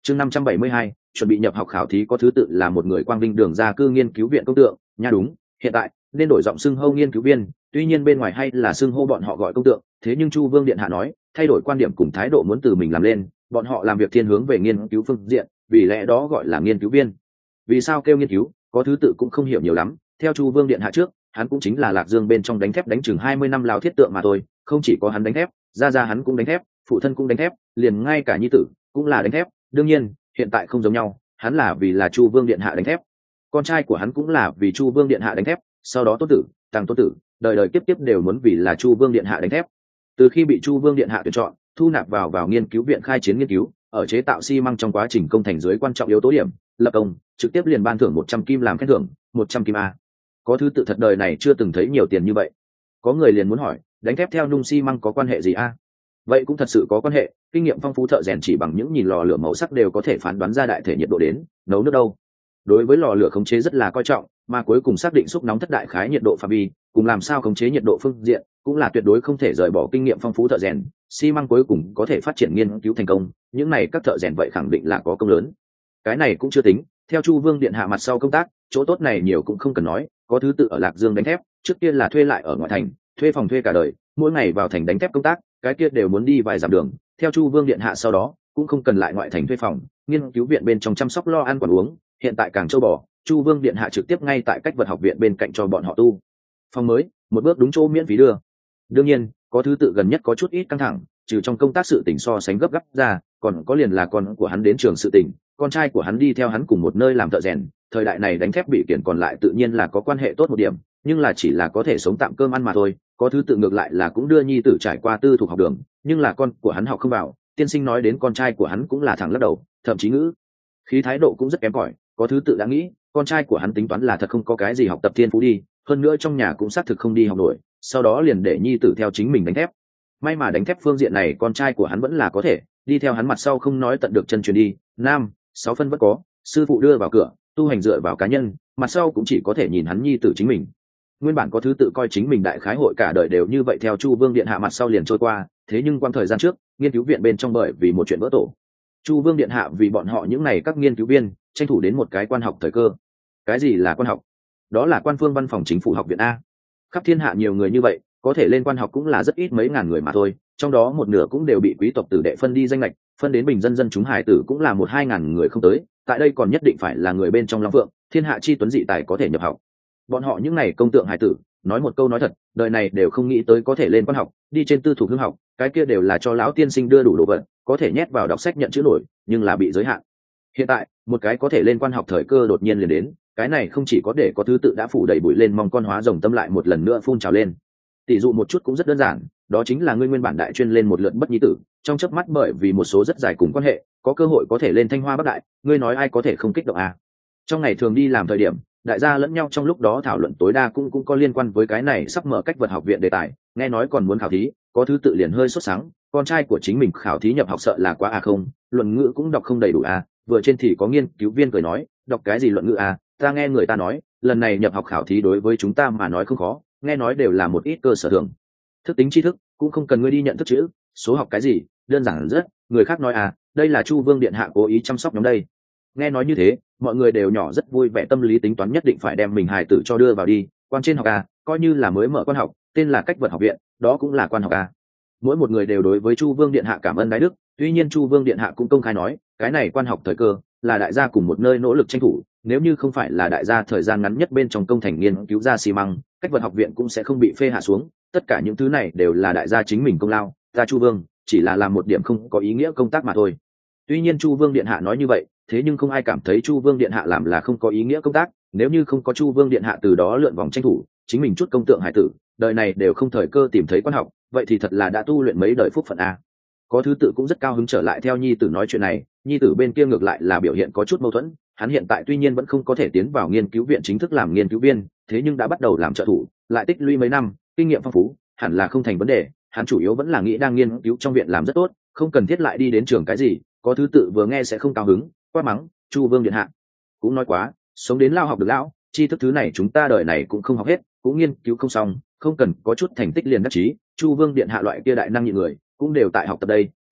chương 572, chuẩn bị nhập học khảo thí có thứ tự là một người quang vinh đường ra cư nghiên cứu viện công tượng nha. Đúng, hiện tại nên đổi giọng xưng hô nghiên cứu viên, tuy nhiên bên ngoài hay là xưng hô bọn họ gọi công tượng, thế nhưng Chu Vương điện hạ nói thay đổi quan điểm cùng thái độ muốn từ mình làm lên, bọn họ làm việc thiên hướng về nghiên cứu phương diện, vì lẽ đó gọi là nghiên cứu viên. Vì sao kêu nghiên cứu có thứ tự cũng không hiểu nhiều lắm, theo Chu Vương điện hạ trước hắn cũng chính là Lạc Dương bên trong đánh thép đánh chừng 20 năm lao thiết tượng mà thôi, không chỉ có hắn đánh thép, ra hắn cũng đánh thép, phụ thân cũng đánh thép, liền ngay cả nhi tử cũng là đánh thép. Đương nhiên hiện tại không giống nhau, hắn là vì là Chu Vương điện hạ đánh thép, con trai của hắn cũng là vì Chu Vương điện hạ đánh thép, sau đó tôn tử tăng tôn tử đời đời kiếp kiếp đều muốn vì là Chu Vương điện hạ đánh thép. Từ khi bị Chu Vương điện hạ tuyển chọn thu nạp vào nghiên cứu viện khai chiến nghiên cứu, ở chế tạo xi măng trong quá trình công thành dưới quan trọng yếu tố điểm lập công, trực tiếp liền ban thưởng 100 kim làm khen thưởng, 100 kim a. Có thứ tự thật đời này chưa từng thấy nhiều tiền như vậy. Có người liền muốn hỏi, đánh thép theo nung xi măng có quan hệ gì a? Vậy cũng thật sự có quan hệ, kinh nghiệm phong phú thợ rèn chỉ bằng những nhìn lò lửa màu sắc đều có thể phán đoán ra đại thể nhiệt độ đến nấu nước đâu. Đối với lò lửa khống chế rất là coi trọng, mà cuối cùng xác định xúc nóng thất đại khái nhiệt độ phạm vi cùng làm sao khống chế nhiệt độ phương diện cũng là tuyệt đối không thể rời bỏ kinh nghiệm phong phú thợ rèn. Xi măng cuối cùng có thể phát triển nghiên cứu thành công, những này các thợ rèn vậy khẳng định là có công lớn. Cái này cũng chưa tính, theo Chu Vương điện hạ mặt sau công tác chỗ tốt này nhiều cũng không cần nói, có thứ tự ở Lạc Dương đánh thép trước kia là thuê lại ở ngoại thành, thuê phòng thuê cả đời, mỗi ngày vào thành đánh thép công tác, cái kia đều muốn đi vài dặm đường. Theo Chu Vương điện hạ sau đó cũng không cần lại ngoại thành thuê phòng, nghiên cứu viện bên trong chăm sóc lo ăn quản uống, hiện tại càng châu bò, Chu Vương điện hạ trực tiếp ngay tại cách vật học viện bên cạnh cho bọn họ tu phòng mới, một bước đúng chỗ miễn phí đưa. Đương nhiên có thứ tự gần nhất có chút ít căng thẳng, trừ trong công tác sự tình so sánh gấp gáp ra, còn có liền là con của hắn đến trường sự tình, con trai của hắn đi theo hắn cùng một nơi làm thợ rèn. Thời đại này đánh thép bị kiển còn lại tự nhiên là có quan hệ tốt một điểm, nhưng là chỉ là có thể sống tạm cơm ăn mà thôi. Có thứ tự ngược lại là cũng đưa nhi tử trải qua tư thục học đường, nhưng là con của hắn học không vào. Tiên sinh nói đến con trai của hắn cũng là thẳng lắc đầu, thậm chí ngữ khí thái độ cũng rất kém cỏi. Có thứ tự đã nghĩ con trai của hắn tính toán là thật không có cái gì học tập thiên phú đi, hơn nữa trong nhà cũng xác thực không đi học nổi, sau đó liền để nhi tử theo chính mình đánh thép. May mà đánh thép phương diện này con trai của hắn vẫn là có thể đi theo hắn mặt sau, không nói tận được chân truyền đi, 5-6 phân vẫn có, sư phụ đưa vào cửa, tu hành dựa vào cá nhân, mặt sau cũng chỉ có thể nhìn hắn nhi tử chính mình. Nguyên bản có thứ tự coi chính mình đại khái hội cả đời đều như vậy theo Chu Vương điện hạ mặt sau liền trôi qua, thế nhưng quang thời gian trước nghiên cứu viện bên trong bởi vì một chuyện vỡ tổ, Chu Vương điện hạ vì bọn họ những này các nghiên cứu viên tranh thủ đến một cái quan học thời cơ. Cái gì là quan học? Đó là quan phương văn phòng chính phủ học viện a. Khắp thiên hạ nhiều người như vậy, có thể lên quan học cũng là rất ít mấy ngàn người mà thôi, trong đó một nửa cũng đều bị quý tộc tử đệ phân đi danh lệch, phân đến bình dân dân chúng hài tử cũng là 1-2 ngàn người không tới. Tại đây còn nhất định phải là người bên trong long phượng thiên hạ chi tuấn dị tài có thể nhập học. Bọn họ những này công tượng hài tử nói một câu nói thật, đời này đều không nghĩ tới có thể lên quan học, đi trên tư thục hương học, cái kia đều là cho lão tiên sinh đưa đủ đồ vật, có thể nhét vào đọc sách nhận chữ nổi, nhưng là bị giới hạn. Hiện tại một cái có thể lên quan học thời cơ đột nhiên liền đến, cái này không chỉ có để có thứ tự đã phủ đầy bụi lên mong con hóa rồng tâm lại một lần nữa phun trào lên. Tỷ dụ một chút cũng rất đơn giản, đó chính là ngươi nguyên bản đại chuyên lên một lượt bất nhi tử, trong chớp mắt bởi vì một số rất dài cùng quan hệ có cơ hội có thể lên Thanh Hoa Bắc Đại, ngươi nói ai có thể không kích động à? Trong ngày thường đi làm thời điểm đại gia lẫn nhau trong lúc đó thảo luận tối đa cũng có liên quan với cái này sắp mở cách vật học viện đề tài, nghe nói còn muốn khảo thí, có thứ tự liền hơi sốt sắng, con trai của chính mình khảo thí nhập học sợ là quá à không, luận ngữ cũng đọc không đầy đủ à, vừa trên thì có nghiên cứu viên cười nói, đọc cái gì luận ngữ à, ta nghe người ta nói lần này nhập học khảo thí đối với chúng ta mà nói không khó, nghe nói đều là một ít cơ sở thường thức tính tri thức, cũng không cần ngươi đi nhận thức chữ số học cái gì, đơn giản rất. Người khác nói à, đây là Chu Vương điện hạ cố ý chăm sóc nhóm đây. Nghe nói như thế mọi người đều nhỏ rất vui vẻ, tâm lý tính toán nhất định phải đem mình hài tử cho đưa vào đi quan trên học à, coi như là mới mở quan học tên là cách vật học viện, đó cũng là quan học à. Mỗi một người đều đối với Chu Vương điện hạ cảm ơn đái đức, tuy nhiên Chu Vương điện hạ cũng công khai nói cái này quan học thời cơ là đại gia cùng một nơi nỗ lực tranh thủ, nếu như không phải là đại gia thời gian ngắn nhất bên trong công thành nghiên cứu ra xi măng, cách vật học viện cũng sẽ không bị phê hạ xuống, tất cả những thứ này đều là đại gia chính mình công lao, ta Chu Vương chỉ là làm một điểm không có ý nghĩa công tác mà thôi. Tuy nhiên Chu Vương điện hạ nói như vậy, thế nhưng không ai cảm thấy Chu Vương điện hạ làm là không có ý nghĩa công tác, nếu như không có Chu Vương điện hạ từ đó lượn vòng tranh thủ chính mình chút công tượng hải tử, đời này đều không thời cơ tìm thấy quan học, vậy thì thật là đã tu luyện mấy đời phúc phận a. Có thứ tự cũng rất cao hứng trở lại theo nhi tử nói chuyện này, nhi tử bên kia ngược lại là biểu hiện có chút mâu thuẫn, hắn hiện tại tuy nhiên vẫn không có thể tiến vào nghiên cứu viện chính thức làm nghiên cứu viên, thế nhưng đã bắt đầu làm trợ thủ, lại tích lũy mấy năm kinh nghiệm phong phú, hẳn là không thành vấn đề. Hắn chủ yếu vẫn là nghĩ đang nghiên cứu trong viện làm rất tốt, không cần thiết lại đi đến trường cái gì. Có thứ tự vừa nghe sẽ không cao hứng, quát mắng, Chu Vương điện hạ cũng nói quá, sống đến lao học được lão, tri thức thứ này chúng ta đời này cũng không học hết, cũng nghiên cứu không xong, không cần có chút thành tích liền đắc chí. Chu Vương điện hạ loại kia đại năng nhị người cũng đều tại học tập đây,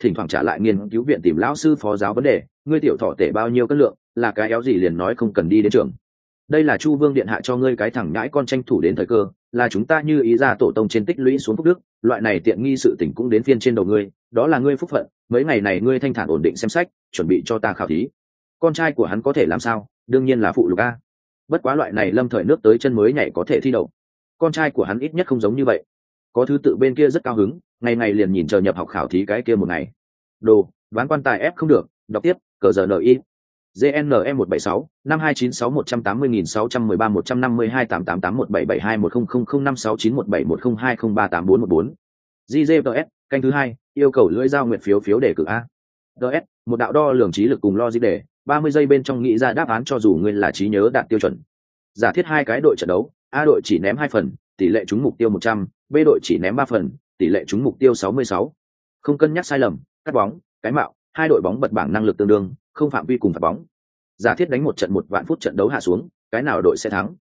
thỉnh thoảng trả lại nghiên cứu viện tìm lão sư phó giáo vấn đề, ngươi tiểu thọ tể bao nhiêu cân lượng, là cái éo gì liền nói không cần đi đến trường. Đây là Chu Vương điện hạ cho ngươi cái thằng nhãi con tranh thủ đến thời cơ, là chúng ta như ý ra tổ tông trên tích lũy xuống phúc đức, loại này tiện nghi sự tình cũng đến phiên trên đầu ngươi, đó là ngươi phúc phận, mấy ngày này ngươi thanh thản ổn định xem sách, chuẩn bị cho ta khảo thí. Con trai của hắn có thể làm sao, đương nhiên là phụ lục a. Bất quá loại này lâm thời nước tới chân mới nhảy có thể thi đậu. Con trai của hắn ít nhất không giống như vậy. Có thứ tự bên kia rất cao hứng, ngày ngày liền nhìn chờ nhập học khảo thí cái kia một ngày. Đồ, ván quan tài ép không được, đọc tiếp, cờ giờ NI. GNE 176 5296 180.613 152 888 1772 100056917102038414. GJPS, canh thứ hai, yêu cầu lưỡi dao nguyện phiếu phiếu đề cử A. DS, một đạo đo lường trí lực cùng logic đề, 30 giây bên trong nghĩ ra đáp án cho dù ngươi là trí nhớ đạt tiêu chuẩn. Giả thiết hai cái đội trận đấu, A đội chỉ ném 2 phần, tỷ lệ trúng mục tiêu 100, B đội chỉ ném 3 phần, tỷ lệ trúng mục tiêu 66. Không cân nhắc sai lầm, cắt bóng, cái mạo, hai đội bóng bật bảng năng lực tương đương, không phạm vi cùng phạt bóng. Giả thiết đánh một trận 1 vạn phút trận đấu hạ xuống, cái nào đội sẽ thắng?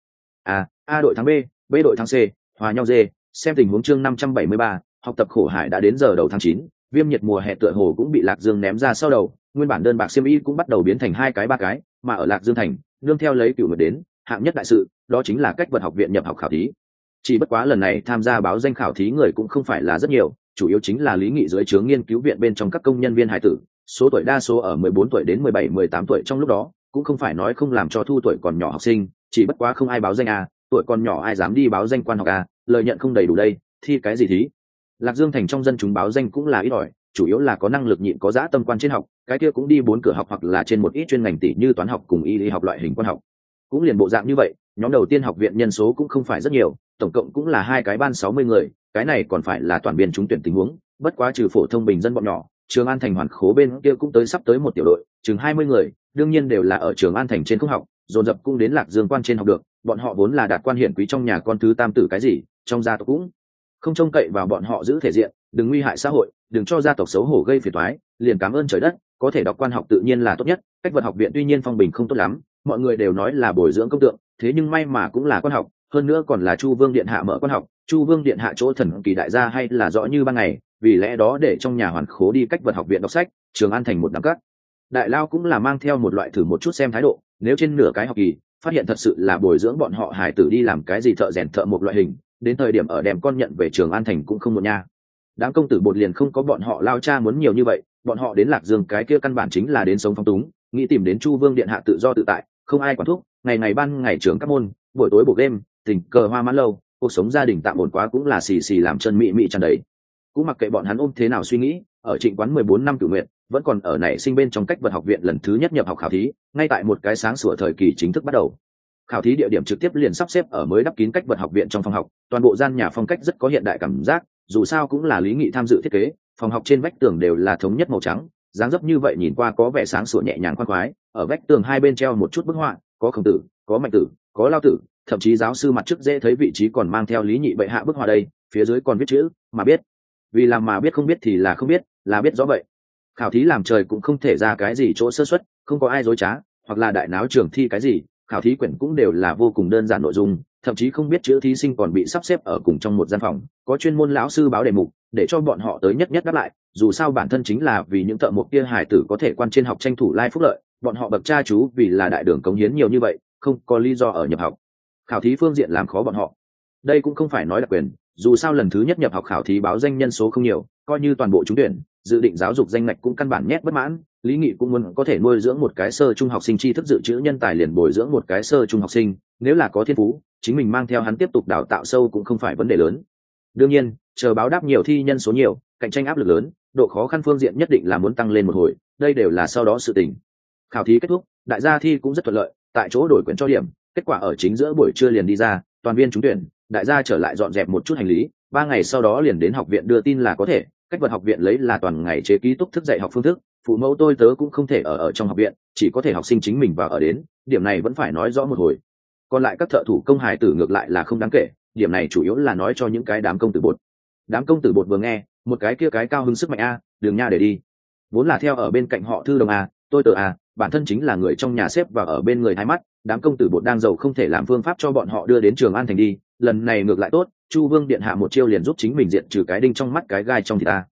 A đội thắng B, B đội thắng C, hòa nhau D. Xem tình huống chương 573, học tập khổ hải đã đến giờ đầu tháng 9, viêm nhiệt mùa hè tựa hồ cũng bị Lạc Dương ném ra sau đầu, nguyên bản đơn bạc xiêm y cũng bắt đầu biến thành 2 cái 3 cái, mà ở Lạc Dương thành, nương theo lấy cửu nguyệt đến, hạng nhất đại sự, đó chính là cách vật học viện nhập học khảo thí. Chỉ bất quá lần này tham gia báo danh khảo thí người cũng không phải là rất nhiều, chủ yếu chính là lý nghị dưới trướng nghiên cứu viện bên trong các công nhân viên hải tử, số tuổi đa số ở 14 tuổi đến 17-18 tuổi trong lúc đó, cũng không phải nói không làm cho thu tuổi còn nhỏ học sinh, chỉ bất quá không ai báo danh tuổi còn nhỏ ai dám đi báo danh quan học lời nhận không đầy đủ đây, thi cái gì thí. Lạc Dương thành trong dân chúng báo danh cũng là ít ỏi, chủ yếu là có năng lực nhịn có dã tâm quan trên học, cái kia cũng đi 4 cửa học hoặc là trên một ít chuyên ngành tỷ như toán học cùng y lý học loại hình quan học. Cũng liền bộ dạng như vậy, nhóm đầu tiên học viện nhân số cũng không phải rất nhiều, tổng cộng cũng là 2 cái ban 60 người, cái này còn phải là toàn biên trúng tuyển tình huống, bất quá trừ phổ thông bình dân bọn nhỏ, Trường An thành hoàn khố bên kia cũng sắp tới một tiểu đội, chừng 20 người, đương nhiên đều là ở Trường An thành trên không học, dồn dập cũng đến Lạc Dương quan trên học được, bọn họ vốn là đạt quan hiển quý trong nhà con thứ tam tử cái gì, trong gia tộc cũng không trông cậy vào bọn họ giữ thể diện, đừng nguy hại xã hội, đừng cho gia tộc xấu hổ gây phiền toái, liền cảm ơn trời đất, có thể đọc quan học tự nhiên là tốt nhất. Cách vật học viện tuy nhiên phong bình không tốt lắm, mọi người đều nói là bồi dưỡng công tượng, thế nhưng may mà cũng là quan học, hơn nữa còn là Chu Vương điện hạ mở quan học, Chu Vương điện hạ chỗ thần kỳ đại gia hay là rõ như ban ngày, vì lẽ đó để trong nhà hoàn khố đi cách vật học viện đọc sách, Trường An thành một đẳng cấp. Đại lao cũng là mang theo một loại thử một chút xem thái độ, nếu trên nửa cái học kỳ phát hiện thật sự là bồi dưỡng bọn họ hải tử đi làm cái gì thợ rèn thợ một loại hình, đến thời điểm ở đem con nhận về Trường An thành cũng không một nha. Đám công tử bột liền không có bọn họ lao cha muốn nhiều như vậy, bọn họ đến Lạc Dương cái kia căn bản chính là đến sống phong túng, nghĩ tìm đến Chu Vương điện hạ tự do tự tại, không ai quản thúc, ngày ngày ban ngày trường các môn, buổi tối bộ game, tình cờ hoa mãn lâu, cuộc sống gia đình tạm ổn quá cũng là xì xì làm chân mị mị tràn đầy. Cũng mặc kệ bọn hắn ôm thế nào suy nghĩ, ở Trịnh quán 14 năm cửu nguyện, vẫn còn ở nảy sinh bên trong cách vật học viện lần thứ nhất nhập học khảo thí, ngay tại một cái sáng sủa thời kỳ chính thức bắt đầu. Khảo thí địa điểm trực tiếp liền sắp xếp ở mới đắp kín cách vật học viện trong phòng học, toàn bộ gian nhà phong cách rất có hiện đại cảm giác, dù sao cũng là lý nghị tham dự thiết kế, phòng học trên vách tường đều là thống nhất màu trắng, dáng dấp như vậy nhìn qua có vẻ sáng sủa nhẹ nhàng khoan khoái. Ở vách tường hai bên treo một chút bức họa, có Khổng Tử, có Mạnh Tử, có Lao Tử, thậm chí giáo sư mặt trước dễ thấy vị trí còn mang theo lý nhị bệ hạ bức họa đây, phía dưới còn viết chữ mà biết, vì làm mà biết không biết thì là không biết, là biết rõ vậy. Khảo thí làm trời cũng không thể ra cái gì chỗ sơ suất, không có ai dối trá hoặc là đại náo trường thi cái gì, khảo thí quyển cũng đều là vô cùng đơn giản nội dung, thậm chí không biết chữ thí sinh còn bị sắp xếp ở cùng trong một gian phòng, có chuyên môn lão sư báo đề mục để cho bọn họ tới nhất nhất đáp lại, dù sao bản thân chính là vì những thợ mộc kia hải tử có thể quan trên học tranh thủ lai phúc lợi, bọn họ bậc cha chú vì là đại đường cống hiến nhiều như vậy, không có lý do ở nhập học khảo thí phương diện làm khó bọn họ. Đây cũng không phải nói đặc quyền, dù sao lần thứ nhất nhập học khảo thí báo danh nhân số không nhiều, coi như toàn bộ trúng tuyển, dự định giáo dục danh ngạch cũng căn bản nhét bất mãn, lý nghị cũng muốn có thể nuôi dưỡng một cái sơ trung học sinh tri thức dự trữ nhân tài liền bồi dưỡng một cái sơ trung học sinh, nếu là có thiên phú chính mình mang theo hắn tiếp tục đào tạo sâu cũng không phải vấn đề lớn. Đương nhiên chờ báo đáp nhiều thi nhân số nhiều, cạnh tranh áp lực lớn, độ khó khăn phương diện nhất định là muốn tăng lên một hồi, đây đều là sau đó sự tình. Khảo thí kết thúc, đại gia thi cũng rất thuận lợi, tại chỗ đổi quyển cho điểm, kết quả ở chính giữa buổi trưa liền đi ra, toàn viên trúng tuyển, đại gia trở lại dọn dẹp một chút hành lý, 3 ngày sau đó liền đến học viện đưa tin là có thể. Cách vật học viện lấy là toàn ngày chế ký túc thức dạy học phương thức, phụ mẫu tôi tớ cũng không thể ở trong học viện, chỉ có thể học sinh chính mình vào ở đến, điểm này vẫn phải nói rõ một hồi. Còn lại các thợ thủ công hài tử ngược lại là không đáng kể, điểm này chủ yếu là nói cho những cái đám công tử bột. Đám công tử bột vừa nghe, một cái kia cái cao hứng sức mạnh đường nha để đi. Vốn là theo ở bên cạnh họ thư đồng tôi tớ bản thân chính là người trong nhà xếp vào ở bên người hai mắt, đám công tử bột đang giàu không thể làm phương pháp cho bọn họ đưa đến Trường An thành đi, lần này ngược lại tốt, Chu Vương điện hạ một chiêu liền giúp chính mình diện trừ cái đinh trong mắt cái gai trong thịt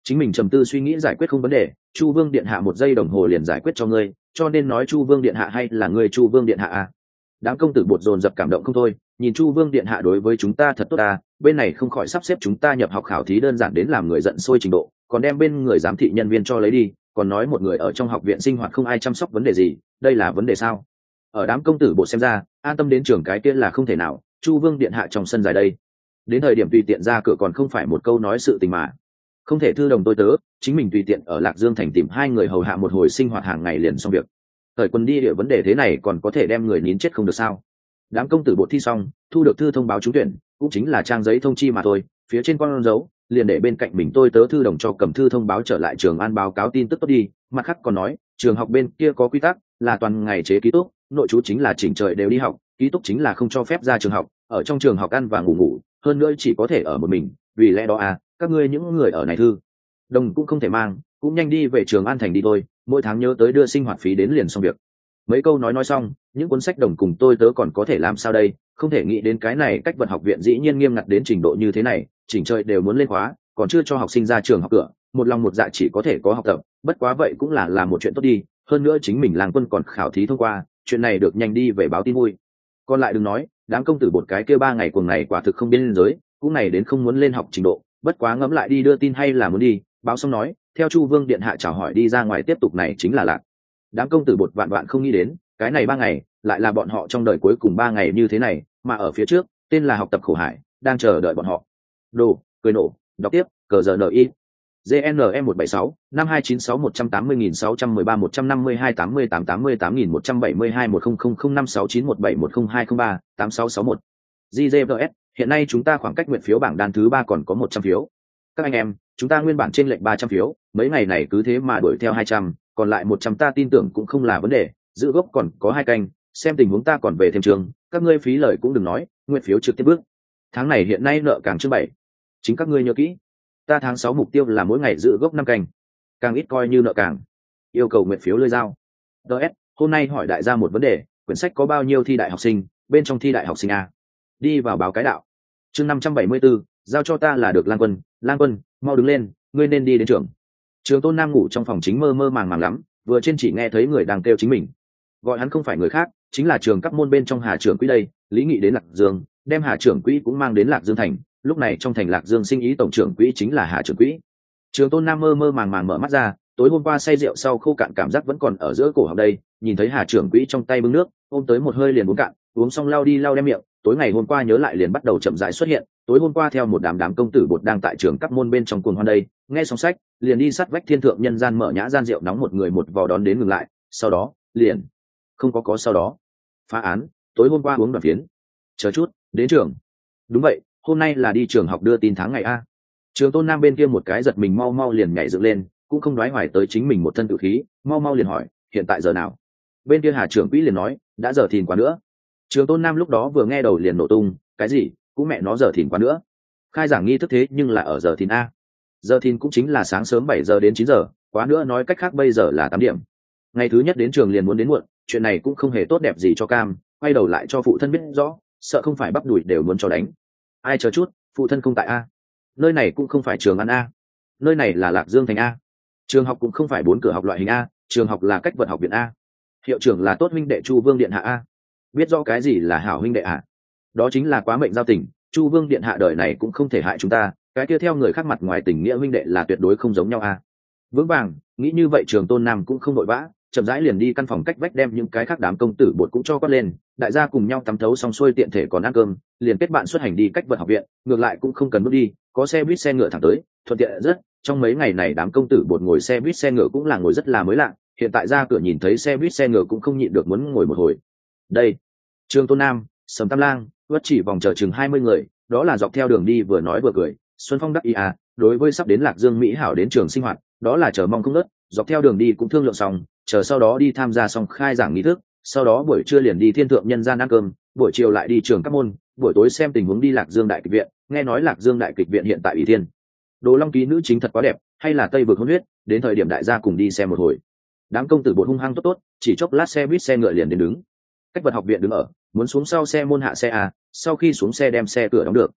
chính mình trầm tư suy nghĩ giải quyết không vấn đề, Chu Vương điện hạ 1 giây đồng hồ liền giải quyết cho ngươi, cho nên nói Chu Vương điện hạ hay là ngươi Chu Vương điện hạ à? Đám công tử bột dồn dập cảm động không thôi, nhìn Chu Vương điện hạ đối với chúng ta thật tốt à, bên này không khỏi sắp xếp chúng ta nhập học khảo thí đơn giản đến làm người giận sôi trình độ, còn đem bên người giám thị nhân viên cho lấy đi, còn nói một người ở trong học viện sinh hoạt không ai chăm sóc vấn đề gì, đây là vấn đề sao? Ở đám công tử bột xem ra, an tâm đến trường cái kia là không thể nào, Chu Vương điện hạ trong sân dài đây, đến thời điểm tùy tiện ra cửa còn không phải một câu nói sự tình mà. Không thể thư đồng tôi tớ, chính mình tùy tiện ở Lạc Dương thành tìm 2 người hầu hạ một hồi sinh hoạt hàng ngày liền xong việc. Thời quân đi địa vấn đề thế này còn có thể đem người nín chết không được sao? Đám công tử bột thi xong, thu được thư thông báo trúng tuyển, cũng chính là trang giấy thông chi mà thôi, phía trên con dấu liền để bên cạnh mình tôi tớ thư đồng cho cầm thư thông báo trở lại trường an báo cáo tin tức tốt đi. Mặt khác còn nói trường học bên kia có quy tắc là toàn ngày chế ký túc, nội trú chính là chỉnh trời đều đi học, ký túc chính là không cho phép ra trường học, ở trong trường học ăn và ngủ, hơn nữa chỉ có thể ở một mình, vì lẽ đó à, các ngươi những người ở này thư đồng cũng không thể mang, cũng nhanh đi về trường an thành đi thôi, mỗi tháng nhớ tới đưa sinh hoạt phí đến liền xong việc. Mấy câu nói xong, những cuốn sách đồng cùng tôi tớ còn có thể làm sao đây, không thể nghĩ đến cái này cách vật học viện dĩ nhiên nghiêm ngặt đến trình độ như thế này, chỉnh trời đều muốn lên khóa, còn chưa cho học sinh ra trường học cửa, một lòng một dạ chỉ có thể có học tập, bất quá vậy cũng là một chuyện tốt đi, hơn nữa chính mình làng quân còn khảo thí thông qua, chuyện này được nhanh đi về báo tin vui. Còn lại đừng nói, đám công tử bột cái kia 3 ngày cuồng này quả thực không biên giới, cũng này đến không muốn lên học trình độ, bất quá ngẫm lại đi đưa tin hay là muốn đi, báo xong nói, theo Chu Vương điện hạ chào hỏi đi ra ngoài tiếp tục này chính là lạc. Đám công tử bột vạn vạn không nghĩ đến, cái này 3 ngày lại là bọn họ trong đời cuối cùng 3 ngày như thế này, mà ở phía trước tên là học tập khổ hải đang chờ đợi bọn họ. Đồ cười nổ, đọc tiếp, cờ giờ NI GNM 176 5296 180.613 152 88 88 172 10005691717203 8661 GGVS. Hiện nay chúng ta khoảng cách nguyện phiếu bảng đan thứ 3 còn có 100 phiếu. Các anh em, chúng ta nguyên bản trên lệnh 300 phiếu, mấy ngày này cứ thế mà đuổi theo 200, còn lại 100 ta tin tưởng cũng không là vấn đề, giữ gốc còn có 2 canh, xem tình huống ta còn về thêm trường, các ngươi phí lời cũng đừng nói, nguyện phiếu trực tiếp bước. Tháng này hiện nay nợ càng chương 7. Chính các ngươi nhớ kỹ, ta tháng 6 mục tiêu là mỗi ngày giữ gốc 5 canh, càng ít coi như nợ càng. Yêu cầu nguyện phiếu lơi dao. DS, hôm nay hỏi đại gia một vấn đề, quyển sách có bao nhiêu thi đại học sinh, bên trong thi đại học sinh a. Đi vào báo cái đạo. Chương 574, giao cho ta là được. Lang Quân, mau đứng lên, ngươi nên đi đến trường. Trường Tôn Nam ngủ trong phòng chính mơ mơ màng màng lắm, vừa trên chỉ nghe thấy người đang kêu chính mình. Gọi hắn không phải người khác, chính là trường các môn bên trong Hà trưởng quỹ đây, Lý Nghị đến Lạc Dương, đem Hà trưởng quỹ cũng mang đến Lạc Dương thành, lúc này trong thành Lạc Dương sinh ý tổng trưởng quỹ chính là Hà trưởng quỹ. Trường Tôn Nam mơ mơ màng màng mở mắt ra, tối hôm qua say rượu sau khô cạn cảm giác vẫn còn ở giữa cổ họng đây, nhìn thấy Hà trưởng quỹ trong tay bưng nước, ôm tới một hơi liền uống cạn, uống xong lau đi lau đem miệng, tối ngày hôm qua nhớ lại liền bắt đầu chậm rãi xuất hiện, tối hôm qua theo một đám công tử bột đang tại trường các môn bên trong cuồng hoan đây, nghe xong sách, liền đi sát vách thiên thượng nhân gian mở nhã gian rượu nóng một người một vò đón đến ngừng lại, sau đó, liền không có sau đó. Phá án, tối hôm qua uống đoàn phiến. Chờ chút, đến trường. Đúng vậy, hôm nay là đi trường học đưa tin tháng ngày a. Trường Tôn Nam bên kia một cái giật mình mau mau liền nhảy dựng lên, cũng không đoái hoài tới chính mình một thân tự khí, mau mau liền hỏi, hiện tại giờ nào? Bên kia Hà trưởng quỹ liền nói, đã giờ thìn quá nữa. Trường Tôn Nam lúc đó vừa nghe đầu liền nổ tung, cái gì, cũng mẹ nó giờ thìn quá nữa. Khai giảng nghi thức thế nhưng là ở giờ thìn a. Giờ thìn cũng chính là sáng sớm 7 giờ đến 9 giờ, quá nữa nói cách khác bây giờ là 8 điểm. Ngày thứ nhất đến trường liền muốn đến muộn, chuyện này cũng không hề tốt đẹp gì cho Cam, quay đầu lại cho phụ thân biết rõ, sợ không phải bắp đùi đều muốn cho đánh. Ai chờ chút, phụ thân không tại a. Nơi này cũng không phải trường ăn a. Nơi này là Lạc Dương thành a. Trường học cũng không phải 4 cửa học loại hình a, trường học là cách vật học viện a. Hiệu trưởng là tốt huynh đệ Chu Vương điện hạ a. Biết rõ cái gì là hảo huynh đệ a? Đó chính là quá mệnh giao tình, Chu Vương điện hạ đời này cũng không thể hại chúng ta, cái kia theo người khác mặt ngoài tình nghĩa huynh đệ là tuyệt đối không giống nhau a. Vững vàng, nghĩ như vậy Trường Tôn Nam cũng không nội vã, chậm rãi liền đi căn phòng cách vách đem những cái khác đám công tử bột cũng cho quát lên, đại gia cùng nhau tắm thấu xong xuôi tiện thể còn ăn cơm, liền kết bạn xuất hành đi cách vật học viện, ngược lại cũng không cần bước đi, có xe buýt xe ngựa thẳng tới, thuận tiện rất. Trong mấy ngày này đám công tử bột ngồi xe buýt xe ngựa cũng là ngồi rất là mới lạ, hiện tại ra cửa nhìn thấy xe buýt xe ngựa cũng không nhịn được muốn ngồi một hồi. Đây, Trường Tôn Nam, Sầm Tam Lang, vất chỉ vòng chờ chừng 20 người, đó là dọc theo đường đi vừa nói vừa cười, Xuân Phong đắc ý à, đối với sắp đến Lạc Dương Mỹ hảo đến trường sinh hoạt, đó là chờ mong không ngớt, dọc theo đường đi cũng thương lượng xong, chờ sau đó đi tham gia xong khai giảng nghi thức, sau đó buổi trưa liền đi thiên thượng nhân gian ăn cơm, buổi chiều lại đi trường các môn, buổi tối xem tình huống đi Lạc Dương đại kịch viện, nghe nói Lạc Dương đại kịch viện hiện tại ủy thiên Đồ Long ký nữ chính thật quá đẹp, hay là Tây vực hôn huyết, đến thời điểm đại gia cùng đi xem một hồi. Đám công tử bột hung hăng tốt tốt, chỉ chốc lát xe buýt xe ngựa liền đến đứng. Cách vật học viện đứng ở, muốn xuống sau xe môn hạ xe à, sau khi xuống xe đem xe cửa đóng được.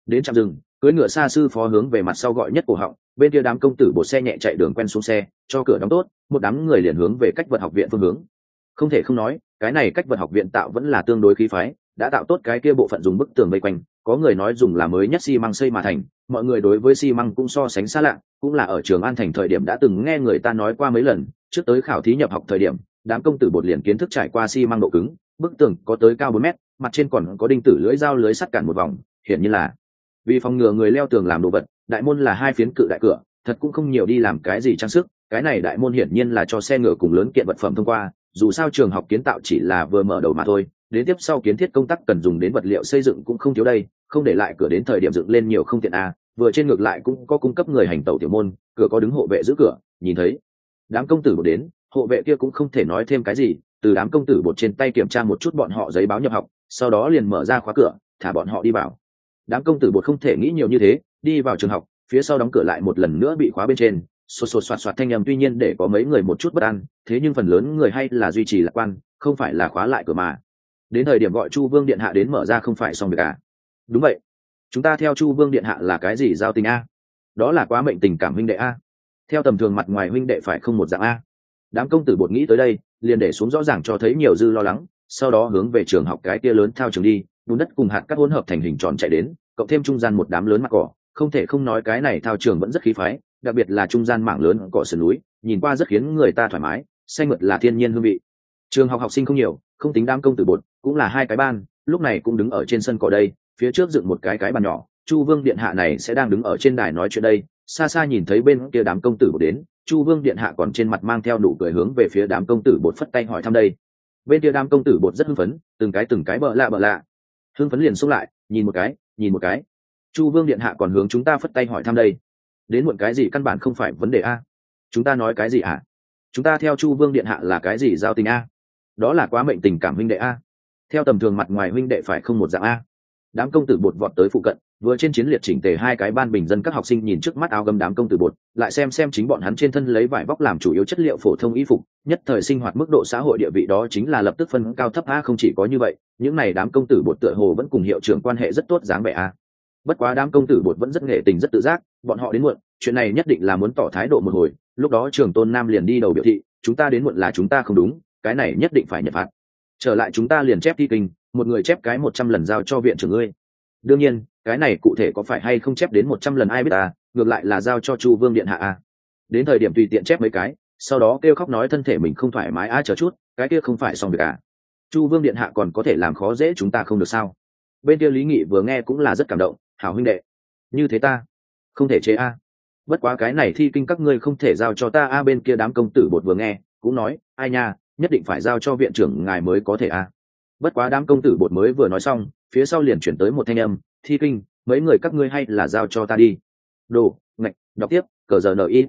đến trạm rừng, cưỡi ngựa xa sư phó hướng về mặt sau gọi nhất cổ họng, bên kia đám công tử bột xe nhẹ chạy đường quen xuống xe, cho cửa đóng tốt, một đám người liền hướng về cách vật học viện phương hướng. Không thể không nói, cái này cách vật học viện tạo vẫn là tương đối khí phái, đã tạo tốt cái kia bộ phận dùng bức tường vây quanh, có người nói dùng là mới nhất xi măng xây mà thành, mọi người đối với xi măng cũng so sánh xa lạ, cũng là ở trường An thành thời điểm đã từng nghe người ta nói qua mấy lần, trước tới khảo thí nhập học thời điểm, đám công tử bột liền kiến thức trải qua xi măng độ cứng, bức tường có tới cao 4 mét, mặt trên còn có đinh tử lưỡi dao lưới sắt cản một vòng, hiển nhiên là vì phòng ngừa người leo tường làm đồ vật, đại môn là 2 phiến cự đại cửa, thật cũng không nhiều đi làm cái gì trang sức, cái này đại môn hiển nhiên là cho xe ngựa cùng lớn kiện vật phẩm thông qua, dù sao trường học kiến tạo chỉ là vừa mở đầu mà thôi, đến tiếp sau kiến thiết công tác cần dùng đến vật liệu xây dựng cũng không thiếu đây, không để lại cửa đến thời điểm dựng lên nhiều không tiện a, vừa trên ngược lại cũng có cung cấp người hành tẩu tiểu môn, cửa có đứng hộ vệ giữ cửa, nhìn thấy đám công tử bột đến, hộ vệ kia cũng không thể nói thêm cái gì, từ đám công tử bột trên tay kiểm tra một chút bọn họ giấy báo nhập học, sau đó liền mở ra khóa cửa, thả bọn họ đi vào. Đám công tử bột không thể nghĩ nhiều như thế, đi vào trường học, phía sau đóng cửa lại một lần nữa bị khóa bên trên, xô xô xoạt xoạt thanh âm tuy nhiên để có mấy người một chút bất an, thế nhưng phần lớn người hay là duy trì lạc quan, không phải là khóa lại cửa mà. Đến thời điểm gọi Chu Vương điện hạ đến mở ra không phải xong việc à? Đúng vậy, chúng ta theo Chu Vương điện hạ là cái gì giao tình a? Đó là quá mệnh tình cảm huynh đệ a. Theo tầm thường mặt ngoài huynh đệ phải không một dạng a. Đám công tử bột nghĩ tới đây, liền để xuống rõ ràng cho thấy nhiều dư lo lắng, sau đó hướng về trường học cái kia lớn thao trường đi, bùn đất cùng hạt cát hỗn hợp thành hình tròn chạy đến, cộng thêm trung gian một đám lớn mặt cỏ, không thể không nói cái này thao trường vẫn rất khí phái, đặc biệt là trung gian mảng lớn cỏ sườn núi, nhìn qua rất khiến người ta thoải mái, xanh mượt là thiên nhiên hương vị. Trường học học sinh không nhiều, không tính đám công tử bột, cũng là 2 cái ban, lúc này cũng đứng ở trên sân cỏ đây, phía trước dựng một cái bàn nhỏ, Chu Vương điện hạ này sẽ đang đứng ở trên đài nói chuyện đây, xa xa nhìn thấy bên kia đám công tử bột đến, Chu Vương điện hạ còn trên mặt mang theo nụ cười hướng về phía đám công tử bột phất tay hỏi thăm đây. Bên kia đám công tử bột rất hưng phấn, từng cái bợ lạ, hưng phấn liền xúc lại, nhìn một cái, Chu Vương điện hạ còn hướng chúng ta phất tay hỏi thăm đây. Đến muộn cái gì căn bản không phải vấn đề a. Chúng ta nói cái gì ạ? Chúng ta theo Chu Vương điện hạ là cái gì giao tình a? Đó là quá mệnh tình cảm huynh đệ a. Theo tầm thường mặt ngoài huynh đệ phải không một dạng a. Đám công tử bột vọt tới phụ cận, vừa trên chiến liệt chỉnh tề 2 cái ban bình dân các học sinh nhìn trước mắt áo gấm đám công tử bột, lại xem chính bọn hắn trên thân lấy vải vóc làm chủ yếu chất liệu phổ thông y phục, nhất thời sinh hoạt mức độ xã hội địa vị đó chính là lập tức phân cao thấp a. Không chỉ có như vậy, những này đám công tử bột tựa hồ vẫn cùng hiệu trưởng quan hệ rất tốt dáng vẻ a. Bất quá đám công tử bột vẫn rất nghệ tình rất tự giác, bọn họ đến muộn, chuyện này nhất định là muốn tỏ thái độ một hồi, lúc đó Trường Tôn Nam liền đi đầu biểu thị, chúng ta đến muộn là chúng ta không đúng, cái này nhất định phải nhận phạt. Trở lại chúng ta liền chép thi kinh, một người chép cái 100 lần giao cho viện trưởng ngươi. Đương nhiên, cái này cụ thể có phải hay không chép đến 100 lần ai biết à, ngược lại là giao cho Chu Vương điện hạ a. Đến thời điểm tùy tiện chép mấy cái, sau đó kêu khóc nói thân thể mình không thoải mái chờ chút, cái kia không phải xong việc à. Chu Vương điện hạ còn có thể làm khó dễ chúng ta không được sao? Bên kia Lý Nghị vừa nghe cũng là rất cảm động, hảo huynh đệ, như thế ta không thể chế a. Bất quá cái này thi kinh các ngươi không thể giao cho ta a. Bên kia đám công tử bột vừa nghe cũng nói, ai nha, nhất định phải giao cho viện trưởng ngài mới có thể a. Bất quá đám công tử bột mới vừa nói xong, phía sau liền chuyển tới một thanh âm, thi kinh, mấy người các ngươi hay là giao cho ta đi. Đồ, ngạch, đọc tiếp, cờ giờ NI.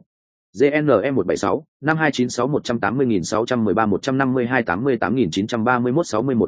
GNM 176 5296 180.613 152 88.931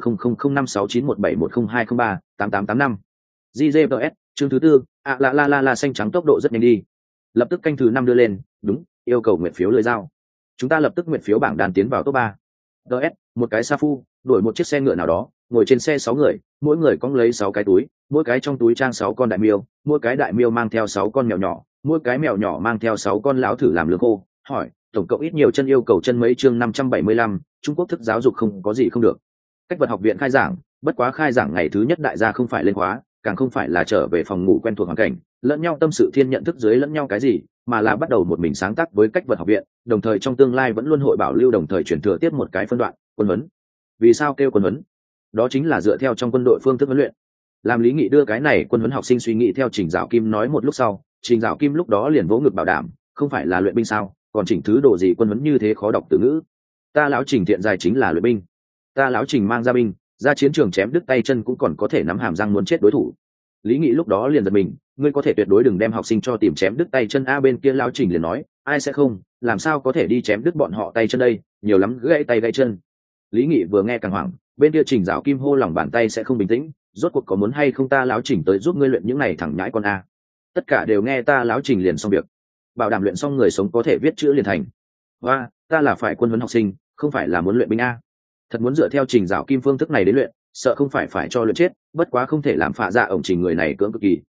61005691071023 8885 GGPS chương thứ 4 la xanh trắng tốc độ rất nhanh đi. Lập tức canh thứ 5 đưa lên, đúng, yêu cầu nguyện phiếu lưới dao. Chúng ta lập tức nguyện phiếu bảng đàn tiến vào top 3. DS, một cái sa phu, đổi một chiếc xe ngựa nào đó, ngồi trên xe 6 người, mỗi người cõng lấy 6 cái túi, mỗi cái trong túi trang 6 con đại miêu, mỗi cái đại miêu mang theo 6 con mèo nhỏ, mỗi cái mèo nhỏ mang theo 6 con lão thử làm lương khô. Hỏi, tổng cộng ít nhiều chân yêu cầu chân mấy chương 575, Trung Quốc thức giáo dục không có gì không được. Cách vật học viện khai giảng, bất quá khai giảng ngày thứ nhất đại gia không phải lên khóa, càng không phải là trở về phòng ngủ quen thuộc hoàn cảnh, lẫn nhau tâm sự thiên nhận thức dưới lẫn nhau cái gì, mà là bắt đầu một mình sáng tác với cách vật học viện, đồng thời trong tương lai vẫn luôn hội bảo lưu đồng thời chuyển thừa tiếp một cái phân đoạn, quân huấn. Vì sao kêu quân huấn? Đó chính là dựa theo trong quân đội phương thức huấn luyện. Làm Lý Nghị đưa cái này quân huấn học sinh suy nghĩ theo Trình Dạo Kim nói một lúc sau, Trình Dạo Kim lúc đó liền vỗ ngực bảo đảm, không phải là luyện binh sao, còn chỉnh thứ đồ gì quân huấn như thế khó đọc từ ngữ. Ta lão Trình thiện dài chính là luyện binh. Ta lão Trình mang ra binh, ra chiến trường chém đứt tay chân cũng còn có thể nắm hàm răng muốn chết đối thủ. Lý Nghị lúc đó liền giật mình, ngươi có thể tuyệt đối đừng đem học sinh cho tìm chém đứt tay chân a. Bên kia lão Trình liền nói, ai sẽ không, làm sao có thể đi chém đứt bọn họ tay chân đây, nhiều lắm gãy tay gãy chân. Lý Nghị vừa nghe càng hoảng, bên kia Trình Dạo Kim hô lòng bàn tay sẽ không bình tĩnh, rốt cuộc có muốn hay không ta lão Trình tới giúp ngươi luyện những này thẳng nhãi con a. Tất cả đều nghe ta lão Trình liền xong việc, bảo đảm luyện xong người sống có thể viết chữ liền thành. Và ta là phải quân huấn học sinh, không phải là muốn luyện binh a. Thật muốn dựa theo Trình Dạo Kim phương thức này đến luyện, sợ không phải cho luyện chết, bất quá không thể làm phạ dạ ổng Trình người này cưỡng cực kỳ,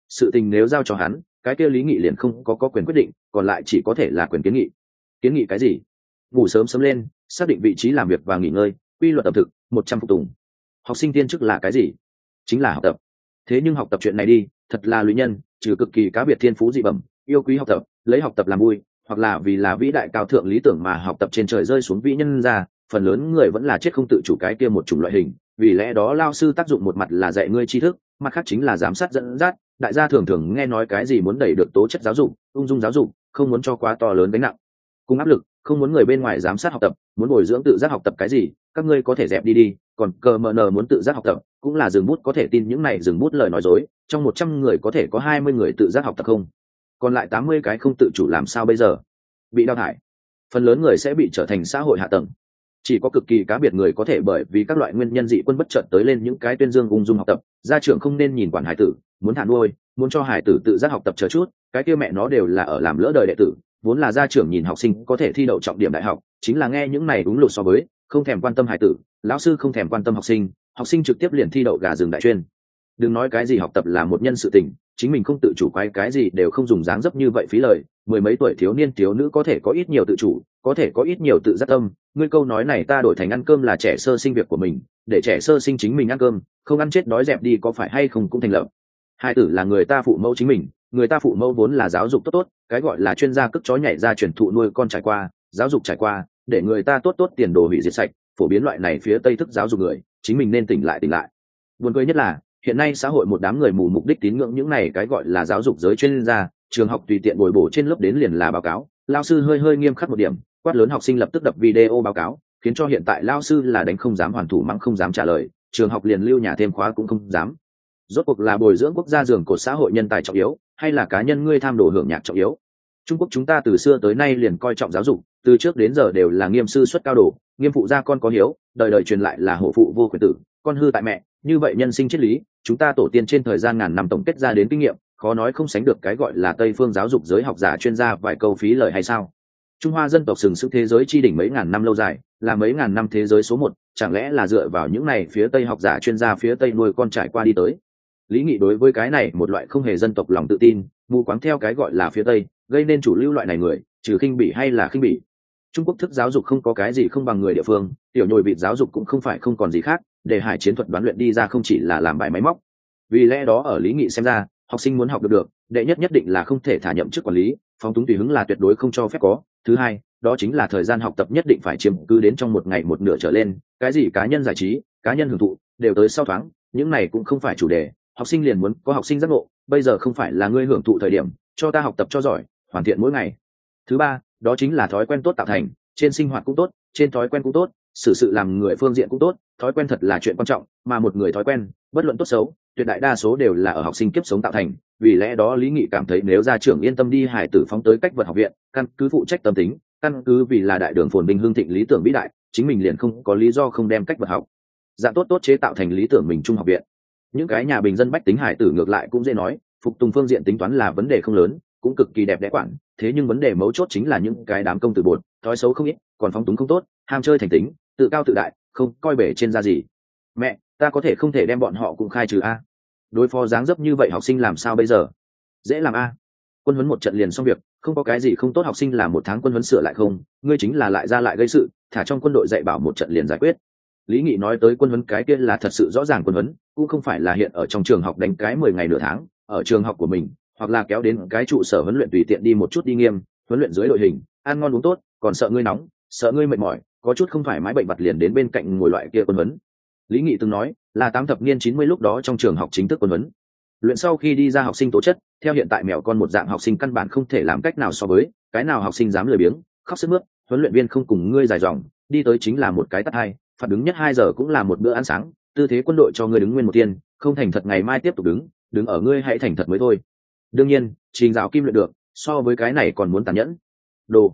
sự tình nếu giao cho hắn, cái kia Lý Nghị liền không có quyền quyết định, còn lại chỉ có thể là quyền kiến nghị. Kiến nghị cái gì? Ngủ sớm sớm lên, xác định vị trí làm việc và nghỉ ngơi, quy luật tập thực, 100 phục tùng. Học sinh tiên chức là cái gì? Chính là học tập. Thế nhưng học tập chuyện này đi, thật là lụy nhân, trừ cực kỳ cá biệt thiên phú dị bẩm, yêu quý học tập, lấy học tập làm vui, hoặc là vì là vĩ đại cao thượng lý tưởng mà học tập trên trời rơi xuống vĩ nhân ra, phần lớn người vẫn là chết không tự chủ cái kia một chủng loại hình. Vì lẽ đó lao sư tác dụng một mặt là dạy ngươi tri thức, mặt khác chính là giám sát dẫn dắt. Đại gia thường thường nghe nói cái gì muốn đẩy được tố chất giáo dục, ung dung giáo dục, không muốn cho quá to lớn gánh nặng cùng áp lực, không muốn người bên ngoài giám sát học tập, muốn bồi dưỡng tự giác học tập cái gì, các ngươi có thể dẹp đi đi. Còn cờ mờ nờ muốn tự giác học tập, cũng là dừng bút có thể tin những này dừng bút lời nói dối. Trong 100 người có thể có 20 người tự giác học tập không, còn lại 80 cái không tự chủ làm sao bây giờ? Bị đào thải, phần lớn người sẽ bị trở thành xã hội hạ tầng. Chỉ có cực kỳ cá biệt người có thể bởi vì các loại nguyên nhân dị quân bất chợt tới lên những cái tuyên dương ung dung học tập. Gia trưởng không nên nhìn quản hải tử, muốn thả nuôi, muốn cho hải tử tự giác học tập chờ chút, cái kia mẹ nó đều là ở làm lỡ đời đệ tử. Vốn là gia trưởng nhìn học sinh có thể thi đậu trọng điểm đại học, chính là nghe những này đúng lụt so với, không thèm quan tâm hải tử, lão sư không thèm quan tâm học sinh trực tiếp liền thi đậu gà rừng đại chuyên. Đừng nói cái gì học tập là một nhân sự tình, chính mình không tự chủ quay cái gì đều không dùng dáng dấp như vậy phí lời. Mười mấy tuổi thiếu niên thiếu nữ có thể có ít nhiều tự chủ, có thể có ít nhiều tự giác tâm. Ngươi câu nói này ta đổi thành ăn cơm là trẻ sơ sinh việc của mình, để trẻ sơ sinh chính mình ăn cơm, không ăn chết đói dẹp đi có phải hay không cũng thành lập. Hai tử là người ta phụ mẫu chính mình, người ta phụ mẫu vốn là giáo dục tốt tốt, cái gọi là chuyên gia cất chó nhảy ra truyền thụ nuôi con trải qua, giáo dục trải qua, để người ta tốt tốt tiền đồ hủy diệt sạch, phổ biến loại này phía tây thức giáo dục người, chính mình nên tỉnh lại. Buồn cười nhất là hiện nay xã hội một đám người mù mục đích tín ngưỡng những này cái gọi là giáo dục giới chuyên gia, trường học tùy tiện bồi bổ trên lớp đến liền là báo cáo, lao sư hơi nghiêm khắc một điểm, quát lớn học sinh lập tức đập video báo cáo, khiến cho hiện tại lao sư là đánh không dám hoàn thủ, mắng không dám trả lời, trường học liền lưu nhà thêm khóa cũng không dám. Rốt cuộc là bồi dưỡng quốc gia giường cột xã hội nhân tài trọng yếu, hay là cá nhân ngươi tham đồ hưởng nhạc trọng yếu? Trung Quốc chúng ta từ xưa tới nay liền coi trọng giáo dục, từ trước đến giờ đều là nghiêm sư xuất cao đồ, nghiêm phụ gia con có hiếu, đời đời truyền lại là hổ phụ vô quyền tử, con hư tại mẹ. Như vậy nhân sinh triết lý, chúng ta tổ tiên trên thời gian ngàn năm tổng kết ra đến kinh nghiệm, khó nói không sánh được cái gọi là Tây phương giáo dục giới học giả chuyên gia vài câu phí lời hay sao? Trung Hoa dân tộc sừng sững thế giới chi đỉnh mấy ngàn năm lâu dài, là mấy ngàn năm thế giới số 1, chẳng lẽ là dựa vào những này phía Tây học giả chuyên gia phía Tây nuôi con trải qua đi tới? Lý Nghị đối với cái này một loại không hề dân tộc lòng tự tin, mù quáng theo cái gọi là phía Tây, gây nên chủ lưu loại này người, trừ khinh bỉ hay là khinh bỉ. Trung Quốc thức giáo dục không có cái gì không bằng người địa phương, tiểu nhồi vịt giáo dục cũng không phải không còn gì khác, để hải chiến thuật đoán luyện đi ra không chỉ là làm bài máy móc. Vì lẽ đó ở Lý Nghị xem ra, học sinh muốn học được, đệ nhất định là không thể thả nhậm chức quản lý, phóng túng tùy hứng là tuyệt đối không cho phép có. Thứ hai, đó chính là thời gian học tập nhất định phải chiếm cứ đến trong một ngày một nửa trở lên, cái gì cá nhân giải trí, cá nhân hưởng thụ, đều tới sau thoáng, những này cũng không phải chủ đề. Học sinh liền muốn có học sinh giác ngộ, bây giờ không phải là ngươi hưởng thụ thời điểm, cho ta học tập cho giỏi, hoàn thiện mỗi ngày. Thứ ba, đó chính là thói quen tốt tạo thành, trên sinh hoạt cũng tốt, trên thói quen cũng tốt, xử sự làm người phương diện cũng tốt, thói quen thật là chuyện quan trọng, mà một người thói quen, bất luận tốt xấu, tuyệt đại đa số đều là ở học sinh kiếp sống tạo thành. Vì lẽ đó Lý Nghị cảm thấy nếu gia trưởng yên tâm đi hải tử phóng tới cách vật học viện, căn cứ phụ trách tâm tính, căn cứ vì là đại đường phồn vinh hương thịnh lý tưởng vĩ đại, chính mình liền không có lý do không đem cách vật học dạng tốt chế tạo thành lý tưởng mình trung học viện. Những cái nhà bình dân bách tính hải tử ngược lại cũng dễ nói, phục tùng phương diện tính toán là vấn đề không lớn, cũng cực kỳ đẹp đẽ quản, thế nhưng vấn đề mấu chốt chính là những cái đám công tử bột, thói xấu không ít, còn phóng túng không tốt, ham chơi thành tính, tự cao tự đại, không coi bể trên ra gì. Mẹ, ta có thể không thể đem bọn họ cũng khai trừ a? Đối phó dáng dấp như vậy học sinh làm sao bây giờ? Dễ làm a. Quân huấn một trận liền xong việc, không có cái gì không tốt, học sinh làm một tháng quân huấn sửa lại không, ngươi chính là lại ra lại gây sự, thả trong quân đội dạy bảo một trận liền giải quyết. Lý Nghị nói tới quân huấn cái kia là thật sự rõ ràng quân huấn, cũng không phải là hiện ở trong trường học đánh cái 10 ngày nửa tháng, ở trường học của mình, hoặc là kéo đến cái trụ sở huấn luyện tùy tiện đi một chút đi nghiêm, huấn luyện dưới đội hình, ăn ngon uống tốt, còn sợ ngươi nóng, sợ ngươi mệt mỏi, có chút không thoải mái bệnh vặt liền đến bên cạnh ngồi loại kia quân huấn. Lý Nghị từng nói, là 8 thập niên 90 lúc đó trong trường học chính thức quân huấn. Luyện sau khi đi ra học sinh tố chất, theo hiện tại mèo con một dạng học sinh căn bản không thể làm cách nào so với, cái nào học sinh dám lười biếng, khóc sướt mướt, huấn luyện viên không cùng ngươi dài dòng, đi tới chính là một cái tát hai, phạt đứng nhất 2 giờ cũng là một bữa ăn sáng, tư thế quân đội cho ngươi đứng nguyên một thiên, không thành thật ngày mai tiếp tục đứng ở ngươi hãy thành thật mới thôi. Đương nhiên, trình giáo kim luyện được, so với cái này còn muốn tàn nhẫn. Đồ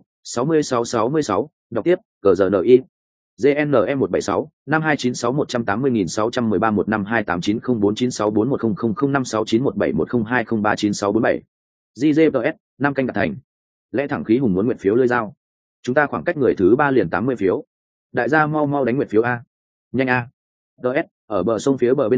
6666, đọc tiếp, GRNI GNM 176 5296 180613 1528961404641005691702027102037 GGPS 5 canh đạt thành. Lẽ thẳng khí hùng muốn nguyện phiếu lơi dao. Chúng ta khoảng cách người thứ 3 liền 80 phiếu. Đại gia mau đánh nguyện phiếu a. Nhanh a. DS, ở bờ sông phía bờ bên này,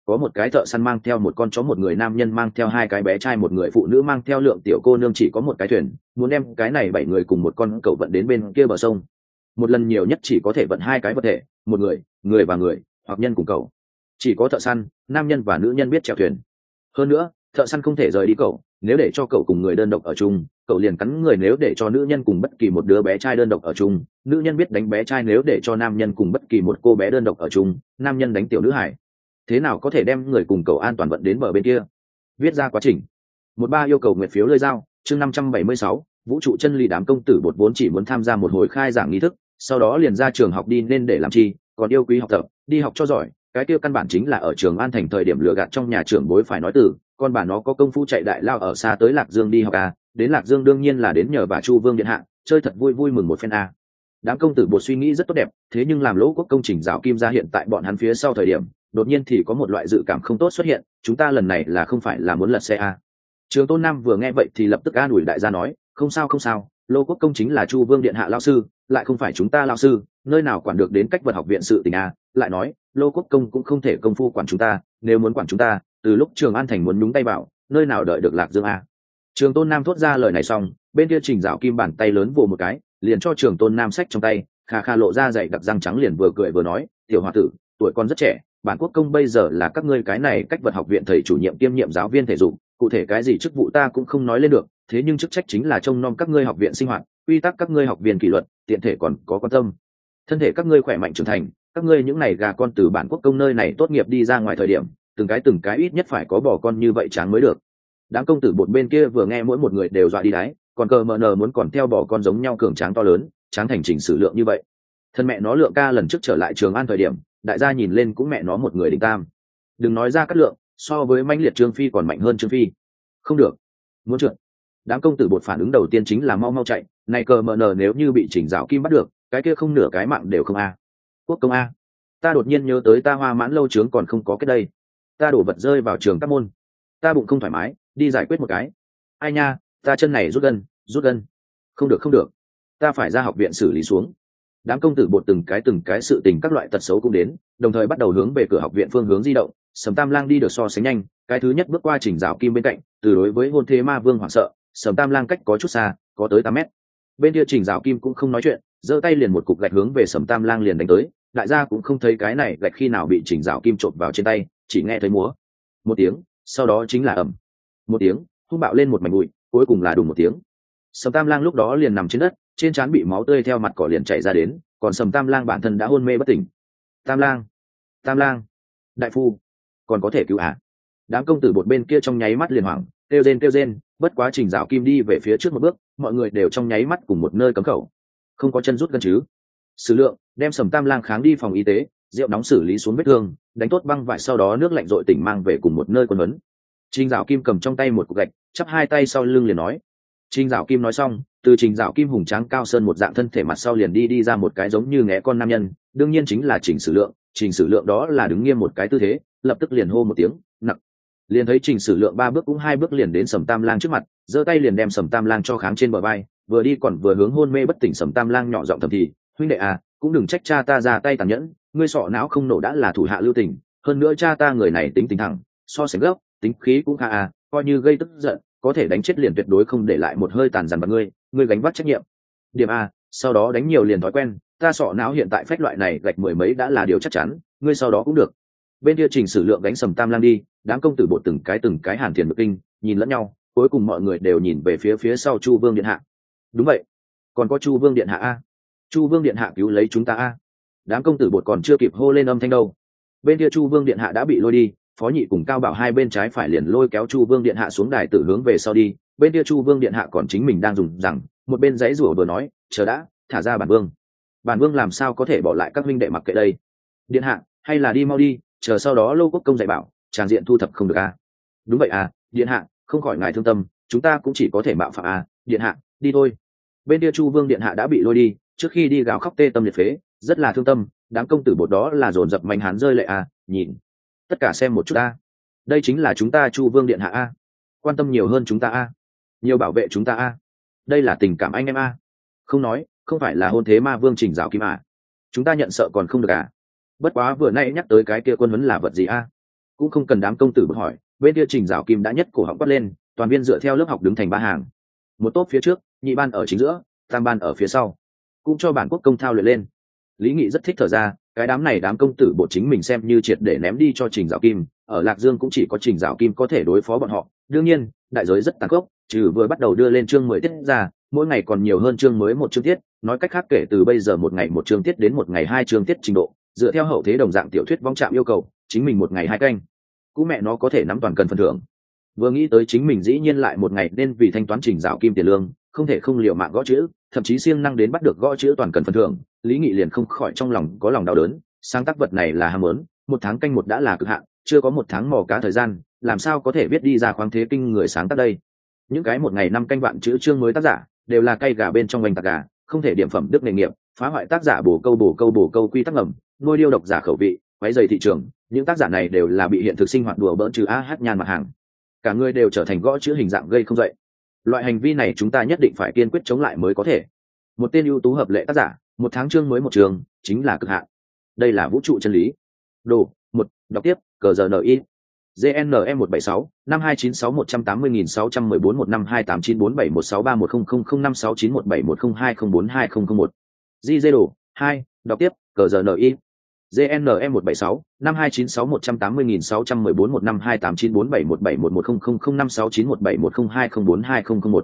có một cái thợ săn mang theo một con chó, một người nam nhân mang theo hai cái bé trai, một người phụ nữ mang theo lượng tiểu cô nương, chỉ có một cái thuyền, muốn đem cái này 7 người cùng một con cẩu vận đến bên kia bờ sông. Một lần nhiều nhất chỉ có thể vận 2 cái vật thể, một người và người, hoặc nhân cùng cẩu. Chỉ có thợ săn, nam nhân và nữ nhân biết chèo thuyền. hơn nữa thợ săn không thể rời đi cậu, nếu để cho cậu cùng người đơn độc ở chung, cậu liền cắn người. Nếu để cho nữ nhân cùng bất kỳ một đứa bé trai đơn độc ở chung, nữ nhân biết đánh bé trai. Nếu để cho nam nhân cùng bất kỳ một cô bé đơn độc ở chung, nam nhân đánh tiểu nữ hải. Thế nào có thể đem người cùng cậu an toàn vận đến bờ bên kia? Viết ra quá trình. 13 yêu cầu nguyện phiếu lơi dao. Chương 576, vũ trụ chân lý. Đám công tử bột vốn chỉ muốn tham gia một hồi khai giảng nghi thức, sau đó liền ra trường học đi, nên để làm chi, còn yêu quý học tập, đi học cho giỏi. Cái kia căn bản chính là ở trường An Thành thời điểm lừa gạt trong nhà trưởng bối phải nói từ, con bà nó có công phu chạy đại lao ở xa tới Lạc Dương đi học à, đến Lạc Dương đương nhiên là đến nhờ bà Chu Vương điện hạ, chơi thật vui vui mừng một phen à. Đám công tử bột suy nghĩ rất tốt đẹp, thế nhưng làm Lỗ Quốc công trình rào kim ra hiện tại bọn hắn phía sau thời điểm, đột nhiên thì có một loại dự cảm không tốt xuất hiện, chúng ta lần này là không phải là muốn lật xe à. Trường Tôn Nam vừa nghe vậy thì lập tức an ủi đại gia nói, không sao không sao, Lô Quốc công chính là Chu Vương điện hạ lao sư, lại không phải chúng ta lao sư, nơi nào quản được đến cách vật học viện sự tình à. Lại nói Lô Quốc công cũng không thể công phu quản chúng ta, nếu muốn quản chúng ta, từ lúc Trường An Thành muốn nhúng tay vào, nơi nào đợi được Lạc Dương à. Trường Tôn Nam thốt ra lời này xong, bên kia Trình Dạo Kim bàn tay lớn vồ một cái, liền cho Trường Tôn Nam sách trong tay, kha kha lộ ra dày đặc răng trắng, liền vừa cười vừa nói, tiểu hòa tử, tuổi con rất trẻ, bản quốc công bây giờ là các ngươi cái này cách vật học viện thầy chủ nhiệm kiêm nhiệm giáo viên thể dục, cụ thể cái gì chức vụ ta cũng không nói lên được, thế nhưng chức trách chính là trông nom các ngươi học viện sinh hoạt, quy tắc các ngươi học viên kỷ luật, tiện thể còn có quan tâm thân thể các ngươi khỏe mạnh trưởng thành. Các ngươi những này gà con từ bản quốc công nơi này tốt nghiệp đi ra ngoài thời điểm, từng cái ít nhất phải có bò con như vậy tráng mới được. Đám công tử bột bên kia vừa nghe mỗi một người đều dọa đi đáy, còn cờ mờ nờ muốn còn theo bò con giống nhau cường tráng to lớn, tráng thành Trình Sử Lượng như vậy. Thân mẹ nó Lượng ca lần trước trở lại Trường An thời điểm, đại gia nhìn lên cũng mẹ nó một người đỉnh tam. Đừng nói ra Cát Lượng, so với mãnh liệt Trương Phi còn mạnh hơn Trương Phi. Không được, muốn trượt. Đám công tử bột phản ứng đầu tiên chính là mau mau chạy, này cờ mờ nờ nếu như bị Trình Dạo Kim bắt được, cái kia không nửa cái mạng đều không a. Quốc công a, ta đột nhiên nhớ tới ta Hoa Mãn lâu trướng còn không có cái đây, ta đổ vật rơi vào trường các môn, ta bụng không thoải mái, đi giải quyết một cái. Ai nha, ta chân này rút gân, không được không được, ta phải ra học viện xử lý xuống. Đám công tử bột từng cái sự tình các loại tật xấu cũng đến, đồng thời bắt đầu hướng về cửa học viện phương hướng di động. Sầm Tam Lang đi được so sánh nhanh, cái thứ nhất bước qua Trình Dạo Kim bên cạnh, từ đối với hôn thế ma vương hoảng sợ, Sầm Tam Lang cách có chút xa, có tới 8 mét. Bên kia Trình Dạo Kim cũng không nói chuyện, giơ tay liền một cục gạch hướng về Sầm Tam Lang liền đánh tới. Đại gia cũng không thấy cái này gạch khi nào bị Trình Dạo Kim trộn vào trên tay, chỉ nghe thấy múa một tiếng, sau đó chính là ầm một tiếng, hung bạo lên một mảnh bụi, cuối cùng là đùng một tiếng. Sầm Tam Lang lúc đó liền nằm trên đất, trên trán bị máu tươi theo mặt cỏ liền chảy ra đến, còn Sầm Tam Lang bản thân đã hôn mê bất tỉnh. Tam Lang, đại phu, còn có thể cứu à? Đám công tử bột bên kia trong nháy mắt liền hoảng, kêu rên, bất quá Trình Dạo Kim đi về phía trước một bước, mọi người đều trong nháy mắt cùng một nơi cấm khẩu. Không có chân rút gân chứ? Sử Lượng đem Sầm Tam Lang kháng đi phòng y tế, rượu nóng xử lý xuống vết thương, đánh tốt băng vải, sau đó nước lạnh dội tỉnh mang về cùng một nơi quân huấn. Trình Dạo Kim cầm trong tay một cục gạch, chắp hai tay sau lưng liền nói. Trình Dạo Kim nói xong, từ Trình Dạo Kim hùng tráng cao sơn một dạng thân thể mặt sau liền đi ra một cái giống như ngẽ con nam nhân, đương nhiên chính là Trình Sử Lượng. Trình Sử Lượng đó là đứng nghiêm một cái tư thế, lập tức liền hô một tiếng, nặng. Liền thấy Trình Sử Lượng 3 bước cũng 2 bước liền đến Sầm Tam Lang trước mặt, giơ tay liền đem Sầm Tam Lang cho kháng trên bờ vai, vừa đi còn vừa hướng hôn mê bất tỉnh Sầm Tam Lang nhỏ giọng thầm thì, huynh đệ à, cũng đừng trách cha ta ra tay tàn nhẫn, ngươi sọ não không nổ đã là thủ hạ lưu tình, hơn nữa cha ta người này tính tình thẳng, so sánh gấp, tính khí cũng khá à, coi như gây tức giận, có thể đánh chết liền tuyệt đối không để lại một hơi tàn dằn vào ngươi gánh vác trách nhiệm. Điểm a, sau đó đánh nhiều liền thói quen, ta sọ não hiện tại phách loại này gạch 10 mấy đã là điều chắc chắn, ngươi sau đó cũng được. Bên kia Trình Sử Lượng đánh Sầm Tam Lang đi, đám công tử bột từng cái hàn thiền bực kinh, nhìn lẫn nhau, cuối cùng mọi người đều nhìn về phía sau Chu Vương điện hạ. Đúng vậy, còn có Chu Vương điện hạ a. Chu Vương điện hạ cứu lấy chúng ta a. Đám công tử bột còn chưa kịp hô lên âm thanh đâu, bên kia Chu Vương điện hạ đã bị lôi đi, Phó Nhị cùng Cao Bảo hai bên trái phải liền lôi kéo Chu Vương điện hạ xuống đài tử hướng về sau đi. Bên kia Chu Vương điện hạ còn chính mình đang dùng rằng, một bên giãy giụa vừa nói, chờ đã, thả ra bản vương làm sao có thể bỏ lại các huynh đệ mặc kệ đây. Điện hạ, hay là đi mau đi, chờ sau đó Lô Quốc công dạy bảo, tràng diện thu thập không được a. Đúng vậy à, điện hạ, không khỏi ngài thương tâm, chúng ta cũng chỉ có thể mạo phạm à, điện hạ, đi thôi. Bên kia Chu Vương điện hạ đã bị lôi đi, trước khi đi gào khóc tê tâm liệt phế, rất là thương tâm. Đám công tử bột đó là dồn dập manh hán rơi lệ à, nhìn tất cả xem một chút a, đây chính là chúng ta Chu Vương điện hạ a, quan tâm nhiều hơn chúng ta a, nhiều bảo vệ chúng ta a, đây là tình cảm anh em a. Không nói, không phải là hôn thế ma vương Trình Dạo Kim à, chúng ta nhận sợ còn không được à. Bất quá vừa nay nhắc tới cái kia quân huấn là vật gì a, cũng không cần đám công tử bực hỏi, bên kia Trình Dạo Kim đã nhất cổ họng quát lên, toàn viên dựa theo lớp học đứng thành ba hàng, một tốp phía trước, nhị ban ở chính giữa, tam ban ở phía sau, cũng cho bản quốc công thao luyện lên. Lý Nghị rất thích thở ra, cái đám này đám công tử bộ chính mình xem như triệt để ném đi cho Trình Dạo Kim, ở Lạc Dương cũng chỉ có Trình Dạo Kim có thể đối phó bọn họ. Đương nhiên, đại giới rất tàn khốc, trừ vừa bắt đầu đưa lên chương 10 tiết ra, mỗi ngày còn nhiều hơn chương mới một chương tiết, nói cách khác kể từ bây giờ một ngày một chương tiết đến một ngày hai chương tiết trình độ, dựa theo hậu thế đồng dạng tiểu thuyết vong trạm yêu cầu, chính mình một ngày hai canh, cú mẹ nó có thể nắm toàn cần phần thưởng. Vừa nghĩ tới chính mình dĩ nhiên lại một ngày nên vì thanh toán Trình Dạo Kim tiền lương, không thể không liều mạng gõ chữ, thậm chí siêng năng đến bắt được gõ chữ toàn cần phần thưởng, Lý Nghị liền không khỏi trong lòng có lòng đau đớn. Sáng tác vật này là ham muốn, một tháng canh một đã là cực hạn, chưa có một tháng mò cá thời gian, làm sao có thể viết đi ra khoáng thế kinh người sáng tác đây. Những cái một ngày năm canh vạn chữ chương mới tác giả đều là cây gà bên trong ngành tạc gà, không thể điểm phẩm đức nghề nghiệp, phá hoại tác giả bổ câu quy tắc ngầm, nuôi điêu độc giả khẩu vị, quấy rầy thị trường. Những tác giả này đều là bị hiện thực sinh hoạt đùa bỡn trừ hát nhan mặt hàng, cả người đều trở thành gõ chữ hình dạng gây không dậy. Loại hành vi này chúng ta nhất định phải kiên quyết chống lại mới có thể. Một tên ưu tú hợp lệ tác giả, một tháng chương mới một trường, chính là cực hạn. Đây là vũ trụ chân lý. Đồ một, đọc tiếp, CGNI GNE 176 5296 180614 152894716310056917002042001. GZ đồ 2, đọc tiếp, CGNI GNE 176 5296 180614 15289471711100056917102042001.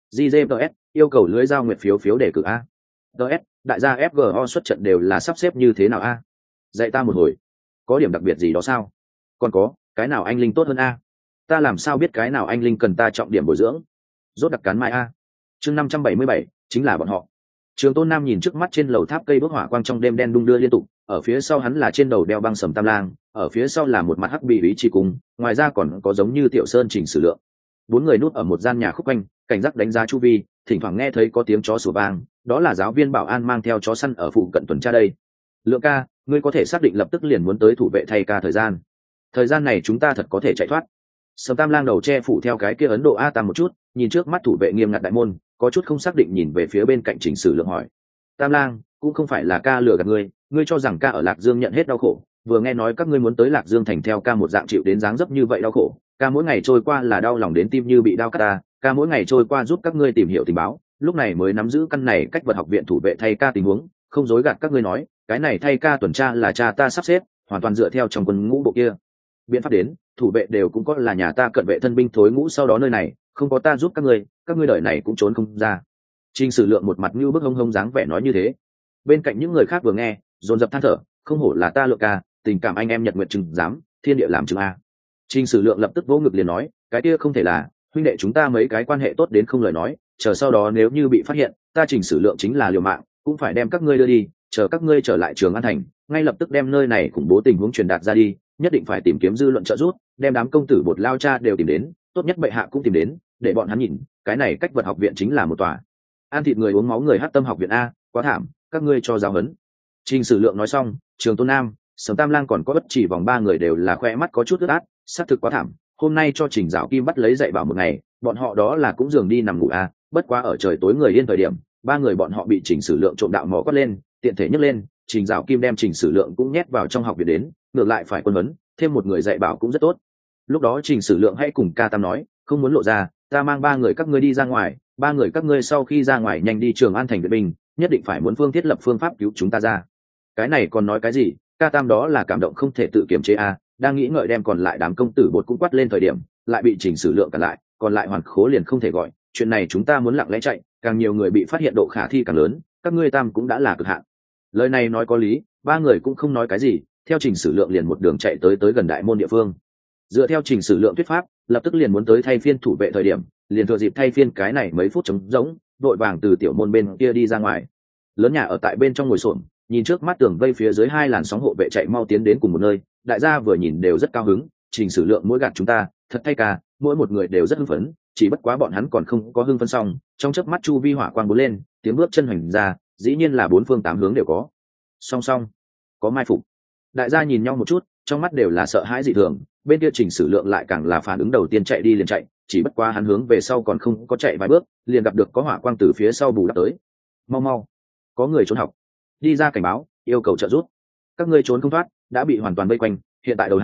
GZPS yêu cầu lưới giao nguyệt phiếu đề cử a. DS, đại gia FGO xuất trận đều là sắp xếp như thế nào a? Dạy ta một hồi. Có điểm đặc biệt gì đó sao? Còn có, cái nào anh linh tốt hơn a? Ta làm sao biết cái nào anh linh cần ta trọng điểm bồi dưỡng? Rốt đặc cán mai a. Chương 577, chính là bọn họ. Trường Tôn Nam nhìn trước mắt trên lầu tháp cây đuốc hỏa quang trong đêm đen đung đưa liên tục, ở phía sau hắn là trên đầu đeo băng sầm tam lang, ở phía sau là một mặt hắc bị ý chỉ cùng, ngoài ra còn có giống như Tiểu Sơn Trình Sử Lượng. Bốn người núp ở một gian nhà khúc quanh, cảnh giác đánh giá chu vi, thỉnh thoảng nghe thấy có tiếng chó sủa vang, đó là giáo viên bảo an mang theo chó săn ở phụ cận tuần tra đây. Lượng ca, ngươi có thể xác định lập tức liền muốn tới thủ vệ thay ca thời gian này chúng ta thật có thể chạy thoát. Sầm tam lang đầu che phủ theo cái kia Ấn Độ a tam một chút, nhìn trước mắt thủ vệ nghiêm ngặt đại môn, có chút không xác định nhìn về phía bên cạnh Trình Sử Lượng hỏi: Tam lang, cũng không phải là ca lừa gạt ngươi cho rằng ca ở Lạc Dương nhận hết đau khổ, vừa nghe nói các ngươi muốn tới Lạc Dương thành theo ca một dạng chịu đến dáng dấp như vậy đau khổ, ca mỗi ngày trôi qua là đau lòng đến tim như bị đau cắt ca mỗi ngày trôi qua giúp các ngươi tìm hiểu tình báo, lúc này mới nắm giữ căn này cách vật học viện thủ vệ thay ca tình huống, không dối gạt các ngươi nói, cái này thay ca tuần tra là cha ta sắp xếp, hoàn toàn dựa theo trong quân ngũ bộ kia biện pháp đến, thủ vệ đều cũng có là nhà ta cận vệ thân binh thối ngũ, sau đó nơi này không có ta giúp các ngươi đời này cũng trốn không ra. Trình Sử Lượng một mặt như bức hông hông dáng vẻ nói như thế. Bên cạnh những người khác vừa nghe dồn dập than thở, không hổ là ta Lượng ca, tình cảm anh em nhật nguyện chừng dám, thiên địa làm chừng a. Trình Sử Lượng lập tức vỗ ngực liền nói, cái kia không thể là, huynh đệ chúng ta mấy cái quan hệ tốt đến không lời nói, chờ sau đó nếu như bị phát hiện, ta Trình Sử Lượng chính là liều mạng cũng phải đem các ngươi đưa đi, chờ các ngươi trở lại Trường An thành, ngay lập tức đem nơi này khủng bố tình huống truyền đạt ra đi, nhất định phải tìm kiếm dư luận trợ giúp, đem đám công tử bột lao cha đều tìm đến, tốt nhất bệ hạ cũng tìm đến, để bọn hắn nhìn, cái này cách vật học viện chính là một tòa ăn thịt người uống máu người hát tâm học viện a, quá thảm, các ngươi cho giáo huấn. Trình Sử Lượng nói xong, Trường Tôn Nam, Sầm Tam Lang còn có bất chỉ vòng ba người đều là khoe mắt có chút ướt át, xác thực quá thảm. Hôm nay cho Trình Dạo Kim bắt lấy dạy bảo một ngày, bọn họ đó là cũng giường đi nằm ngủ a, bất quá ở trời tối người yên thời điểm, ba người bọn họ bị Trình Sử Lượng trộm đạo mò quát lên, tiện thể nhấc lên, Trình Dạo Kim đem Trình Sử Lượng cũng nhét vào trong học viện đến, ngược lại phải quân vấn, thêm một người dạy bảo cũng rất tốt. Lúc đó Trình Sử Lượng hãy cùng ca tam nói, không muốn lộ ra, ta mang ba người các ngươi đi ra ngoài, ba người các ngươi sau khi ra ngoài nhanh đi Trường An thành viện binh, nhất định phải muốn phương thiết lập phương pháp cứu chúng ta ra. Cái này còn nói cái gì, ca tam đó là cảm động không thể tự kiềm chế a, đang nghĩ ngợi đem còn lại đám công tử bột cũng quát lên thời điểm, lại bị Trình Sử Lượng cản lại, còn lại hoàn khố liền không thể gọi, chuyện này chúng ta muốn lặng lẽ chạy, càng nhiều người bị phát hiện độ khả thi càng lớn, các ngươi tam cũng đã là cực hạn. Lời này nói có lý, ba người cũng không nói cái gì, theo Trình Sử Lượng liền một đường chạy tới gần đại môn địa phương. Dựa theo Trình Sử Lượng thuyết pháp, lập tức liền muốn tới thay phiên thủ vệ thời điểm, liền thừa dịp thay phiên cái này mấy phút trống rỗng, đội vàng từ tiểu môn bên kia đi ra ngoài. Lớn nhà ở tại bên trong ngồi xổm, nhìn trước mắt tường vây phía dưới hai làn sóng hộ vệ chạy mau tiến đến cùng một nơi, đại gia vừa nhìn đều rất cao hứng, Trình Sử Lượng mỗi gạt chúng ta, thật thay ca, mỗi một người đều rất hưng phấn, chỉ bất quá bọn hắn còn không có hưng phấn xong, trong chớp mắt chu vi hỏa quang bắn lên, tiếng bước chân hành ra, dĩ nhiên là bốn phương tám hướng đều có. Song song, có mai phục. Đại gia nhìn nhau một chút, trong mắt đều là sợ hãi dị thường, bên kia Trình Sử Lượng lại càng là phản ứng đầu tiên chạy đi liền chạy, chỉ bất quá hắn hướng về sau còn không có chạy vài bước, liền gặp được có hỏa quang từ phía sau bù đắp tới. Mau mau, có người trốn học, đi ra cảnh báo, yêu cầu trợ giúp. Các ngươi trốn không thoát, đã bị hoàn toàn vây quanh, hiện tại đầu hàng,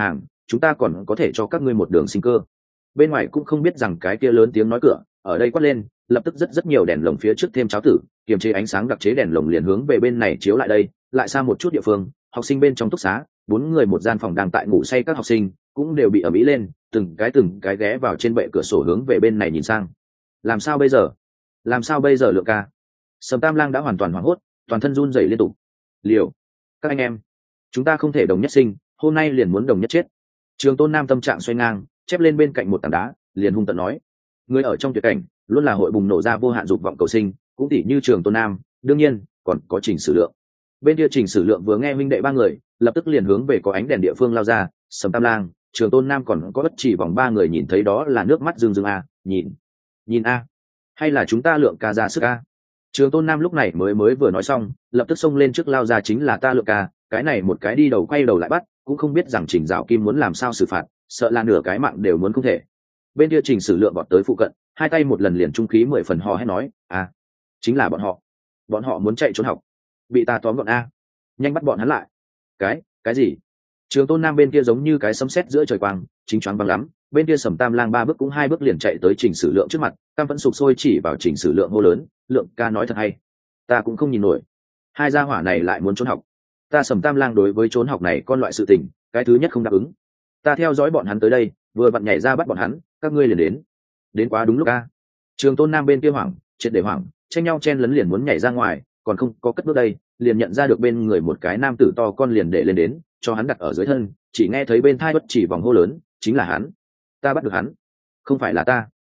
chúng ta còn có thể cho các ngươi một đường sinh cơ. Bên ngoài cũng không biết rằng cái kia lớn tiếng nói cửa ở đây quát lên, lập tức rất nhiều đèn lồng phía trước thêm cháo tử, kiềm chế ánh sáng đặc chế đèn lồng liền hướng về bên này chiếu lại đây. Lại xa một chút địa phương, học sinh bên trong túc xá, 4 người một gian phòng đang tại ngủ say, các học sinh cũng đều bị ầm ĩ lên, từng cái ghé vào trên bệ cửa sổ hướng về bên này nhìn sang. Làm sao bây giờ? Làm sao bây giờ Lượng ca? Sầm Tam Lang đã hoàn toàn hoảng hốt, toàn thân run rẩy liên tục. Liều, các anh em, chúng ta không thể đồng nhất sinh, hôm nay liền muốn đồng nhất chết. Trường Tôn Nam tâm trạng xoay ngang, chép lên bên cạnh một tảng đá, liền hung tợn nói: người ở trong tuyệt cảnh luôn là hội bùng nổ ra vô hạn dục vọng cầu sinh, cũng tỉ như Trường Tôn Nam, đương nhiên còn có Trình Sử Lượng. Bên kia Trình Sử Lượng vừa nghe huynh đệ 3 người, lập tức liền hướng về có ánh đèn địa phương lao ra. Sầm Tam Lang, Trường Tôn Nam còn có Bất Chỉ vòng 3 người nhìn thấy đó là nước mắt rưng rưng a, nhìn a, hay là chúng ta Lượng ca ra sức a. Trường Tôn Nam lúc này mới vừa nói xong, lập tức xông lên trước lao ra: chính là ta Lượng ca, cái này một cái đi đầu quay đầu lại bắt, cũng không biết rằng Trình Dạo Kim muốn làm sao xử phạt, sợ là nửa cái mạng đều muốn không thể. Bên kia Trình Sử Lượng vọt tới phụ cận, hai tay một lần liền trung khí 10 phần hò hét nói: à, chính là bọn họ muốn chạy trốn học, bị ta tóm gọn a, nhanh bắt bọn hắn lại. Cái gì? Trường Tôn Nam bên kia giống như cái sấm sét giữa trời quang, chính choáng váng lắm. Bên kia Sầm Tam Lang 3 bước cũng 2 bước liền chạy tới Trình Sử Lượng trước mặt, cam vẫn sục sôi chỉ vào Trình Sử Lượng hô lớn: Lượng ca nói thật hay, ta cũng không nhìn nổi, hai gia hỏa này lại muốn trốn học. Ta Sầm Tam Lang đối với trốn học này con loại sự tình, cái thứ nhất không đáp ứng. Ta theo dõi bọn hắn tới đây, vừa vặn nhảy ra bắt bọn hắn, các ngươi liền đến quá đúng lúc a. Trường Tôn Nam bên kia hoảng, triệt để hoảng, tranh nhau chen lấn liền muốn nhảy ra ngoài, còn không có cất bước đây, liền nhận ra được bên người một cái nam tử to con liền để lên đến, cho hắn đặt ở dưới thân, chỉ nghe thấy bên thai Bất Chỉ vòng hô lớn: chính là hắn, ta bắt được hắn, không phải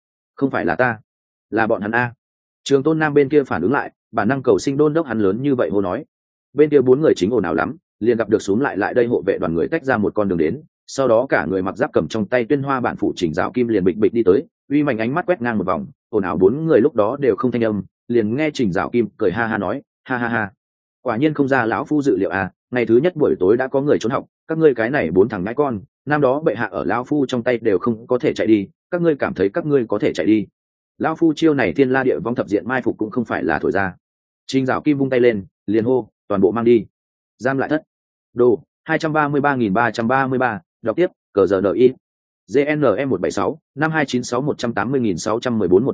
là ta, là bọn hắn a. Trường Tôn Nam bên kia phản ứng lại, bản năng cầu sinh đôn đốc hắn lớn như vậy hô nói. Bên kia 4 người chính ồn ào lắm, liền gặp được xuống lại đây hộ vệ đoàn người tách ra một con đường đến, sau đó cả người mặc giáp cầm trong tay tuyên hoa bản phụ Trình Dạo Kim liền bịch bịch đi tới, uy mạnh ánh mắt quét ngang một vòng, ồn ào 4 người lúc đó đều không thanh âm, liền nghe Trình Dạo Kim cười ha ha nói: ha ha ha, quả nhiên không ra lão phu dự liệu à, ngày thứ nhất buổi tối đã có người trốn học, các ngươi cái này 4 thằng ngãi con, năm đó bệ hạ ở lão phu trong tay đều không có thể chạy đi, các ngươi cảm thấy các ngươi có thể chạy đi? Lão phu chiêu này thiên la địa vong thập diện mai phục cũng không phải là thổi ra. Trình Dạo Kim vung tay lên, liền hô: toàn bộ mang đi, giam lại thất. Đồ 233.333, đọc tiếp, cờ giờ đợi y. GNM 176 5296 180.614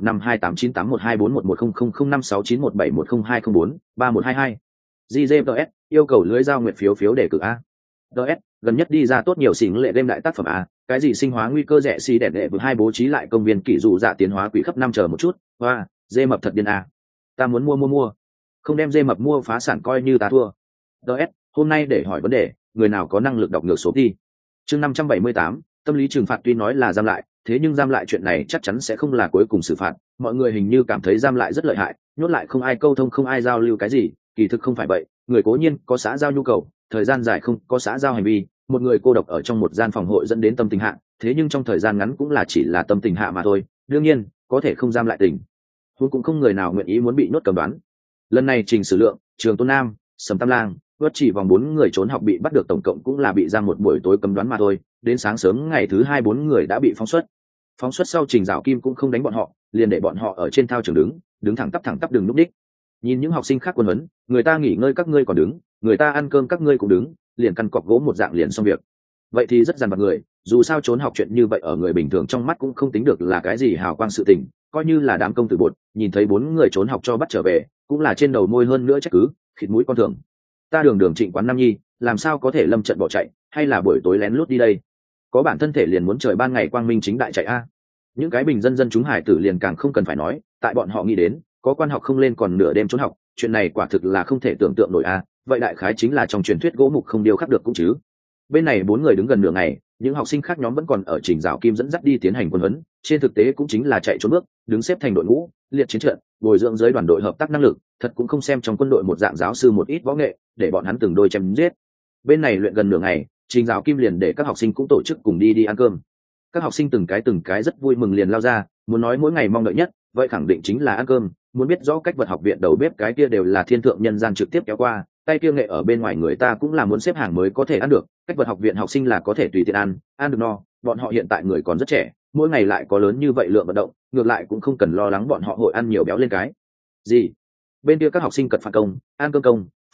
15289812411005691710204 3122. GGTS yêu cầu lưới giao nguyện phiếu đề cử a. DS gần nhất đi ra tốt nhiều xỉn lệ game đại tác phẩm a, cái gì sinh hóa nguy cơ rẻ xì đẻ đệ vừa 2 bố trí lại công viên kỷ dụ dạ tiến hóa quỷ khắp 5 chờ một chút. Hoa, dê mập thật điên a. Ta muốn mua. Không đem dê mập mua phá sản coi như ta thua. DS hôm nay để hỏi vấn đề, người nào có năng lực đọc ngược số đi. Chương 578, tâm lý trừng phạt tuy nói là giam lại, thế nhưng giam lại chuyện này chắc chắn sẽ không là cuối cùng xử phạt, mọi người hình như cảm thấy giam lại rất lợi hại, nhốt lại không ai câu thông không ai giao lưu cái gì, kỳ thực không phải vậy, người cố nhiên có xã giao nhu cầu, thời gian dài không có xã giao hành vi, một người cô độc ở trong một gian phòng hội dẫn đến tâm tình hạ, thế nhưng trong thời gian ngắn cũng là chỉ là tâm tình hạ mà thôi, đương nhiên, có thể không giam lại tình. Cũng không người nào nguyện ý muốn bị nhốt cầm đoán. Lần này Trình Sử Lượng, Trường Tôn Nam, Sầm Tam Lang, Bất Chỉ vòng 4 người trốn học bị bắt được tổng cộng cũng là bị giam một buổi tối cấm đoán mà thôi, đến sáng sớm ngày thứ 2 4 người đã bị phóng xuất sau Trình Dạo Kim cũng không đánh bọn họ, liền để bọn họ ở trên thao trường đứng thẳng tắp đừng núp đích. Nhìn những học sinh khác quân huấn, người ta nghỉ ngơi các ngươi còn đứng, người ta ăn cơm các ngươi cũng đứng, liền căn cọc gỗ một dạng liền xong việc. Vậy thì rất dằn vặt người, dù sao trốn học chuyện như vậy ở người bình thường trong mắt cũng không tính được là cái gì hào quang sự tình, coi như là đám công tử bột, nhìn thấy 4 người trốn học cho bắt trở về, cũng là trên đầu môi hơn nữa trách cứ, khịt mũi con thường. Ta đường Trịnh Quán Nam Nhi, làm sao có thể lâm trận bỏ chạy, hay là buổi tối lén lút đi đây? Có bản thân thể liền muốn trời ban ngày quang minh chính đại chạy a. Những cái bình dân chúng hải tử liền càng không cần phải nói, tại bọn họ nghĩ đến, có quan học không lên còn nửa đêm trốn học, chuyện này quả thực là không thể tưởng tượng nổi a. Vậy đại khái chính là trong truyền thuyết gỗ mục không điêu khắc được cũng chứ. Bên này 4 người đứng gần nửa ngày, những học sinh khác nhóm vẫn còn ở Trình Dạo Kim dẫn dắt đi tiến hành quân huấn, trên thực tế cũng chính là chạy trốn bước, đứng xếp thành đội ngũ, liệt chiến trận, bồi dưỡng giới đoàn đội hợp tác năng lực, thật cũng không xem trong quân đội một dạng giáo sư một ít võ nghệ, để bọn hắn từng đôi chém giết. Bên này luyện gần nửa ngày, Trình Dạo Kim liền để các học sinh cũng tổ chức cùng đi ăn cơm. Các học sinh từng cái rất vui mừng liền lao ra, muốn nói mỗi ngày mong đợi nhất, vậy khẳng định chính là ăn cơm, muốn biết rõ cách vật học viện đầu bếp cái kia đều là thiên thượng nhân gian trực tiếp kéo qua, tay kia nghệ ở bên ngoài người ta cũng là muốn xếp hàng mới có thể ăn được, cách vật học viện học sinh là có thể tùy tiện ăn được no, bọn họ hiện tại người còn rất trẻ, mỗi ngày lại có lớn như vậy lượng vận động, ngược lại cũng không cần lo lắng bọn họ hội ăn nhiều béo lên cái gì. Bên kia các học sinh cật phạt công, ăn cơm công phu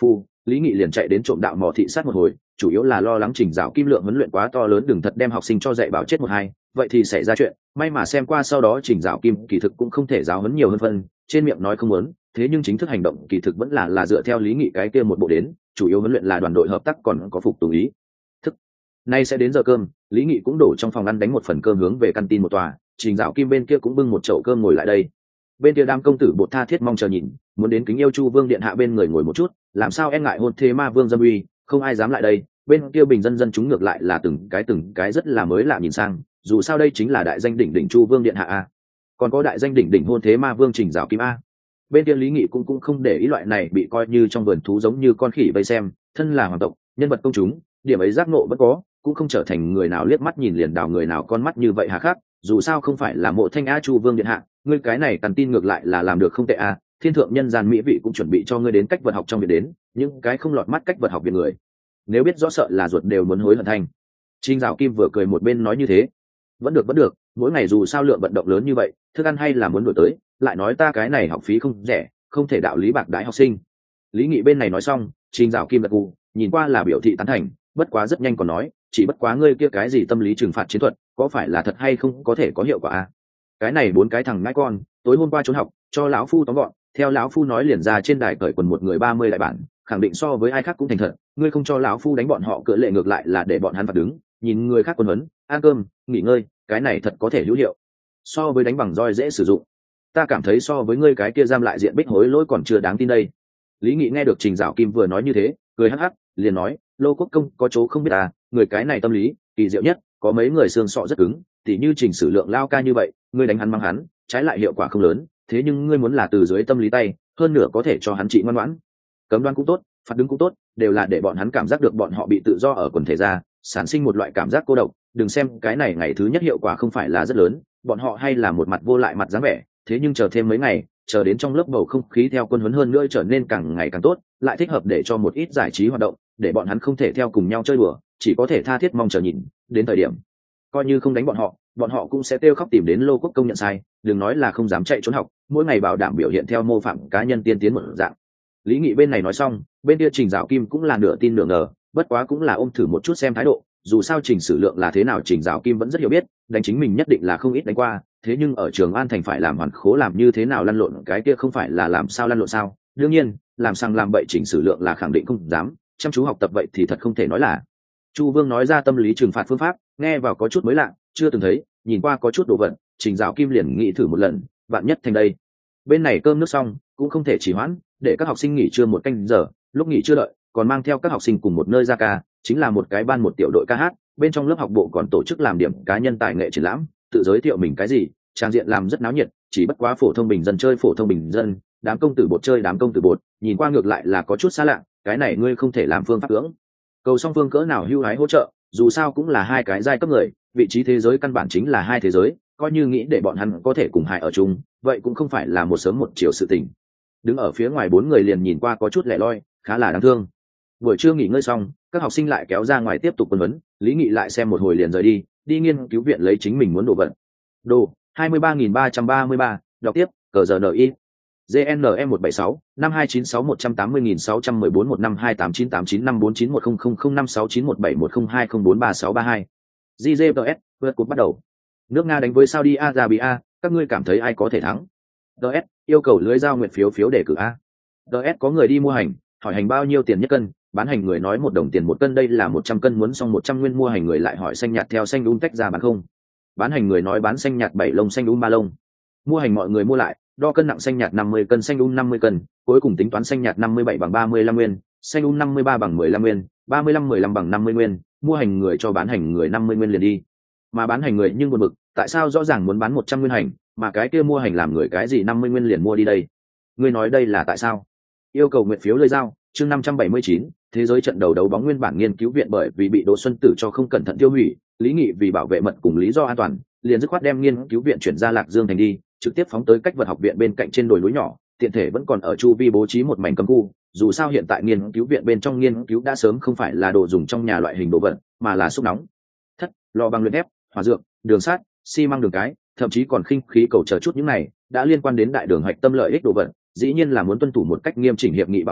Lý Nghị liền chạy đến trộm đạo mò thị sát một hồi, chủ yếu là lo lắng Trình Dạo Kim lượng huấn luyện quá to lớn, đừng thật đem học sinh cho dạy bảo chết một hai, vậy thì xảy ra chuyện. May mà xem qua sau đó Trình Dạo Kim kỳ thực cũng không thể giáo huấn nhiều hơn phân, trên miệng nói không muốn, thế nhưng chính thức hành động kỳ thực vẫn là dựa theo Lý Nghị cái kia một bộ đến, chủ yếu huấn luyện là đoàn đội hợp tác, còn có phục tùng ý thức. Nay sẽ đến giờ cơm, Lý Nghị cũng đổ trong phòng ăn đánh một phần cơm hướng về căn tin một tòa, Trình Dạo Kim bên kia cũng bưng một chậu cơm ngồi lại đây. Bên kia đám công tử bột tha thiết mong chờ nhìn, muốn đến kính yêu Chu Vương điện hạ bên người ngồi một chút, làm sao e ngại hôn thế ma vương dâm uy, không ai dám lại đây. Bên kia bình dân dân chúng ngược lại là từng cái rất là mới lạ nhìn sang, dù sao đây chính là đại danh đỉnh đỉnh Chu Vương điện hạ a, còn có đại danh đỉnh đỉnh hôn thế ma vương Trình Dạo Kim a. Bên kia Lý Nghị cũng không để ý loại này bị coi như trong vườn thú giống như con khỉ vây xem, thân là hoàng tộc, nhân vật công chúng, điểm ấy giác ngộ vẫn có, cũng không trở thành người nào liếc mắt nhìn liền đào người nào con mắt như vậy hà khắc. Dù sao không phải là Mộ Thanh Á Chu Vương điện hạ, ngươi cái này Càn tin ngược lại là làm được không tệ a. Thiên thượng nhân gian mỹ vị cũng chuẩn bị cho ngươi đến cách vật học trong viện đến, những cái không lọt mắt cách vật học viện người, nếu biết rõ sợ là ruột đều muốn hối hận thành. Trình Dạo Kim vừa cười một bên nói như thế, vẫn được, mỗi ngày dù sao lượng vận động lớn như vậy, thức ăn hay là muốn đổi tới, lại nói ta cái này học phí không rẻ, không thể đạo lý bạc đái học sinh. Lý Nghị bên này nói xong, Trình Dạo Kim gật gù, nhìn qua là biểu thị tán thành, bất quá rất nhanh còn nói, chỉ bất quá ngươi kia cái gì tâm lý trừng phạt chiến thuật, có phải là thật hay không có thể có hiệu quả a? Cái này 4 cái thằng ngãi con, tối hôm qua trốn học, cho lão phu tóm gọn, theo lão phu nói liền ra trên đài cởi quần một người 30 đại bản, khẳng định so với ai khác cũng thành thật, ngươi không cho lão phu đánh bọn họ cỡ lệ, ngược lại là để bọn hắn phạt đứng, nhìn người khác quân huấn, ăn cơm, nghỉ ngơi, cái này thật có thể hữu hiệu. So với đánh bằng roi dễ sử dụng, ta cảm thấy so với ngươi cái kia giam lại diện bích hối lỗi còn chưa đáng tin đây. Lý Nghị nghe được Trình Dạo Kim vừa nói như thế, cười hắc hắc, liền nói, Lô Quốc Công có chỗ không biết à, người cái này tâm lý kỳ diệu nhất, có mấy người xương sọ rất cứng, tỉ như Trình Sử Lượng lao ca như vậy, ngươi đánh hắn mắng hắn, trái lại hiệu quả không lớn, thế nhưng ngươi muốn là từ dưới tâm lý tay, hơn nửa có thể cho hắn trị ngoan ngoãn. Cấm đoan cũng tốt, phạt đứng cũng tốt, đều là để bọn hắn cảm giác được bọn họ bị tự do ở quần thể ra, sản sinh một loại cảm giác cô độc. Đừng xem cái này ngày thứ nhất hiệu quả không phải là rất lớn, bọn họ hay là một mặt vô lại mặt dáng vẻ, thế nhưng chờ thêm mấy ngày, chờ đến trong lớp bầu không khí theo quân huấn hơn nữa trở nên càng ngày càng tốt, lại thích hợp để cho một ít giải trí hoạt động, để bọn hắn không thể theo cùng nhau chơi đùa, chỉ có thể tha thiết mong chờ nhìn, đến thời điểm coi như không đánh bọn họ cũng sẽ kêu khóc tìm đến Lô Quốc Công nhận sai, đừng nói là không dám chạy trốn học, mỗi ngày bảo đảm biểu hiện theo mô phạm cá nhân tiên tiến một dạng. Lý Nghị bên này nói xong, bên kia Trình Dạo Kim cũng là nửa tin nửa ngờ, bất quá cũng là ôm thử một chút xem thái độ, dù sao Trình Sử Lượng là thế nào Trình Dạo Kim vẫn rất hiểu biết, đánh chính mình nhất định là không ít đánh qua, thế nhưng ở Trường An thành phải làm hoàn khố làm như thế nào lăn lộn cái kia không phải là làm sao lăn lộn sao? Đương nhiên, làm sang làm bậy Trình Sử Lượng là khẳng định không dám, chăm chú học tập vậy thì thật không thể nói là. Chu Vương nói ra tâm lý trừng phạt phương pháp, nghe vào có chút mới lạ, chưa từng thấy, nhìn qua có chút đồ vật, Trình Dạo Kim liền nghĩ thử một lần, vạn nhất thành đây. Bên này cơm nước xong, cũng không thể trì hoãn, để các học sinh nghỉ trưa một canh giờ, lúc nghỉ trưa đợi, còn mang theo các học sinh cùng một nơi ra ca, chính là một cái ban một tiểu đội ca hát, bên trong lớp học bộ còn tổ chức làm điểm cá nhân tài nghệ triển lãm, tự giới thiệu mình cái gì, trang diện làm rất náo nhiệt, chỉ bất quá phổ thông bình dân chơi phổ thông bình dân, đám công tử bột chơi đám công tử bột, nhìn qua ngược lại là có chút xa lạ, cái này ngươi không thể làm phương pháp cưỡng cầu song phương cỡ nào hưu hái hỗ trợ, dù sao cũng là hai cái giai cấp người, vị trí thế giới căn bản chính là hai thế giới, coi như nghĩ để bọn hắn có thể cùng hài ở chung, vậy cũng không phải là một sớm một chiều sự tình. Đứng ở phía ngoài 4 người liền nhìn qua có chút lẻ loi, khá là đáng thương. Buổi trưa nghỉ ngơi xong, các học sinh lại kéo ra ngoài tiếp tục quân vấn, Lý Nghị lại xem một hồi liền rời đi nghiên cứu viện lấy chính mình muốn đồ vật. Đồ 23.333, đọc tiếp, CRNI. GNM 176 5296 180.614 1528989549105691005691710204362. GGPS, vượt cột bắt đầu. Nước Nga đánh với Saudi Arabia, các ngươi cảm thấy ai có thể thắng? DS, yêu cầu lưới giao nguyện phiếu đề cử a. DS có người đi mua hành, hỏi hành bao nhiêu tiền nhất cân, bán hành người nói 1 đồng tiền 1 cân, đây là 100 cân muốn xong 100 nguyên, mua hành người lại hỏi xanh nhạt theo xanh tách ra bán không. Bán hành người nói bán xanh nhạt 7 lông xanh 3 lông. Mua hành mọi người mua lại, đo cân nặng xanh nhạt 50 cân, xanh 50 cân, cuối cùng tính toán xanh nhạt 57 bằng 35 nguyên, xanh 53 bằng 15 nguyên, 15 bằng 50 nguyên, mua hành người cho bán hành người 50 nguyên liền đi. Mà bán hành người nhưng buồn bực, tại sao rõ ràng muốn bán 100 nguyên hành, mà cái kia mua hành làm người cái gì 50 nguyên liền mua đi đây? Ngươi nói đây là tại sao? Yêu cầu nguyện phiếu lời giao, chương 579, thế giới trận đầu đấu bóng nguyên bản nghiên cứu viện bởi vì bị Đỗ Xuân Tử cho không cẩn thận tiêu hủy, Lý Nghị vì bảo vệ mật cùng lý do an toàn, liền dứt khoát đem nghiên cứu viện chuyển ra Lạc Dương thành đi, trực tiếp phóng tới cách vật học viện bên cạnh trên đồi núi nhỏ, tiện thể vẫn còn ở chu vi bố trí một mảnh cấm khu, dù sao hiện tại nghiên cứu viện bên trong nghiên cứu đã sớm không phải là đồ dùng trong nhà loại hình đồ vật, mà là xúc nóng thất, lò bằng luyện thép, hỏa dược, đường sắt, xi măng đường cái, thậm chí còn khinh khí cầu chờ chút những này đã liên quan đến đại đường hạch tâm lợi ích đồ vật, dĩ nhiên là muốn tuân thủ một cách nghiêm chỉnh hiệp nghị bảo mật,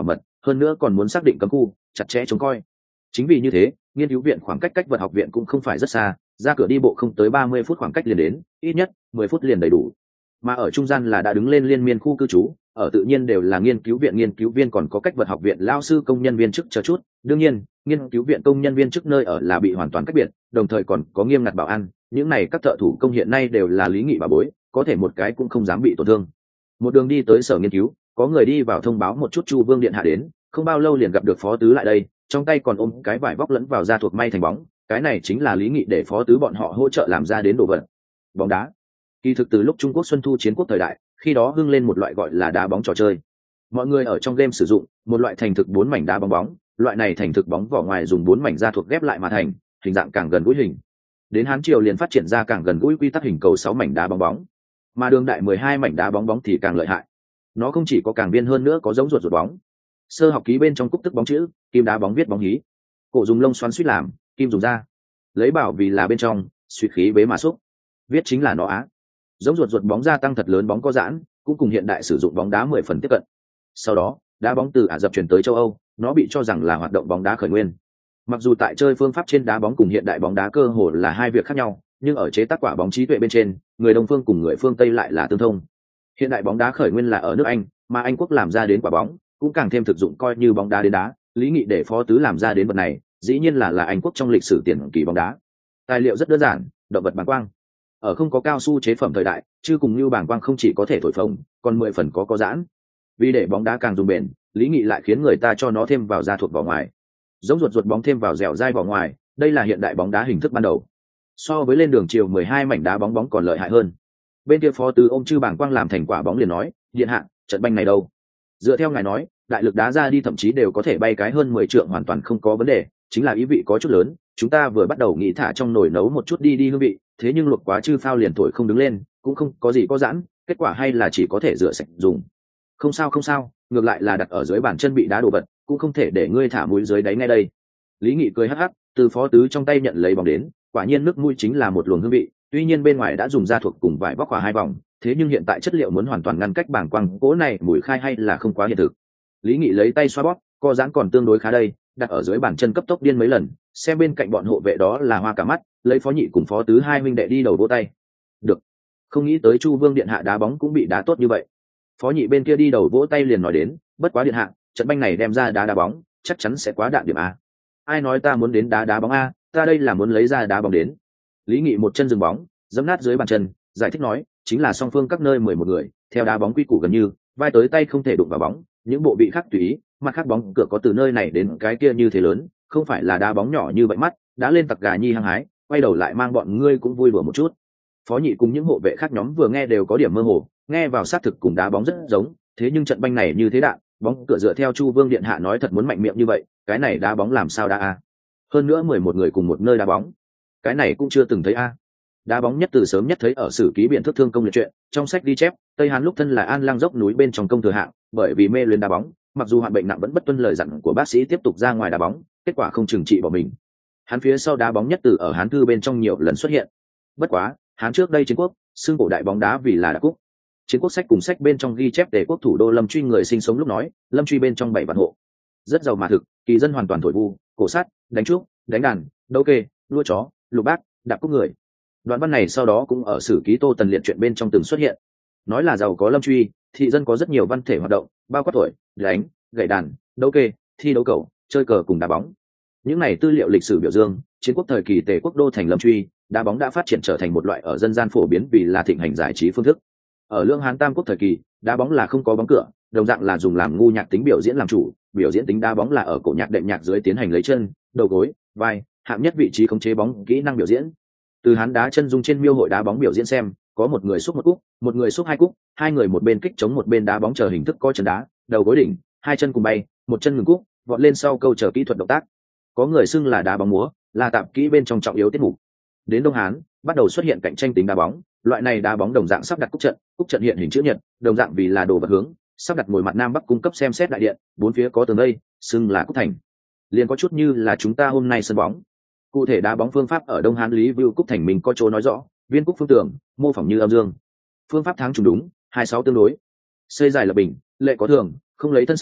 hơn nữa còn muốn xác định cấm khu, chặt chẽ trông coi. Chính vì như thế, nghiên cứu viện khoảng cách cách vật học viện cũng không phải rất xa, ra cửa đi bộ không tới 30 phút khoảng cách liền đến, ít nhất 10 phút liền đầy đủ. Mà ở trung gian là đã đứng lên liên miên khu cư trú, ở tự nhiên đều là nghiên cứu viện nghiên cứu viên, còn có cách vật học viện lao sư công nhân viên chức chờ chút. Đương nhiên, nghiên cứu viện công nhân viên chức nơi ở là bị hoàn toàn cách biệt, đồng thời còn có nghiêm ngặt bảo an, những này các thợ thủ công hiện nay đều là Lý Nghị bà bối, có thể một cái cũng không dám bị tổn thương. Một đường đi tới sở nghiên cứu, có người đi vào thông báo một chút Chu Vương điện hạ đến, không bao lâu liền gặp được phó tứ lại đây, trong tay còn ôm cái vải vóc lẫn vào da thuộc may thành bóng, cái này chính là Lý Nghị để phó tứ bọn họ hỗ trợ làm ra đến đồ vật. Bóng đá. Kỳ thực từ lúc Trung Quốc Xuân Thu chiến quốc thời đại, khi đó hưng lên một loại gọi là đá bóng trò chơi. Mọi người ở trong game sử dụng một loại thành thực 4 mảnh đá bóng bóng, loại này thành thực bóng vỏ ngoài dùng 4 mảnh da thuộc ghép lại mà thành, hình dạng càng gần gũi hình. Đến Hán Triều liền phát triển ra càng gần gũi quy tắc hình cầu 6 mảnh đá bóng bóng, mà đường đại 12 mảnh đá bóng bóng thì càng lợi hại. Nó không chỉ có càng viên hơn nữa có giống ruột bóng. Sơ học ký bên trong cúc tức bóng chữ, kim đá bóng viết bóng hí. Cổ dùng lông xoắn suýt làm, kim dùng da. Lấy bảo vì là bên trong, suýt khí bế mà xúc. Viết chính là nó á. Giống ruột bóng gia tăng thật lớn bóng có giãn, cũng cùng hiện đại sử dụng bóng đá 10 phần tiếp cận. Sau đó, đá bóng từ Ả Rập chuyển tới châu Âu, nó bị cho rằng là hoạt động bóng đá khởi nguyên. Mặc dù tại chơi phương pháp trên đá bóng cùng hiện đại bóng đá cơ hồ là hai việc khác nhau, nhưng ở chế tác quả bóng trí tuệ bên trên, người Đông phương cùng người phương Tây lại là tương thông. Hiện đại bóng đá khởi nguyên là ở nước Anh, mà Anh quốc làm ra đến quả bóng cũng càng thêm thực dụng coi như bóng đá đến đá. Lý Nghị để phó tứ làm ra đến vật này, dĩ nhiên là Anh quốc trong lịch sử tiền kỳ bóng đá. Tài liệu rất đơn giản, động vật bàng quang. Ở không có cao su chế phẩm thời đại, chứ cùng như bàng quang không chỉ có thể thổi phồng, còn 10 phần có giãn. Vì để bóng đá càng dùng bền, Lý Nghị lại khiến người ta cho nó thêm vào da thuộc vỏ ngoài, giống ruột bóng thêm vào dẻo dai vỏ ngoài. Đây là hiện đại bóng đá hình thức ban đầu. So với lên đường chiều 12 mảnh đá bóng bóng còn lợi hại hơn. Bên kia phó tứ ôm chư bàng quang làm thành quả bóng liền nói, điện hạ, trận banh này đâu? Dựa theo ngài nói, đại lực đá ra đi thậm chí đều có thể bay cái hơn 10 trượng hoàn toàn không có vấn đề, chính là ý vị có chút lớn. Chúng ta vừa bắt đầu nghĩ thả trong nồi nấu một chút đi hương vị, thế nhưng luộc quá chư phao liền thổi không đứng lên, cũng không có gì có giãn, kết quả hay là chỉ có thể rửa sạch dùng. Không sao, ngược lại là đặt ở dưới bàn chân bị đá đổ vật, cũng không thể để ngươi thả mũi dưới đáy ngay đây. Lý Nghị cười hắc hắc, từ phó tứ trong tay nhận lấy bóng đến, quả nhiên nước mũi chính là một luồng hương vị, tuy nhiên bên ngoài đã dùng da thuộc cùng vải vóc khỏa 2 vòng, thế nhưng hiện tại chất liệu muốn hoàn toàn ngăn cách bảng quang cố này mùi khai hay là không quá hiện thực. Lý Nghị lấy tay xoa bóp, co giãn còn tương đối khá đây, đặt ở dưới bàn chân cấp tốc điên mấy lần, xem bên cạnh bọn hộ vệ đó là hoa cả mắt, lấy phó nhị cùng phó tứ hai huynh đệ đi đầu vỗ tay. Được, không nghĩ tới Chu Vương điện hạ đá bóng cũng bị đá tốt như vậy. Phó nhị bên kia đi đầu vỗ tay liền nói đến, bất quá điện hạ, trận banh này đem ra đá bóng, chắc chắn sẽ quá đạn điểm a. Ai nói ta muốn đến đá bóng a, ta đây là muốn lấy ra đá bóng đến. Lý Nghị một chân dừng bóng, giẫm nát dưới bàn chân, giải thích nói, chính là song phương các nơi 11 người, theo đá bóng quy củ gần như, vai tới tay không thể đụng vào bóng, những bộ vị khác tùy ý, mặt khác bóng cửa có từ nơi này đến cái kia như thế lớn, không phải là đá bóng nhỏ như vậy mắt, đã lên tặc gà nhi hăng hái, quay đầu lại mang bọn ngươi cũng vui đùa một chút. Phó nhị cùng những hộ vệ khác nhóm vừa nghe đều có điểm mơ hồ, nghe vào xác thực cùng đá bóng rất giống, thế nhưng trận banh này như thế đạn, bóng cửa dựa theo Chu Vương điện hạ nói thật muốn mạnh miệng như vậy, cái này đá bóng làm sao đá a? Hơn nữa 11 người cùng một nơi đá bóng, cái này cũng chưa từng thấy a. Đá bóng nhất từ sớm nhất thấy ở sử ký biện thức thương công liệt truyện, trong sách ghi chép, Tây Hán lúc thân là An Lang dốc núi bên trong công thừa hạng, bởi vì mê luyến đá bóng, mặc dù hoạn bệnh nặng vẫn bất tuân lời dặn của bác sĩ tiếp tục ra ngoài đá bóng, kết quả không trừng trị bỏ mình. Hán phía sau đá bóng nhất từ ở Hán thư bên trong nhiều lần xuất hiện. Bất quá, Hán trước đây chiến quốc, xưng cổ đại bóng đá vì là đá cúc. Chiến quốc sách cùng sách bên trong ghi chép Tề quốc thủ đô Lâm Truy người sinh sống lúc nói, Lâm Truy bên trong 7 vạn hộ, rất giàu mà thực, kỳ dân hoàn toàn thổi vu, cổ sát, đánh trúc, đánh đàn, đấu kê, đua chó, lục bác, đạp cúc người. Đoạn văn này sau đó cũng ở sử ký Tô Tần liệt truyện bên trong từng xuất hiện, nói là giàu có Lâm Truy, thị dân có rất nhiều văn thể hoạt động, bao quát thổi, đánh, gậy đàn, đấu kê, thi đấu cầu, chơi cờ cùng đá bóng. Những này tư liệu lịch sử biểu dương, chiến quốc thời kỳ Tề quốc đô thành Lâm Truy, đá bóng đã phát triển trở thành một loại ở dân gian phổ biến vì là thịnh hành giải trí phương thức. Ở Lương Hán Tam quốc thời kỳ, đá bóng là không có bóng cửa, đồng dạng là dùng làm ngu nhạc tính biểu diễn làm chủ, biểu diễn tính đá bóng là ở cổ nhạc đệm nhạc dưới tiến hành lấy chân, đầu gối, vai, hạng nhất vị trí khống chế bóng, kỹ năng biểu diễn. Từ Hán đá chân dung trên miêu hội đá bóng biểu diễn xem, có một người xúc một cúc, một người xúc 2 cúc, hai người một bên kích chống một bên đá bóng chờ hình thức có chân đá, đầu gối đỉnh, hai chân cùng bay, một chân ngừng cúc, vọt lên sau câu chờ kỹ thuật động tác. Có người xưng là đá bóng múa, là tạp kỹ bên trong trọng yếu tiết mục. Đến Đông Hán, bắt đầu xuất hiện cạnh tranh tính đá bóng, loại này đá bóng đồng dạng sắp đặt cúc trận hiện hình chữ nhật, đồng dạng vì là đồ vật hướng, sắp đặt ngồi mặt nam bắc cung cấp xem xét đại điện, bốn phía có tường đây, xưng là cúc thành. Liền có chút như là chúng ta hôm nay sân bóng. Cụ thể đá bóng phương pháp ở Đông Hán Lý Vưu Cúc thành mình có chỗ nói rõ, viên cúc phương tường, mô phỏng như âm dương. Phương pháp thắng trùng đúng, 26 tương đối. Xây dài là bình, lệ có thường, không lấy thân sơ,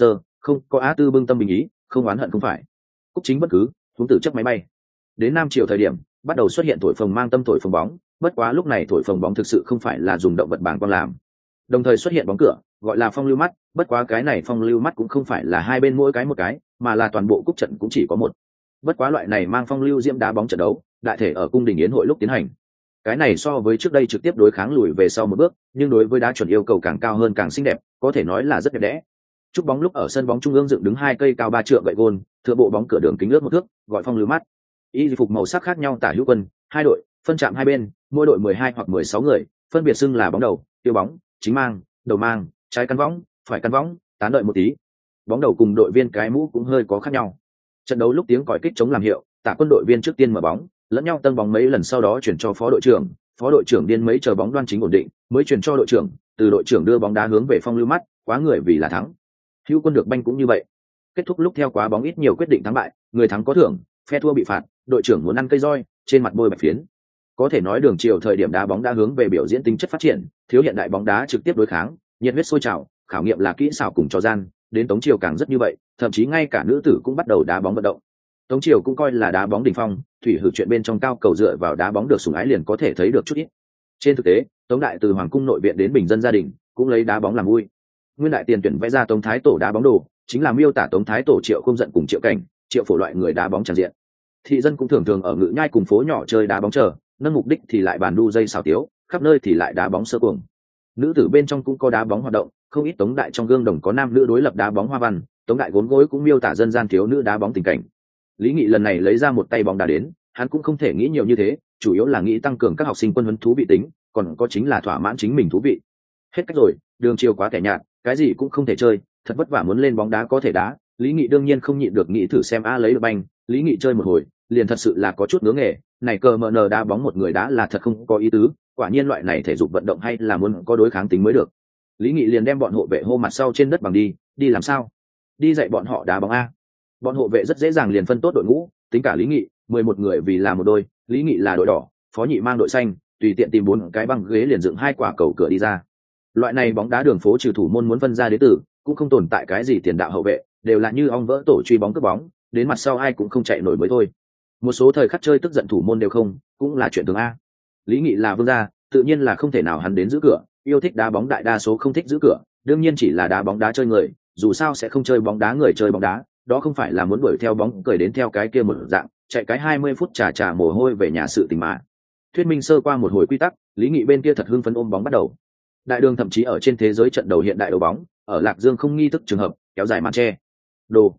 Không có Á Tư bưng tâm bình ý, không oán hận không phải. Cúc Chính bất cứ, xuống từ chấp máy bay. Đến Nam Triều thời điểm, bắt đầu xuất hiện thổi phồng mang tâm thổi phồng bóng, bất quá lúc này thổi phồng bóng thực sự không phải là dùng động vật bảng quang làm. Đồng thời xuất hiện bóng cửa, gọi là phong lưu mắt, bất quá cái này phong lưu mắt cũng không phải là hai bên mỗi cái một cái, mà là toàn bộ cúc trận cũng chỉ có một. Bất quá loại này mang phong lưu diễm đá bóng trận đấu, đại thể ở cung đình yến hội lúc tiến hành. Cái này so với trước đây trực tiếp đối kháng lùi về sau một bước, nhưng đối với đá chuẩn yêu cầu càng cao hơn càng xinh đẹp, có thể nói là rất đẹp đẽ. Trúc bóng lúc ở sân bóng trung ương dựng đứng hai cây cao 3 trượng gậy gôn, thượng bộ bóng cửa đường kính ước 1 thước, gọi phong lưu mắt. Y phục màu sắc khác nhau tả hữu quân, hai đội, phân chạm hai bên, mỗi đội 12 hoặc 16 người, phân biệt xưng là bóng đầu, tiêu bóng, chính mang, đầu mang, trái căn võng, phải căn võng, tán đợi một tí. Bóng đầu cùng đội viên cái mũ cũng hơi có khác nhau. Trận đấu lúc tiếng còi kích chống làm hiệu, tả quân đội viên trước tiên mở bóng, lẫn nhau tân bóng mấy lần sau đó chuyển cho phó đội trưởng điên mấy chờ bóng đoan chính ổn định, mới chuyển cho đội trưởng, từ đội trưởng đưa bóng đá hướng về phong lưu mắt, quá người vì là thắng. Hữu quân được banh cũng như vậy. Kết thúc lúc theo quá bóng ít nhiều quyết định thắng bại, người thắng có thưởng, phe thua bị phạt, đội trưởng muốn ăn cây roi, trên mặt bôi bạch phiến. Có thể nói đường chiều thời điểm đá bóng đã hướng về biểu diễn tính chất phát triển, thiếu hiện đại bóng đá trực tiếp đối kháng, nhiệt huyết sôi trào, khảo nghiệm là kỹ xảo cùng trò gian, đến Tống Triều càng rất như vậy, thậm chí ngay cả nữ tử cũng bắt đầu đá bóng vận động. Tống Triều cũng coi là đá bóng đỉnh phong, thủy hử chuyện bên trong cao cầu dựa vào đá bóng được sủng ái liền có thể thấy được chút ít. Trên thực tế, Tống đại từ hoàng cung nội viện đến bình dân gia đình, cũng lấy đá bóng làm vui. Nguyên đại tiền tuyển vẽ ra Tống thái tổ đá bóng đồ, chính là miêu tả Tống thái tổ Triệu Không Giận cùng Triệu Cảnh, Triệu Phổ loại người đá bóng tràn diện. Thị dân cũng thường thường ở ngự nhai cùng phố nhỏ chơi đá bóng chờ, nâng mục đích thì lại bàn đu dây xào tiếu, khắp nơi thì lại đá bóng sơ cuồng. Nữ tử bên trong cũng có đá bóng hoạt động, không ít Tống đại trong gương đồng có nam nữ đối lập đá bóng hoa văn, Tống đại gốn gối cũng miêu tả dân gian thiếu nữ đá bóng tình cảnh. Lý Nghị lần này lấy ra một tay bóng đá đến, hắn cũng không thể nghĩ nhiều như thế, chủ yếu là nghĩ tăng cường các học sinh quân huấn thú vị tính, còn có chính là thỏa mãn chính mình thú vị. Hết cách rồi, đường chiều quá kẻ nhạt, cái gì cũng không thể chơi, thật vất vả muốn lên bóng đá có thể đá, Lý Nghị đương nhiên không nhịn được nghĩ thử xem lấy được banh, Lý Nghị chơi một hồi, liền thật sự là có chút ngứa nghề, này cờ mờ nờ đá bóng một người đá là thật không có ý tứ, quả nhiên loại này thể dục vận động hay là muốn có đối kháng tính mới được. Lý Nghị liền đem bọn hộ vệ hô mặt sau trên đất bằng đi làm sao? Đi dạy bọn họ đá bóng a. Bọn hộ vệ rất dễ dàng liền phân tốt đội ngũ, tính cả Lý Nghị, 11 người vì là một đôi, Lý Nghị là đội đỏ, Phó Nhị mang đội xanh, tùy tiện tìm 4 cái băng ghế liền dựng 2 quả cầu cửa đi ra. Loại này bóng đá đường phố trừ thủ môn muốn phân ra đế tử, cũng không tồn tại cái gì tiền đạo hậu vệ, đều là như ong vỡ tổ truy bóng cướp bóng, đến mặt sau ai cũng không chạy nổi mới thôi. Một số thời khắc chơi tức giận thủ môn đều không, cũng là chuyện thường a. Lý Nghị là vương gia, tự nhiên là không thể nào hắn đến giữ cửa, yêu thích đá bóng đại đa số không thích giữ cửa, đương nhiên chỉ là đá bóng đá chơi người, dù sao sẽ không chơi bóng đá người chơi bóng đá, đó không phải là muốn đuổi theo bóng cười đến theo cái kia một dạng, chạy cái 20 phút trà mồ hôi về nhà sự tình mà. Thuyết minh sơ qua một hồi quy tắc, Lý Nghị bên kia thật hưng phấn ôm bóng bắt đầu. Đại đường thậm chí ở trên thế giới trận đầu hiện đại đấu bóng, ở Lạc Dương không nghi thức trường hợp, kéo dài màn che. Đồ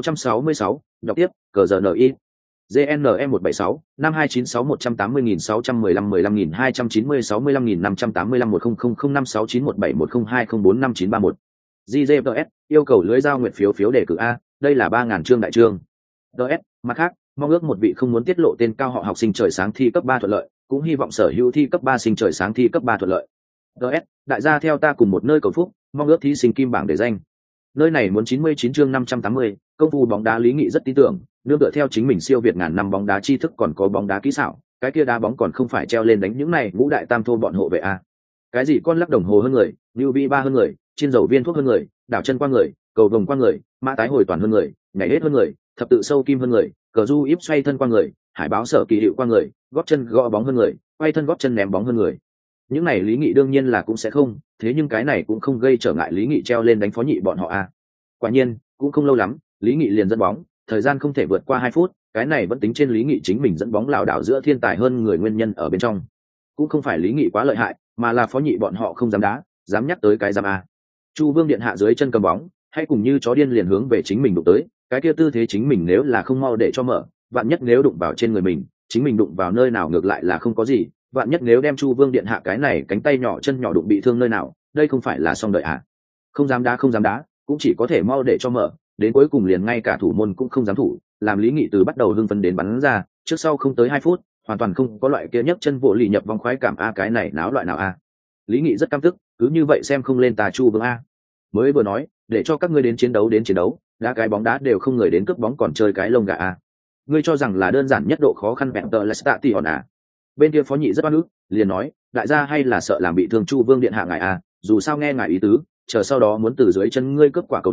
666, đọc tiếp, cờ giờ NI. GNM 176, 52961525151585 GZPS, yêu cầu lưới giao nguyện phiếu đề cử A, đây là 3.000 chương đại chương. DS, mặt khác, mong ước một vị không muốn tiết lộ tên cao họ học sinh trời sáng thi cấp 3 thuận lợi, cũng hy vọng sở hữu thi cấp 3 sinh trời sáng thi cấp 3 thuận lợi. DS, đại gia theo ta cùng một nơi cầu phúc, mong ước thí sinh kim bảng để danh. Nơi này muốn 99 chương 580, công phu bóng đá Lý Nghị rất tin tưởng, nương tựa theo chính mình siêu việt ngàn năm bóng đá tri thức còn có bóng đá kỹ xảo, cái kia đá bóng còn không phải treo lên đánh những này ngũ đại tam thô bọn hộ vệ a. Cái gì con lắc đồng hồ hơn người, lưu vi ba hơn người, chiên dầu viên thuốc hơn người, đảo chân qua người, cầu vồng qua người, mã tái hồi toàn hơn người, nhảy hết hơn người, thập tự sâu kim hơn người, cờ du íp xoay thân qua người, hải báo sở kỳ hiệu qua người, góp chân gõ bóng hơn người, quay thân góp chân ném bóng hơn người. Những này Lý Nghị đương nhiên là cũng sẽ không, thế nhưng cái này cũng không gây trở ngại Lý Nghị treo lên đánh Phó Nhị bọn họ a. Quả nhiên, cũng không lâu lắm, Lý Nghị liền dẫn bóng, thời gian không thể vượt qua 2 phút, cái này vẫn tính trên Lý Nghị chính mình dẫn bóng lảo đảo giữa thiên tài hơn người nguyên nhân ở bên trong. Cũng không phải Lý Nghị quá lợi hại, mà là Phó Nhị bọn họ không dám đá, dám nhắc tới cái dám a. Chu Vương điện hạ dưới chân cầm bóng, hay cùng như chó điên liền hướng về chính mình đụng tới, cái kia tư thế chính mình nếu là không mau để cho mở, vạn nhất nếu đụng vào trên người mình, chính mình đụng vào nơi nào ngược lại là không có gì, vạn nhất nếu đem Chu Vương điện hạ cái này cánh tay nhỏ chân nhỏ đụng bị thương nơi nào, đây không phải là xong đời à. Không dám đá, cũng chỉ có thể mau để cho mở, đến cuối cùng liền ngay cả thủ môn cũng không dám thủ, làm Lý Nghị từ bắt đầu hưng phấn đến bắn ra, trước sau không tới 2 phút, hoàn toàn không có loại kia nhấc chân vỗ lì nhập vòng khoái cảm a, cái này náo loại nào a. Lý Nghị rất căm tức, cứ như vậy xem không lên tà Chu Vương a. Mới vừa nói, để cho các ngươi đến chiến đấu, đá cái bóng đá đều không người đến cướp bóng còn chơi cái lông gà a. Ngươi cho rằng là đơn giản nhất độ khó khăn vẹn tờ là Station à? Bên kia Phó Nhị rất oan ức, liền nói, đại gia hay là sợ làm bị thương Chu Vương điện hạ ngài a, dù sao nghe ngài ý tứ, chờ sau đó muốn từ dưới chân ngươi cướp quả cầu này,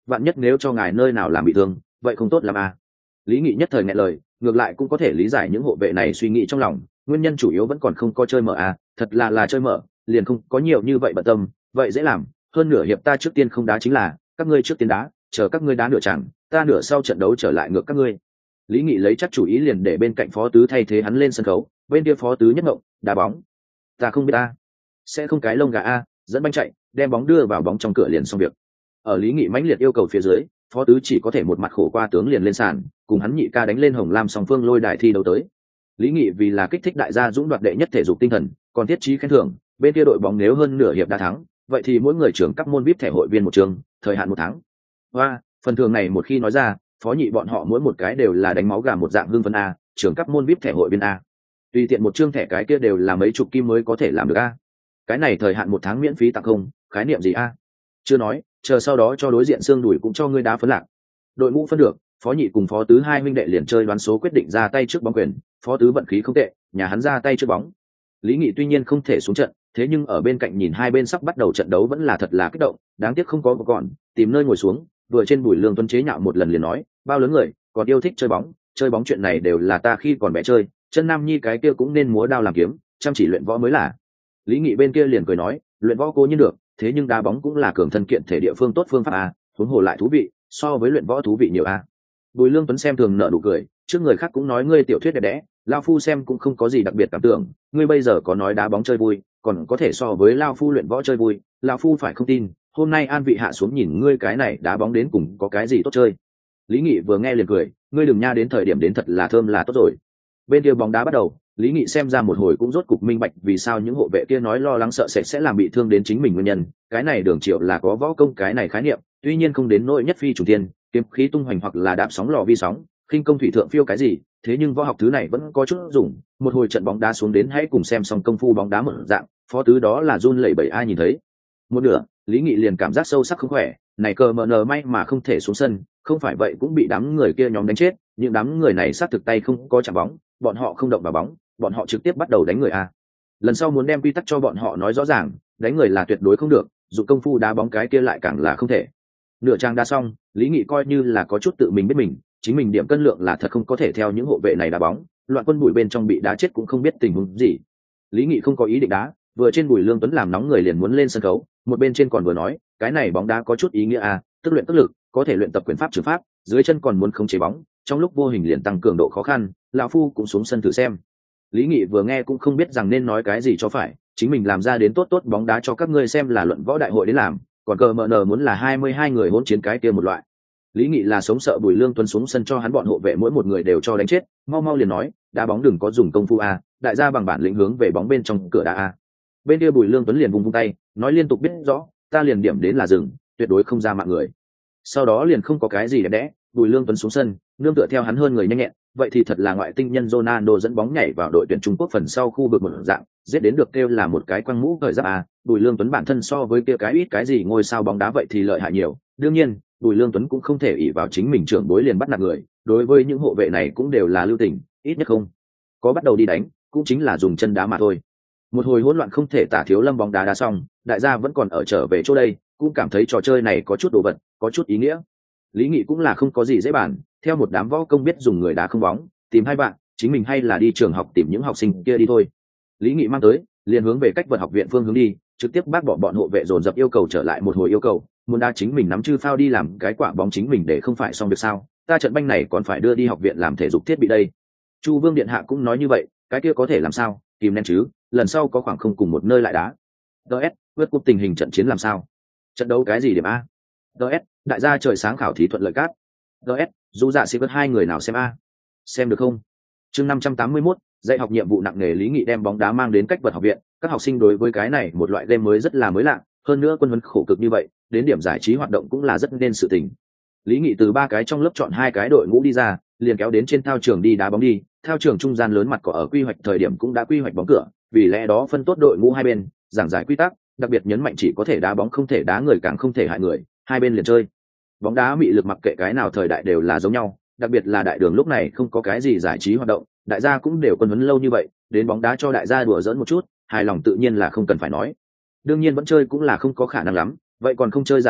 vạn nhất nếu cho ngài nơi nào làm bị thương vậy không tốt lắm à. Lý Nghị nhất thời nghẹn lời, ngược lại cũng có thể lý giải những hộ vệ này suy nghĩ trong lòng, nguyên nhân chủ yếu vẫn còn không có chơi mở à, thật là chơi mở liền không có nhiều như vậy bận tâm, vậy dễ làm, hơn nửa hiệp ta trước tiên không đá chính là, các ngươi trước tiên đá, chờ các ngươi đá nửa chẳng, ta nửa sau trận đấu trở lại ngược các ngươi. Lý Nghị lấy chắc chủ ý liền để bên cạnh phó tứ thay thế hắn lên sân khấu, bên kia phó tứ nhất ngộng, đá bóng. Ta không biết a, sẽ không cái lông gà a, dẫn banh chạy, đem bóng đưa vào bóng trong cửa liền xong việc. Ở Lý Nghị mãnh liệt yêu cầu phía dưới, phó tứ chỉ có thể một mặt khổ qua tướng liền lên sàn, cùng hắn nhị ca đánh lên hồng lam song phương lôi đài thi đấu tới. Lý Nghị vì là kích thích đại gia dũng đoạt đệ nhất thể dục tinh thần, còn thiết trí khen thưởng, bên kia đội bóng nếu hơn nửa hiệp đã thắng, vậy thì mỗi người trưởng cấp môn VIP thẻ hội viên một trường, thời hạn 1 tháng. Và phần thưởng này một khi nói ra, phó nhị bọn họ mỗi một cái đều là đánh máu gà một dạng hương phân a, trưởng cấp môn VIP thẻ hội viên a. Tùy tiện một chương thẻ cái kia đều là mấy chục kim mới có thể làm được a. Cái này thời hạn 1 tháng miễn phí tặng không, khái niệm gì a? Chưa nói, chờ sau đó cho đối diện xương đùi cũng cho ngươi đá phấn lạc. Đội ngũ phân được, phó nhị cùng phó tứ hai huynh đệ liền chơi đoán số quyết định ra tay trước bóng quyền, phó tứ vận khí không tệ, nhà hắn ra tay trước bóng. Lý Nghị tuy nhiên không thể xuống trận, thế nhưng ở bên cạnh nhìn hai bên sắp bắt đầu trận đấu vẫn là thật là kích động, đáng tiếc không có gọn, tìm nơi ngồi xuống, vừa trên bùi lương tuấn chế nhạo một lần liền nói, bao lớn người, còn yêu thích chơi bóng chuyện này đều là ta khi còn bé chơi, chân nam nhi cái kia cũng nên múa đao làm kiếm, chăm chỉ luyện võ mới là. Lý Nghị bên kia liền cười nói, luyện võ cố nhiên được, thế nhưng đá bóng cũng là cường thân kiện thể địa phương tốt phương pháp a, huống hồ lại thú vị, so với luyện võ thú vị nhiều a. Bùi lương tuấn xem thường nở nụ cười, trước người khác cũng nói ngươi tiểu thuyết đẹp đẽ, lao phu xem cũng không có gì đặc biệt cảm tưởng, ngươi bây giờ có nói đá bóng chơi vui, còn có thể so với lao phu luyện võ chơi vui, lao phu phải không tin, hôm nay an vị hạ xuống nhìn ngươi cái này đá bóng đến cùng có cái gì tốt chơi. Lý Nghị vừa nghe liền cười, ngươi đừng nha, đến thời điểm đến thật là thơm là tốt rồi. Bên kia bóng đá bắt đầu, Lý Nghị xem ra một hồi cũng rốt cục minh bạch vì sao những hộ vệ kia nói lo lắng sợ sẽ làm bị thương đến chính mình nguyên nhân, cái này Đường Triệu là có võ công cái này khái niệm, tuy nhiên không đến nỗi nhất phi trùng thiên, kiếm khí tung hoành hoặc là đạp sóng lò vi sóng, khinh công thủy thượng phiêu cái gì, thế nhưng võ học thứ này vẫn có chút dùng, một hồi trận bóng đá xuống đến hãy cùng xem xong công phu bóng đá một dạng, phó tứ đó là run lẩy bẩy ai nhìn thấy. Một nửa, Lý Nghị liền cảm giác sâu sắc không khỏe, này cờ mờ nờ may mà không thể xuống sân, không phải vậy cũng bị đám người kia nhóm đánh chết, những đám người này sát thực tay không có chạm bóng, bọn họ không động vào bóng, bọn họ trực tiếp bắt đầu đánh người a. Lần sau muốn đem quy tắc cho bọn họ nói rõ ràng, đánh người là tuyệt đối không được, dù công phu đá bóng cái kia lại càng là không thể. Nửa trang đá xong, Lý Nghị coi như là có chút tự mình biết mình, chính mình điểm cân lượng là thật không có thể theo những hộ vệ này đá bóng, loạn quân bụi bên trong bị đá chết cũng không biết tình huống gì. Lý Nghị không có ý định đá, vừa trên Bùi Lương Tuấn làm nóng người liền muốn lên sân khấu, một bên trên còn vừa nói, cái này bóng đá có chút ý nghĩa à, tức luyện tức lực, có thể luyện tập quyền pháp trừ pháp, dưới chân còn muốn khống chế bóng, trong lúc vô hình liền tăng cường độ khó khăn, lão phu cũng xuống sân thử xem. Lý Nghị vừa nghe cũng không biết rằng nên nói cái gì cho phải, chính mình làm ra đến tốt tốt bóng đá cho các ngươi xem là luận võ đại hội đến làm, còn cờ mờ nờ muốn là 22 người hỗn chiến cái kia một loại. Lý Nghị là sống sợ Bùi Lương Tuấn xuống sân cho hắn bọn hộ vệ mỗi một người đều cho đánh chết, mau mau liền nói, đá bóng đừng có dùng công phu a, đại gia bằng bản lĩnh hướng về bóng bên trong cửa đá a. Bên kia Bùi Lương Tuấn liền vung vung tay, nói liên tục biết rõ, ta liền điểm đến là dừng, tuyệt đối không ra mạng người. Sau đó liền không có cái gì đẹp đẽ, Bùi Lương Tuấn xuống sân, nương tựa theo hắn hơn người nhanh nhẹn, vậy thì thật là ngoại tinh nhân Ronaldo dẫn bóng nhảy vào đội tuyển Trung Quốc phần sau khu vực một dạng, giết đến được kêu là một cái quăng mũ cởi giáp a. Bùi Lương Tuấn bản thân so với kia cái ít cái gì ngôi sao bóng đá vậy thì lợi hại nhiều, đương nhiên Bùi Lương Tuấn cũng không thể ỷ vào chính mình trưởng bối liền bắt nạt người, đối với những hộ vệ này cũng đều là lưu tình, ít nhất không có bắt đầu đi đánh, cũng chính là dùng chân đá mà thôi. Một hồi hỗn loạn không thể tả, thiếu lâm bóng đá đá xong, đại gia vẫn còn ở trở về chỗ đây, cũng cảm thấy trò chơi này có chút đồ vật, có chút ý nghĩa. Lý Nghị cũng là không có gì dễ bàn, theo một đám võ công biết dùng người đá không bóng, tìm hai bạn, chính mình hay là đi trường học tìm những học sinh kia đi thôi. Lý Nghị mang tới, liền hướng về cách vật học viện phương hướng đi, trực tiếp bác bỏ bọn hộ vệ dồn dập yêu cầu trở lại một hồi yêu cầu, muốn đá chính mình nắm chư phao đi làm cái quả bóng chính mình để không phải xong việc sao, ta trận banh này còn phải đưa đi học viện làm thể dục thiết bị đây. Chu Vương điện hạ cũng nói như vậy, cái kia có thể làm sao, kìm nén chứ, lần sau có khoảng không cùng một nơi lại đá. DS, vượt cúp tình hình trận chiến làm sao? Trận đấu cái gì điểm a? DS, đại gia trời sáng khảo thí thuận lợi cát. DS, dù dạ sẽ vớt hai người nào xem a? Xem được không? Chương 581, dạy học nhiệm vụ nặng nề. Lý Nghị đem bóng đá mang đến cách vật học viện, các học sinh đối với cái này một loại game mới rất là mới lạ, hơn nữa quân huấn khổ cực như vậy, đến điểm giải trí hoạt động cũng là rất nên sự tình. Lý Nghị từ 3 cái trong lớp chọn 2 cái đội ngũ đi ra, liền kéo đến trên thao trường đi đá bóng đi. Thao trường trung gian lớn mặt cỏ ở quy hoạch thời điểm cũng đã quy hoạch bóng cửa, vì lẽ đó phân tốt đội ngũ hai bên, giảng giải quy tắc, đặc biệt nhấn mạnh chỉ có thể đá bóng không thể đá người, càng không thể hại người, hai bên liền chơi. Bóng đá mị lực mặc kệ cái nào thời đại đều là giống nhau, đặc biệt là đại đường lúc này không có cái gì giải trí hoạt động, đại gia cũng đều quân huấn lâu như vậy, đến bóng đá cho đại gia đùa giỡn một chút, hài lòng tự nhiên là không cần phải nói. Đương nhiên vẫn chơi cũng là không có khả năng lắm, vậy còn không chơi dạ à,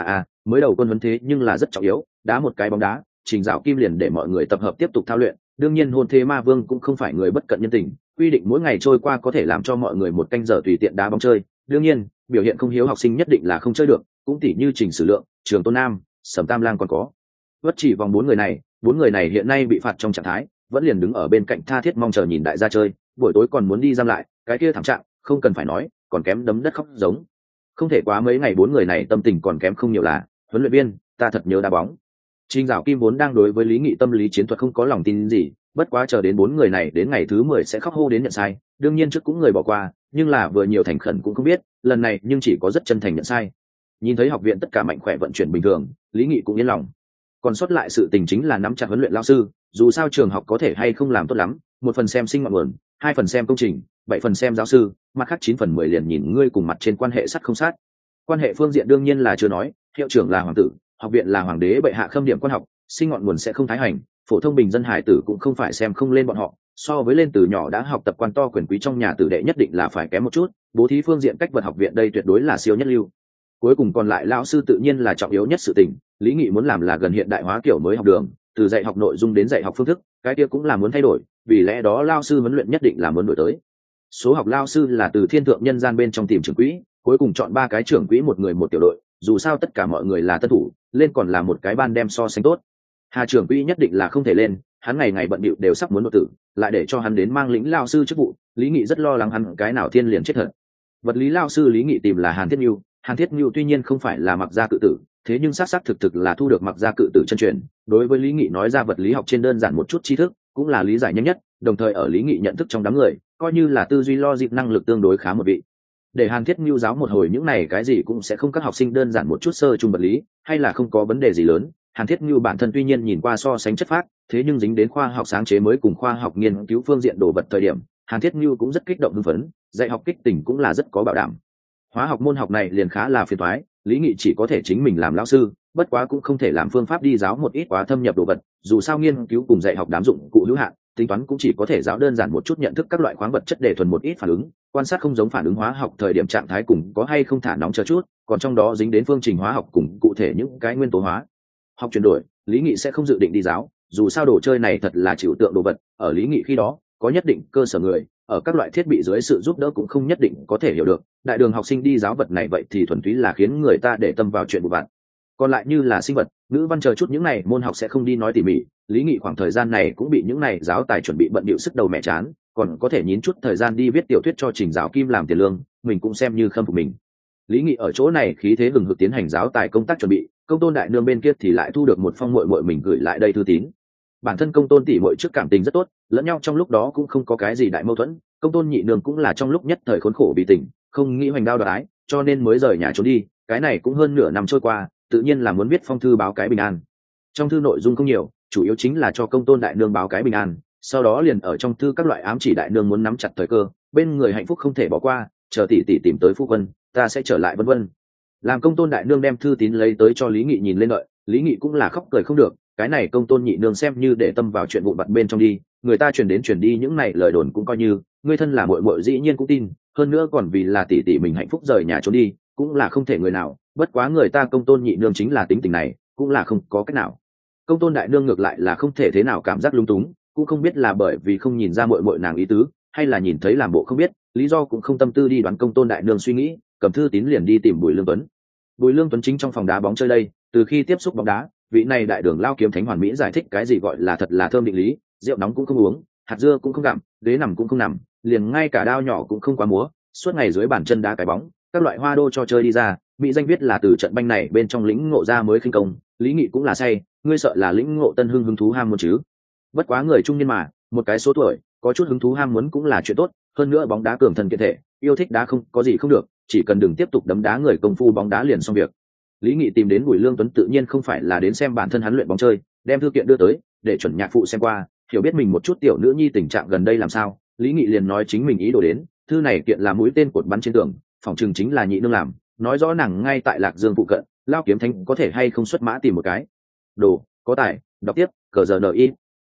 mới đầu quân huấn thế nhưng là rất trọng yếu, đá một cái bóng đá, Trình Dạo Kim liền để mọi người tập hợp tiếp tục thao luyện. Đương nhiên Hôn Thế Ma Vương cũng không phải người bất cận nhân tình, quy định mỗi ngày trôi qua có thể làm cho mọi người một canh giờ tùy tiện đá bóng chơi. Đương nhiên, biểu hiện không hiếu học sinh nhất định là không chơi được, cũng tỉ như Trình Sử Lượng, Trường Tôn Nam, Sầm Tam Lang còn có. Vất chỉ vòng bốn người này hiện nay bị phạt trong trạng thái, vẫn liền đứng ở bên cạnh tha thiết mong chờ nhìn đại gia chơi, buổi tối còn muốn đi giam lại, cái kia thảm trạng, không cần phải nói, còn kém đấm đất khóc giống. Không thể quá mấy ngày bốn người này tâm tình còn kém không nhiều là, huấn luyện viên, ta thật nhớ đá bóng. Trình Dạo Kim vốn đang đối với Lý Nghị tâm lý chiến thuật không có lòng tin gì, bất quá chờ đến bốn người này đến ngày thứ 10 sẽ khóc hô đến nhận sai, đương nhiên trước cũng người bỏ qua, nhưng là vừa nhiều thành khẩn cũng không biết, lần này nhưng chỉ có rất chân thành nhận sai. Nhìn thấy học viện tất cả mạnh khỏe vận chuyển bình thường, Lý Nghị cũng yên lòng. Còn sót lại sự tình chính là nắm chặt huấn luyện lão sư, dù sao trường học có thể hay không làm tốt lắm, một phần xem sinh ngọn nguồn, 2 phần xem công trình, 7 phần xem giáo sư, mặt khác 9 phần 10 liền nhìn ngươi cùng mặt trên quan hệ sắt không sát. Quan hệ phương diện đương nhiên là chưa nói, hiệu trưởng là hoàng tử, học viện là hoàng đế bệ hạ khâm điểm quan học, sinh ngọn nguồn sẽ không thái hành, phổ thông bình dân hải tử cũng không phải xem không lên bọn họ, so với lên từ nhỏ đã học tập quan to quyền quý trong nhà tử đệ nhất định là phải kém một chút, bố thí phương diện cách vật học viện đây tuyệt đối là siêu nhất lưu. Cuối cùng còn lại lão sư tự nhiên là trọng yếu nhất sự tình, Lý Nghị muốn làm là gần hiện đại hóa kiểu mới học đường, từ dạy học nội dung đến dạy học phương thức, cái kia cũng là muốn thay đổi, vì lẽ đó lão sư huấn luyện nhất định là muốn đổi tới. Số học lão sư là từ thiên thượng nhân gian bên trong tìm trưởng quỹ, cuối cùng chọn 3 cái trưởng quỹ một người một tiểu đội, dù sao tất cả mọi người là tân thủ, lên còn là một cái ban đem so sánh tốt. Hà trưởng quỹ nhất định là không thể lên, hắn ngày ngày bận bịu đều sắp muốn đột tử, lại để cho hắn đến mang lĩnh lão sư chức vụ, Lý Nghị rất lo lắng hắn cái nào thiên liền chết thật. Vật lý lão sư Lý Nghị tìm là Hàn Thiết Nưu, Hàn Thiết Nưu tuy nhiên không phải là Mặc Gia cự tử, thế nhưng xác thực là thu được Mặc Gia cự tử chân truyền, đối với Lý Nghị nói ra vật lý học trên đơn giản một chút tri thức, cũng là lý giải nhanh nhất, đồng thời ở Lý Nghị nhận thức trong đám người, coi như là tư duy logic năng lực tương đối khá một vị. Để Hàn Thiết Nưu giáo một hồi những này cái gì cũng sẽ không các học sinh đơn giản một chút sơ trung vật lý, hay là không có vấn đề gì lớn. Hàn Thiết Nưu bản thân tuy nhiên nhìn qua so sánh chất phác, thế nhưng dính đến khoa học sáng chế mới cùng khoa học nghiên cứu phương diện đồ vật thời điểm, Hàn Thiết Nưu cũng rất kích động hưng phấn, dạy học kích tình cũng là rất có bảo đảm. Hóa học môn học này liền khá là phiền toái, Lý Nghị chỉ có thể chính mình làm lão sư, bất quá cũng không thể làm phương pháp đi giáo một ít quá thâm nhập đồ vật, dù sao nghiên cứu cùng dạy học đám dụng cụ hữu hạn, tính toán cũng chỉ có thể giáo đơn giản một chút nhận thức các loại khoáng vật chất để thuần một ít phản ứng, quan sát không giống phản ứng hóa học thời điểm trạng thái cùng có hay không thả nóng chờ chút, còn trong đó dính đến phương trình hóa học cùng cụ thể những cái nguyên tố hóa học chuyển đổi, Lý Nghị sẽ không dự định đi giáo, dù sao đồ chơi này thật là trừu tượng đồ vật, ở Lý Nghị khi đó có nhất định cơ sở người, ở các loại thiết bị dưới sự giúp đỡ cũng không nhất định có thể hiểu được, đại đường học sinh đi giáo vật này vậy thì thuần túy là khiến người ta để tâm vào chuyện của bạn. Còn lại như là sinh vật, ngữ văn chờ chút những này môn học sẽ không đi nói tỉ mỉ, Lý Nghị khoảng thời gian này cũng bị những này giáo tài chuẩn bị bận bịu sức đầu mẹ chán, còn có thể nhín chút thời gian đi viết tiểu thuyết cho Trình Dạo Kim làm tiền lương, mình cũng xem như khâm phục mình. Lý Nghị ở chỗ này khí thế hừng hực tiến hành giáo tài công tác chuẩn bị, Công Tôn đại nương bên kia thì lại thu được một phong muội muội mình gửi lại đây thư tín. Bản thân Công Tôn tỷ muội trước cảm tình rất tốt, lẫn nhau trong lúc đó cũng không có cái gì đại mâu thuẫn, Công Tôn nhị nương cũng là trong lúc nhất thời khốn khổ bị tình, không nghĩ hoành đao đoạt ái, cho nên mới rời nhà trốn đi, cái này cũng hơn nửa năm trôi qua, tự nhiên là muốn viết phong thư báo cái bình an. Trong thư nội dung không nhiều, chủ yếu chính là cho Công Tôn đại nương báo cái bình an, sau đó liền ở trong thư các loại ám chỉ đại nương muốn nắm chặt thời cơ, bên người hạnh phúc không thể bỏ qua, chờ tỷ tỷ tìm tới phu quân, ta sẽ trở lại vân vân. Làm Công Tôn đại nương đem thư tín lấy tới cho Lý Nghị nhìn lên đợi, Lý Nghị cũng là khóc cười không được, cái này Công Tôn nhị nương xem như để tâm vào chuyện vụn vặt bên trong đi, người ta truyền đến truyền đi những này lời đồn cũng coi như, người thân là muội muội dĩ nhiên cũng tin, hơn nữa còn vì là tỷ tỷ mình hạnh phúc rời nhà trốn đi, cũng là không thể người nào, bất quá người ta Công Tôn nhị nương chính là tính tình này, cũng là không có cách nào. Công Tôn đại nương ngược lại là không thể thế nào cảm giác lung túng, cũng không biết là bởi vì không nhìn ra muội muội nàng ý tứ, hay là nhìn thấy làm bộ không biết, lý do cũng không tâm tư đi đoán Công Tôn đại nương suy nghĩ, cầm thư tín liền đi tìm Bùi Lương Tuấn. Bùi Lương Tuấn chính trong phòng đá bóng chơi đây, từ khi tiếp xúc bóng đá, vị này đại đường lao kiếm thánh hoàn mỹ giải thích cái gì gọi là thật là thơm định lý, rượu nóng cũng không uống, hạt dưa cũng không gặm, ghế nằm cũng không nằm, liền ngay cả đao nhỏ cũng không quá múa, suốt ngày dưới bàn chân đá cái bóng, các loại hoa đô cho chơi đi ra, mỹ danh viết là từ trận banh này bên trong lĩnh ngộ ra mới khinh công, Lý Nghị cũng là say, ngươi sợ là lĩnh ngộ tân hưng hứng thú ham muốn chứ? Bất quá người trung niên mà, một cái số tuổi, có chút hứng thú ham muốn cũng là chuyện tốt, hơn nữa bóng đá cường thân kiện thể, yêu thích đá không có gì không được, chỉ cần đừng tiếp tục đấm đá người công phu bóng đá liền xong việc. Lý Nghị tìm đến Bùi Lương Tuấn tự nhiên không phải là đến xem bản thân hắn luyện bóng chơi, đem thư kiện đưa tới, để chuẩn nhạc phụ xem qua, hiểu biết mình một chút tiểu nữ nhi tình trạng gần đây làm sao, Lý Nghị liền nói chính mình ý đồ đến, thư này kiện là mũi tên cột bắn trên tường, phỏng chừng chính là nhị nương làm, nói rõ nàng ngay tại Lạc Dương phụ cận, lao kiếm thánh có thể hay không xuất mã tìm một cái. Đồ, có tài, đọc tiếp, cờ giờ NI.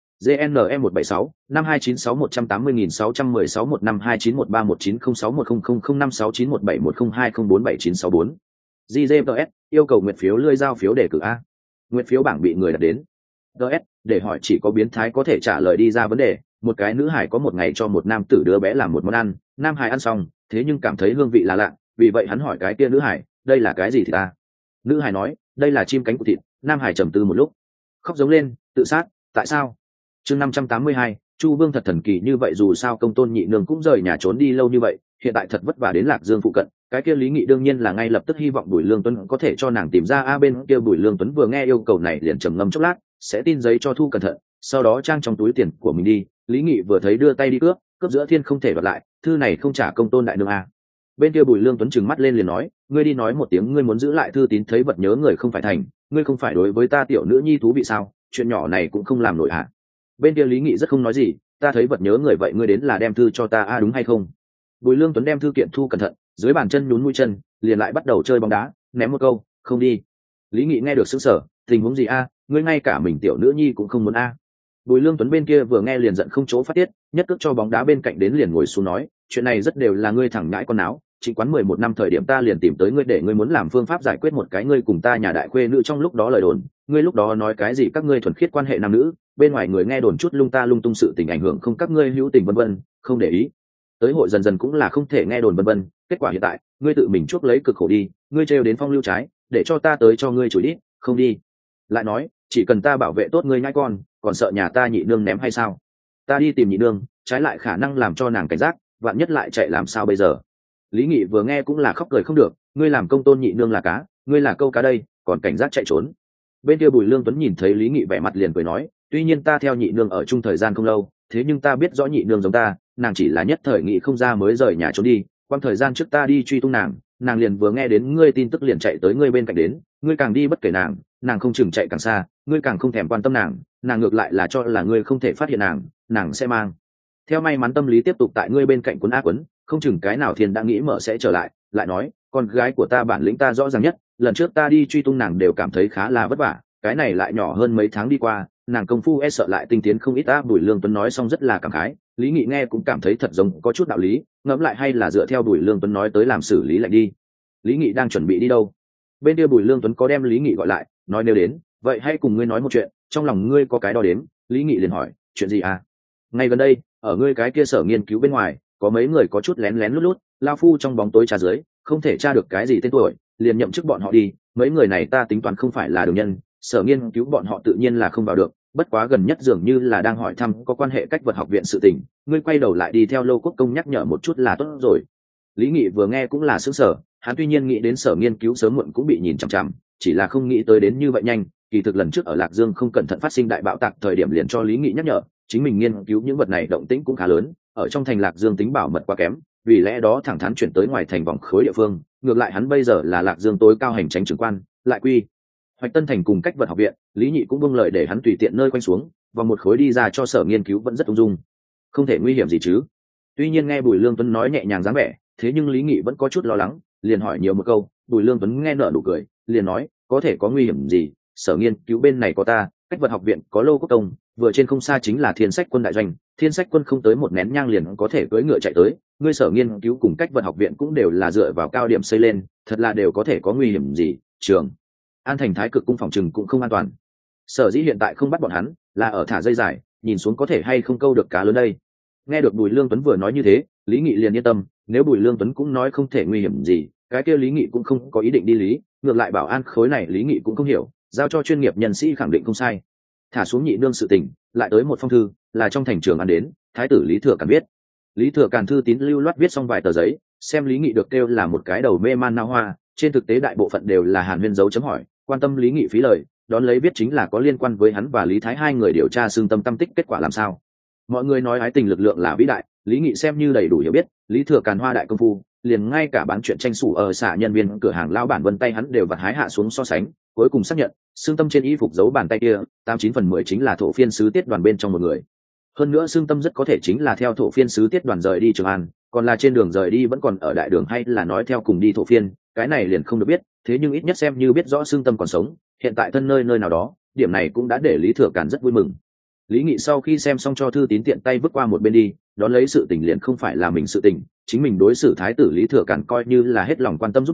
GNE 176 5296 180616 152913190610056910710204794. JZS yêu cầu nguyện phiếu lươi giao phiếu đề cử a. Nguyện phiếu bảng bị người đặt đến. DS để hỏi chỉ có biến thái có thể trả lời đi ra vấn đề. Một cái nữ hải có một ngày cho một nam tử đứa bé làm một món ăn, nam hải ăn xong thế nhưng cảm thấy hương vị là lạ, vì vậy hắn hỏi cái kia nữ hải, đây là cái gì thì ta. Nữ hải nói, đây là chim cánh cụt thịt. Nam hải trầm tư một lúc, khóc giống lên, tự sát. Tại sao? Chương 582, Chu Vương thật thần kỳ như vậy, dù sao Công Tôn nhị nương cũng rời nhà trốn đi lâu như vậy, hiện tại thật vất vả đến Lạc Dương phụ cận, cái kia Lý Nghị đương nhiên là ngay lập tức hy vọng Bùi Lương Tuấn có thể cho nàng tìm ra bên kia. Bùi Lương Tuấn vừa nghe yêu cầu này liền trầm ngâm chốc lát, sẽ tin giấy cho thu cẩn thận, sau đó trang trong túi tiền của mình đi. Lý Nghị vừa thấy đưa tay đi cướp giữa thiên không thể đoạt lại, thư này không trả Công Tôn đại nương a. Bên kia Bùi Lương Tuấn trừng mắt lên liền nói, ngươi đi nói một tiếng ngươi muốn giữ lại thư tín, thấy vật nhớ người không phải thành, ngươi không phải đối với ta tiểu nữ nhi thú vị sao, chuyện nhỏ này cũng không làm nổi hả? Bên kia Lý Nghị rất không nói gì, ta thấy vật nhớ người vậy ngươi đến là đem thư cho ta đúng hay không? Bùi Lương Tuấn đem thư kiện thu cẩn thận, dưới bàn chân nhún mũi chân, liền lại bắt đầu chơi bóng đá, ném một câu, không đi. Lý Nghị nghe được sững sờ, tình huống gì ngươi ngay cả mình tiểu nữ nhi cũng không muốn Bùi Lương Tuấn bên kia vừa nghe liền giận không chỗ phát tiết, nhất cước cho bóng đá bên cạnh đến liền ngồi xuống nói, chuyện này rất đều là ngươi thẳng nhãi con áo. Trịnh Quán 11 năm thời điểm ta liền tìm tới ngươi để ngươi muốn làm phương pháp giải quyết một cái ngươi cùng ta nhà đại khuê nữ trong lúc đó lời đồn, ngươi lúc đó nói cái gì các ngươi thuần khiết quan hệ nam nữ, bên ngoài người nghe đồn chút lung ta lung tung sự tình ảnh hưởng không các ngươi hữu tình vân vân, không để ý. Tới hội dần dần cũng là không thể nghe đồn vân vân, kết quả hiện tại, ngươi tự mình chuốc lấy cực khổ đi, ngươi trêu đến phong lưu trái, để cho ta tới cho ngươi chửi đi, không đi. Lại nói, chỉ cần ta bảo vệ tốt ngươi nhãi con, còn sợ nhà ta nhị nương ném hay sao? Ta đi tìm nhị nương, trái lại khả năng làm cho nàng cảnh giác, vạn nhất lại chạy làm sao bây giờ? Lý Nghị vừa nghe cũng là khóc cười không được, ngươi làm Công Tôn nhị nương là cá, ngươi là câu cá đây, còn cảnh giác chạy trốn. Bên kia Bùi Lương Tuấn nhìn thấy Lý Nghị vẻ mặt liền cười nói, tuy nhiên ta theo nhị nương ở chung thời gian không lâu, thế nhưng ta biết rõ nhị nương giống ta, nàng chỉ là nhất thời nghị không ra mới rời nhà trốn đi, quang thời gian trước ta đi truy tung nàng, nàng liền vừa nghe đến ngươi tin tức liền chạy tới ngươi bên cạnh đến, ngươi càng đi bất kể nàng không chừng chạy càng xa, ngươi càng không thèm quan tâm nàng ngược lại là cho là ngươi không thể phát hiện nàng sẽ mang theo may mắn tâm lý tiếp tục tại ngươi bên cạnh quấn, không chừng cái nào thiên đã nghĩ mở sẽ trở lại. Lại nói, con gái của ta bản lĩnh ta rõ ràng nhất, lần trước ta đi truy tung nàng đều cảm thấy khá là vất vả, cái này lại nhỏ hơn mấy tháng đi qua, nàng công phu sợ lại tinh tiến không ít Bùi Lương Tuấn nói xong rất là cảm khái, Lý Nghị nghe cũng cảm thấy thật giống có chút đạo lý, ngẫm lại hay là dựa theo Bùi Lương Tuấn nói tới làm xử lý lại đi. Lý Nghị đang chuẩn bị đi đâu, bên kia Bùi Lương Tuấn có đem Lý Nghị gọi lại, nói nếu đến vậy hãy cùng ngươi nói một chuyện, trong lòng ngươi có cái đo đếm. Lý Nghị liền hỏi, chuyện gì ngay gần đây ở ngươi cái kia sở nghiên cứu bên ngoài có mấy người có chút lén lén lút lao phu trong bóng tối trà dưới, không thể tra được cái gì tên tuổi, liền nhậm chức bọn họ đi. Mấy người này ta tính toán không phải là đường nhân, sở nghiên cứu bọn họ tự nhiên là không vào được, bất quá gần nhất dường như là đang hỏi thăm có quan hệ cách vật học viện sự tình, ngươi quay đầu lại đi theo Lô Quốc Công nhắc nhở một chút là tốt rồi. Lý Nghị vừa nghe cũng là sững sờ, hắn tuy nhiên nghĩ đến sở nghiên cứu sớm muộn cũng bị nhìn chằm chằm, chỉ là không nghĩ tới đến như vậy nhanh. Kỳ thực lần trước ở Lạc Dương không cẩn thận phát sinh đại bạo tạc thời điểm liền cho Lý Nghị nhắc nhở, chính mình nghiên cứu những vật này động tĩnh cũng khá lớn, ở trong thành Lạc Dương tính bảo mật quá kém, vì lẽ đó thẳng thắn chuyển tới ngoài thành vòng khối địa phương. Ngược lại hắn bây giờ là Lạc Dương tối cao hành chánh trưởng quan, lại quy hoạch Tân Thành cùng cách vật học viện, Lý Nghị cũng buông lời để hắn tùy tiện nơi quanh xuống, và một khối đi ra cho sở nghiên cứu vẫn rất ung dung, không thể nguy hiểm gì chứ. Tuy nhiên nghe Bùi Lương Tuấn nói nhẹ nhàng dáng vẻ, thế nhưng Lý Nghị vẫn có chút lo lắng, liền hỏi nhiều một câu. Bùi Lương Tuấn nghe nở nụ cười, liền nói, có thể có nguy hiểm gì, sở nghiên cứu bên này có ta, cách vật học viện có Lô Quốc Công, vừa trên không xa chính là Thiên Sách Quân đại doanh, Thiên Sách Quân không tới một nén nhang liền có thể cưỡi ngựa chạy tới, ngươi sở nghiên cứu cùng cách vật học viện cũng đều là dựa vào cao điểm xây lên, thật là đều có thể có nguy hiểm gì. Trường An thành Thái Cực cung phòng trừng cũng không an toàn, sở dĩ hiện tại không bắt bọn hắn là ở thả dây dài, nhìn xuống có thể hay không câu được cá lớn đây. Nghe được Bùi Lương Tuấn vừa nói như thế, Lý Nghị liền yên tâm, nếu Bùi Lương Tuấn cũng nói không thể nguy hiểm gì, cái kia Lý Nghị cũng không có ý định đi lý, ngược lại bảo an khối này Lý Nghị cũng không hiểu, giao cho chuyên nghiệp nhân sĩ khẳng định không sai. Thả xuống nhị nương sự tình, lại tới một phong thư, là trong thành Trường An đến, thái tử Lý Thừa Càn viết. Lý Thừa Càn thư tín lưu loát viết xong vài tờ giấy, xem Lý Nghị được kêu là một cái đầu mê man nao hoa, trên thực tế đại bộ phận đều là hàn huyên dấu chấm hỏi, quan tâm Lý Nghị phí lời, đón lấy viết chính là có liên quan với hắn và Lý Thái hai người điều tra xương tâm tâm tích kết quả làm sao. Mọi người nói ái tình lực lượng là vĩ đại, Lý Nghị xem như đầy đủ hiểu biết, Lý Thừa Càn hoa đại công phu, liền ngay cả bán chuyện tranh sủ ở xả nhân viên cửa hàng lao bản vân tay hắn đều vặt hái hạ xuống so sánh, cuối cùng xác nhận xương tâm trên y phục giấu bàn tay kia 89/10 chính là thổ phiên sứ Tiết Đoàn bên trong một người. Hơn nữa xương tâm rất có thể chính là theo thổ phiên sứ Tiết Đoàn rời đi Trường An, còn là trên đường rời đi vẫn còn ở đại đường hay là nói theo cùng đi thổ phiên, cái này liền không được biết, thế nhưng ít nhất xem như biết rõ xương tâm còn sống, hiện tại thân nơi nào đó, điểm này cũng đã để Lý Thừa Càn rất vui mừng. Lý Nghị sau khi xem xong cho thư tín tiện tay vứt qua một bên đi, đón lấy sự tình liền không phải là mình sự tình, chính mình đối xử thái tử Lý Thừa Càn coi như là hết lòng quan tâm giúp đỡ,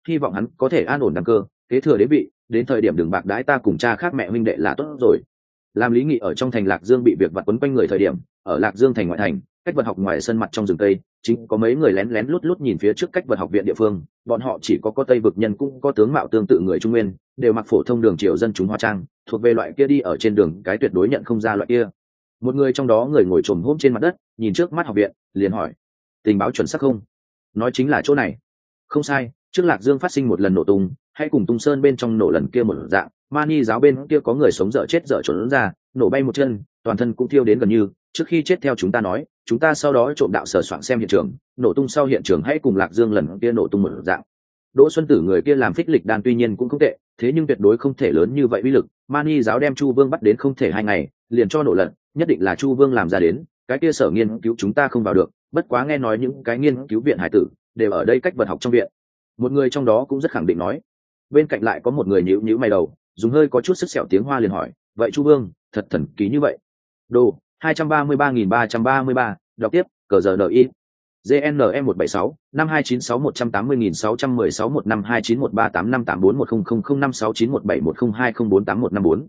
hy vọng hắn có thể an ổn đăng cơ kế thừa đế vị, đến thời điểm đường bạc đãi ta cùng cha khác mẹ huynh đệ là tốt rồi. Làm Lý Nghị ở trong thành Lạc Dương bị việc vặt quấn quanh người thời điểm, ở Lạc Dương thành ngoại thành, cách vật học ngoài sân mặt trong rừng tây, chính có mấy người lén lén lút lút nhìn phía trước cách vật học viện địa phương. Bọn họ chỉ có Tây vực nhân cũng có tướng mạo tương tự người Trung Nguyên, đều mặc phổ thông đường triều dân chúng hóa trang, thuộc về loại kia đi ở trên đường cái tuyệt đối nhận không ra loại kia. Một người trong đó người ngồi chồm hôm trên mặt đất, nhìn trước mắt học viện, liền hỏi: tình báo chuẩn xác không? Nói chính là chỗ này. Không sai, trước Lạc Dương phát sinh một lần nổ tung, hay cùng Tung Sơn bên trong nổ lần kia một dạng, Mani giáo bên kia có người sống dở chết dở trốn ra, nổ bay một chân, toàn thân cũng thiêu đến gần như. Trước khi chết theo chúng ta nói, chúng ta sau đó trộm đạo sờ soạn xem hiện trường, nổ tung sau hiện trường hãy cùng Lạc Dương lần kia nổ tung một dạng. Đỗ Xuân Tử người kia làm phích lịch đan tuy nhiên cũng không tệ, thế nhưng tuyệt đối không thể lớn như vậy uy lực. Mani giáo đem Chu Vương bắt đến không thể 2 ngày, liền cho nổ lần, nhất định là Chu Vương làm ra đến. Cái kia sở nghiên cứu chúng ta không vào được, bất quá nghe nói những cái nghiên cứu viện hải tử đều ở đây cách vật học trong viện. Một người trong đó cũng rất khẳng định nói. Bên cạnh lại có một người nhíu nhíu mày đầu, dùng hơi có chút sức sẹo tiếng Hoa liền hỏi: vậy Chu Vương thật thần kỳ như vậy? Đồ 233.333, đọc tiếp, cờ giờ NI. GNM 176 5296 180.616 15291385841000569171020248154.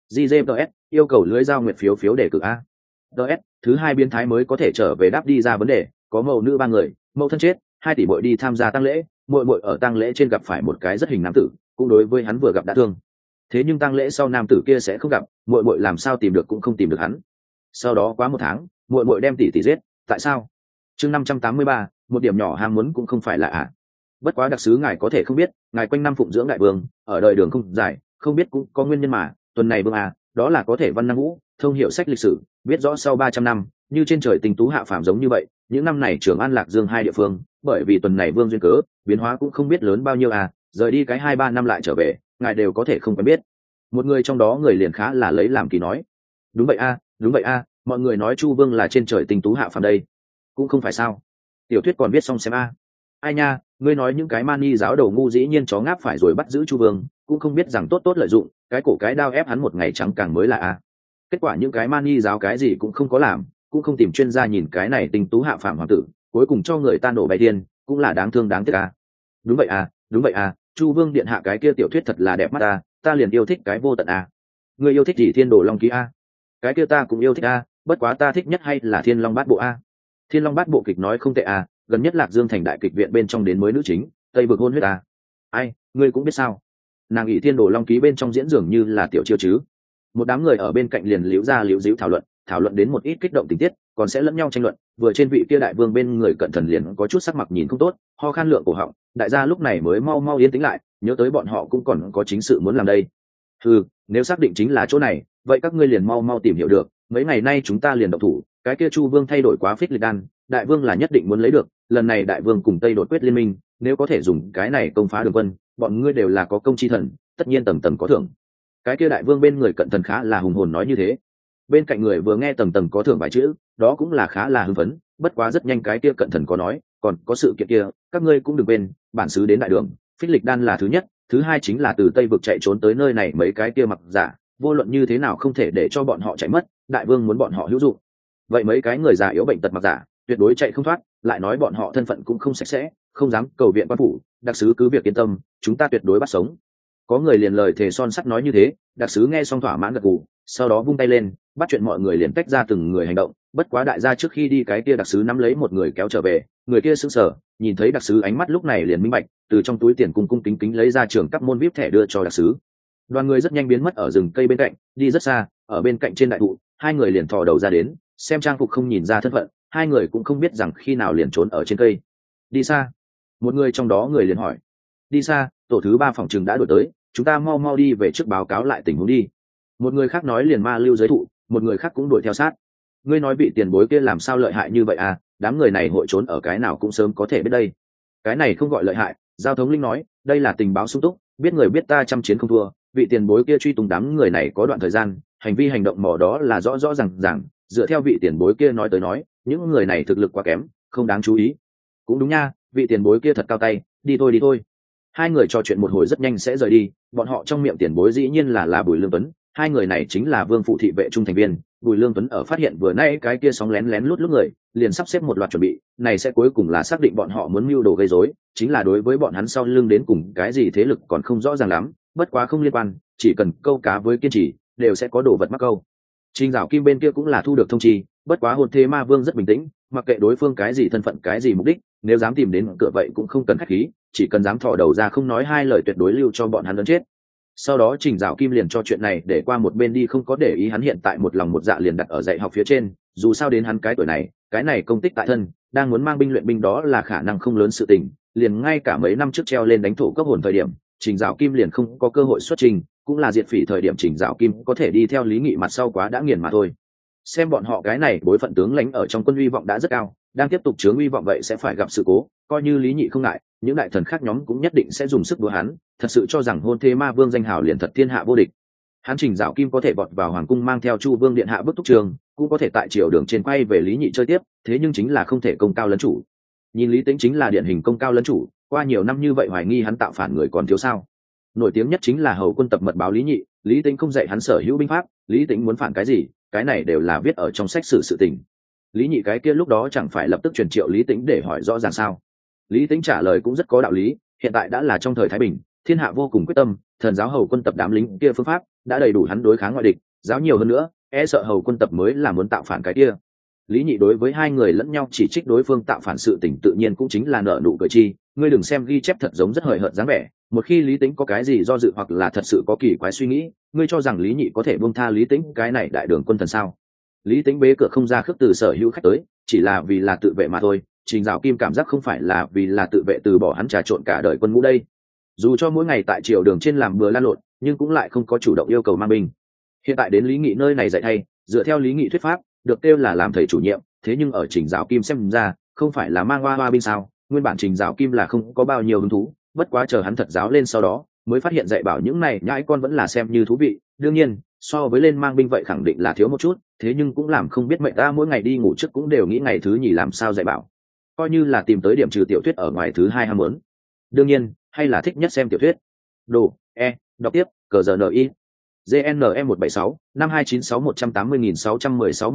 GJPS yêu cầu lưới giao nguyệt phiếu đề cử A. DS thứ 2 biến thái mới có thể trở về đáp đi ra vấn đề, có mẫu nữ 3 người, mẫu thân chết, 2 tỷ muội đi tham gia tang lễ, muội muội ở tang lễ trên gặp phải một cái rất hình nam tử, cũng đối với hắn vừa gặp đã thương. Thế nhưng tang lễ sau nam tử kia sẽ không gặp, muội muội làm sao tìm được cũng không tìm được hắn. Sau đó quá 1 tháng, muội muội đem tỷ giết, tại sao? Chương 583, một điểm nhỏ ham muốn cũng không phải là ạ. Bất quá đặc sứ ngài có thể không biết, ngài quanh năm phụng dưỡng đại vương, ở đời đường không dài, không biết cũng có nguyên nhân mà, tuần này vương à, đó là có thể văn năng ngũ, thông hiểu sách lịch sử, biết rõ sau 300 năm, như trên trời tình tú hạ phàm giống như vậy, những năm này Trường An Lạc Dương 2 địa phương, bởi vì tuần này vương duyên cớ, biến hóa cũng không biết lớn bao nhiêu à, rời đi cái 2-3 năm lại trở về, ngài đều có thể không quen biết. Một người trong đó người liền khá là lấy làm kỳ nói: đúng vậy a, đúng vậy a, mọi người nói Chu Vương là trên trời tình tú hạ phàm đây, cũng không phải sao? Tiểu thuyết còn viết xong xem a. Ai nha, ngươi nói những cái Mani giáo đầu ngu dĩ nhiên chó ngáp phải rồi bắt giữ Chu Vương, cũng không biết rằng tốt tốt lợi dụng, cái cổ cái đao ép hắn 1 ngày trắng càng mới là a. Kết quả những cái Mani giáo cái gì cũng không có làm, cũng không tìm chuyên gia nhìn cái này tình tú hạ phàm hoàng tử, cuối cùng cho người ta nổ bay tiên, cũng là đáng thương đáng tiếc a. Đúng vậy a, đúng vậy a, Chu Vương điện hạ cái kia tiểu thuyết thật là đẹp mắt ta liền yêu thích cái vô tận a. Ngươi yêu thích gì Thiên Đồ Long Ký a? Cái kia ta cũng yêu thích a, bất quá ta thích nhất hay là Thiên Long Bát Bộ a. Thiên Long Bát Bộ kịch nói không tệ a, gần nhất Lạc Dương thành đại kịch viện bên trong đến mới nữ chính, Tây vực hôn huyết a. Ai, ngươi cũng biết sao? Nàng ỷ Thiên Đồ Long Ký bên trong diễn dường như là tiểu chiêu chứ. Một đám người ở bên cạnh liền liễu díu thảo luận đến một ít kích động tình tiết, còn sẽ lẫn nhau tranh luận. Vừa trên vị kia đại vương bên người cận thần liền có chút sắc mặt nhìn không tốt, ho khan lượng cổ họng, đại gia lúc này mới mau yên tĩnh lại, nhớ tới bọn họ cũng còn có chính sự muốn làm đây. Nếu xác định chính là chỗ này, vậy các ngươi liền mau tìm hiểu được, mấy ngày nay chúng ta liền động thủ. Cái kia Chu Vương thay đổi quá phích lịch đan, đại vương là nhất định muốn lấy được, lần này đại vương cùng Tây đột quyết liên minh, nếu có thể dùng cái này công phá Đường Quân, bọn ngươi đều là có công chi thần, tất nhiên tầng có thưởng. Cái kia đại vương bên người cận thần khá là hùng hồn nói như thế. Bên cạnh người vừa nghe tầng có thưởng vài chữ, đó cũng là khá là hưng phấn, bất quá rất nhanh cái kia cận thần có nói, còn có sự kiện kia, các ngươi cũng đừng quên, bản xứ đến đại đường, phích lịch đan là thứ nhất, thứ hai chính là từ Tây vực chạy trốn tới nơi này mấy cái kia mặc giả, vô luận như thế nào không thể để cho bọn họ chạy mất, đại vương muốn bọn họ hữu dụng. Vậy mấy cái người già yếu bệnh tật mặc giả, tuyệt đối chạy không thoát, lại nói bọn họ thân phận cũng không sạch sẽ, không dám cầu viện quan phủ, đặc sứ cứ việc yên tâm, chúng ta tuyệt đối bắt sống. Có người liền lời thề son sắt nói như thế, đặc sứ nghe xong thỏa mãn gật gù, sau đó vung tay lên, bắt chuyện mọi người liền tách ra từng người hành động. Bất quá đại gia trước khi đi cái kia đặc sứ nắm lấy một người kéo trở về, người kia sững sờ, nhìn thấy đặc sứ ánh mắt lúc này liền minh bạch, từ trong túi tiền cung kính kính lấy ra trường cấp môn vip thẻ đưa cho đặc sứ. Đoàn người rất nhanh biến mất ở rừng cây bên cạnh, đi rất xa, ở bên cạnh trên đại thụ, hai người liền thò đầu ra đến, xem trang phục không nhìn ra thân phận, hai người cũng không biết rằng khi nào liền trốn ở trên cây. Đi xa? Một người trong đó người liền hỏi. Đi xa, tổ thứ 3 phòng trường đã đuổi tới, chúng ta mau đi về trước báo cáo lại tình huống đi. Một người khác nói liền ma lưu giới thụ, một người khác cũng đuổi theo sát. Ngươi nói bị tiền bối kia làm sao lợi hại như vậy à, đám người này hội trốn ở cái nào cũng sớm có thể biết đây. Cái này không gọi lợi hại, giao thống linh nói, đây là tình báo sung túc, biết người biết ta trăm chiến không thua, vị tiền bối kia truy tung đám người này có đoạn thời gian, hành vi hành động mò đó là rõ ràng, dựa theo vị tiền bối kia nói tới nói, những người này thực lực quá kém, không đáng chú ý. Cũng đúng nha, vị tiền bối kia thật cao tay, đi thôi. Hai người trò chuyện một hồi rất nhanh sẽ rời đi, bọn họ trong miệng tiền bối dĩ nhiên là Bùi Lương Tuấn, hai người này chính là Vương phụ thị vệ trung thành viên. Bùi Lương Tuấn ở phát hiện vừa nay cái kia sóng lén lút người, liền sắp xếp một loạt chuẩn bị, này sẽ cuối cùng là xác định bọn họ muốn mưu đồ gây rối, chính là đối với bọn hắn sau lưng đến cùng cái gì thế lực còn không rõ ràng lắm, bất quá không liên quan, chỉ cần câu cá với kiên trì đều sẽ có đồ vật mắc câu. Trình Dạo Kim bên kia cũng là thu được thông chi, bất quá Hồn Thế Ma Vương rất bình tĩnh, mặc kệ đối phương cái gì thân phận cái gì mục đích, nếu dám tìm đến cửa vậy cũng không cần khách khí, chỉ cần dám thò đầu ra không nói hai lời tuyệt đối lưu cho bọn hắn lớn chết. Sau đó Trình Dạo Kim liền cho chuyện này để qua một bên đi, không có để ý hắn hiện tại một lòng một dạ liền đặt ở dạy học phía trên, dù sao đến hắn cái tuổi này, cái này công tích tại thân, đang muốn mang binh luyện binh đó là khả năng không lớn sự tình, liền ngay cả mấy năm trước treo lên đánh thổ cấp hồn thời điểm, Trình Dạo Kim liền không có cơ hội xuất trình, cũng là diệt phỉ thời điểm Trình Dạo Kim có thể đi theo Lý Nghị mặt sau quá đã nghiền mà thôi. Xem bọn họ cái này bối phận tướng lãnh ở trong quân uy vọng đã rất cao, đang tiếp tục chướng uy vọng vậy sẽ phải gặp sự cố, coi như Lý Nhị không ngại, những đại thần khác nhóm cũng nhất định sẽ dùng sức đùa hắn, thật sự cho rằng Hôn Thế Ma Vương danh hào liền thật thiên hạ vô địch. Hắn Trình Dạo Kim có thể vọt vào hoàng cung mang theo Chu Vương điện hạ bức thúc trường, cũng có thể tại triều đường trên quay về Lý Nhị chơi tiếp, thế nhưng chính là không thể công cao lấn chủ. Nhìn Lý Tĩnh chính là điển hình công cao lấn chủ, qua nhiều năm như vậy hoài nghi hắn tạo phản người còn thiếu sao? Nổi tiếng nhất chính là hầu quân tập mật báo Lý Nhị, Lý Tĩnh không dạy hắn sở hữu binh pháp, Lý Tĩnh muốn phản cái gì, cái này đều là viết ở trong sách sử sự tình. Lý Nhị cái kia lúc đó chẳng phải lập tức truyền triệu Lý Tĩnh để hỏi rõ ràng sao? Lý Tĩnh trả lời cũng rất có đạo lý, hiện tại đã là trong thời thái bình, thiên hạ vô cùng quyết tâm, thần giáo hầu quân tập đám lính kia phương pháp đã đầy đủ hắn đối kháng ngoại địch, giáo nhiều hơn nữa, e sợ hầu quân tập mới là muốn tạo phản cái kia. Lý Nhị đối với hai người lẫn nhau chỉ trích đối phương tạo phản sự tình tự nhiên cũng chính là nợ nụ cười chi, ngươi đừng xem ghi chép thật giống rất hời hợt dáng vẻ, một khi Lý Tĩnh có cái gì do dự hoặc là thật sự có kỳ quái suy nghĩ, ngươi cho rằng Lý Nhị có thể buông tha Lý Tĩnh cái này đại đường quân thần sao? Lý Tĩnh bế cửa không ra khước từ sở hữu khách tới, chỉ là vì là tự vệ mà thôi. Trình Dạo Kim cảm giác không phải là vì là tự vệ từ bỏ hắn trà trộn cả đời quân ngũ đây. Dù cho mỗi ngày tại triều đường trên làm bừa lan lộn, nhưng cũng lại không có chủ động yêu cầu mang binh. Hiện tại đến Lý Nghị nơi này dạy thay, dựa theo Lý Nghị thuyết pháp, được kêu là làm thầy chủ nhiệm, thế nhưng ở Trình Dạo Kim xem ra, không phải là mang hoa binh sao? Nguyên bản Trình Dạo Kim là không có bao nhiêu hứng thú, bất quá chờ hắn thật giáo lên sau đó, mới phát hiện dạy bảo những này nhãi con vẫn là xem như thú vị. Đương nhiên, so với lên mang binh vậy khẳng định là thiếu một chút, thế nhưng cũng làm không biết mệnh ta mỗi ngày đi ngủ trước cũng đều nghĩ ngày thứ nhì làm sao dạy bảo, coi như là tìm tới điểm trừ tiểu thuyết ở ngoài thứ hai ham muốn. Đương nhiên hay là thích nhất xem tiểu thuyết. Đồ đọc tiếp cờ giờ ni GNE 176 5296 180616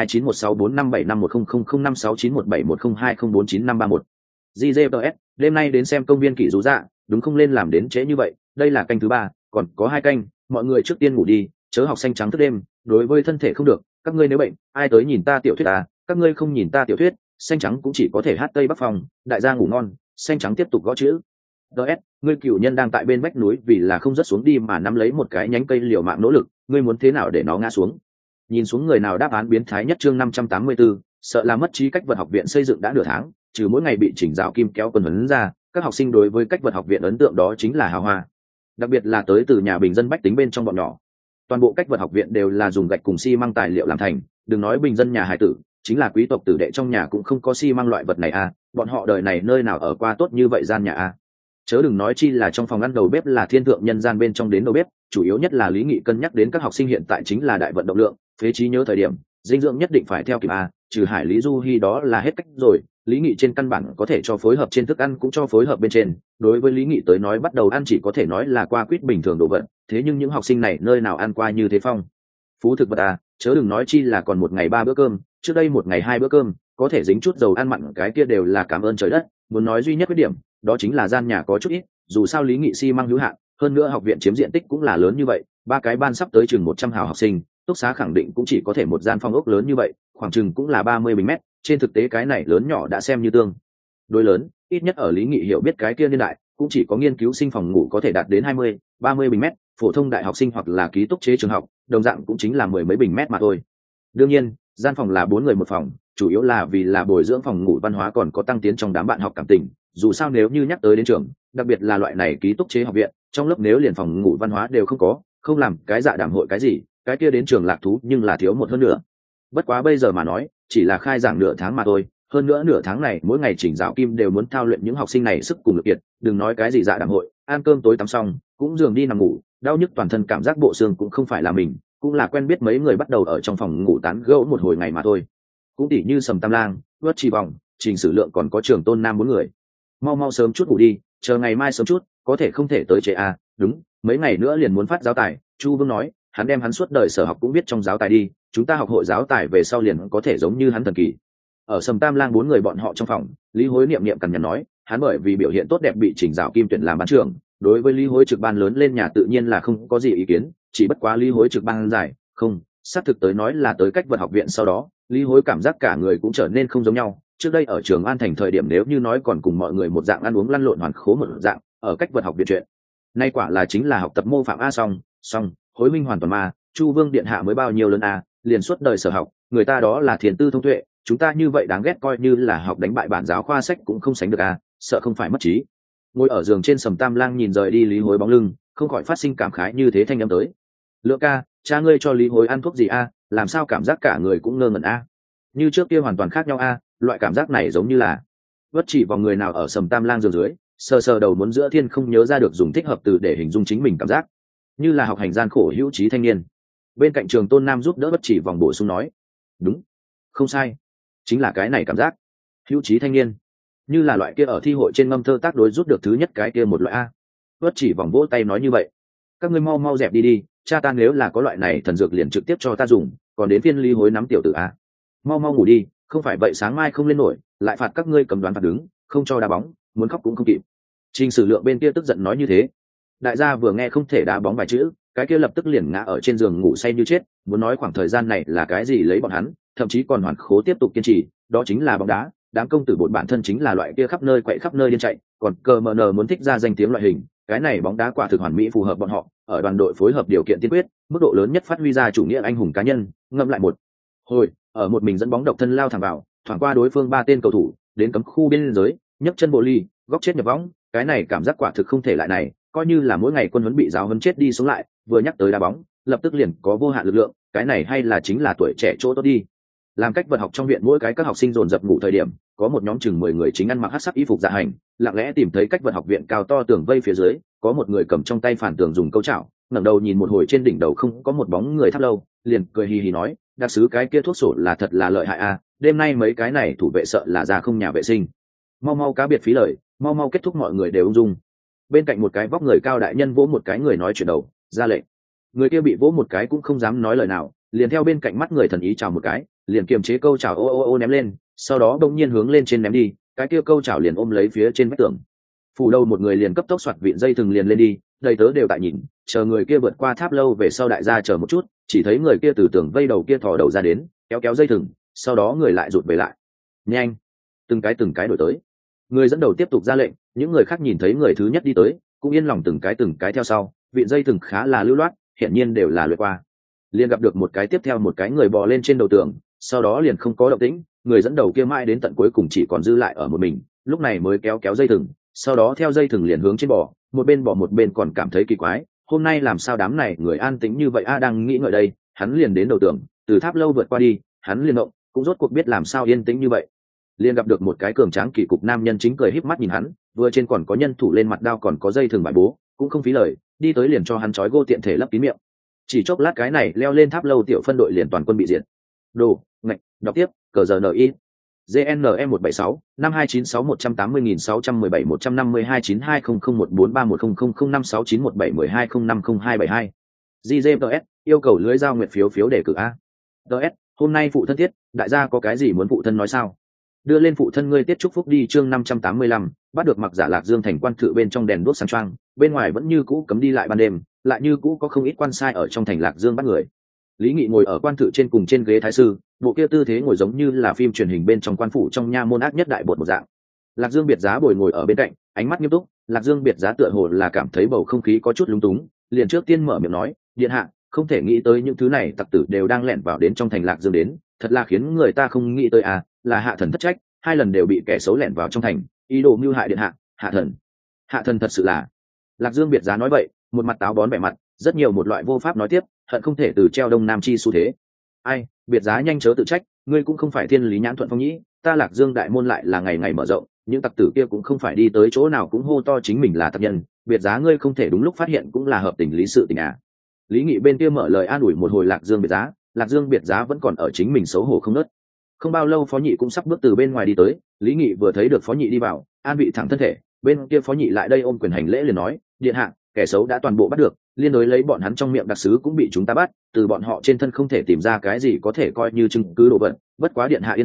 152916155755691005691720102049531. GZPS, đêm nay đến xem công viên kỷ rú dạ, đúng không lên làm đến trễ như vậy, đây là canh thứ 3, còn có 2 canh, mọi người trước tiên ngủ đi, chớ học xanh trắng thức đêm, đối với thân thể không được, các ngươi nếu bệnh, ai tới nhìn ta tiểu thuyết à, các ngươi không nhìn ta tiểu thuyết, xanh trắng cũng chỉ có thể hát tây bắc phòng, đại gia ngủ ngon. Xanh trắng tiếp tục gõ chữ. DS, ngươi cửu nhân đang tại bên vách núi vì là không rớt xuống đi mà nắm lấy một cái nhánh cây liều mạng nỗ lực, ngươi muốn thế nào để nó ngã xuống? Nhìn xuống người nào đáp án biến thái nhất chương 584, sợ là mất trí cách vật học viện xây dựng đã nửa tháng, trừ mỗi ngày bị Trình Dạo Kim kéo quần huấn ra, các học sinh đối với cách vật học viện ấn tượng đó chính là hào hoa. Đặc biệt là tới từ nhà bình dân bách tính bên trong bọn nhỏ. Toàn bộ cách vật học viện đều là dùng gạch cùng xi măng tài liệu làm thành, đừng nói bình dân nhà hài tử, chính là quý tộc tử đệ trong nhà cũng không có xi măng loại vật này à, bọn họ đời này nơi nào ở qua tốt như vậy gian nhà à. Chớ đừng nói chi là trong phòng ăn đầu bếp là thiên thượng nhân gian bên trong đến đầu bếp, chủ yếu nhất là Lý Nghị cân nhắc đến các học sinh hiện tại chính là đại vận động lượng, phế trí nhớ thời điểm, dinh dưỡng nhất định phải theo kịp à, trừ Hải Lý Du Hi đó là hết cách rồi. Lý Nghị trên căn bản có thể cho phối hợp trên thức ăn cũng cho phối hợp bên trên, đối với Lý Nghị tới nói bắt đầu ăn chỉ có thể nói là qua quýt bình thường đồ vật, thế nhưng những học sinh này nơi nào ăn qua như thế phong phú thực vật à, chớ đừng nói chi là còn một ngày 3 bữa cơm, trước đây một ngày 2 bữa cơm, có thể dính chút dầu ăn mặn cái kia đều là cảm ơn trời đất. Muốn nói duy nhất khuyết điểm, đó chính là gian nhà có chút ít, dù sao Lý Nghị xi măng hữu hạn, hơn nữa học viện chiếm diện tích cũng là lớn như vậy, 3 cái ban sắp tới chừng 100 hào học sinh, túc xá khẳng định cũng chỉ có thể một gian phòng ốc lớn như vậy, khoảng chừng cũng là 30 bình mét, trên thực tế cái này lớn nhỏ đã xem như tương đối lớn, ít nhất ở Lý Nghị hiểu biết cái kia niên đại, cũng chỉ có nghiên cứu sinh phòng ngủ có thể đạt đến 20-30 bình mét, phổ thông đại học sinh hoặc là ký túc chế trường học, đồng dạng cũng chính là 10 mấy bình mét mà thôi. Đương nhiên, gian phòng là 4 người một phòng, chủ yếu là vì là bồi dưỡng phòng ngủ văn hóa còn có tăng tiến trong đám bạn học cảm tình, dù sao nếu như nhắc tới đến trường, đặc biệt là loại này ký túc chế học viện, trong lớp nếu liền phòng ngủ văn hóa đều không có, không làm cái dạ đàm hội cái gì, cái kia đến trường lạc thú nhưng là thiếu một hơn nữa. Bất quá bây giờ mà nói, chỉ là khai giảng nửa tháng mà thôi, hơn nữa nửa tháng này mỗi ngày Trình Dạo Kim đều muốn thao luyện những học sinh này sức cùng lực kiệt, đừng nói cái gì dạ đàm hội, ăn cơm tối tắm xong cũng giường đi nằm ngủ, đau nhức toàn thân cảm giác bộ xương cũng không phải là mình, cũng là quen biết mấy người bắt đầu ở trong phòng ngủ tán gẫu một hồi ngày mà thôi. Cũng tỉ như Sầm Tam Lang, Vớt Trì Vòng, Trình Sử Lượng còn có Trường Tôn Nam 4 người. Mau mau sớm chút ngủ đi, chờ ngày mai sớm chút, có thể không thể tới trễ à, đúng, mấy ngày nữa liền muốn phát giáo tài, Chu Vương nói, hắn đem hắn suốt đời sở học cũng biết trong giáo tài đi, chúng ta học hội giáo tài về sau liền có thể giống như hắn thần kỳ. Ở Sầm Tam Lang bốn người bọn họ trong phòng, Lý Hối niệm niệm cằn nhằn nói, hắn bởi vì biểu hiện tốt đẹp bị Trình Dạo Kim tuyển làm ban trưởng, đối với Lý Hối trực ban lớn lên nhà tự nhiên là không có gì ý kiến, chỉ bất quá Lý Hối trực ban dài, không, xác thực tới nói là tới cách vật học viện sau đó, Lý Hối cảm giác cả người cũng trở nên không giống nhau. Trước đây ở trường An Thành thời điểm nếu như nói còn cùng mọi người một dạng ăn uống lăn lộn hoàn khố một dạng, ở cách vật học viện chuyện, nay quả là chính là học tập mô phạm a song, Hối minh hoàn toàn mà, Chu Vương điện hạ mới bao nhiêu lớn a, liền suốt đời sở học, người ta đó là thiền tư thông tuệ, chúng ta như vậy đáng ghét coi như là học đánh bại bản giáo khoa sách cũng không sánh được a, sợ không phải mất trí. Ngồi ở giường trên Sầm Tam Lang nhìn rời đi Lý Hối bóng lưng, không khỏi phát sinh cảm khái như thế thanh âm tới. Lượng ca, cha ngươi cho Lý Hối ăn thuốc gì a, làm sao cảm giác cả người cũng ngơ ngẩn a, như trước kia hoàn toàn khác nhau a, loại cảm giác này giống như là bất chỉ vào người nào ở Sầm Tam Lang giường dưới, sờ sờ đầu muốn giữa thiên không nhớ ra được dùng thích hợp từ để hình dung chính mình cảm giác, như là học hành gian khổ hữu trí thanh niên. Bên cạnh Trường Tôn Nam giúp đỡ bất chỉ vòng bổ sung nói, đúng, không sai, chính là cái này cảm giác hữu trí thanh niên, như là loại kia ở thi hội trên ngâm thơ tác đối rút được thứ nhất cái kia một loại a. Bất chỉ vòng vỗ tay nói như vậy, các ngươi mau mau dẹp đi đi, cha ta nếu là có loại này thần dược liền trực tiếp cho ta dùng, còn đến phiên Lý Hối nắm tiểu tử a. Mau mau ngủ đi, không phải vậy sáng mai không lên nổi, lại phạt các ngươi cầm đoán phạt đứng, không cho đá bóng, muốn khóc cũng không kịp. Trình Sử Lượng bên kia tức giận nói như thế. Đại gia vừa nghe không thể đá bóng vài chữ, cái kia lập tức liền ngã ở trên giường ngủ say như chết, muốn nói khoảng thời gian này là cái gì lấy bọn hắn, thậm chí còn hoàn khố tiếp tục kiên trì, đó chính là bóng đá. Đám công tử bột bản thân chính là loại kia khắp nơi quậy khắp nơi điên chạy, còn cờ mờ nờ muốn thích ra danh tiếng loại hình, cái này bóng đá quả thực hoàn mỹ phù hợp bọn họ, ở đoàn đội phối hợp điều kiện tiên quyết, mức độ lớn nhất phát huy ra chủ nghĩa anh hùng cá nhân, ngâm lại một hồi, ở một mình dẫn bóng độc thân lao thẳng vào, thoảng qua đối phương ba tên cầu thủ, đến cấm khu biên giới, nhấc chân bộ ly, góc chết nhập võng, cái này cảm giác quả thực không thể lại này, coi như là mỗi ngày quân huấn bị giáo huấn chết đi sống lại, vừa nhắc tới đá bóng, lập tức liền có vô hạn lực lượng, cái này hay là chính là tuổi trẻ chỗ tốt đi. Làm cách vật học trong viện mỗi cái các học sinh dồn dập ngủ thời điểm, có một nhóm chừng 10 người chính ăn mặc hắc sắc y phục dạ hành, lặng lẽ tìm thấy cách vật học viện cao to tường vây phía dưới, có một người cầm trong tay phản tường dùng câu chảo, ngẩng đầu nhìn một hồi trên đỉnh đầu không có một bóng người tháp lâu, liền cười hì hì nói, đặc sứ cái kia thuốc sổ là thật là lợi hại a, đêm nay mấy cái này thủ vệ sợ là ra không nhà vệ sinh. Mau mau cá biệt phí lời, mau mau kết thúc mọi người đều ung dung. Bên cạnh một cái vóc người cao đại nhân vỗ một cái người nói chuyện đầu, ra lệnh. Người kia bị vỗ một cái cũng không dám nói lời nào, liền theo bên cạnh mắt người thần ý chào một cái, liền kiềm chế câu chảo ô ném lên, sau đó đông nhiên hướng lên trên ném đi, cái kia câu chảo liền ôm lấy phía trên vách tường. Phủ đầu một người liền cấp tốc xoạt vịn dây thừng liền lên đi, đầy tớ đều tại nhìn, chờ người kia vượt qua tháp lâu về sau đại gia chờ một chút, chỉ thấy người kia từ tường vây đầu kia thò đầu ra đến, kéo dây thừng, sau đó người lại rụt về lại. Nhanh, từng cái đổi tới. Người dẫn đầu tiếp tục ra lệnh, những người khác nhìn thấy người thứ nhất đi tới, cũng yên lòng từng cái theo sau, vịn dây thừng khá là lưu loát, hiển nhiên đều là luyện qua. Liền gặp được một cái tiếp theo một cái người bò lên trên đầu tường, sau đó liền không có động tĩnh, người dẫn đầu kia mãi đến tận cuối cùng chỉ còn dư lại ở một mình, lúc này mới kéo dây thừng, sau đó theo dây thừng liền hướng trên bò, một bên bò một bên còn cảm thấy kỳ quái, hôm nay làm sao đám này người an tĩnh như vậy a, đang nghĩ ngợi đây, hắn liền đến đầu tường, từ tháp lâu vượt qua đi, hắn liền động, cũng rốt cuộc biết làm sao yên tĩnh như vậy. Liền gặp được một cái cường tráng kỳ cục nam nhân chính cười híp mắt nhìn hắn, vừa trên còn có nhân thủ lên mặt đao còn có dây thừng bài bố, cũng không phí lời, đi tới liền cho hắn trói gô tiện thể lấp kín miệng. Chỉ chốc lát cái này leo lên tháp lâu tiểu phân đội liền toàn quân bị diệt. Đồ, ngạch, đọc tiếp, cờ giờ NI. GNE 176 5296 180.617 152 9200143100056917112050272. GZPS yêu cầu lưới giao nguyện phiếu đề cử a. DS, hôm nay phụ thân thiết, đại gia có cái gì muốn phụ thân nói sao? Đưa lên phụ thân ngươi tiết chúc phúc đi chương 585, bắt được mặc giả Lạc Dương thành quan thự bên trong đèn đuốc sáng choang, bên ngoài vẫn như cũ cấm đi lại ban đêm, lại như cũ có không ít quan sai ở trong thành Lạc Dương bắt người. Lý Nghị ngồi ở quan thự trên cùng trên ghế thái sư, bộ kia tư thế ngồi giống như là phim truyền hình bên trong quan phủ trong nha môn ác nhất đại bột một dạng. Lạc Dương Biệt Giá bồi ngồi ở bên cạnh, ánh mắt nghiêm túc, Lạc Dương Biệt Giá tựa hồ là cảm thấy bầu không khí có chút lúng túng, liền trước tiên mở miệng nói, điện hạ, không thể nghĩ tới những thứ này tặc tử đều đang lẻn vào đến trong thành Lạc Dương đến, thật là khiến người ta không nghĩ tới à, là hạ thần thất trách, 2 lần đều bị kẻ xấu lẻn vào trong thành, ý đồ mưu hại điện hạ, hạ thần thật sự là. Lạc Dương Biệt Giá nói vậy, một mặt táo bón vẻ mặt, rất nhiều một loại vô pháp nói tiếp, hận không thể từ treo đông nam chi xu thế. Ai, Biệt Giá nhanh chớ tự trách, ngươi cũng không phải thiên lý nhãn thuận phong nhĩ, ta Lạc Dương đại môn lại là ngày ngày mở rộng, những tặc tử kia cũng không phải đi tới chỗ nào cũng hô to chính mình là tặc nhân, Biệt Giá ngươi không thể đúng lúc phát hiện cũng là hợp tình lý sự tình à. Lý Nghị bên kia mở lời an ủi một hồi Lạc Dương Biệt Giá, Lạc Dương Biệt Giá vẫn còn ở chính mình xấu hổ không nớt. Không bao lâu Phó Nhị cũng sắp bước từ bên ngoài đi tới, Lý Nghị vừa thấy được Phó Nhị đi vào, an vị thẳng thân thể, bên kia Phó Nhị lại đây ôm quyền hành lễ liền nói, điện hạ, kẻ xấu đã toàn bộ bắt được, liên đối lấy bọn hắn trong miệng đặc sứ cũng bị chúng ta bắt, từ bọn họ trên thân không thể tìm ra cái gì có thể coi như chứng cứ đồ vật, bất quá điện hạ yên tâm,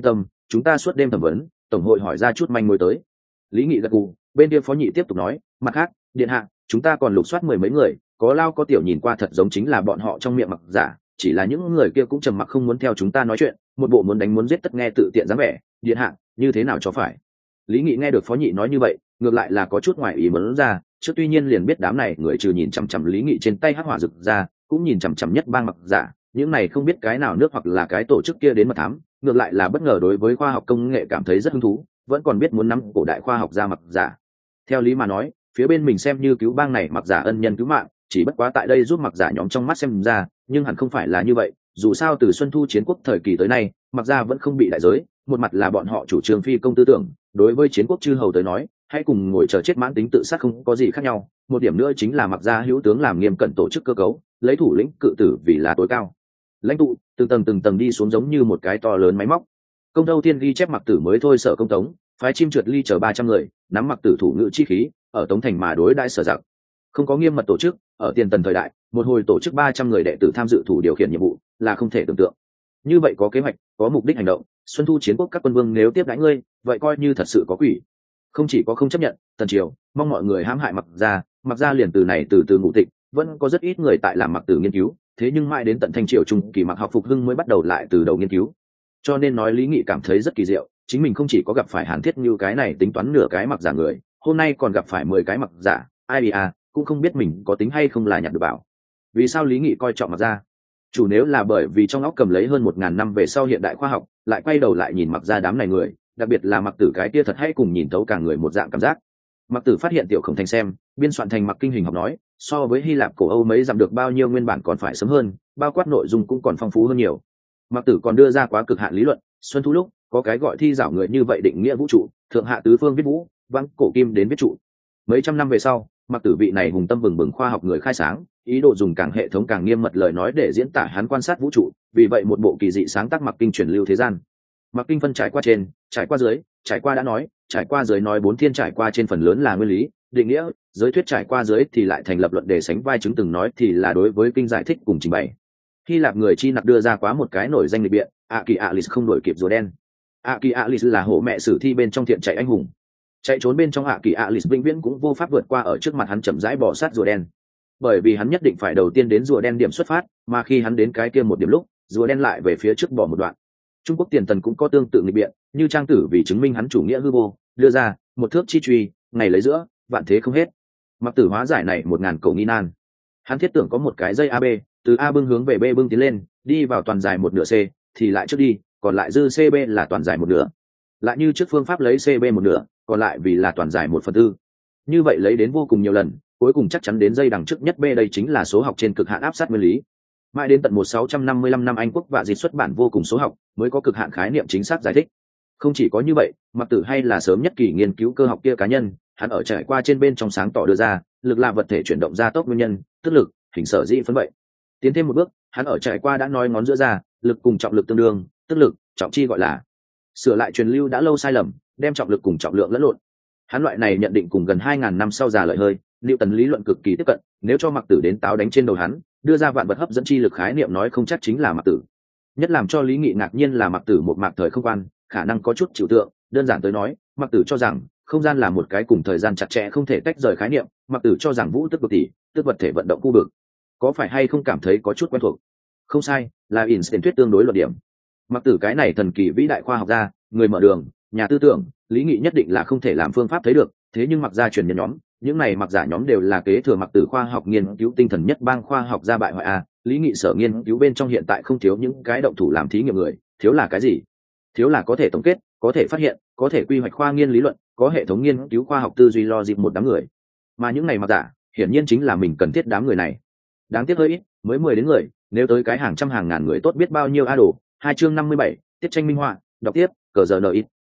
chúng ta suốt đêm thẩm vấn, tổng hội hỏi ra chút manh mối tới. Lý Nghị gật gù, bên kia phó nhị tiếp tục nói, mặt khác, điện hạ, chúng ta còn lục soát 10 mấy người, có lao có tiểu nhìn qua thật giống chính là bọn họ trong miệng mặc giả, chỉ là những người kia cũng trầm mặc không muốn theo chúng ta nói chuyện, một bộ muốn đánh muốn giết tất nghe tự tiện dáng vẻ, điện hạ, như thế nào cho phải. Lý Nghị nghe được phó nhị nói như vậy, ngược lại là có chút ngoài ý muốn ra, trước tuy nhiên liền biết đám này người trừ nhìn chằm chằm Lý Nghị trên tay hắc hỏa rực ra, cũng nhìn chằm chằm nhất bang mặc giả, những này không biết cái nào nước hoặc là cái tổ chức kia đến mật thám, ngược lại là bất ngờ đối với khoa học công nghệ cảm thấy rất hứng thú, vẫn còn biết muốn nắm cổ đại khoa học ra mặc giả. Theo lý mà nói, phía bên mình xem như cứu bang này mặc giả ân nhân cứu mạng, chỉ bất quá tại đây giúp mặc giả nhóm trong mắt xem ra, nhưng hẳn không phải là như vậy, dù sao từ Xuân Thu chiến quốc thời kỳ tới nay, mặc giả vẫn không bị đại giới, một mặt là bọn họ chủ trương phi công tư tưởng, đối với chiến quốc chư hầu tới nói, hãy cùng ngồi chờ chết mãn tính tự sát không có gì khác nhau, một điểm nữa chính là mặc giả hữu tướng làm nghiêm cẩn tổ chức cơ cấu, lấy thủ lĩnh cự tử vì là tối cao. Lãnh tụ từng tầng đi xuống giống như một cái to lớn máy móc. Công Thâu Thiên ghi chép mặc tử mới thôi sở công tống, phái chim trượt ly chờ 300 người, nắm mặc tử thủ ngự chi khí, ở tống thành mà đối đãi sở giặc. Không có nghiêm mật tổ chức, ở tiền tần thời đại, một hồi tổ chức 300 người đệ tử tham dự thủ điều khiển nhiệm vụ, là không thể tưởng tượng. Như vậy có kế hoạch, có mục đích hành động, Xuân Thu chiến quốc các quân vương nếu tiếp đãi ngươi, vậy coi như thật sự có quỷ. Không chỉ có không chấp nhận, tần triều mong mọi người hãm hại mặc ra liền từ này từ ngụ tịch, vẫn có rất ít người tại làm mặc tử nghiên cứu, thế nhưng mãi đến tận thanh triều trung kỳ mặc học phục hưng mới bắt đầu lại từ đầu nghiên cứu. Cho nên nói Lý Nghị cảm thấy rất kỳ diệu, chính mình không chỉ có gặp phải Hàn Thiết Như cái này tính toán nửa cái mặc giả người, hôm nay còn gặp phải 10 cái mặc giả, ai cũng không biết mình có tính hay không là nhặt được bảo. Vì sao Lý Nghị coi trọng mặc ra? Chủ nếu là bởi vì trong óc cầm lấy hơn 1000 năm về sau hiện đại khoa học, lại quay đầu lại nhìn mặc ra đám này người, đặc biệt là mặc tử cái kia thật hay cùng nhìn thấu cả người một dạng cảm giác. Mặc tử phát hiện tiểu khổng thành xem, biên soạn thành mặc kinh hình học nói, so với Hy Lạp cổ Âu mấy dặm được bao nhiêu nguyên bản còn phải sớm hơn, bao quát nội dung cũng còn phong phú hơn nhiều. Mặc tử còn đưa ra quá cực hạn lý luận, Xuân Thu lúc có cái gọi thi giảo người như vậy định nghĩa vũ trụ, thượng hạ tứ phương viết vũ, vắng cổ kim đến viết trụ. Mấy trăm năm về sau, mặc tử vị này hùng tâm bừng bừng khoa học người khai sáng, ý đồ dùng càng hệ thống càng nghiêm mật lời nói để diễn tả hắn quan sát vũ trụ, vì vậy một bộ kỳ dị sáng tác mặc kinh truyền lưu thế gian. Mặc kinh phân trải qua trên, trải qua dưới, trải qua đã nói, trải qua dưới nói 4 thiên, trải qua trên phần lớn là nguyên lý, định nghĩa, giới thuyết, trải qua dưới thì lại thành lập luận để sánh vai chứng từng nói thì là đối với kinh giải thích cùng trình bày. Hy Lạp người chi nặc đưa ra quá một cái nổi danh lịch biện, Akialis không đổi kịp rùa đen. Akialis là hổ mẹ sử thi bên trong thiện chạy anh hùng, chạy trốn bên trong Akialis vĩnh viễn cũng vô pháp vượt qua ở trước mặt hắn chậm rãi bỏ sát rùa đen, bởi vì hắn nhất định phải đầu tiên đến rùa đen điểm xuất phát, mà khi hắn đến cái kia một điểm lúc, rùa đen lại về phía trước bỏ một đoạn. Trung Quốc tiền tần cũng có tương tự nghịch biện, như Trang Tử vì chứng minh hắn chủ nghĩa hư vô, đưa ra một thước chi truy, ngày lấy giữa, vạn thế không hết. Mặc tử hóa giải này 1000 cầu nghi nan. Hắn thiết tưởng có một cái dây AB, từ A bưng hướng về B bưng tiến lên, đi vào toàn dài 1/2 C, thì lại trước đi, còn lại dư CB là toàn dài 1/2. Lại như trước phương pháp lấy CB 1/2, còn lại vì là toàn dài 1/4. Như vậy lấy đến vô cùng nhiều lần, cuối cùng chắc chắn đến dây đằng trước nhất B, đây chính là số học trên cực hạn áp sát nguyên lý. Mãi đến tận 1655 năm Anh quốc và dịch xuất bản vô cùng số học, mới có cực hạn khái niệm chính xác giải thích. Không chỉ có như vậy, Mặc tử hay là sớm nhất kỳ nghiên cứu cơ học kia cá nhân, hắn ở trải qua trên bên trong sáng tỏ đưa ra, lực là vật thể chuyển động gia tốc nguyên nhân, tức lực, hình sở dĩ phân vậy. Tiến thêm một bước, hắn ở trải qua đã nói ngón giữa ra, lực cùng trọng lực tương đương, tức lực, trọng chi gọi là. Sửa lại truyền lưu đã lâu sai lầm, đem trọng lực cùng trọng lượng lẫn lộn. Hắn loại này nhận định cùng gần 2000 năm sau già lợi hơi, Newton lý luận cực kỳ tiếp cận, nếu cho Mặc tử đến táo đánh trên đầu hắn, đưa ra vạn vật hấp dẫn chi lực khái niệm nói không chắc chính là Mặc tử. Nhất làm cho Lý Nghị ngạc nhiên là Mặc tử một mạc thời không quan, khả năng có chút chịu tượng, đơn giản tới nói, Mặc tử cho rằng không gian là một cái cùng thời gian chặt chẽ không thể tách rời khái niệm, Mặc tử cho rằng vũ tức vực tỷ, tức vật thể vận động khu vực. Có phải hay không cảm thấy có chút quen thuộc? Không sai, là Einstein thuyết tương đối luận điểm. Mặc tử cái này thần kỳ vĩ đại khoa học gia, người mở đường, nhà tư tưởng, Lý Nghị nhất định là không thể làm phương pháp thấy được, thế nhưng Mặc gia truyền nhân nhóm, những này Mặc giả nhóm đều là kế thừa Mặc tử khoa học nghiên cứu tinh thần nhất bang khoa học gia bại hoại a. Lý Nghị sở nghiên cứu bên trong hiện tại không thiếu những cái động thủ làm thí nghiệm người, thiếu là cái gì? Thiếu là có thể tổng kết, có thể phát hiện, có thể quy hoạch khoa nghiên lý luận, có hệ thống nghiên cứu khoa học tư duy logic một đám người. Mà những này Mặc giả, hiển nhiên chính là mình cần thiết đám người này. Đáng tiếc hơi ít, mới 10 đến người, nếu tới cái hàng trăm hàng ngàn người tốt biết bao nhiêu a đồ. 2 chương 57, tiết tranh minh họa, đọc tiếp, cờ giờ NX.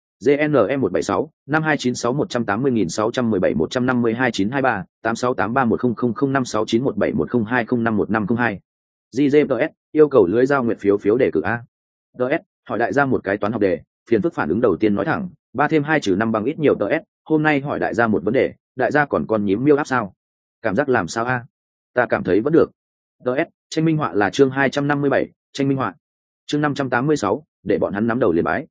GNM 176 5296 180617 152 923 8683100056917102051502. GZDS yêu cầu lưới giao nguyệt phiếu đề cử a. DS hỏi đại gia một cái toán học đề, phiền phức phản ứng đầu tiên nói thẳng, 3 thêm 2 trừ 5 bằng ít nhiều. DS hôm nay hỏi đại gia một vấn đề, đại gia còn con nhím miêu áp sao? Cảm giác làm sao a? Ta cảm thấy vẫn được. DS tranh minh họa là chương 257, tranh minh họa. Chương 586, để bọn hắn nắm đầu liền bái.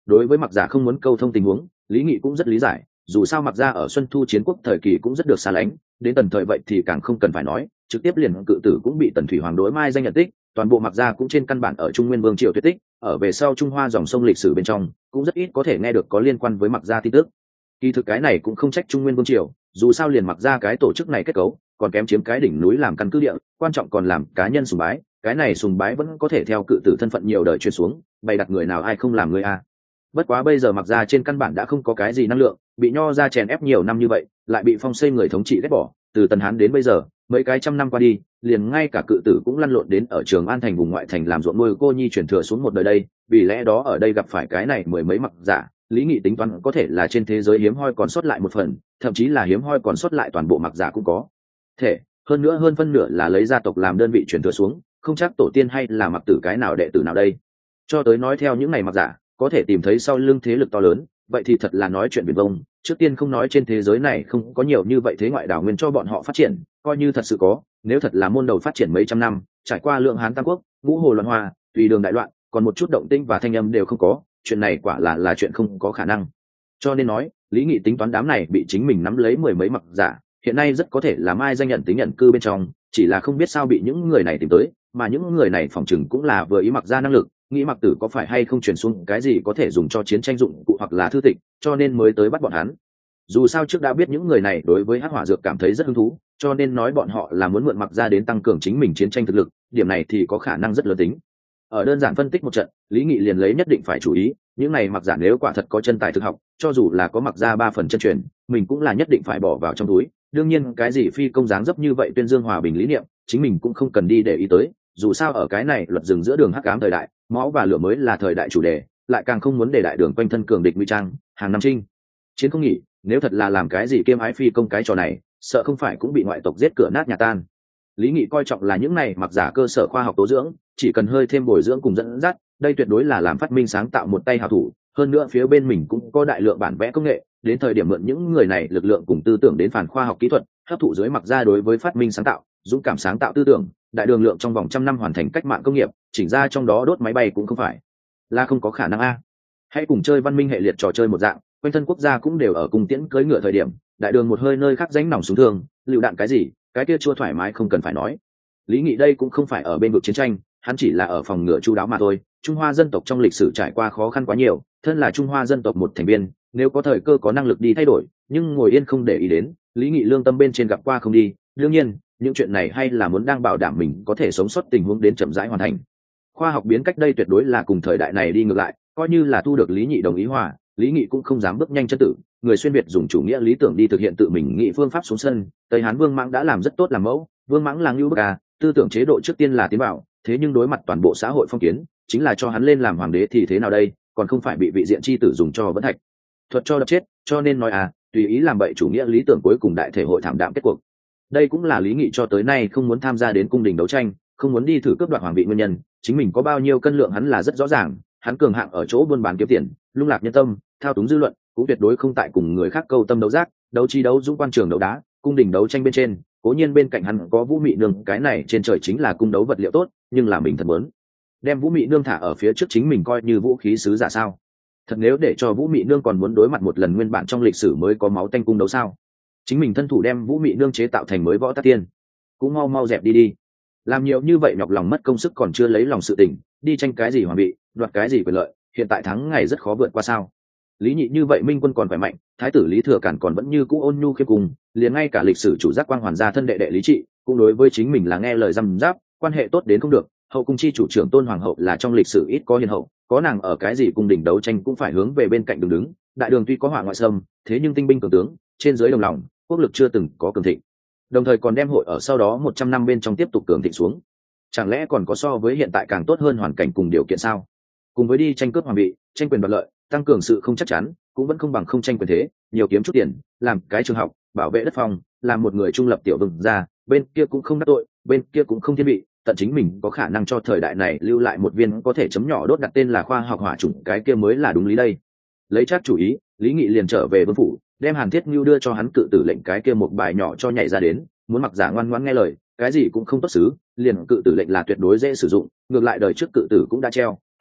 đối với mặc giả không muốn câu thông tình huống, lý nghị cũng rất lý giải, dù sao mặc ra ở xuân thu chiến quốc thời kỳ cũng rất được xa lánh, đến tần thời vậy thì càng không cần phải nói, trực tiếp liền cự tử cũng bị tần thủy hoàng đối mai danh nhận tích, toàn bộ mặc ra cũng trên căn bản ở trung nguyên vương triều tuyệt tích, ở về sau Trung Hoa dòng sông lịch sử bên trong cũng rất ít có thể nghe được có liên quan với mặc gia tin tức. Kỳ thực cái này cũng không trách Trung Nguyên vương triều, dù sao liền mặc ra cái tổ chức này kết cấu còn kém chiếm cái đỉnh núi làm căn cứ địa, quan trọng còn làm cá nhân sùng bái, cái này sùng bái vẫn có thể theo cự tử thân phận nhiều đời truyền xuống, bày đặt người nào ai không làm người a. Bất quá bây giờ mặc ra trên căn bản đã không có cái gì năng lượng, bị nho ra chèn ép nhiều năm như vậy, lại bị phong xây người thống trị ghét bỏ, từ tần hán đến bây giờ mấy cái trăm năm qua đi, liền ngay cả cự tử cũng lăn lộn đến ở Trường An thành vùng ngoại thành làm ruộng nuôi cô nhi truyền thừa xuống một đời đây, vì lẽ đó ở đây gặp phải cái này mười mấy mặc giả, lý nghị tính toán có thể là trên thế giới hiếm hoi còn sót lại một phần, thậm chí là hiếm hoi còn sót lại toàn bộ mặc giả cũng có thể, hơn nữa hơn phân nửa là lấy gia tộc làm đơn vị truyền thừa xuống, không chắc tổ tiên hay là mặc tử cái nào đệ tử nào đây. Cho tới nói theo những ngày mặc giả có thể tìm thấy sau lưng thế lực to lớn, vậy thì thật là nói chuyện viển vông. Trước tiên không nói trên thế giới này không có nhiều như vậy thế ngoại đảo nguyên cho bọn họ phát triển, coi như thật sự có, nếu thật là môn đầu phát triển mấy trăm năm, trải qua lượng Hán Tam Quốc, ngũ hồ loạn hoa, tùy đường đại loạn, còn một chút động tĩnh và thanh âm đều không có, chuyện này quả là chuyện không có khả năng. Cho nên nói, lý nghị tính toán đám này bị chính mình nắm lấy mười mấy mặc giả, hiện nay rất có thể là mai danh nhận tính nhận cư bên trong, chỉ là không biết sao bị những người này tìm tới, mà những người này phỏng chừng cũng là vừa ý mặc ra năng lực, nghĩ mặc tử có phải hay không truyền xuống cái gì có thể dùng cho chiến tranh dụng cụ hoặc là thư tịch, cho nên mới tới bắt bọn hắn. Dù sao trước đã biết những người này đối với hắc hỏa dược cảm thấy rất hứng thú, cho nên nói bọn họ là muốn mượn mặc ra đến tăng cường chính mình chiến tranh thực lực, điểm này thì có khả năng rất lớn tính. Ở đơn giản phân tích một trận, lý nghị liền lấy nhất định phải chú ý, những này mặc giả nếu quả thật có chân tài thực học, cho dù là có mặc ra 3 phần chân truyền, mình cũng là nhất định phải bỏ vào trong túi. Đương nhiên cái gì phi công dáng dấp như vậy tuyên dương hòa bình lý niệm, chính mình cũng không cần đi để ý tới, dù sao ở cái này luật rừng giữa đường hắc ám thời đại, máu và lửa mới là thời đại chủ đề, lại càng không muốn để đại đường quanh thân cường địch nguy trang, hàng năm trinh chiến không nghỉ, nếu thật là làm cái gì kiêm ái phi công cái trò này, sợ không phải cũng bị ngoại tộc giết cửa nát nhà tan. Lý nghị coi trọng là những này mặc giả cơ sở khoa học tố dưỡng, chỉ cần hơi thêm bồi dưỡng cùng dẫn dắt, đây tuyệt đối là làm phát minh sáng tạo một tay hảo thủ, hơn nữa phía bên mình cũng có đại lượng bản vẽ công nghệ, đến thời điểm mượn những người này lực lượng cùng tư tưởng đến phản khoa học kỹ thuật, hấp thụ dưới mặc ra đối với phát minh sáng tạo, dũng cảm sáng tạo tư tưởng, đại đường lượng trong vòng trăm năm hoàn thành cách mạng công nghiệp, chỉnh ra trong đó đốt máy bay cũng không phải là không có khả năng a. Hãy cùng chơi văn minh hệ liệt trò chơi một dạng, quanh thân quốc gia cũng đều ở cùng tiễn cưỡi ngựa thời điểm, đại đường một hơi nơi khác rãnh nòng súng thương, lựu đạn cái gì, cái kia chua thoải mái không cần phải nói. Lý nghị đây cũng không phải ở bên vực chiến tranh, hắn chỉ là ở phòng ngựa chu đáo mà thôi. Trung Hoa dân tộc trong lịch sử trải qua khó khăn quá nhiều, thân là Trung Hoa dân tộc một thành viên, nếu có thời cơ có năng lực đi thay đổi, nhưng ngồi yên không để ý đến, lý nghị lương tâm bên trên gặp qua không đi. Đương nhiên, những chuyện này hay là muốn đang bảo đảm mình có thể sống sót tình huống đến chậm rãi hoàn thành. Khoa học biến cách đây tuyệt đối là cùng thời đại này đi ngược lại, coi như là thu được lý nghị đồng ý hòa, lý nghị cũng không dám bước nhanh chân tử, người xuyên việt dùng chủ nghĩa lý tưởng đi thực hiện tự mình nghị phương pháp xuống sân. Tây Hán Vương Mãng đã làm rất tốt làm mẫu, Vương Mãng là ngưu bức à, tư tưởng chế độ trước tiên là tiến bảo, thế nhưng đối mặt toàn bộ xã hội phong kiến, chính là cho hắn lên làm hoàng đế thì thế nào đây, còn không phải bị vị diện chi tử dùng cho vẫn thạch thuật cho đập chết. Cho nên nói à, tùy ý làm bậy chủ nghĩa lý tưởng cuối cùng đại thể hội thảm đạm kết cuộc. Đây cũng là lý nghị cho tới nay không muốn tham gia đến cung đình đấu tranh, không muốn đi thử cướp đoạt hoàng vị nguyên nhân, chính mình có bao nhiêu cân lượng hắn là rất rõ ràng, hắn cường hạng ở chỗ buôn bán kiếm tiền, lung lạc nhân tâm, thao túng dư luận, cũng tuyệt đối không tại cùng người khác câu tâm đấu giác, đấu chi đấu dũng quan trường đấu đá, cung đình đấu tranh bên trên, cố nhiên bên cạnh hắn có Vũ Mị Nương, cái này trên trời chính là cung đấu vật liệu tốt, nhưng là mình thật muốn đem Vũ Mị Nương thả ở phía trước chính mình coi như vũ khí sứ giả sao? Thật nếu để cho Vũ Mị Nương còn muốn đối mặt một lần nguyên bản trong lịch sử mới có máu tanh cung đấu sao? Chính mình thân thủ đem Vũ Mị Nương chế tạo thành mới võ tắc tiên, cũng mau mau dẹp đi đi. Làm nhiều như vậy nhọc lòng mất công sức còn chưa lấy lòng sự tình, đi tranh cái gì hoàng vị, đoạt cái gì quyền lợi, hiện tại thắng ngày rất khó vượt qua sao? Lý nhị như vậy minh quân còn phải mạnh, thái tử Lý Thừa Cản còn vẫn như cũ ôn nhu khiêm cùng, liền ngay cả lịch sử chủ giác quang hoàn gia thân đệ đệ Lý Trị cũng đối với chính mình là nghe lời răm giáp, quan hệ tốt đến không được. Hậu cung chi chủ trưởng Tôn Hoàng hậu là trong lịch sử ít có hiền hậu, có nàng ở cái gì cung đình đấu tranh cũng phải hướng về bên cạnh đường đứng. Đại đường tuy có hỏa ngoại xâm, thế nhưng tinh binh cường tướng, trên dưới đồng lòng, quốc lực chưa từng có cường thịnh. Đồng thời còn đem hội ở sau đó 100 năm bên trong tiếp tục cường thịnh xuống. Chẳng lẽ còn có so với hiện tại càng tốt hơn hoàn cảnh cùng điều kiện sao? Cùng với đi tranh cướp hoàng vị, tranh quyền đoạt lợi, tăng cường sự không chắc chắn, cũng vẫn không bằng không tranh quyền thế, nhiều kiếm chút tiền, làm cái trường học, bảo vệ đất phòng, làm một người trung lập tiểu vương gia, bên kia cũng không đắc tội, bên kia cũng không thiên vị, tận chính mình có khả năng cho thời đại này lưu lại một viên có thể chấm nhỏ đốt đặt tên là khoa học hỏa chủng, cái kia mới là đúng lý đây. Lấy chắc chủ ý, Lý Nghị liền trở về vương phủ, đem Hàn Thiết Ngưu đưa cho hắn cự tử lệnh cái kia một bài nhỏ cho nhảy ra đến, muốn mặc giả ngoan ngoãn nghe lời, cái gì cũng không tốt xứ, liền cự tử lệnh là tuyệt đối dễ sử dụng, ngược lại đời trước cự tử cũng đã treo,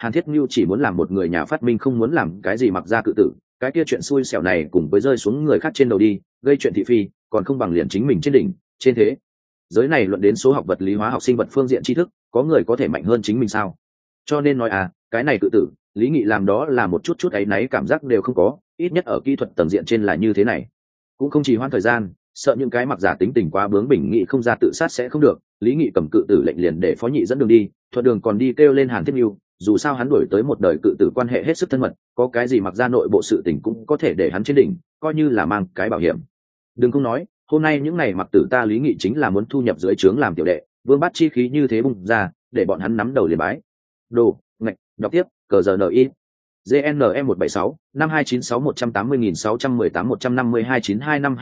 Hàn Thiết Nhu chỉ muốn làm một người nhà phát minh, không muốn làm cái gì mặc ra cự tử. Cái kia chuyện xui xẻo này cùng với rơi xuống người khác trên đầu đi, gây chuyện thị phi, còn không bằng liền chính mình trên đỉnh. Trên thế giới này luận đến số học vật lý hóa học sinh vật phương diện tri thức, có người có thể mạnh hơn chính mình sao? Cho nên nói cái này cự tử, Lý Nghị làm đó là một chút áy náy cảm giác đều không có, ít nhất ở kỹ thuật tầng diện trên là như thế này. Cũng không trì hoãn thời gian, sợ những cái mặc giả tính tình quá bướng bỉnh nghị không ra tự sát sẽ không được, Lý Nghị cầm cự tử lệnh liền để Phó Nhị dẫn đường đi, thuận đường còn đi kêu lên Hàn Thiết Nhu, dù sao hắn đuổi tới một đời cự tử quan hệ hết sức thân mật, có cái gì mặc ra nội bộ sự tình cũng có thể để hắn trên đỉnh, coi như là mang cái bảo hiểm. Đừng không nói, hôm nay những này mặc tử ta Lý Nghị chính là muốn thu nhập dưới trướng làm tiểu đệ, vương bát chi khí như thế bung ra, để bọn hắn nắm đầu liền bái. Đồ, ngạch, đọc tiếp, cờ giờ NI. GNE 176 5296 180618 152 925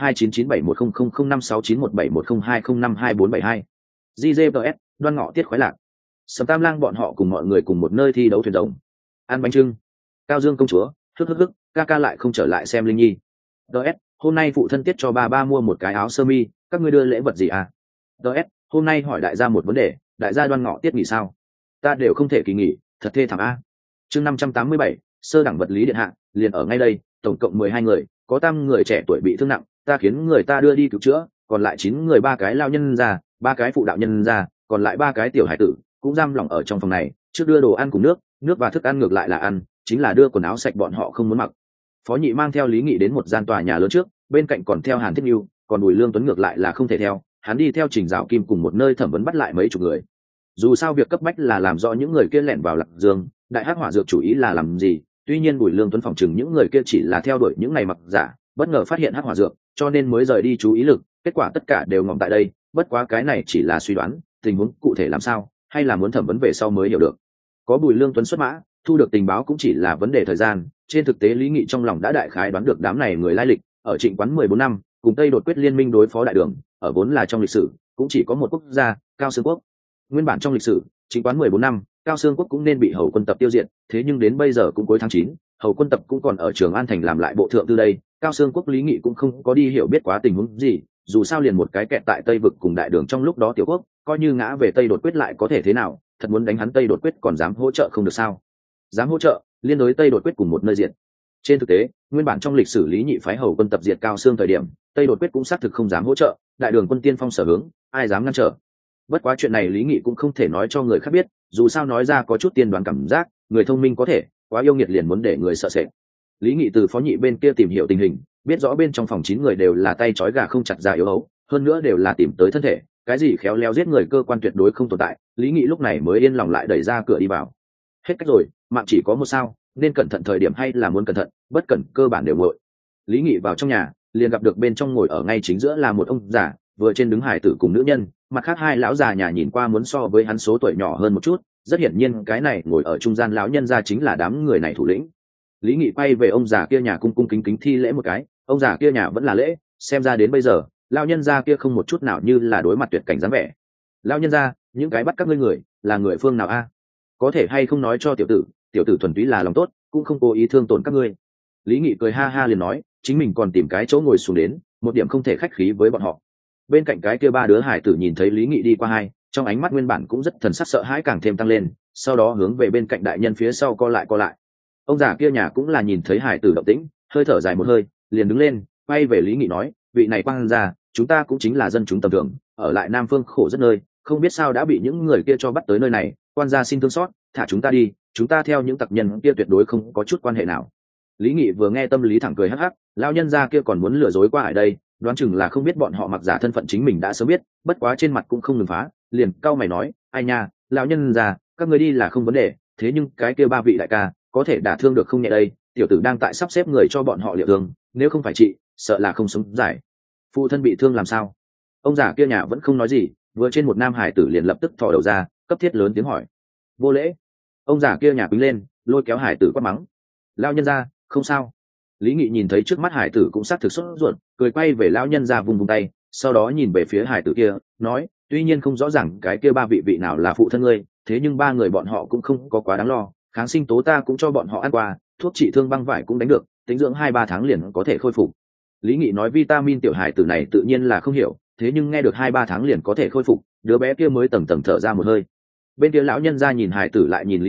29971000569171020220472. GGPS, Đoan Ngọ tiết khoái lạc. Sầm Tam Lang bọn họ cùng mọi người cùng một nơi thi đấu thuyền rồng. Ăn bánh trưng. Cao Dương công chúa, hức, ca lại không trở lại xem Linh Nhi. DS, hôm nay phụ thân tiết cho ba mua một cái áo sơ mi, các ngươi đưa lễ vật gì à? DS, hôm nay hỏi đại gia một vấn đề, đại gia Đoan Ngọ tiết nghỉ sao? Ta đều không thể kỳ nghỉ, thật thê thảm a. Chương 587, sơ đẳng vật lý điện hạ, liền ở ngay đây, tổng cộng 12 người, có 5 người trẻ tuổi bị thương nặng, ta khiến người ta đưa đi cứu chữa, còn lại 9 người, 3 cái lao nhân ra, 3 cái phụ đạo nhân ra, còn lại 3 cái tiểu hải tử, cũng giam lỏng ở trong phòng này, trước đưa đồ ăn cùng nước và thức ăn ngược lại là ăn, chính là đưa quần áo sạch bọn họ không muốn mặc. Phó Nhị mang theo Lý Nghị đến một gian tòa nhà lớn trước, bên cạnh còn theo Hàn Thiết Nhu, còn Bùi Lương Tuấn ngược lại là không thể theo, hắn đi theo Trình Dạo Kim cùng một nơi thẩm vấn bắt lại mấy chục người. Dù sao việc cấp bách là làm rõ những người kia lẻn vào Lạc Dương, đại hắc hỏa dược chủ ý là làm gì, tuy nhiên Bùi Lương Tuấn phòng chừng những người kia chỉ là theo đuổi những ngày mặc giả, bất ngờ phát hiện hắc hỏa dược, cho nên mới rời đi chú ý lực, kết quả tất cả đều ngỏm tại đây, bất quá cái này chỉ là suy đoán, tình huống cụ thể làm sao, hay là muốn thẩm vấn về sau mới hiểu được. Có Bùi Lương Tuấn xuất mã, thu được tình báo cũng chỉ là vấn đề thời gian, trên thực tế Lý Nghị trong lòng đã đại khái đoán được đám này người lai lịch, ở Trịnh Quán 14 năm, cùng Tây đột quyết liên minh đối phó đại đường, ở vốn là trong lịch sử, cũng chỉ có một quốc gia, Cao Xương quốc. Nguyên bản trong lịch sử, Trịnh Quán 14 năm, Cao Xương quốc cũng nên bị Hầu quân tập tiêu diệt, thế nhưng đến bây giờ cũng cuối tháng 9, Hầu quân tập cũng còn ở Trường An thành làm lại bộ thượng tư đây, Cao Xương quốc Lý Nghị cũng không có đi hiểu biết quá tình huống gì, dù sao liền một cái kẹt tại Tây vực cùng đại đường trong lúc đó tiểu quốc, coi như ngã về Tây đột quyết lại có thể thế nào, thật muốn đánh hắn Tây đột quyết còn dám hỗ trợ không được sao? Dám hỗ trợ, liên đối Tây đột quyết cùng một nơi diệt. Trên thực tế, nguyên bản trong lịch sử Lý Nhị phái Hầu quân tập diệt Cao Xương thời điểm, Tây đột quyết cũng xác thực không dám hỗ trợ, đại đường quân tiên phong sở hướng, ai dám ngăn trở. Bất quá chuyện này Lý Nghị cũng không thể nói cho người khác biết, dù sao nói ra có chút tiên đoán cảm giác, người thông minh có thể, quá yêu nghiệt liền muốn để người sợ sệt. Lý Nghị từ Phó Nhị bên kia tìm hiểu tình hình, biết rõ bên trong phòng 9 người đều là tay trói gà không chặt già yếu ấu, hơn nữa đều là tìm tới thân thể, cái gì khéo léo giết người cơ quan tuyệt đối không tồn tại, Lý Nghị lúc này mới yên lòng lại đẩy ra cửa đi vào. Hết cách rồi, mạng chỉ có một sao, nên cẩn thận thời điểm hay là muốn cẩn thận, bất cẩn cơ bản đều nguội. Lý Nghị vào trong nhà, liền gặp được bên trong ngồi ở ngay chính giữa là một ông già, vừa trên đứng hải tử cùng nữ nhân, mặt khác 2 lão già nhà nhìn qua muốn so với hắn số tuổi nhỏ hơn một chút, rất hiển nhiên cái này ngồi ở trung gian lão nhân gia chính là đám người này thủ lĩnh. Lý Nghị quay về ông già kia nhà cung cung kính kính thi lễ một cái, ông già kia nhà vẫn là lễ, xem ra đến bây giờ lão nhân gia kia không một chút nào như là đối mặt tuyệt cảnh dáng vẻ. Lão nhân gia, những cái bắt các ngươi người là người phương nào a? Có thể hay không nói cho tiểu tử thuần túy là lòng tốt, cũng không cố ý thương tổn các ngươi. Lý Nghị cười ha ha liền nói, chính mình còn tìm cái chỗ ngồi xuống đến, một điểm không thể khách khí với bọn họ. Bên cạnh cái kia 3 đứa hải tử nhìn thấy Lý Nghị đi qua trong ánh mắt nguyên bản cũng rất thần sắc sợ hãi càng thêm tăng lên, sau đó hướng về bên cạnh đại nhân phía sau co lại. Ông già kia nhà cũng là nhìn thấy hải tử động tĩnh, hơi thở dài một hơi, liền đứng lên, quay về Lý Nghị nói, vị này quang gia, chúng ta cũng chính là dân chúng tầm thường, ở lại Nam Phương khổ rất nơi, không biết sao đã bị những người kia cho bắt tới nơi này, quan gia xin thương xót, thả chúng ta đi, chúng ta theo những tặc nhân kia tuyệt đối không có chút quan hệ nào. Lý Nghị vừa nghe tâm lý thẳng cười hắc hắc, lão nhân gia kia còn muốn lừa dối qua ở đây, đoán chừng là không biết bọn họ mặc giả thân phận chính mình đã sớm biết, bất quá trên mặt cũng không ngừng phá, liền cau mày nói, ai nha, lão nhân gia, các ngươi đi là không vấn đề, thế nhưng cái kia 3 vị đại ca có thể đả thương được không nhẹ đây, tiểu tử đang tại sắp xếp người cho bọn họ liệu thương, nếu không phải chị, sợ là không sống giải. Phụ thân bị thương làm sao? Ông già kia nhà vẫn không nói gì, vừa trên một nam hải tử liền lập tức thò đầu ra, cấp thiết lớn tiếng hỏi. Vô lễ. Ông già kia nhà quýnh lên, lôi kéo hải tử quát mắng. Lão nhân gia, không sao. Lý Nghị nhìn thấy trước mắt hải tử cũng xác thực sốt ruột, cười quay về lão nhân gia vùng tay, sau đó nhìn về phía hải tử kia, nói, tuy nhiên không rõ ràng cái kia 3 vị nào là phụ thân ngươi, thế nhưng 3 người bọn họ cũng không có quá đáng lo, kháng sinh tố ta cũng cho bọn họ ăn qua, thuốc trị thương băng vải cũng đánh được, tính dưỡng 2-3 tháng liền có thể khôi phục. Lý Nghị nói vitamin tiểu hải tử này tự nhiên là không hiểu, thế nhưng nghe được 2-3 tháng liền có thể khôi phục, đứa bé kia mới tầng thở ra một hơi. Bên kia lão nhân gia nhìn hải tử lại nhìn Lý Nghị,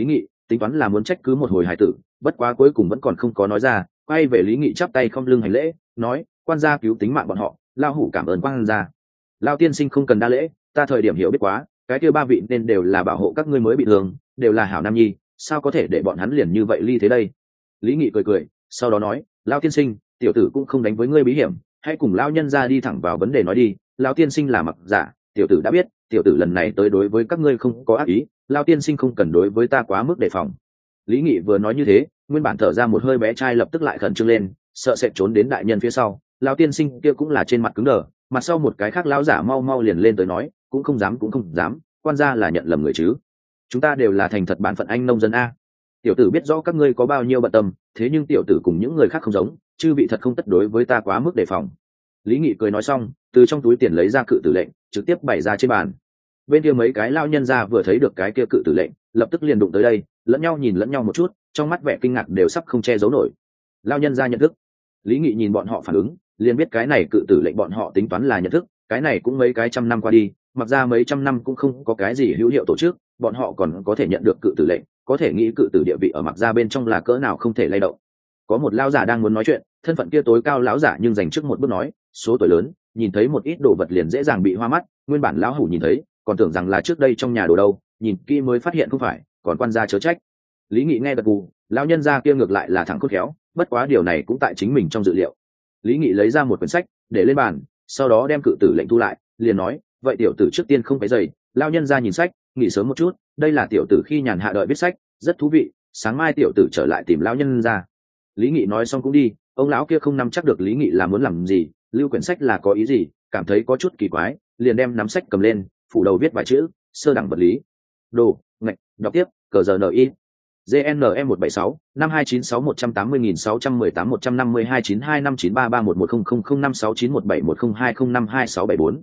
tính toán là muốn trách cứ một hồi hài tử, bất quá cuối cùng vẫn còn không có nói ra, quay về Lý Nghị chắp tay không lưng hành lễ, nói: quan gia cứu tính mạng bọn họ, lao hủ cảm ơn quan gia. Lao tiên sinh không cần đa lễ, ta thời điểm hiểu biết quá, cái kia ba vị nên đều là bảo hộ các ngươi mới bị thương, đều là hảo nam nhi, sao có thể để bọn hắn liền như vậy ly thế đây. Lý Nghị cười cười, sau đó nói: Lao tiên sinh, tiểu tử cũng không đánh với ngươi bí hiểm, hãy cùng lao nhân ra đi thẳng vào vấn đề nói đi. Lao tiên sinh là mặc giả, tiểu tử đã biết, tiểu tử lần này tới đối với các ngươi không có ác ý, Lao tiên sinh không cần đối với ta quá mức đề phòng. Lý Nghị vừa nói như thế, nguyên bản thở ra một hơi bé trai lập tức lại khẩn trương lên, sợ sẽ trốn đến đại nhân phía sau. Lao tiên sinh kia cũng là trên mặt cứng đờ, mặt sau một cái khác lão giả mau mau liền lên tới nói: cũng không dám, quan gia là nhận lầm người chứ, chúng ta đều là thành thật bản phận anh nông dân a. Tiểu tử biết rõ các ngươi có bao nhiêu bận tâm, thế nhưng tiểu tử cùng những người khác không giống, chư vị thật không tất đối với ta quá mức đề phòng. Lý Nghị cười nói xong, từ trong túi tiền lấy ra cự tử lệnh, trực tiếp bày ra trên bàn. Bên kia mấy cái lao nhân ra vừa thấy được cái kia cự tử lệnh, lập tức liền đụng tới đây, lẫn nhau nhìn lẫn nhau một chút, trong mắt vẻ kinh ngạc đều sắp không che giấu nổi. Lao nhân ra nhận thức. Lý Nghị nhìn bọn họ phản ứng, liền biết cái này cự tử lệnh bọn họ tính toán là nhận thức, cái này cũng mấy cái trăm năm qua đi, mặc ra mấy trăm năm cũng không có cái gì hữu hiệu tổ chức, bọn họ còn có thể nhận được cự tử lệnh, có thể nghĩ cự tử địa vị ở mặc ra bên trong là cỡ nào không thể lay động. Có một lão giả đang muốn nói chuyện, thân phận kia tối cao lão giả nhưng dành trước một bước nói: số tuổi lớn, nhìn thấy một ít đồ vật liền dễ dàng bị hoa mắt, nguyên bản lão hủ nhìn thấy, còn tưởng rằng là trước đây trong nhà đồ đâu, nhìn kỹ mới phát hiện không phải, còn quan gia chớ trách. Lý Nghị nghe gật gù, lão nhân gia kia ngược lại là thẳng cốt khéo, bất quá điều này cũng tại chính mình trong dự liệu. Lý Nghị lấy ra một quyển sách để lên bàn, sau đó đem cự tử lệnh thu lại, liền nói: vậy tiểu tử trước tiên không phải dày, lão nhân gia nhìn sách, nghỉ sớm một chút, đây là tiểu tử khi nhàn hạ đợi viết sách, rất thú vị, sáng mai tiểu tử trở lại tìm lão nhân gia. Lý Nghị nói xong cũng đi, ông lão kia không nắm chắc được Lý Nghị là muốn làm gì, lưu quyển sách là có ý gì, cảm thấy có chút kỳ quái, liền đem nắm sách cầm lên, phủ đầu viết vài chữ: sơ đẳng vật lý. Đồ, ngạch, đọc tiếp, cờ giờ NI. GNE 176 5296 180618 152 92933110005691710205269102052674.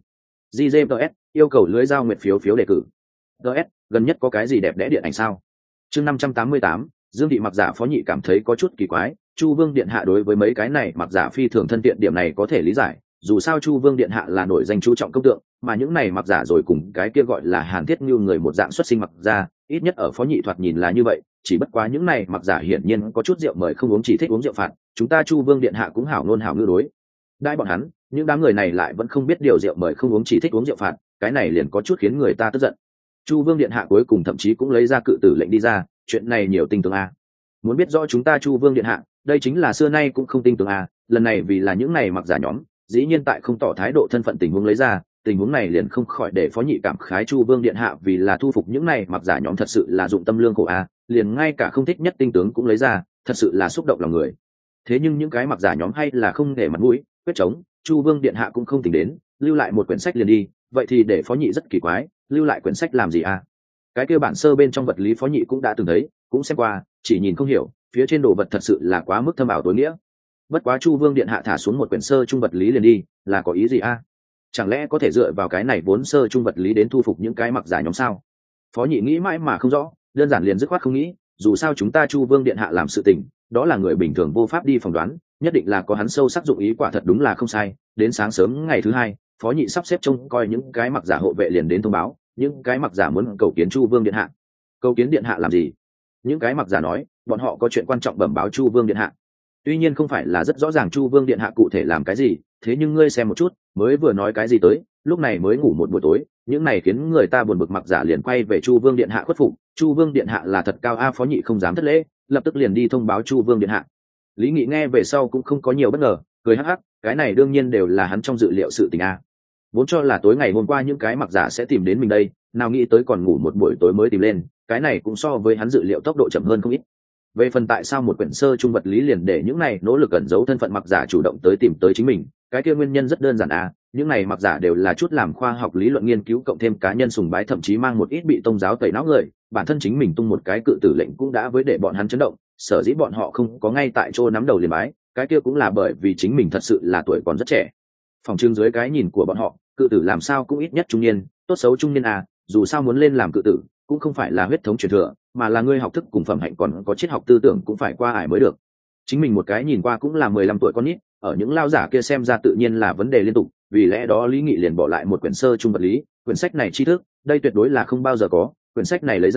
GZS yêu cầu lưới giao nguyệt phiếu đề cử. DS gần nhất có cái gì đẹp đẽ điện ảnh sao? Chương 588, Dương thị mặc giả phó nhị cảm thấy có chút kỳ quái, Chu Vương điện hạ đối với mấy cái này mặc giả phi thường thân thiện, điểm này có thể lý giải, dù sao Chu Vương điện hạ là nổi danh chú trọng công tượng, mà những này mặc giả rồi cùng cái kia gọi là Hàn Thiết Như người một dạng xuất sinh mặc ra, ít nhất ở phó nhị thoạt nhìn là như vậy, chỉ bất quá những này mặc giả hiển nhiên có chút rượu mời không uống chỉ thích uống rượu phạt, chúng ta Chu Vương điện hạ cũng hảo ngôn hảo ngữ đối đãi bọn hắn, những đám người này lại vẫn không biết điều rượu mời không uống chỉ thích uống rượu phạt, cái này liền có chút khiến người ta tức giận. Chu Vương điện hạ cuối cùng thậm chí cũng lấy ra cự tử lệnh đi ra, chuyện này nhiều tinh tường a. Muốn biết rõ chúng ta Chu Vương điện hạ, đây chính là xưa nay cũng không tinh tường a, lần này vì là những này mặc giả nhóm, dĩ nhiên tại không tỏ thái độ thân phận tình huống lấy ra, tình huống này liền không khỏi để phó nhị cảm khái Chu Vương điện hạ vì là thu phục những này mặc giả nhóm thật sự là dụng tâm lương khổ a, liền ngay cả không thích nhất tinh tướng cũng lấy ra, thật sự là xúc động lòng người. Thế nhưng những cái mặc giả nhóm hay là không để mặt mũi, quyết chống, Chu Vương điện hạ cũng không tính đến, lưu lại một quyển sách liền đi, vậy thì để phó nhị rất kỳ quái, lưu lại quyển sách làm gì a? Cái kia bản sơ bên trong vật lý phó nhị cũng đã từng thấy, cũng xem qua, chỉ nhìn không hiểu, phía trên đồ vật thật sự là quá mức thâm ảo tối nghĩa. Bất quá Chu Vương điện hạ thả xuống một quyển sơ trung vật lý liền đi, là có ý gì a? Chẳng lẽ có thể dựa vào cái này vốn sơ trung vật lý đến thu phục những cái mặc giả nhóm sao? Phó nhị nghĩ mãi mà không rõ, đơn giản liền dứt khoát không nghĩ, dù sao chúng ta Chu Vương điện hạ làm sự tình, đó là người bình thường vô pháp đi phỏng đoán, nhất định là có hắn sâu sắc dụng ý, quả thật đúng là không sai. Đến sáng sớm ngày thứ hai, phó nhị sắp xếp trông coi những cái mặc giả hộ vệ liền đến thông báo, những cái mặc giả muốn cầu kiến Chu Vương điện hạ. Cầu kiến điện hạ làm gì? Những cái mặc giả nói, bọn họ có chuyện quan trọng bẩm báo Chu Vương điện hạ. Tuy nhiên không phải là rất rõ ràng Chu Vương điện hạ cụ thể làm cái gì, thế nhưng ngươi xem một chút, mới vừa nói cái gì tới, lúc này mới ngủ một buổi tối, những này khiến người ta buồn bực mặc giả liền quay về Chu Vương điện hạ khuất phục. Chu Vương điện hạ là thật cao a, phó nhị không dám thất lễ, lập tức liền đi thông báo Chu Vương điện hạ. Lý Nghị nghe về sau cũng không có nhiều bất ngờ, cười hắc hắc, cái này đương nhiên đều là hắn trong dự liệu sự tình a. Vốn cho là tối ngày hôm qua những cái mặc giả sẽ tìm đến mình đây, nào nghĩ tới còn ngủ một buổi tối mới tìm lên, cái này cũng so với hắn dự liệu tốc độ chậm hơn không ít. Về phần tại sao một quyển sơ trung vật lý liền để những này nỗ lực ẩn giấu thân phận mặc giả chủ động tới tìm tới chính mình, cái kia nguyên nhân rất đơn giản à, những này mặc giả đều là chút làm khoa học lý luận nghiên cứu cộng thêm cá nhân sùng bái, thậm chí mang một ít bị tông giáo tẩy não người, bản thân chính mình tung một cái cự tử lệnh cũng đã với để bọn hắn chấn động, sở dĩ bọn họ không có ngay tại chỗ nắm đầu liền bái, cái kia cũng là bởi vì chính mình thật sự là tuổi còn rất trẻ. Phòng trưng dưới cái nhìn của bọn họ, cự tử làm sao cũng ít nhất trung niên, tốt xấu trung niên à, dù sao muốn lên làm cự tử cũng không phải là huyết thống truyền thừa, mà là ngươi học thức cùng phẩm hạnh còn có triết học tư tưởng cũng phải qua ải mới được. Chính mình một cái nhìn qua cũng là 15 tuổi con nít, ở những lao giả kia xem ra tự nhiên là vấn đề liên tục, vì lẽ đó Lý Nghị liền bỏ lại một quyển sơ trung vật lý, quyển sách này tri thức, đây tuyệt đối là không bao giờ có, quyển sách này lấy ra,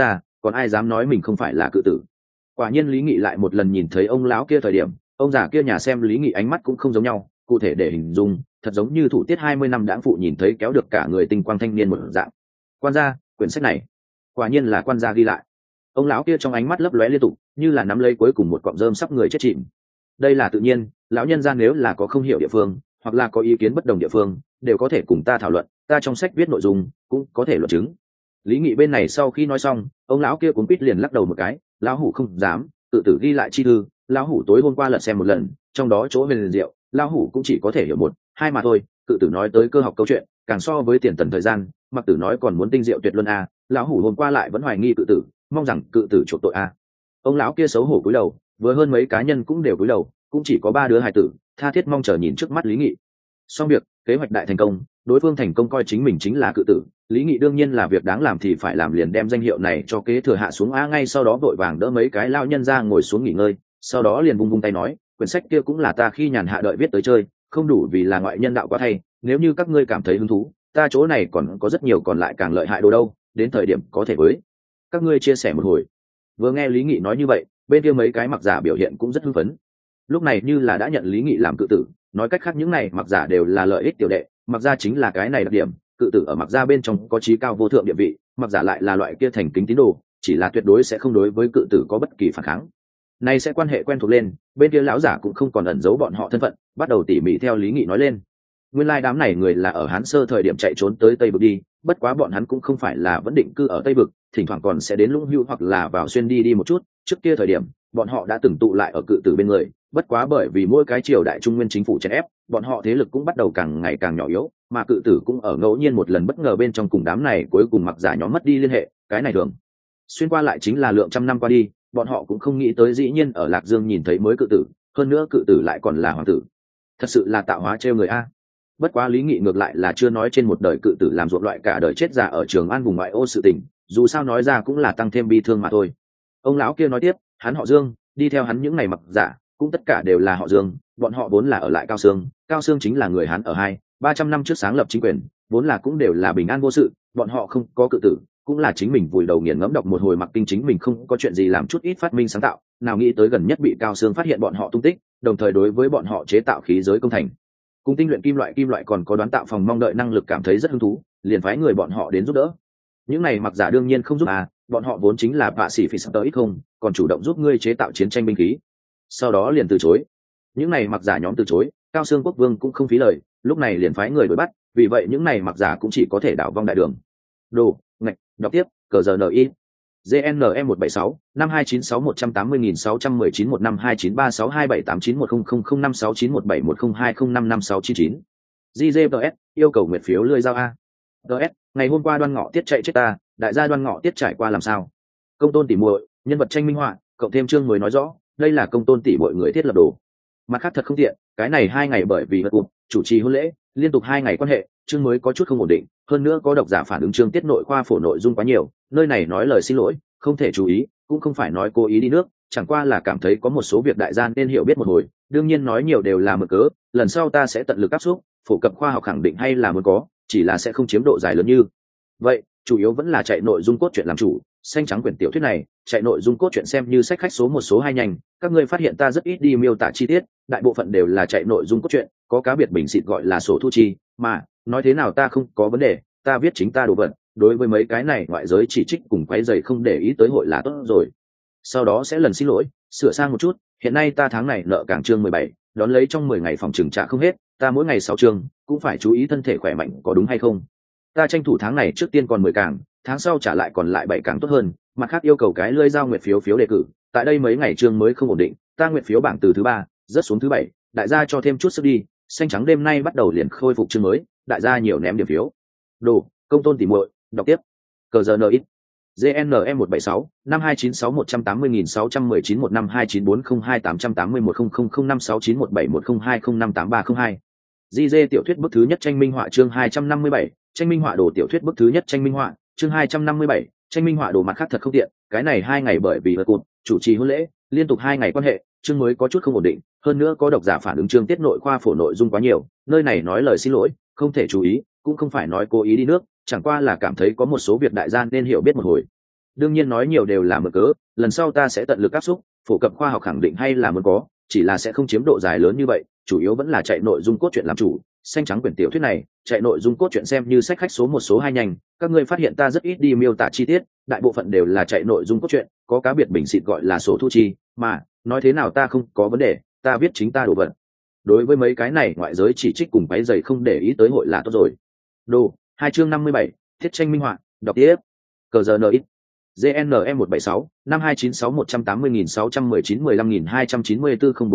còn ai dám nói mình không phải là cự tử. Quả nhiên Lý Nghị lại một lần nhìn thấy ông lão kia thời điểm, ông già kia nhà xem Lý Nghị ánh mắt cũng không giống nhau, cụ thể để hình dung thật giống như thủ tiết 20 năm đãng phụ nhìn thấy kéo được cả người tinh quang thanh niên một dạng. Quan gia, quyển sách này quả nhiên là quan gia ghi lại. Ông lão kia trong ánh mắt lấp lóe liên tục, như là nắm lấy cuối cùng một cọng rơm sắp người chết chìm. Đây là tự nhiên, lão nhân gia nếu là có không hiểu địa phương hoặc là có ý kiến bất đồng địa phương đều có thể cùng ta thảo luận, ta trong sách viết nội dung cũng có thể luận chứng. Lý Nghị bên này sau khi nói xong, ông lão kia cuống quýt liền lắc đầu một cái, lão hủ không dám, tự tử ghi lại chi thư, lão hủ tối hôm qua lật xem một lần, trong đó chỗ huyền diệu, lão hủ cũng chỉ có thể hiểu một hai mà thôi. Cự tử nói tới cơ học câu chuyện càng so với tiền tần thời gian, mặc tử nói còn muốn tinh diệu tuyệt luân a, lão hủ hôm qua lại vẫn hoài nghi cự tử, mong rằng cự tử chuộc tội a. Ông lão kia xấu hổ cúi đầu, vừa hơn mấy cá nhân cũng đều cúi đầu, cũng chỉ có 3 đứa hài tử tha thiết mong chờ nhìn trước mắt Lý Nghị. Xong việc, kế hoạch đại thành công, đối phương thành công coi chính mình chính là cự tử, Lý Nghị đương nhiên là việc đáng làm thì phải làm, liền đem danh hiệu này cho kế thừa hạ xuống a. Ngay sau đó vội vàng đỡ mấy cái lao nhân ra ngồi xuống nghỉ ngơi, sau đó liền vung vung tay nói, quyển sách kia cũng là ta khi nhàn hạ đợi viết tới chơi, không đủ vì là ngoại nhân đạo quá thay, nếu như các ngươi cảm thấy hứng thú, ta chỗ này còn có rất nhiều còn lại càng lợi hại đồ đâu, đến thời điểm có thể với các ngươi chia sẻ một hồi. Vừa nghe Lý Nghị nói như vậy, bên kia mấy cái mặc giả biểu hiện cũng rất hưng phấn, lúc này như là đã nhận Lý Nghị làm cự tử, nói cách khác những này mặc giả đều là lợi ích tiểu đệ, mặc gia chính là cái này đặc điểm, cự tử ở mặc gia bên trong có chí cao vô thượng địa vị, mặc giả lại là loại kia thành kính tín đồ, chỉ là tuyệt đối sẽ không đối với cự tử có bất kỳ phản kháng. Nay sẽ quan hệ quen thuộc lên, bên kia lão giả cũng không còn ẩn giấu bọn họ thân phận, bắt đầu tỉ mỉ theo Lý Nghị nói lên. Nguyên lai đám này người là ở Hán Sơ thời điểm chạy trốn tới Tây Vực đi, bất quá bọn hắn cũng không phải là vẫn định cư ở Tây Vực, thỉnh thoảng còn sẽ đến Lũng Hưu hoặc là vào xuyên đi một chút. Trước kia thời điểm, bọn họ đã từng tụ lại ở cự tử bên người, bất quá bởi vì mỗi cái triều đại trung nguyên chính phủ chèn ép, bọn họ thế lực cũng bắt đầu càng ngày càng nhỏ yếu, mà cự tử cũng ở ngẫu nhiên một lần bất ngờ bên trong cùng đám này cuối cùng mặc giả nhóm mất đi liên hệ. Cái này thường xuyên qua lại chính là lượng trăm năm qua đi, bọn họ cũng không nghĩ tới dĩ nhiên ở Lạc Dương nhìn thấy mới cự tử, hơn nữa cự tử lại còn là hoàng tử, thật sự là tạo hóa trêu người a. Bất quá Lý Nghị ngược lại là chưa nói trên một đời cự tử làm ruộng loại cả đời chết già ở Trường An vùng ngoại ô sự tình, dù sao nói ra cũng là tăng thêm bi thương mà thôi. Ông lão kia nói tiếp, hắn họ Dương, đi theo hắn những ngày mặc giả cũng tất cả đều là họ Dương, bọn họ vốn là ở lại Cao Xương, Cao Xương chính là người Hán ở 200-300 năm trước sáng lập chính quyền, vốn là cũng đều là bình an vô sự, bọn họ không có cự tử, cũng là chính mình vùi đầu nghiền ngẫm đọc một hồi mặc kinh, chính mình không có chuyện gì làm chút ít phát minh sáng tạo, nào nghĩ tới gần nhất bị Cao Xương phát hiện bọn họ tung tích, đồng thời đối với bọn họ chế tạo khí giới công thành cùng tinh luyện kim loại còn có đoán tạo phòng mong đợi năng lực cảm thấy rất hứng thú, liền phái người bọn họ đến giúp đỡ. Những này mặc giả đương nhiên không giúp bọn họ vốn chính là bạ sĩ phỉ sắp tới không, còn chủ động giúp ngươi chế tạo chiến tranh binh khí, sau đó liền từ chối. Những này mặc giả nhóm từ chối, Cao Xương quốc vương cũng không phí lời, lúc này liền phái người đuổi bắt, vì vậy những này mặc giả cũng chỉ có thể đảo vong đại đường. Đồ ngạch đọc tiếp cờ giờ ni GNE 176 5296 180619 1529362789100056910569171020556999 GZS yêu cầu nguyệt phiếu lươi giao a. DS ngày hôm qua Đoan Ngọ tiết chạy chết ta, đại gia Đoan Ngọ tiết trải qua làm sao? Công tôn tỷ muội, nhân vật tranh minh họa, cộng thêm chương mới nói rõ, đây là công tôn tỷ muội người thiết lập đồ. Mặt khác thật không tiện, cái này 2 ngày bởi vì vật cuộc chủ trì hôn lễ, liên tục 2 ngày quan hệ, chương mới có chút không ổn định, hơn nữa có độc giả phản ứng chương tiết nội khoa phổ nội dung quá nhiều, nơi này nói lời xin lỗi, không thể chú ý, cũng không phải nói cố ý đi nước, chẳng qua là cảm thấy có một số việc đại gia nên hiểu biết một hồi, đương nhiên nói nhiều đều là mực cớ, lần sau ta sẽ tận lực áp suất, phổ cập khoa học khẳng định hay là muốn có, chỉ là sẽ không chiếm độ dài lớn như vậy, chủ yếu vẫn là chạy nội dung cốt truyện làm chủ. Xanh trắng quyển tiểu thuyết này chạy nội dung cốt truyện xem như sách khách số 1 số 2 nhanh, các ngươi phát hiện ta rất ít đi miêu tả chi tiết, đại bộ phận đều là chạy nội dung cốt truyện, có cá biệt bình xịt gọi là sổ thu chi, mà nói thế nào ta không có vấn đề, ta viết chính ta đồ vật, đối với mấy cái này ngoại giới chỉ trích cùng quấy rầy không để ý tới hội là tốt rồi. Sau đó sẽ lần xin lỗi, sửa sang một chút, hiện nay ta tháng này nợ cảng chương 17, đón lấy trong 10 ngày phòng trừng trả không hết, ta mỗi ngày 6 chương, cũng phải chú ý thân thể khỏe mạnh có đúng hay không. Ta tranh thủ tháng này trước tiên còn 10 cảng, tháng sau trả lại còn lại 7 cảng tốt hơn, mặt khác yêu cầu cái lươi giao nguyệt phiếu đề cử, tại đây mấy ngày chương mới không ổn định, ta nguyệt phiếu bảng từ thứ 3 rớt xuống thứ 7, đại gia cho thêm chút sức đi, xanh trắng đêm nay bắt đầu liền khôi phục chương mới, đại gia nhiều ném điểm phiếu. Đồ công tôn tỉ muội, đọc tiếp cờ giờ nít GNE 176 5296 180619 152940288100569100569172058302 GZ tiểu thuyết bức thứ nhất tranh minh họa chương 257, tranh minh họa đồ tiểu thuyết bức thứ nhất tranh minh họa chương 257, tranh minh họa đồ. Mặt khác thật không tiện, cái này 2 ngày bởi vì vật cụt chủ trì hôn lễ, liên tục 2 ngày quan hệ, chương mới có chút không ổn định, hơn nữa có độc giả phản ứng chương tiết nội khoa phổ nội dung quá nhiều, nơi này nói lời xin lỗi, không thể chú ý, cũng không phải nói cố ý đi nước, chẳng qua là cảm thấy có một số việc đại gia nên hiểu biết một hồi. đương nhiên nói nhiều đều là mực cớ, lần sau ta sẽ tận lực áp xúc phổ cập khoa học khẳng định hay là muốn có, chỉ là sẽ không chiếm độ dài lớn như vậy, chủ yếu vẫn là chạy nội dung cốt truyện làm chủ. Xanh trắng quyển tiểu thuyết này chạy nội dung cốt truyện xem như sách khách số 1 số 2 nhanh, các ngươi phát hiện ta rất ít đi miêu tả chi tiết, đại bộ phận đều là chạy nội dung cốt truyện, có cá biệt bình xịt gọi là sổ thu chi, mà nói thế nào ta không có vấn đề, ta viết chính ta đồ vật. Đối với mấy cái này ngoại giới chỉ trích cùng váy dày không để ý tới hội là tốt rồi. Đồ 2 chương 57, thiết tranh minh họa, đọc tiếp. Cờ giờ NX GNE 176 5296 180.619 15294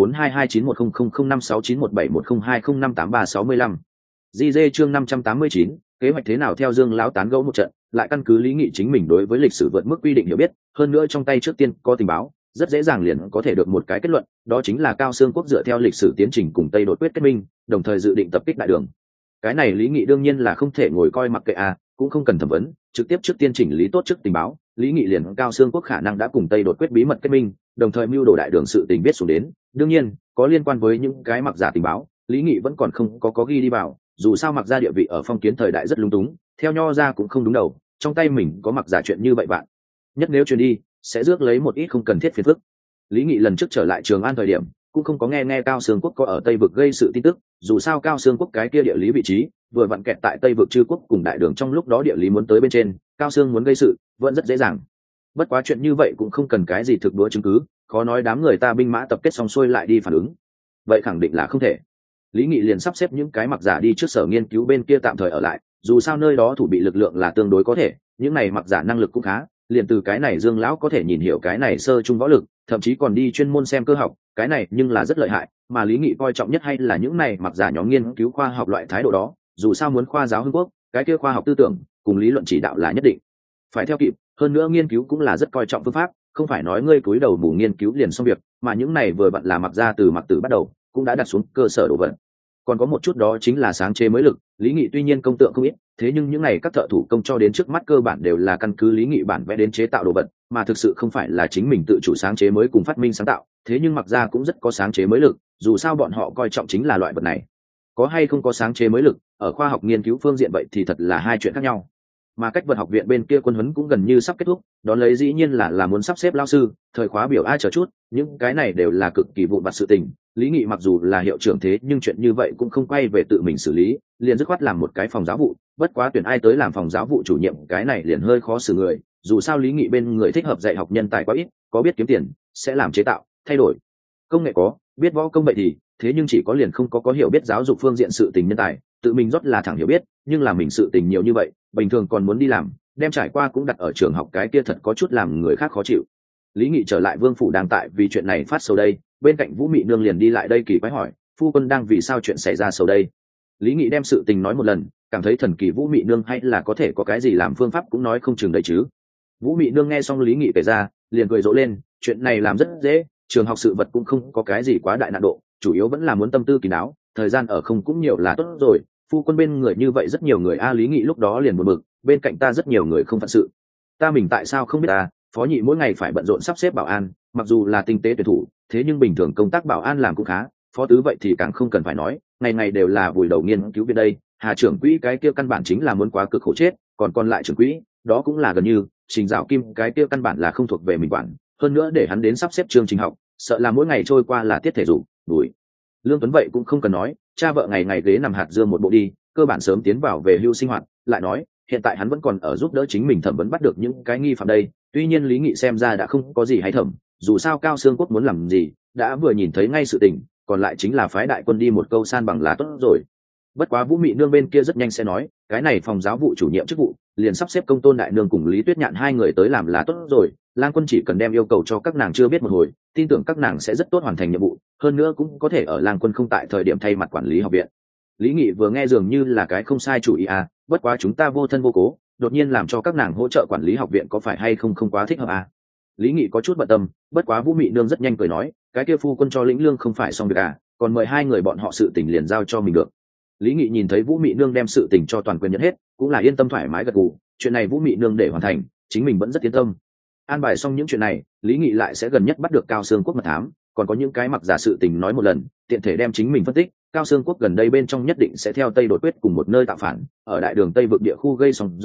042291005691710205365. GG chương 589, kế hoạch thế nào theo Dương lão tán gẫu một trận, lại căn cứ lý nghị chính mình đối với lịch sử vượt mức quy định hiểu biết, hơn nữa trong tay trước tiên có tình báo, rất dễ dàng liền có thể được một cái kết luận, đó chính là Cao Xương quốc dựa theo lịch sử tiến trình cùng Tây đột quyết kết minh, đồng thời dự định tập kích đại đường. Cái này lý nghị đương nhiên là không thể ngồi coi mặc kệ cũng không cần thẩm vấn, trực tiếp trước tiên chỉnh lý tốt trước tình báo, lý nghị liền Cao Xương quốc khả năng đã cùng Tây đột quyết bí mật kết minh, đồng thời mưu đồ đại đường sự tình biết xuống đến. Đương nhiên có liên quan với những cái mặc giả tình báo, lý nghị vẫn còn không có ghi đi vào, dù sao mặc ra địa vị ở phong kiến thời đại rất lung túng, theo nho ra cũng không đúng đầu, trong tay mình có mặc giả chuyện như vậy bạn nhất nếu truyền đi sẽ rước lấy một ít không cần thiết phiền phức. Lý nghị lần trước trở lại Trường An thời điểm cũng không có nghe Cao Xương quốc có ở Tây vực gây sự tin tức, dù sao Cao Xương quốc cái kia địa lý vị trí vừa vặn kẹt tại Tây vực Trư quốc cùng đại đường trong lúc đó, địa lý muốn tới bên trên, Cao Xương muốn gây sự vẫn rất dễ dàng. Bất quá chuyện như vậy cũng không cần cái gì thực đũa chứng cứ, khó nói đám người ta binh mã tập kết xong xuôi lại đi phản ứng, vậy khẳng định là không thể. Lý nghị liền sắp xếp những cái mặc giả đi trước sở nghiên cứu bên kia tạm thời ở lại, dù sao nơi đó thủ bị lực lượng là tương đối có thể, những này mặc giả năng lực cũng khá, liền từ cái này Dương lão có thể nhìn hiểu cái này sơ trung võ lực, thậm chí còn đi chuyên môn xem cơ học, cái này nhưng là rất lợi hại. Mà Lý nghị coi trọng nhất hay là những này mặc giả nhóm nghiên cứu khoa học loại thái độ đó, dù sao muốn khoa giáo hưng quốc, cái kia khoa học tư tưởng cùng lý luận chỉ đạo là nhất định phải theo kịp, hơn nữa nghiên cứu cũng là rất coi trọng phương pháp, không phải nói ngươi cúi đầu bù nghiên cứu liền xong việc, mà những này vừa vặn là mặc ra từ mặc tử bắt đầu cũng đã đặt xuống cơ sở đồ vật. Còn có một chút đó chính là sáng chế mới lực, lý nghị tuy nhiên công tượng không ít, thế nhưng những này các thợ thủ công cho đến trước mắt cơ bản đều là căn cứ lý nghị bản vẽ đến chế tạo đồ vật, mà thực sự không phải là chính mình tự chủ sáng chế mới cùng phát minh sáng tạo. Thế nhưng mặc ra cũng rất có sáng chế mới lực, dù sao bọn họ coi trọng chính là loại vật này. Có hay không có sáng chế mới lực ở khoa học nghiên cứu phương diện vậy thì thật là hai chuyện khác nhau. Mà cách vật học viện bên kia quân huấn cũng gần như sắp kết thúc, đón lấy dĩ nhiên là muốn sắp xếp lao sư, thời khóa biểu ai chờ chút, những cái này đều là cực kỳ vụn vặt sự tình. Lý nghị mặc dù là hiệu trưởng thế nhưng chuyện như vậy cũng không quay về tự mình xử lý, liền dứt khoát làm một cái phòng giáo vụ. Bất quá tuyển ai tới làm phòng giáo vụ chủ nhiệm cái này liền hơi khó xử người, dù sao Lý nghị bên người thích hợp dạy học nhân tài quá ít, có biết kiếm tiền sẽ làm chế tạo thay đổi công nghệ, có biết võ công vậy thì thế nhưng chỉ có liền không có hiểu biết giáo dục phương diện sự tình nhân tài, tự mình rót là thẳng hiểu biết nhưng là mình sự tình nhiều như vậy bình thường còn muốn đi làm, đem trải qua cũng đặt ở trường học cái kia thật có chút làm người khác khó chịu. Lý nghị trở lại vương phủ đang tại vì chuyện này phát sầu đây, bên cạnh Vũ Mị Nương liền đi lại đây kỳ quái hỏi, phu quân đang vì sao chuyện xảy ra sầu đây? Lý nghị đem sự tình nói một lần, cảm thấy thần kỳ Vũ Mị Nương hay là có thể có cái gì làm phương pháp cũng nói không chừng đấy chứ. Vũ Mị Nương nghe xong Lý nghị kể ra liền cười rộ lên, chuyện này làm rất dễ, trường học sự vật cũng không có cái gì quá đại nạn độ, chủ yếu vẫn là muốn tâm tư kín đáo, thời gian ở không cũng nhiều là tốt rồi. Phu quân bên người như vậy rất nhiều người Lý nghị lúc đó liền buồn bực, bên cạnh ta rất nhiều người không phận sự, ta mình tại sao không biết phó nhị mỗi ngày phải bận rộn sắp xếp bảo an, mặc dù là tinh tế tuyển thủ thế nhưng bình thường công tác bảo an làm cũng khá, phó tứ vậy thì càng không cần phải nói, ngày ngày đều là vùi đầu nghiên cứu viên đây. Hà trưởng quỹ cái kia căn bản chính là muốn quá cực khổ chết, còn lại trưởng quỹ đó cũng là gần như Trình Dạo Kim cái kia căn bản là không thuộc về mình quản, hơn nữa để hắn đến sắp xếp chương trình học sợ là mỗi ngày trôi qua là tiết thể dục đuổi. Lương Tuấn vậy cũng không cần nói, cha vợ ngày ngày ghế nằm hạt dưa một bộ đi, cơ bản sớm tiến vào về hưu sinh hoạt. Lại nói hiện tại hắn vẫn còn ở giúp đỡ chính mình thẩm vấn bắt được những cái nghi phạm đây. Tuy nhiên Lý nghị xem ra đã không có gì hay thẩm, dù sao Cao Xương quốc muốn làm gì đã vừa nhìn thấy ngay sự tình, còn lại chính là phái đại quân đi một câu san bằng là tốt rồi. Bất quá Vũ Mị Nương bên kia rất nhanh sẽ nói, cái này phòng giáo vụ chủ nhiệm chức vụ liền sắp xếp Công Tôn đại nương cùng Lý Tuyết Nhạn hai người tới làm là tốt rồi, Lang Quân chỉ cần đem yêu cầu cho các nàng chưa biết một hồi, tin tưởng các nàng sẽ rất tốt hoàn thành nhiệm vụ, hơn nữa cũng có thể ở Lang Quân không tại thời điểm thay mặt quản lý học viện. Lý nghị vừa nghe dường như là cái không sai chủ ý bất quá chúng ta vô thân vô cố đột nhiên làm cho các nàng hỗ trợ quản lý học viện có phải hay không quá thích hợp Lý nghị có chút bận tâm, bất quá Vũ Mị Nương rất nhanh cười nói, cái kia phu quân cho lĩnh lương không phải xong việc còn mời hai người bọn họ sự tình liền giao cho mình được. Lý nghị nhìn thấy Vũ Mị Nương đem sự tình cho toàn quyền nhận hết cũng là yên tâm thoải mái gật gù, chuyện này Vũ Mị Nương để hoàn thành chính mình vẫn rất yên tâm. An bài xong những chuyện này, Lý nghị lại sẽ gần nhất bắt được Cao Xương quốc mật thám, còn có những cái mặc giả sự tình nói một lần, tiện thể đem chính mình phân tích. Cao Xương quốc gần đây bên trong nhất định sẽ theo Tây đột quyết cùng một nơi tạo phản, ở đại đường Tây vực địa khu gây sóng gió,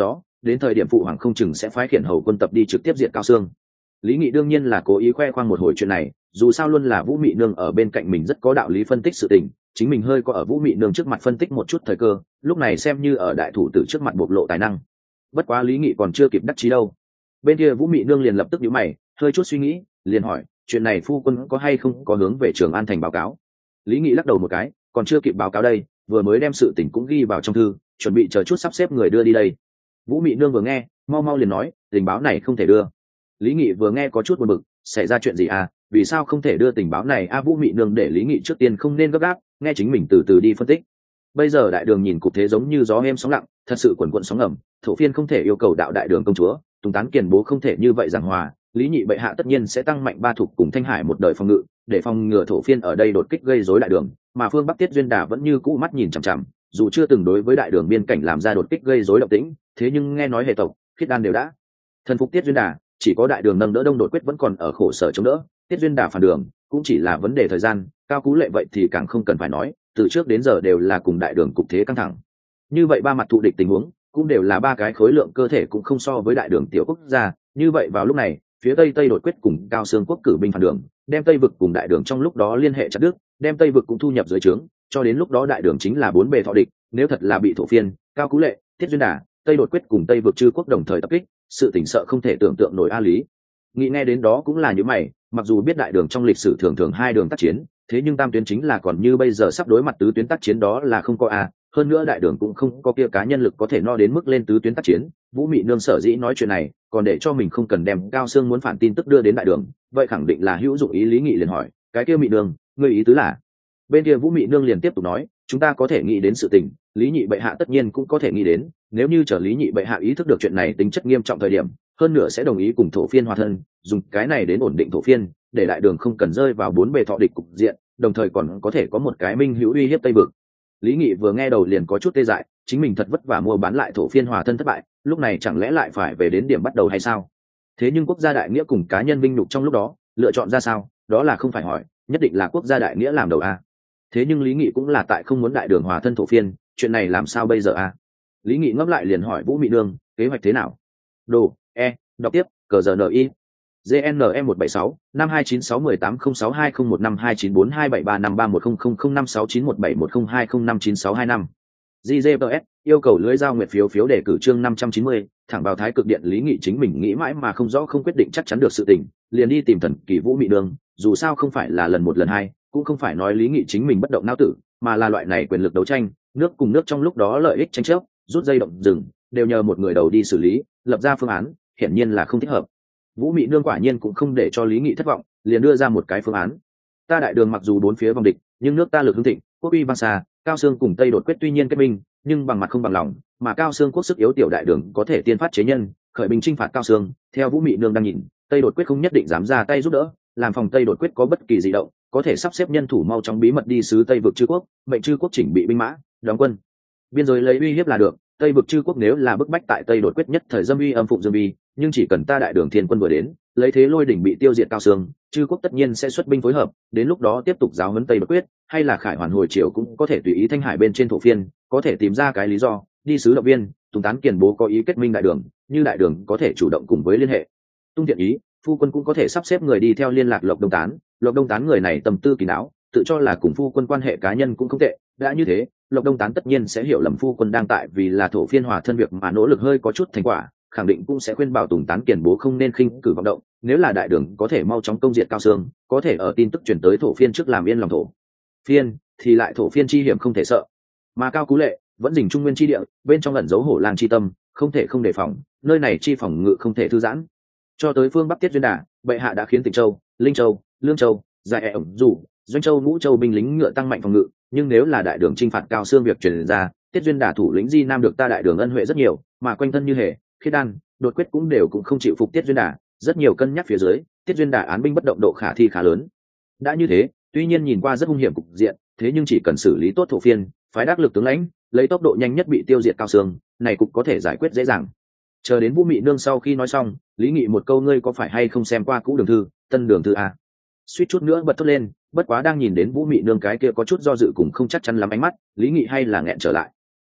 đến thời điểm phụ hoàng không chừng sẽ phái khiển hầu quân tập đi trực tiếp diệt Cao Xương. Lý Nghị đương nhiên là cố ý khoe khoang một hồi chuyện này, dù sao luôn là Vũ Mị Nương ở bên cạnh mình rất có đạo lý phân tích sự tình, chính mình hơi có ở Vũ Mị Nương trước mặt phân tích một chút thời cơ, lúc này xem như ở đại thủ tử trước mặt bộc lộ tài năng. Bất quá Lý Nghị còn chưa kịp đắc chí đâu, bên kia Vũ Mị Nương liền lập tức nhíu mày, hơi chút suy nghĩ, liền hỏi, chuyện này phu quân có hay không có hướng về Trường An thành báo cáo? Lý Nghị lắc đầu một cái, còn chưa kịp báo cáo đây, vừa mới đem sự tình cũng ghi vào trong thư, chuẩn bị chờ chút sắp xếp người đưa đi đây. Vũ Mị Nương vừa nghe, mau mau liền nói, tình báo này không thể đưa. Lý Nghị vừa nghe có chút buồn bực, xảy ra chuyện gì à, vì sao không thể đưa tình báo này a? Vũ Mị Nương để Lý Nghị trước tiên không nên gấp gáp, nghe chính mình từ từ đi phân tích. Bây giờ đại đường nhìn cục thế giống như gió êm sóng lặng, thật sự quần quận sóng ngầm, thổ phiên không thể yêu cầu đạo đại đường công chúa, Tùng Tán Kiền Bố không thể như vậy giảng hòa, Lý Nhị bệ hạ tất nhiên sẽ tăng mạnh ba thuộc cùng Thanh Hải một đời phòng ngự, để phòng ngừa thổ phiên ở đây đột kích gây rối đại đường, mà phương Bắc Tiết Duyên Đà vẫn như cũ mắt nhìn chằm chằm, dù chưa từng đối với đại đường biên cảnh làm ra đột kích gây rối động tĩnh, thế nhưng nghe nói hệ tộc, khiết đan đều đã thần phục Tiết Duyên Đà, chỉ có đại đường nâng đỡ đông đột quyết vẫn còn ở khổ sở chống đỡ, Tiết Duyên Đà phản đường cũng chỉ là vấn đề thời gian, Cao Cú Lệ vậy thì càng không cần phải nói, từ trước đến giờ đều là cùng đại đường cục thế căng thẳng. Như vậy ba mặt thù địch tình huống cũng đều là ba cái khối lượng cơ thể cũng không so với đại đường tiểu quốc gia, như vậy vào lúc này phía tây đột quyết cùng Cao Xương quốc cử binh phản đường, đem tây vực cùng đại đường trong lúc đó liên hệ chặt đứt, đem tây vực cũng thu nhập dưới trướng, cho đến lúc đó đại đường chính là bốn bề thọ địch, nếu thật là bị thổ phiên, Cao Cú Lệ, Tiết Duyên Đà, tây đột quyết cùng tây vực chư quốc đồng thời tập kích, sự tình sợ không thể tưởng tượng nổi a. Lý Nghị nghe đến đó cũng là như mày, mặc dù biết đại đường trong lịch sử thường thường hai đường tác chiến, thế nhưng tam tuyến chính là còn như bây giờ sắp đối mặt tứ tuyến tác chiến đó là không có a, hơn nữa đại đường cũng không có kia cá nhân lực có thể no đến mức lên tứ tuyến tác chiến. Vũ Mị Nương sở dĩ nói chuyện này còn để cho mình không cần đem Cao Xương muốn phản tin tức đưa đến đại đường, vậy khẳng định là hữu dụng ý. Lý Nghị liền hỏi, cái kia Mị Nương, ngươi ý tứ là? Bên kia Vũ Mị Nương liền tiếp tục nói, chúng ta có thể nghĩ đến sự tình, Lý Nhị bệ hạ tất nhiên cũng có thể nghĩ đến, nếu như chờ Lý Nhị bệ hạ ý thức được chuyện này tính chất nghiêm trọng thời điểm, hơn nữa sẽ đồng ý cùng thổ phiên hòa thân, dùng cái này đến ổn định thổ phiên, để đại đường không cần rơi vào bốn bề thọ địch cục diện, đồng thời còn có thể có một cái minh hữu uy hiếp tây vực. Lý Nghị vừa nghe đầu liền có chút tê dại, chính mình thật vất vả mua bán lại thổ phiên hòa thân thất bại, lúc này chẳng lẽ lại phải về đến điểm bắt đầu hay sao? Thế nhưng quốc gia đại nghĩa cùng cá nhân vinh nhục trong lúc đó lựa chọn ra sao, đó là không phải hỏi, nhất định là quốc gia đại nghĩa làm đầu a. Thế nhưng Lý Nghị cũng là tại không muốn đại đường hòa thân thổ phiên, chuyện này làm sao bây giờ a? Lý Nghị ngấp lại liền hỏi Vũ Mị Nương, kế hoạch thế nào? Đồ đọc tiếp, cờ giờ NI GNE 176 52961806201529427353100056917050691710205965. GZPS yêu cầu lưới giao nguyệt phiếu đề cử chương 590, thẳng vào thái cực điện. Lý Nghị chính mình nghĩ mãi mà không rõ, không quyết định chắc chắn được sự tình, liền đi tìm thần kỳ Vũ Mị Nương, dù sao không phải là lần một lần hai, cũng không phải nói Lý Nghị chính mình bất động não tử, mà là loại này quyền lực đấu tranh, nước cùng nước trong lúc đó lợi ích tranh chấp, rút dây động rừng, đều nhờ một người đầu đi xử lý, lập ra phương án, hiển nhiên là không thích hợp. Vũ Mị Nương quả nhiên cũng không để cho Lý Nghị thất vọng, liền đưa ra một cái phương án. Ta đại đường mặc dù bốn phía vòng địch, nhưng nước ta lực hưng thịnh, quốc uy vang xa, Cao Xương cùng Tây đột quyết tuy nhiên kết minh, nhưng bằng mặt không bằng lòng, mà Cao Xương quốc sức yếu, tiểu đại đường có thể tiên phát chế nhân, khởi binh chinh phạt Cao Xương. Theo Vũ Mị Nương đang nhìn, Tây đột quyết không nhất định dám ra tay giúp đỡ, làm phòng Tây đột quyết có bất kỳ dị động, có thể sắp xếp nhân thủ mau chóng bí mật đi sứ Tây vực chư quốc, mệnh chư quốc chỉnh bị binh mã, đóng quân biên giới lấy uy hiếp là được. Tây vực chư quốc nếu là bức bách tại Tây đột quyết nhất thời dâm uy âm phụng dương uy, nhưng chỉ cần ta đại đường thiên quân vừa đến, lấy thế lôi đỉnh bị tiêu diệt Cao Xương, chư quốc tất nhiên sẽ xuất binh phối hợp, đến lúc đó tiếp tục giáo huấn Tây đột quyết, hay là khải hoàn hồi triều cũng có thể tùy ý. Thanh Hải bên trên thổ phiên có thể tìm ra cái lý do đi sứ động viên. Tùng Tán Kiền Bố có ý kết minh đại đường, như đại đường có thể chủ động cùng với liên hệ tung thiện ý, phu quân cũng có thể sắp xếp người đi theo liên lạc Lộc Đông Tán. Lộc Đông Tán người này tâm tư kỳ não, tự cho là cùng phu quân quan hệ cá nhân cũng không tệ, đã như thế Lộc Đông Tán tất nhiên sẽ hiểu lầm phu quân đang tại vì là thổ phiên hòa thân việc mà nỗ lực hơi có chút thành quả, khẳng định cũng sẽ khuyên bảo Tùng Tán Kiền Bố không nên khinh cử vọng động. Nếu là đại đường có thể mau chóng công diệt Cao Xương, có thể ở tin tức truyền tới thổ phiên trước làm yên lòng thổ phiên, thì lại thổ phiên chi hiểm không thể sợ. Mà Cao Cú Lệ vẫn dình trung nguyên chi địa, bên trong ẩn giấu hổ lang chi tâm, không thể không đề phòng, nơi này chi phòng ngự không thể thư giãn. Cho tới phương Bắc Tiết Duyên Đà, bệ hạ đã khiến Tịnh Châu, Linh Châu, Lương Châu, Giải ổng dù Doanh Châu, Ngũ Châu binh lính ngựa tăng mạnh phòng ngự, nhưng nếu là đại đường chinh phạt Cao Xương việc truyền ra, Tiết Duyên Đà thủ lĩnh Di Nam được ta đại đường ân huệ rất nhiều, mà quanh thân như Hề, Khiết Đan, Đột quyết cũng đều cũng không chịu phục Tiết Duyên Đà, rất nhiều cân nhắc phía dưới, Tiết Duyên Đà án binh bất động độ khả thi khá lớn. Đã như thế, tuy nhiên nhìn qua rất hung hiểm cục diện, thế nhưng chỉ cần xử lý tốt thổ phiên, phái đắc lực tướng lãnh, lấy tốc độ nhanh nhất bị tiêu diệt Cao Xương, này cũng có thể giải quyết dễ dàng. Chờ đến Vũ Mị Nương sau khi nói xong, Lý Nghị một câu, ngươi có phải hay không xem qua cũ đường thư, tân đường thư a? Suýt chút nữa bật thốt lên, bất quá đang nhìn đến Vũ Mị Nương cái kia có chút do dự cùng không chắc chắn lắm ánh mắt, Lý Nghị hay là nghẹn trở lại.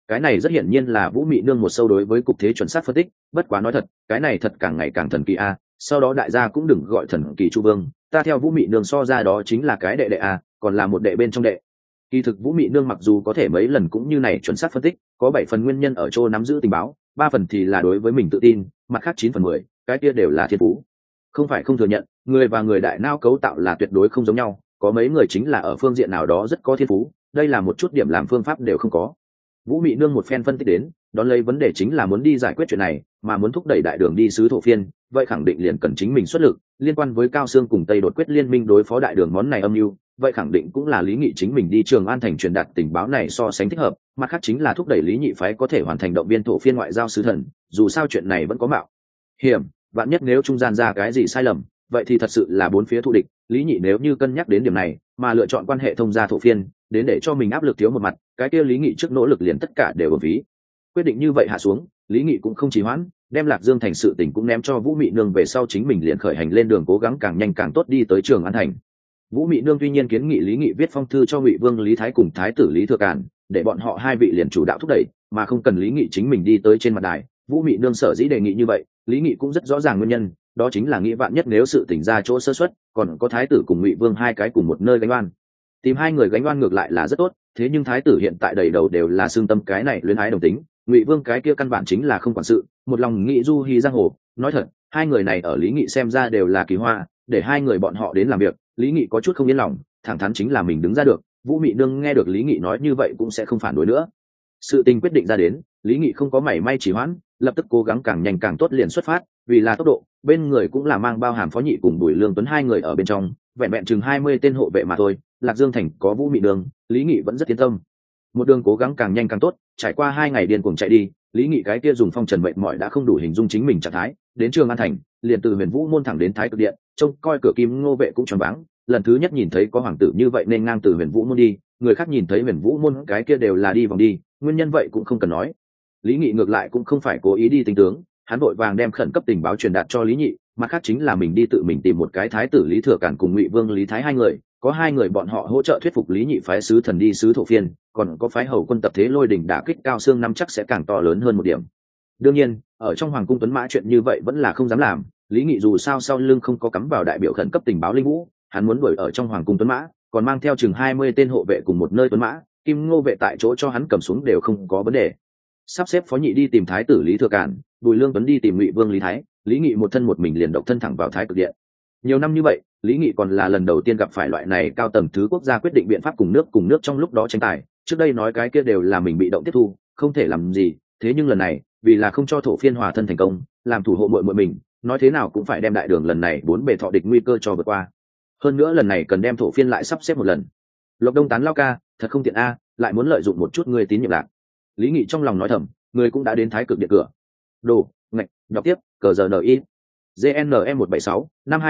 Cái này rất hiển nhiên là Vũ Mị Nương một sâu đối với cục thế chuẩn xác phân tích, bất quá nói thật, cái này thật càng ngày càng thần kỳ a, sau đó đại gia cũng đừng gọi thần kỳ Chu Vương, ta theo Vũ Mị Nương so ra đó chính là cái đệ đệ a, còn là một đệ bên trong đệ. Kỳ thực Vũ Mị Nương mặc dù có thể mấy lần cũng như này chuẩn xác phân tích, có 7 phần nguyên nhân ở chỗ nắm giữ tình báo, 3 phần thì là đối với mình tự tin, mặt khác 9 phần 10, cái kia đều là thiên phú. Không phải không thừa nhận, người và người đại não cấu tạo là tuyệt đối không giống nhau, có mấy người chính là ở phương diện nào đó rất có thiên phú, đây là một chút điểm làm phương pháp đều không có. Vũ Mị Nương một phen phân tích đến, đón lấy vấn đề chính là muốn đi giải quyết chuyện này, mà muốn thúc đẩy đại đường đi sứ thổ phiên, vậy khẳng định liền cần chính mình xuất lực, liên quan với Cao Xương cùng Tây đột quyết liên minh đối phó đại đường món này âm mưu, vậy khẳng định cũng là Lý Nghị chính mình đi Trường An thành truyền đạt tình báo này so sánh thích hợp, mặt khác chính là thúc đẩy Lý Nhị phái có thể hoàn thành động viên thổ phiên ngoại giao sứ thần, dù sao chuyện này vẫn có mạo hiểm, vạn nhất nếu trung gian ra cái gì sai lầm, vậy thì thật sự là bốn phía thù địch. Lý Nhị nếu như cân nhắc đến điểm này mà lựa chọn quan hệ thông gia thổ phiên đến để cho mình áp lực thiếu một mặt, cái kia Lý Nghị trước nỗ lực liền tất cả đều ở phí. Quyết định như vậy hạ xuống, Lý Nghị cũng không trì hoãn, đem Lạc Dương thành sự tình cũng ném cho Vũ Mị Nương về sau chính mình liền khởi hành lên đường cố gắng càng nhanh càng tốt đi tới Trường An thành. Vũ Mị Nương tuy nhiên kiến nghị Lý Nghị viết phong thư cho Ngụy Vương Lý Thái cùng Thái tử Lý Thừa Càn, để bọn họ hai vị liền chủ đạo thúc đẩy, mà không cần Lý Nghị chính mình đi tới trên mặt đài. Vũ Mị Nương sở dĩ đề nghị như vậy, Lý Nghị cũng rất rõ ràng nguyên nhân, đó chính là nghĩ vạn nhất nếu sự tình ra chỗ sơ suất, còn có Thái tử cùng Ngụy Vương hai cái cùng một nơi gánh oan. Tìm hai người gánh oan ngược lại là rất tốt, thế nhưng Thái tử hiện tại đầy đầu đều là xương tâm cái này luyến ái đồng tính, Ngụy Vương cái kia căn bản chính là không quản sự, một lòng nghĩ du hí giang hồ. Nói thật, hai người này ở Lý Nghị xem ra đều là kỳ hoa, để hai người bọn họ đến làm việc, Lý Nghị có chút không yên lòng, thẳng thắn chính là mình đứng ra được. Vũ Mị Nương nghe được Lý Nghị nói như vậy cũng sẽ không phản đối nữa. Sự tình quyết định ra đến, Lý Nghị không có mảy may trì hoãn, lập tức cố gắng càng nhanh càng tốt liền xuất phát, vì là tốc độ, bên người cũng là mang bao hàm Phó Nhị cùng Bùi Lương Tuấn hai người ở bên trong, vẹn vẹn chừng 20 tên hộ vệ mà thôi. Lạc Dương thành có Vũ Mị Nương, Lý Nghị vẫn rất yên tâm. Một đường cố gắng càng nhanh càng tốt, trải qua 2 ngày điên cuồng chạy đi, Lý Nghị cái kia dùng phong trần mệt mỏi đã không đủ hình dung chính mình trạng thái, đến Trường An thành, liền từ Huyền Vũ môn thẳng đến Thái Cực điện, trông coi cửa Kim Ngô vệ cũng choáng váng, lần thứ nhất nhìn thấy có hoàng tử như vậy nên ngang từ Huyền Vũ môn đi, người khác nhìn thấy Huyền Vũ môn cái kia đều là đi vòng đi, nguyên nhân vậy cũng không cần nói. Lý Nghị ngược lại cũng không phải cố ý đi tính tướng, hắn vội vàng đem khẩn cấp tình báo truyền đạt cho Lý Nhị, mặt khác chính là mình đi tự mình tìm một cái Thái tử Lý Thừa Càn cùng Ngụy Vương Lý Thái hai người, có hai người bọn họ hỗ trợ thuyết phục Lý Nhị phái sứ thần đi sứ thổ phiên, còn có phái hầu quân tập thế lôi đỉnh đả kích Cao Xương năm chắc sẽ càng to lớn hơn một điểm. Đương nhiên, ở trong hoàng cung tuấn mã chuyện như vậy vẫn là không dám làm, Lý Nghị dù sao sau lưng không có cắm vào đại biểu khẩn cấp tình báo linh vũ, hắn muốn đuổi ở trong hoàng cung tuấn mã, còn mang theo chừng 20 tên hộ vệ cùng một nơi tuấn mã, Kim Ngô vệ tại chỗ cho hắn cầm xuống đều không có vấn đề. Sắp xếp Phó Nhị đi tìm Thái tử Lý Thừa Càn, Bùi Lương Tuấn đi tìm Ngụy Vương Lý Thái, Lý Nghị một thân một mình liền độc thân thẳng vào Thái Cực điện. Nhiều năm như vậy, Lý Nghị còn là lần đầu tiên gặp phải loại này cao tầng thứ quốc gia quyết định biện pháp cùng nước trong lúc đó tranh tài, trước đây nói cái kia đều là mình bị động tiếp thu, không thể làm gì, thế nhưng lần này, vì là không cho thổ phiên hòa thân thành công, làm thủ hộ muội muội mình, nói thế nào cũng phải đem đại đường lần này 4 bề thọ địch nguy cơ cho vượt qua. Hơn nữa lần này cần đem thổ phiên lại sắp xếp một lần. Lộc Đông tán lao ca, thật không tiện a, lại muốn lợi dụng một chút người tín nhiệm lạc. Lý Nghị trong lòng nói thầm, người cũng đã đến Thái Cực điện cửa. Đồ, ngạch, đọc tiếp, cờ giờ NI. GNM 176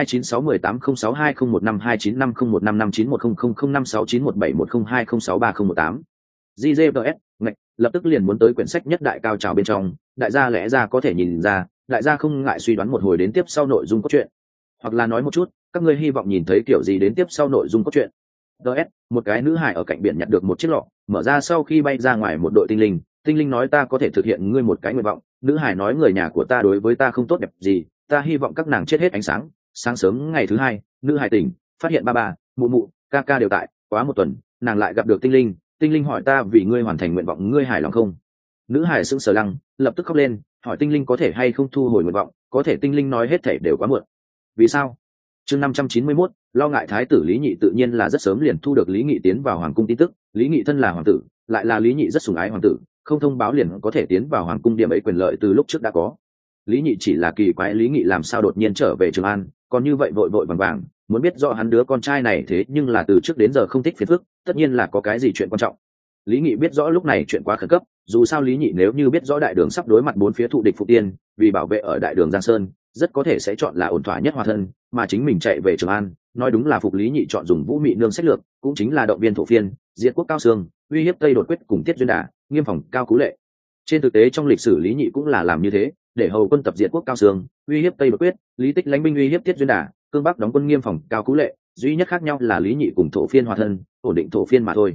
5296108062015591555910005691710206917102063018. GGVS, ngạch, lập tức liền muốn tới quyển sách nhất đại cao trào bên trong, đại gia lẽ ra có thể nhìn ra, đại gia không ngại suy đoán một hồi đến tiếp sau nội dung cốt truyện. Hoặc là nói một chút, các ngươi hy vọng nhìn thấy kiểu gì đến tiếp sau nội dung cốt truyện. DS, một cái nữ hải ở cạnh biển nhặt được một chiếc lọ, mở ra sau khi bay ra ngoài một đội tinh linh nói ta có thể thực hiện ngươi một cái nguyện vọng, nữ hải nói người nhà của ta đối với ta không tốt đẹp gì, ta hy vọng các nàng chết hết ánh sáng. Sáng sớm ngày thứ 2, nữ hải tỉnh, phát hiện ba, mụ, ca đều tại, quá một tuần, nàng lại gặp được tinh linh hỏi ta vì ngươi hoàn thành nguyện vọng ngươi hài lòng không? Nữ hải sững sờ lăng, lập tức khóc lên, hỏi tinh linh có thể hay không thu hồi nguyện vọng, có thể tinh linh nói hết thảy đều quá muộn. Vì sao? Chương 591, lo ngại Thái tử Lý Nhị tự nhiên là rất sớm liền thu được Lý Nghị tiến vào hoàng cung tin tức, Lý Nghị thân là hoàng tử, lại là Lý Nhị rất sủng ái hoàng tử, không thông báo liền có thể tiến vào hoàng cung, điểm ấy quyền lợi từ lúc trước đã có. Lý Nhị chỉ là kỳ quái Lý Nghị làm sao đột nhiên trở về Trường An, còn như vậy vội vội vàng, muốn biết rõ hắn đứa con trai này thế nhưng là từ trước đến giờ không thích phiền phức, tất nhiên là có cái gì chuyện quan trọng. Lý Nghị biết rõ lúc này chuyện quá khẩn cấp, dù sao Lý Nhị nếu như biết rõ đại đường sắp đối mặt 4 phía thụ địch phục tiên, vì bảo vệ ở đại đường Giang Sơn, rất có thể sẽ chọn là ổn thỏa nhất hòa thân, mà chính mình chạy về Trường An, nói đúng là phục Lý Nhị chọn dùng Vũ Mị Nương sách lược, cũng chính là động viên thổ phiên, diệt quốc Cao Xương, uy hiếp Tây đột quyết cùng Tiết Duyên Đả, nghiêm phòng Cao Cú Lệ. Trên thực tế trong lịch sử Lý Nhị cũng là làm như thế, để hầu quân tập diệt quốc Cao Xương, uy hiếp Tây đột quyết, Lý Tích lãnh binh uy hiếp Tiết Duyên Đả, cương Bắc đóng quân nghiêm phòng Cao Cú Lệ, duy nhất khác nhau là Lý Nhị cùng thổ phiên hòa thân, ổn định thổ phiên mà thôi.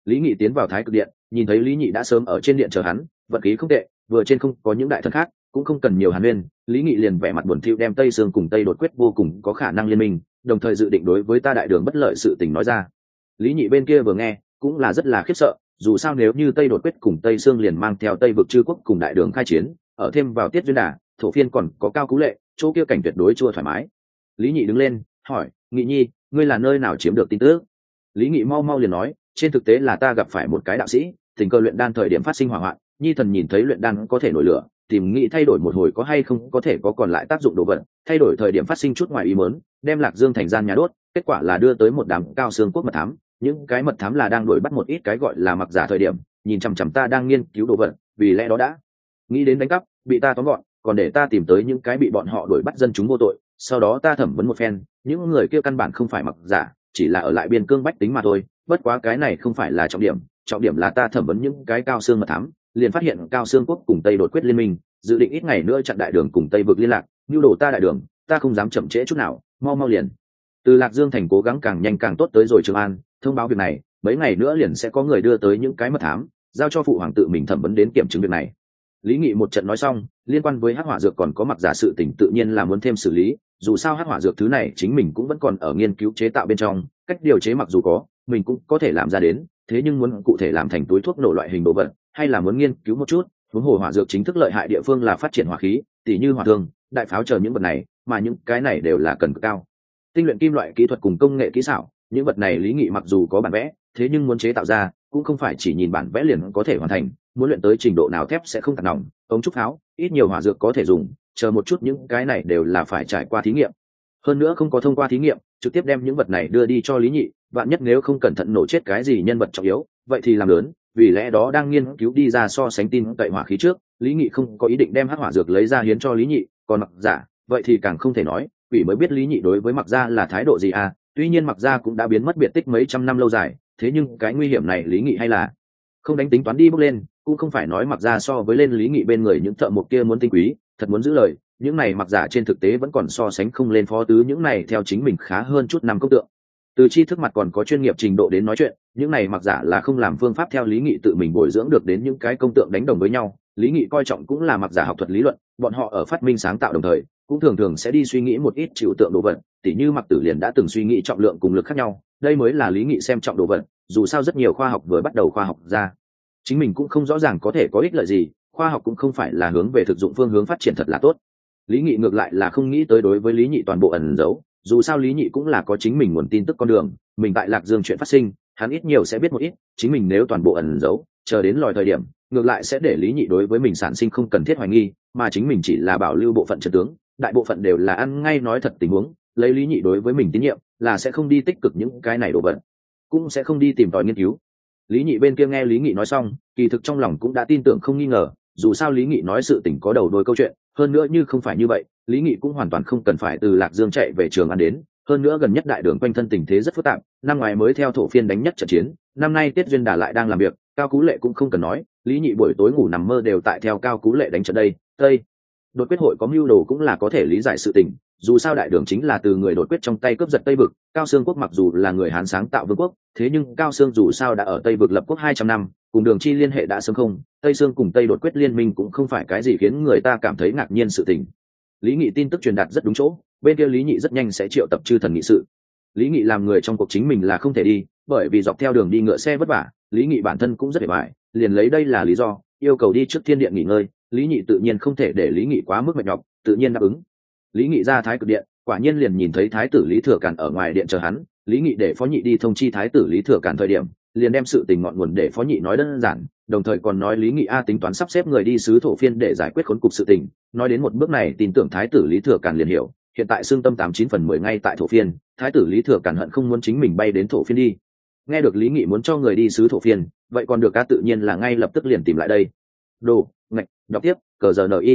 Lý Nghị tiến vào Thái Cực Điện, nhìn thấy Lý Nhị đã sớm ở trên điện chờ hắn, vận khí không tệ, vừa trên không có những đại thần khác, cũng không cần nhiều hàn huyên, Lý Nghị liền vẻ mặt buồn thiu đem Tây Sương cùng Tây Đột quyết vô cùng có khả năng liên minh, đồng thời dự định đối với ta đại đường bất lợi sự tình nói ra. Lý Nhị bên kia vừa nghe, cũng là rất là khiếp sợ, dù sao nếu như Tây Đột quyết cùng Tây Sương liền mang theo Tây vực chư quốc cùng đại đường khai chiến, ở thêm vào Tiết Duyên Đả, Thổ Phiên còn có Cao Cú Lệ, chỗ kia cảnh tuyệt đối chưa thoải mái. Lý Nhị đứng lên, hỏi, Nghị Nhi, ngươi là nơi nào chiếm được tin tức? Lý Nghị mau mau liền nói, trên thực tế là ta gặp phải một cái đạo sĩ, tình cờ luyện đan thời điểm phát sinh hỏa hoạn, Nhi thần nhìn thấy luyện đan có thể nổi lửa, tìm nghĩ thay đổi một hồi có hay không có thể có còn lại tác dụng đồ vật, thay đổi thời điểm phát sinh chút ngoài ý muốn, đem Lạc Dương thành gian nhà đốt, kết quả là đưa tới một đám Cao Xương quốc mật thám, những cái mật thám là đang đuổi bắt một ít cái gọi là mặc giả thời điểm, nhìn chằm chằm ta đang nghiên cứu đồ vật, vì lẽ đó đã nghĩ đến đánh cắp, bị ta tóm gọn, còn để ta tìm tới những cái bị bọn họ đuổi bắt dân chúng vô tội, sau đó ta thẩm vấn một phen, những người kia căn bản không phải mặc giả, chỉ là ở lại biên cương bách tính mà thôi, bất quá cái này không phải là trọng điểm là ta thẩm vấn những cái Cao Xương mật thám, liền phát hiện Cao Xương quốc cùng Tây Đột quyết liên minh, dự định ít ngày nữa chặn đại đường cùng Tây vực liên lạc, nhu đồ ta đại đường, ta không dám chậm trễ chút nào, mau mau liền từ Lạc Dương thành cố gắng càng nhanh càng tốt tới rồi Trường An, thông báo việc này, mấy ngày nữa liền sẽ có người đưa tới những cái mật thám, giao cho phụ hoàng tự mình thẩm vấn đến kiểm chứng việc này. Lý Nghị một trận nói xong, liên quan với hắc hỏa dược còn có mặc giả sự tình tự nhiên là muốn thêm xử lý, dù sao hắc hỏa dược thứ này chính mình cũng vẫn còn ở nghiên cứu chế tạo bên trong, cách điều chế mặc dù có, mình cũng có thể làm ra đến, thế nhưng muốn cụ thể làm thành túi thuốc nổ loại hình đồ vật, hay là muốn nghiên cứu một chút, huống hồ hỏa dược chính thức lợi hại địa phương là phát triển hỏa khí, tỉ như hỏa thương, đại pháo chờ những vật này, mà những cái này đều là cần cực cao tinh luyện kim loại kỹ thuật cùng công nghệ kỹ xảo, những vật này Lý Nghị mặc dù có bản vẽ, thế nhưng muốn chế tạo ra cũng không phải chỉ nhìn bản vẽ liền có thể hoàn thành, muốn luyện tới trình độ nào thép sẽ không tạt nòng, ống trúc pháo, ít nhiều hỏa dược có thể dùng, chờ một chút những cái này đều là phải trải qua thí nghiệm. Hơn nữa không có thông qua thí nghiệm, trực tiếp đem những vật này đưa đi cho Lý Nhị, vạn nhất nếu không cẩn thận nổ chết cái gì nhân vật trọng yếu, vậy thì làm lớn, vì lẽ đó đang nghiên cứu đi ra so sánh tin cậy hỏa khí trước, Lý Nghị không có ý định đem hắc hỏa dược lấy ra hiến cho Lý Nhị, còn mặc giả, vậy thì càng không thể nói, quỷ mới biết Lý Nhị đối với mặc gia là thái độ gì à, tuy nhiên mặc gia cũng đã biến mất biệt tích mấy trăm năm lâu dài, thế nhưng cái nguy hiểm này Lý Nghị hay là không đánh tính toán đi bước lên, cũng không phải nói mặc gia so với lên Lý Nghị bên người những thợ mộc kia muốn tinh quý, thật muốn giữ lời, những này mặc giả trên thực tế vẫn còn so sánh không lên phó tứ những này theo chính mình khá hơn chút năm công tượng. Từ chi thức mặt còn có chuyên nghiệp trình độ đến nói chuyện, những này mặc giả là không làm phương pháp theo Lý Nghị tự mình bồi dưỡng được đến những cái công tượng đánh đồng với nhau, Lý Nghị coi trọng cũng là mặc giả học thuật lý luận, bọn họ ở phát minh sáng tạo đồng thời cũng thường thường sẽ đi suy nghĩ một ít trừu tượng đồ vật, tỉ như Mặc Tử liền đã từng suy nghĩ trọng lượng cùng lực khác nhau, đây mới là Lý Nghị xem trọng đồ vật, dù sao rất nhiều khoa học vừa bắt đầu khoa học ra, chính mình cũng không rõ ràng có thể có ích lợi gì, khoa học cũng không phải là hướng về thực dụng phương hướng phát triển thật là tốt. Lý Nghị ngược lại là không nghĩ tới đối với Lý Nhị toàn bộ ẩn giấu, dù sao Lý Nhị cũng là có chính mình nguồn tin tức con đường, mình tại Lạc Dương chuyện phát sinh, hắn ít nhiều sẽ biết một ít, chính mình nếu toàn bộ ẩn giấu, chờ đến lòi thời điểm, ngược lại sẽ để Lý Nhị đối với mình sản sinh không cần thiết hoài nghi, mà chính mình chỉ là bảo lưu bộ phận trận tướng, đại bộ phận đều là ăn ngay nói thật tình huống, lấy Lý Nhị đối với mình tín nhiệm, là sẽ không đi tích cực những cái này đồ vật, cũng sẽ không đi tìm tòi nghiên cứu. Lý Nhị bên kia nghe Lý Nghị nói xong, kỳ thực trong lòng cũng đã tin tưởng không nghi ngờ, dù sao Lý Nghị nói sự tình có đầu đuôi câu chuyện, hơn nữa như không phải như vậy, Lý Nghị cũng hoàn toàn không cần phải từ Lạc Dương chạy về Trường An đến, hơn nữa gần nhất đại đường quanh thân tình thế rất phức tạp, năm ngoái mới theo Thổ Phiên đánh nhất trận chiến, năm nay Tiết Duyên Đả lại đang làm việc, Cao Cú Lệ cũng không cần nói, Lý Nhị buổi tối ngủ nằm mơ đều tại theo Cao Cú Lệ đánh trận đây, Tây Đột quyết hội có mưu đồ cũng là có thể lý giải sự tình, dù sao đại đường chính là từ người đột quyết trong tay cướp giật Tây vực, Cao Xương quốc mặc dù là người Hán sáng tạo vương quốc, thế nhưng Cao Xương dù sao đã ở Tây vực lập quốc 200 năm, cùng Đường Chi liên hệ đã sớm không, Tây Xương cùng Tây Đột quyết liên minh cũng không phải cái gì khiến người ta cảm thấy ngạc nhiên sự tình. Lý Nghị tin tức truyền đạt rất đúng chỗ, bên kia Lý Nghị rất nhanh sẽ triệu tập chư thần nghị sự. Lý Nghị làm người trong cuộc chính mình là không thể đi, bởi vì dọc theo đường đi ngựa xe vất vả, Lý Nghị bản thân cũng rất mệt mỏi, liền lấy đây là lý do, yêu cầu đi trước thiên điện nghỉ ngơi, Lý Nghị tự nhiên không thể để Lý Nghị quá mức mệt nhọc, tự nhiên đáp ứng. Lý Nghị ra Thái Cực điện, quả nhiên liền nhìn thấy thái tử Lý Thừa Càn ở ngoài điện chờ hắn, Lý Nghị để Phó Nhị đi thông chi thái tử Lý Thừa Càn thời điểm, liền đem sự tình ngọn nguồn để Phó Nhị nói đơn giản, đồng thời còn nói Lý Nghị tính toán sắp xếp người đi sứ Thổ Phiên để giải quyết khốn cục sự tình, nói đến một bước này tin tưởng thái tử Lý Thừa Càn liền hiểu, hiện tại xương tâm 89/10 ngay tại Thổ Phiên, thái tử Lý Thừa Càn hận không muốn chính mình bay đến Thổ Phiên đi. Nghe được Lý Nghị muốn cho người đi sứ Thổ Phiên, vậy còn được tự nhiên là ngay lập tức liền tìm lại đây. Đồ, ngạch, đọc tiếp, cờ giờ NI.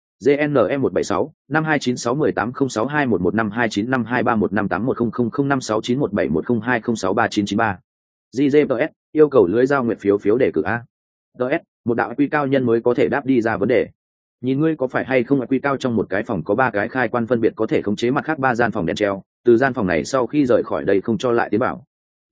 GNM 176 5296180621152952311581100569171020639993. GGPS yêu cầu lưới giao nguyện phiếu đề cử a. DS, một đạo quy cao nhân mới có thể đáp đi ra vấn đề. Nhìn ngươi có phải hay không quy cao trong một cái phòng có 3 cái khai quan phân biệt có thể khống chế mặt khác 3 gian phòng đen treo, từ gian phòng này sau khi rời khỏi đây không cho lại tiến bảo.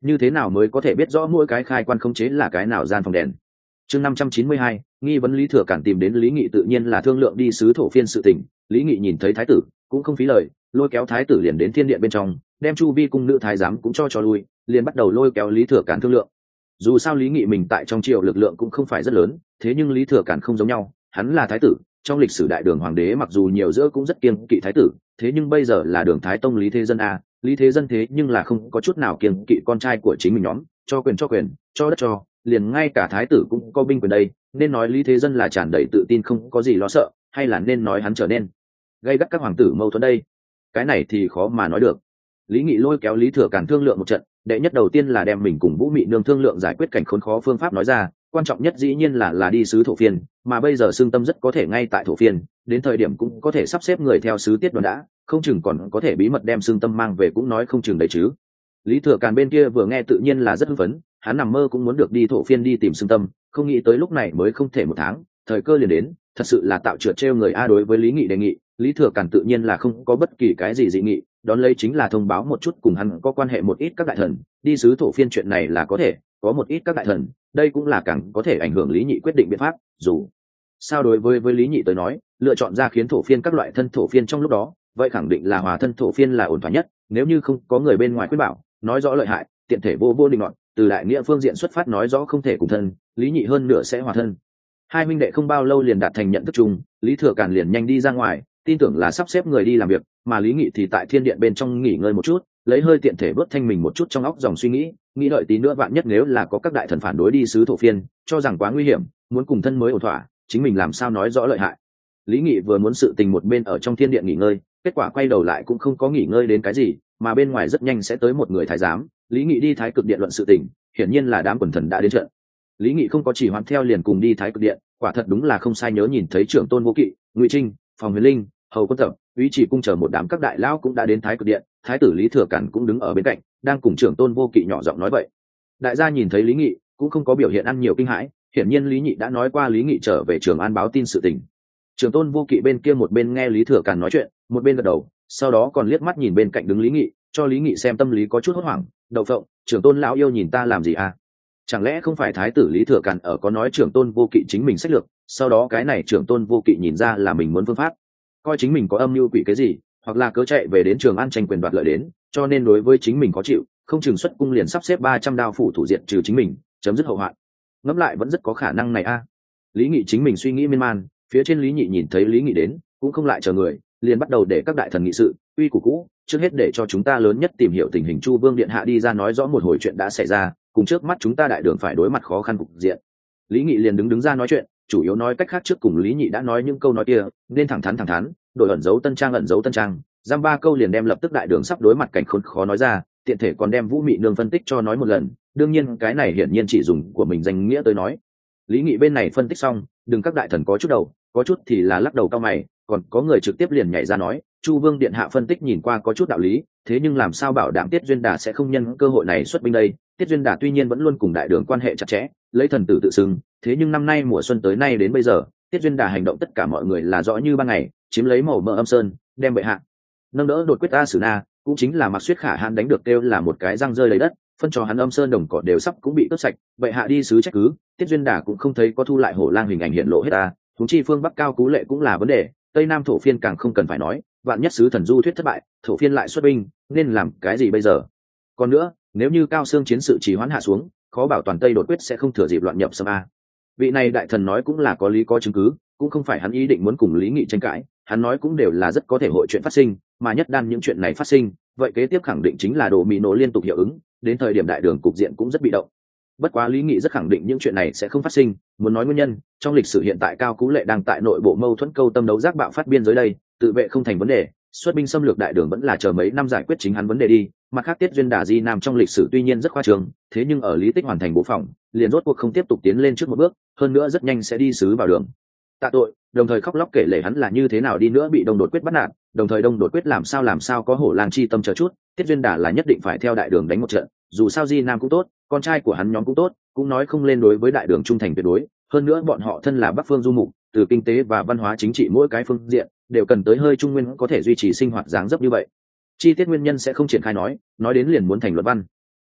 như thế nào mới có thể biết rõ mỗi cái khai quan khống chế là cái nào gian phòng đèn. Chương 592, nghi vấn Lý Thừa Cản tìm đến Lý Nghị tự nhiên là thương lượng đi sứ thổ phiên sự tình. Lý Nghị nhìn thấy thái tử cũng không phí lời, lôi kéo thái tử liền đến thiên điện bên trong, đem chu vi cung nữ thái giám cũng cho lui, liền bắt đầu lôi kéo Lý Thừa Cản thương lượng. Dù sao Lý Nghị mình tại trong triều lực lượng cũng không phải rất lớn, thế nhưng Lý Thừa Cản không giống nhau, hắn là thái tử, trong lịch sử đại đường hoàng đế mặc dù nhiều giữa cũng rất kiêng kỵ thái tử, thế nhưng bây giờ là Đường Thái Tông Lý Thế Dân a, Lý Thế Dân thế nhưng là không có chút nào kiêng kỵ con trai của chính mình nhóm, cho quyền, cho đất cho, liền ngay cả thái tử cũng có binh quyền đây, nên nói Lý Thế Dân là tràn đầy tự tin không có gì lo sợ, hay là nên nói hắn trở nên gây gắt các hoàng tử mâu thuẫn đây, cái này thì khó mà nói được. Lý Nghị lôi kéo Lý Thừa Cản thương lượng một trận, đệ nhất đầu tiên là đem mình cùng Vũ Mị Nương thương lượng giải quyết cảnh khốn khó phương pháp nói ra, quan trọng nhất dĩ nhiên là đi sứ thổ phiên, mà bây giờ Xương Tâm rất có thể ngay tại thổ phiên, đến thời điểm cũng có thể sắp xếp người theo sứ tiết đoàn đã, không chừng còn có thể bí mật đem Xương Tâm mang về cũng nói không chừng đấy chứ. Lý Thừa Cản bên kia vừa nghe tự nhiên là rất hưng phấn, hắn nằm mơ cũng muốn được đi thổ phiên đi tìm Xương Tâm, không nghĩ tới lúc này mới không thể một tháng, thời cơ liền đến, thật sự là tạo trượt trêu người a. Đối với Lý Nghị đề nghị, Lý Thừa Cản tự nhiên là không có bất kỳ cái gì dị nghị, đón lấy chính là thông báo một chút cùng hắn có quan hệ một ít các đại thần, đi sứ thổ phiên chuyện này là có thể có một ít các đại thần, đây cũng là càng có thể ảnh hưởng Lý Nhị quyết định biện pháp. Dù sao đối với Lý Nhị tới nói, lựa chọn ra khiến thổ phiên các loại thân thổ phiên trong lúc đó, vậy khẳng định là hòa thân thổ phiên là ổn thỏa nhất, nếu như không có người bên ngoài khuyên bảo, nói rõ lợi hại, tiện thể vô định luận, từ đại nghĩa phương diện xuất phát nói rõ không thể cùng thân, Lý Nhị hơn nửa sẽ hòa thân. Hai huynh đệ không bao lâu liền đạt thành nhận thức chung, Lý Thừa Cản liền nhanh đi ra ngoài, tin tưởng là sắp xếp người đi làm việc, mà Lý Nghị thì tại thiên điện bên trong nghỉ ngơi một chút, lấy hơi tiện thể bớt thanh mình một chút trong óc dòng suy nghĩ đợi tí nữa vạn nhất nếu là có các đại thần phản đối đi sứ thổ phiên, cho rằng quá nguy hiểm, muốn cùng thân mới ổn thỏa, chính mình làm sao nói rõ lợi hại. Lý Nghị vừa muốn sự tình một bên ở trong thiên điện nghỉ ngơi, kết quả quay đầu lại cũng không có nghỉ ngơi đến cái gì, mà bên ngoài rất nhanh sẽ tới một người thái giám. Lý Nghị đi Thái Cực Điện luận sự tình, hiển nhiên là đám quần thần đã đến trận. Lý Nghị không có chỉ hoãn theo liền cùng đi Thái Cực Điện, quả thật đúng là không sai, nhớ nhìn thấy trưởng tôn Vô Kỵ, Ngụy Trinh, Phòng Huyền Linh, Hầu Quân Tập, Úy Chỉ Cung chờ một đám các đại lão cũng đã đến Thái Cực Điện, thái tử Lý Thừa Cản cũng đứng ở bên cạnh, đang cùng trưởng tôn Vô Kỵ nhỏ giọng nói vậy. Đại gia nhìn thấy Lý Nghị cũng không có biểu hiện ăn nhiều kinh hãi, hiển nhiên Lý Nhị đã nói qua Lý Nghị trở về Trường An báo tin sự tình. Trưởng tôn Vô Kỵ bên kia một bên nghe Lý Thừa Cản nói chuyện, một bên gật đầu, sau đó còn liếc mắt nhìn bên cạnh đứng Lý Nghị, cho Lý Nghị xem tâm lý có chút hốt hoảng. Đậu phộng, trưởng tôn lão yêu nhìn ta làm gì à? Chẳng lẽ không phải thái tử Lý Thừa Cản ở có nói trưởng tôn Vô Kỵ chính mình sách lược, sau đó cái này trưởng tôn Vô Kỵ nhìn ra là mình muốn phương pháp, coi chính mình có âm mưu quỷ cái gì, hoặc là cớ chạy về đến Trường An tranh quyền đoạt lợi đến, cho nên đối với chính mình khó chịu, không chừng xuất cung liền sắp xếp 300 đao phủ thủ diện trừ chính mình, chấm dứt hậu hoạn. Ngẫm lại vẫn rất có khả năng này a. Lý Nghị chính mình suy nghĩ miên man, phía trên Lý Nhị nhìn thấy Lý Nghị đến, cũng không lại chờ người, liền bắt đầu để các đại thần nghị sự, uy củ cũ, trước hết để cho chúng ta lớn nhất tìm hiểu tình hình. Chu Vương điện hạ đi ra nói rõ một hồi chuyện đã xảy ra, cùng trước mắt chúng ta đại đường phải đối mặt khó khăn cục diện. Lý Nghị liền đứng ra nói chuyện, chủ yếu nói cách khác trước cùng Lý Nhị đã nói những câu nói kia, nên thẳng thắn, đổi ẩn giấu tân trang, giam 3 câu liền đem lập tức đại đường sắp đối mặt cảnh khốn khó nói ra, tiện thể còn đem Vũ Mị Nương phân tích cho nói một lần, đương nhiên cái này hiển nhiên chỉ dùng của mình danh nghĩa tới nói. Lý Nghị bên này phân tích xong, đừng các đại thần có chút đầu, có chút thì là lắc đầu cau mày, còn có người trực tiếp liền nhảy ra nói, Chu Vương điện hạ phân tích nhìn qua có chút đạo lý, thế nhưng làm sao bảo đảm Tiết Duyên Đà sẽ không nhân cơ hội này xuất binh đây? Tiết Duyên Đà tuy nhiên vẫn luôn cùng đại đường quan hệ chặt chẽ, lấy thần tử tự xưng, thế nhưng năm nay mùa xuân tới nay đến bây giờ, Tiết Duyên Đà hành động tất cả mọi người là rõ như ban ngày, chiếm lấy màu mỡ Âm Sơn, đem bệ hạ nâng đỡ đột quyết A Sử Na, cũng chính là Mạc Xuyết Khả Hãn đánh được kêu là một cái răng rơi lấy đất, phân cho hắn Âm Sơn đồng cỏ đều sắp cũng bị cướp sạch, bệ hạ đi sứ trách cứ, Tiết Duyên Đà cũng không thấy có thu lại Hổ Lang hình ảnh hiện lộ hết ta, huống chi phương Bắc Cao Cú Lệ cũng là vấn đề, Tây Nam thổ phiên càng không cần phải nói, vạn nhất sứ thần du thuyết thất bại, thổ phiên lại xuất binh, nên làm cái gì bây giờ? Còn nữa, nếu như Cao Xương chiến sự trì hoãn hạ xuống, khó bảo toàn Tây đột quyết sẽ không thừa dịp loạn nhập xâm a. Vị này đại thần nói cũng là có lý có chứng cứ, cũng không phải hắn ý định muốn cùng Lý Nghị tranh cãi, hắn nói cũng đều là rất có thể hội chuyện phát sinh, mà nhất đan những chuyện này phát sinh, vậy kế tiếp khẳng định chính là đồ mì nổ liên tục hiệu ứng, đến thời điểm đại đường cục diện cũng rất bị động. Bất quá Lý Nghị rất khẳng định những chuyện này sẽ không phát sinh, muốn nói nguyên nhân, trong lịch sử hiện tại Cao Cú Lệ đang tại nội bộ mâu thuẫn câu tâm đấu giác bạo phát biên giới đây, tự vệ không thành vấn đề, xuất binh xâm lược đại đường vẫn là chờ mấy năm giải quyết chính hắn vấn đề đi. Mặt khác Tiết Duyên Đà di nam trong lịch sử tuy nhiên rất khoa trương, thế nhưng ở Lý Tích hoàn thành bố phòng, liền rốt cuộc không tiếp tục tiến lên trước một bước, hơn nữa rất nhanh sẽ đi sứ vào đường tạ tội, đồng thời khóc lóc kể lể hắn là như thế nào đi nữa bị Đông Đột Quyết bắt nạt, đồng thời Đông Đột Quyết làm sao có Hổ Lang chi tâm chờ chút, Tiết Duyên Đà là nhất định phải theo đại đường đánh một trận, dù sao di nam cũng tốt, con trai của hắn nhóm cũng tốt, cũng nói không lên đối với đại đường trung thành tuyệt đối, hơn nữa bọn họ thân là Bắc phương du mục, từ kinh tế và văn hóa chính trị mỗi cái phương diện đều cần tới hơi trung nguyên có thể duy trì sinh hoạt dáng dấp như vậy. Chi tiết nguyên nhân sẽ không triển khai nói đến liền muốn thành luật văn.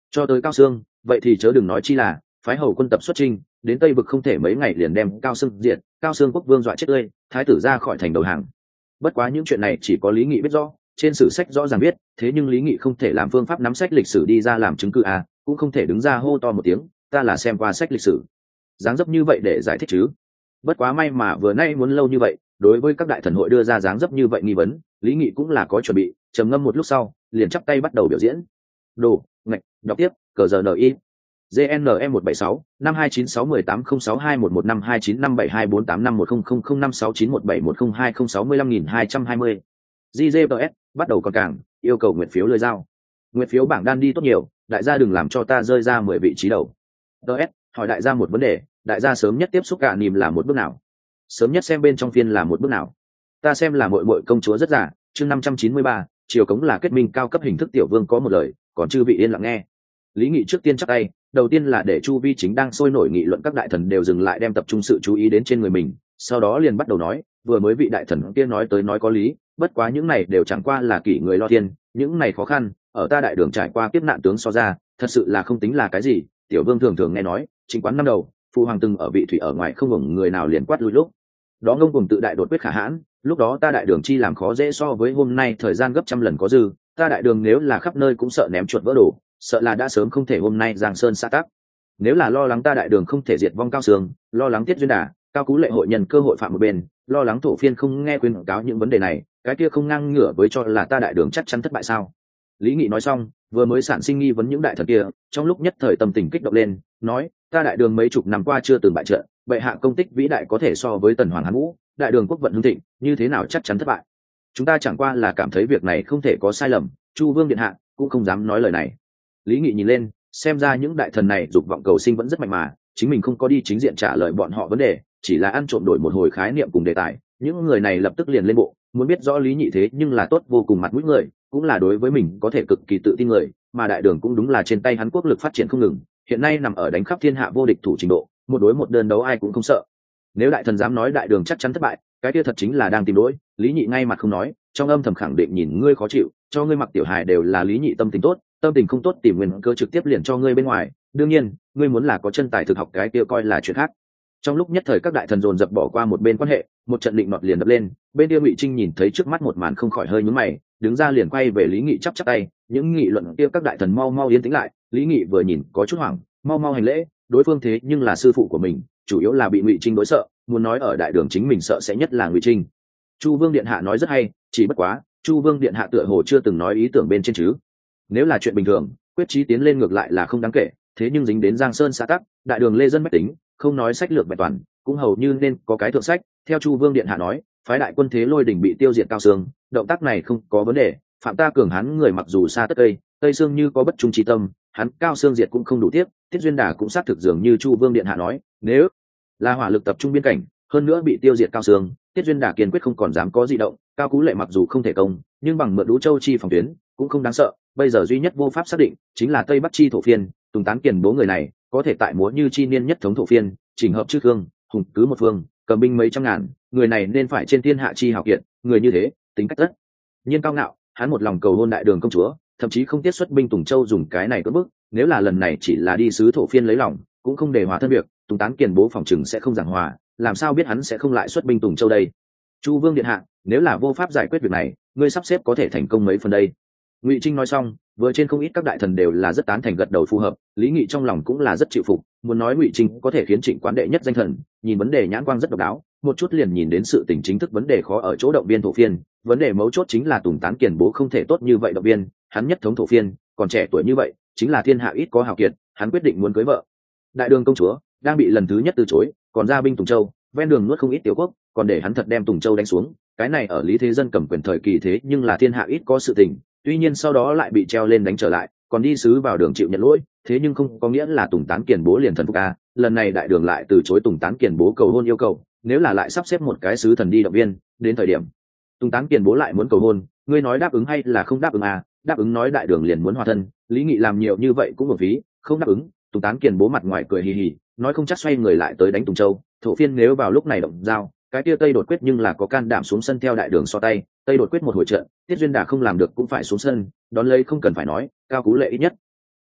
cho tới Cao Xương vậy thì chớ đừng nói chi là phái hầu quân tập xuất chinh đến Tây vực không thể mấy ngày liền đem Cao Xương diệt, Cao Xương quốc vương dọa chết tươi, thái tử ra khỏi thành đầu hàng. Bất quá những chuyện này chỉ có Lý Nghị biết rõ, trên sử sách rõ ràng biết, thế nhưng Lý Nghị không thể làm phương pháp nắm sách lịch sử đi ra làm chứng cứ à, cũng không thể đứng ra hô to một tiếng ta là xem qua sách lịch sử dáng dấp như vậy để giải thích chứ. Bất quá may mà vừa nay muốn lâu như vậy, đối với các đại thần hội đưa ra dáng dấp như vậy nghi vấn, Lý Nghị cũng là có chuẩn bị, trầm ngâm một lúc sau liền chắp tay bắt đầu biểu diễn. Đồ ngạch đọc tiếp cờ giờ ni GNM 176 5296 1806211 529675248510006917102065220 GGBS bắt đầu còn cảng yêu cầu nguyện phiếu lơi dao. Nguyện phiếu bảng đan đi tốt nhiều, đại gia đừng làm cho ta rơi ra 10 vị trí đầu. DS hỏi đại gia một vấn đề, đại gia sớm nhất tiếp xúc cả nìm là một bước nào? Sớm nhất xem bên trong phiên là một bước nào? Ta xem là muội muội công chúa rất giả, chương 593, triều cống là kết minh cao cấp hình thức tiểu vương có một lời, còn chư vị yên lặng nghe. Lý Nghị trước tiên chắc tay, đầu tiên là để chu vi chính đang sôi nổi nghị luận các đại thần đều dừng lại đem tập trung sự chú ý đến trên người mình, sau đó liền bắt đầu nói, vừa mới vị đại thần kia nói tới nói có lý, bất quá những này đều chẳng qua là kỷ người lo thiên, những này khó khăn, ở ta đại đường trải qua kiếp nạn tướng so ra, thật sự là không tính là cái gì. Tiểu vương thường thường nghe nói, chính quán năm đầu, phụ hoàng từng ở vị thủy ở ngoài không ngừng người nào liền quát lui lúc đó ngông cùng tự đại đột quyết khả hãn, lúc đó ta đại đường chi làm khó dễ so với hôm nay thời gian gấp trăm lần có dư, ta đại đường nếu là khắp nơi cũng sợ ném chuột vỡ đồ, sợ là đã sớm không thể hôm nay giang sơn xã tắc. Nếu là lo lắng ta đại đường không thể diệt vong Cao Xương, lo lắng Tiết Duyên Đà, Cao Cú Lệ hội nhân cơ hội phạm một bên, lo lắng thổ phiên không nghe khuyên cáo những vấn đề này, cái kia không ngang ngửa với cho là ta đại đường chắc chắn thất bại sao? Lý Nghị nói xong, vừa mới sản sinh nghi vấn những đại thần kia, trong lúc nhất thời tâm tình kích động lên, nói, ta đại đường mấy chục năm qua chưa từng bại trận, bệ hạ công tích vĩ đại có thể so với tần hoàng Hán Vũ, đại đường quốc vận hưng thịnh, như thế nào chắc chắn thất bại? Chúng ta chẳng qua là cảm thấy việc này không thể có sai lầm, Chu Vương điện hạ cũng không dám nói lời này. Lý Nghị nhìn lên, xem ra những đại thần này dục vọng cầu sinh vẫn rất mạnh mà, chính mình không có đi chính diện trả lời bọn họ vấn đề, chỉ là ăn trộm đổi một hồi khái niệm cùng đề tài, những người này lập tức liền lên bộ, muốn biết rõ Lý Nhị thế nhưng là tốt vô cùng mặt mũi người, cũng là đối với mình có thể cực kỳ tự tin người, mà đại đường cũng đúng là trên tay hắn quốc lực phát triển không ngừng, hiện nay nằm ở đánh khắp thiên hạ vô địch thủ trình độ, một đối một đơn đấu ai cũng không sợ. Nếu đại thần dám nói đại đường chắc chắn thất bại, cái kia thật chính là đang tìm đối. Lý Nhị ngay mặt không nói, trong âm thầm khẳng định nhìn ngươi khó chịu, cho ngươi mặc tiểu hài đều là Lý Nhị tâm tình tốt, tâm tình không tốt tìm nguyên cơ trực tiếp liền cho ngươi bên ngoài, đương nhiên ngươi muốn là có chân tài thực học cái kia coi là chuyện khác. Trong lúc nhất thời các đại thần dồn dập bỏ qua một bên quan hệ, một trận định nọt liền đập lên, bên kia Ngụy Trinh nhìn thấy trước mắt một màn không khỏi hơi nhướng mày, đứng ra liền quay về Lý Nghị chắp chắp tay, những nghị luận kia các đại thần mau mau yên tĩnh lại. Lý Nghị vừa nhìn có chút hoảng, mau mau hành lễ, đối phương thế nhưng là sư phụ của mình, chủ yếu là bị Ngụy Trinh đối sợ, muốn nói ở đại đường chính mình sợ sẽ nhất là Ngụy Trinh. Chu Vương điện hạ nói rất hay, chỉ bất quá Chu Vương điện hạ tựa hồ chưa từng nói ý tưởng bên trên chứ. Nếu là chuyện bình thường, quyết chí tiến lên ngược lại là không đáng kể, thế nhưng dính đến Giang Sơn xã tắc, đại đường lê dân bách tính, không nói sách lược vẹn toàn, cũng hầu như nên có cái thượng sách. Theo Chu Vương điện hạ nói, phái đại quân thế lôi đỉnh bị tiêu diệt Cao Xương, động tác này không có vấn đề, phạm ta cường hán người mặc dù xa tất tây, tây xương như có bất trung trí tâm, hắn Cao Xương diệt cũng không đủ tiếp. Tiết Duyên Đà cũng xác thực dường như Chu Vương điện hạ nói, nếu là hỏa lực tập trung biên cảnh, hơn nữa bị tiêu diệt Cao Xương, Tiết Duyên Đà kiên quyết không còn dám có dị động. Cao Cú Lệ mặc dù không thể công, nhưng bằng mượn Đũ Châu chi phòng tuyến cũng không đáng sợ. Bây giờ duy nhất vô pháp xác định chính là Tây Bắc chi thổ phiên, Tùng Tán Kiền bố người này có thể tại múa như chi niên nhất thống thổ phiên, chỉnh hợp chư thương, hùng cứ một phương, cầm binh mấy trăm ngàn, người này nên phải trên thiên hạ chi hào kiệt, người như thế tính cách tất nhiên cao ngạo, hắn một lòng cầu hôn đại đường công chúa, thậm chí không tiết xuất binh Tùng Châu dùng cái này cưỡng bức. Nếu là lần này chỉ là đi sứ thổ phiên lấy lòng, cũng không để hòa thân việc, Tùng Tán Kiền bố phòng chừng sẽ không giảng hòa, làm sao biết hắn sẽ không lại xuất binh Tùng Châu đây? Chu Vương điện hạ, nếu là vô pháp giải quyết việc này, ngươi sắp xếp có thể thành công mấy phần đây? Ngụy Trinh nói xong, vừa trên không ít các đại thần đều là rất tán thành gật đầu phù hợp. Lý Nghị trong lòng cũng là rất chịu phục, muốn nói Ngụy Trinh có thể khiến Trịnh Quán đệ nhất danh thần, nhìn vấn đề nhãn quang rất độc đáo, một chút liền nhìn đến sự tình chính thức vấn đề khó ở chỗ động viên thổ phiên, vấn đề mấu chốt chính là Tùng Tán Kiền bố không thể tốt như vậy động viên, hắn nhất thống thổ phiên, còn trẻ tuổi như vậy, chính là thiên hạ ít có hào kiệt, hắn quyết định muốn cưới vợ. Đại đường công chúa đang bị lần thứ nhất từ chối, còn ra binh Tùng Châu, ven đường nuốt không ít tiểu quốc, còn để hắn thật đem Tùng Châu đánh xuống, cái này ở Lý Thế Dân cầm quyền thời kỳ thế nhưng là thiên hạ ít có sự tình. Tuy nhiên sau đó lại bị treo lên đánh trở lại, còn đi sứ vào đường chịu nhận lỗi, thế nhưng không có nghĩa là Tùng Tán Kiền bố liền thần phục a. Lần này đại đường lại từ chối Tùng Tán Kiền bố cầu hôn yêu cầu, nếu là lại sắp xếp một cái sứ thần đi động viên, đến thời điểm Tùng Tán Kiền bố lại muốn cầu hôn, ngươi nói đáp ứng hay là không đáp ứng a? Đáp ứng nói đại đường liền muốn hòa thân, Lý Nghị làm nhiều như vậy cũng một phí, không đáp ứng, Tùng Tán Kiền bố mặt ngoài cười hì hì, nói không chắc xoay người lại tới đánh Tùng Châu, thổ phiên nếu vào lúc này động giao, cái kia Tây đột quyết nhưng là có can đảm xuống sân theo đại đường so tay, Tây đột quyết một hồi trận, Tiết Duyên Đà không làm được cũng phải xuống sân, đón lấy không cần phải nói, Cao Cú Lệ ít nhất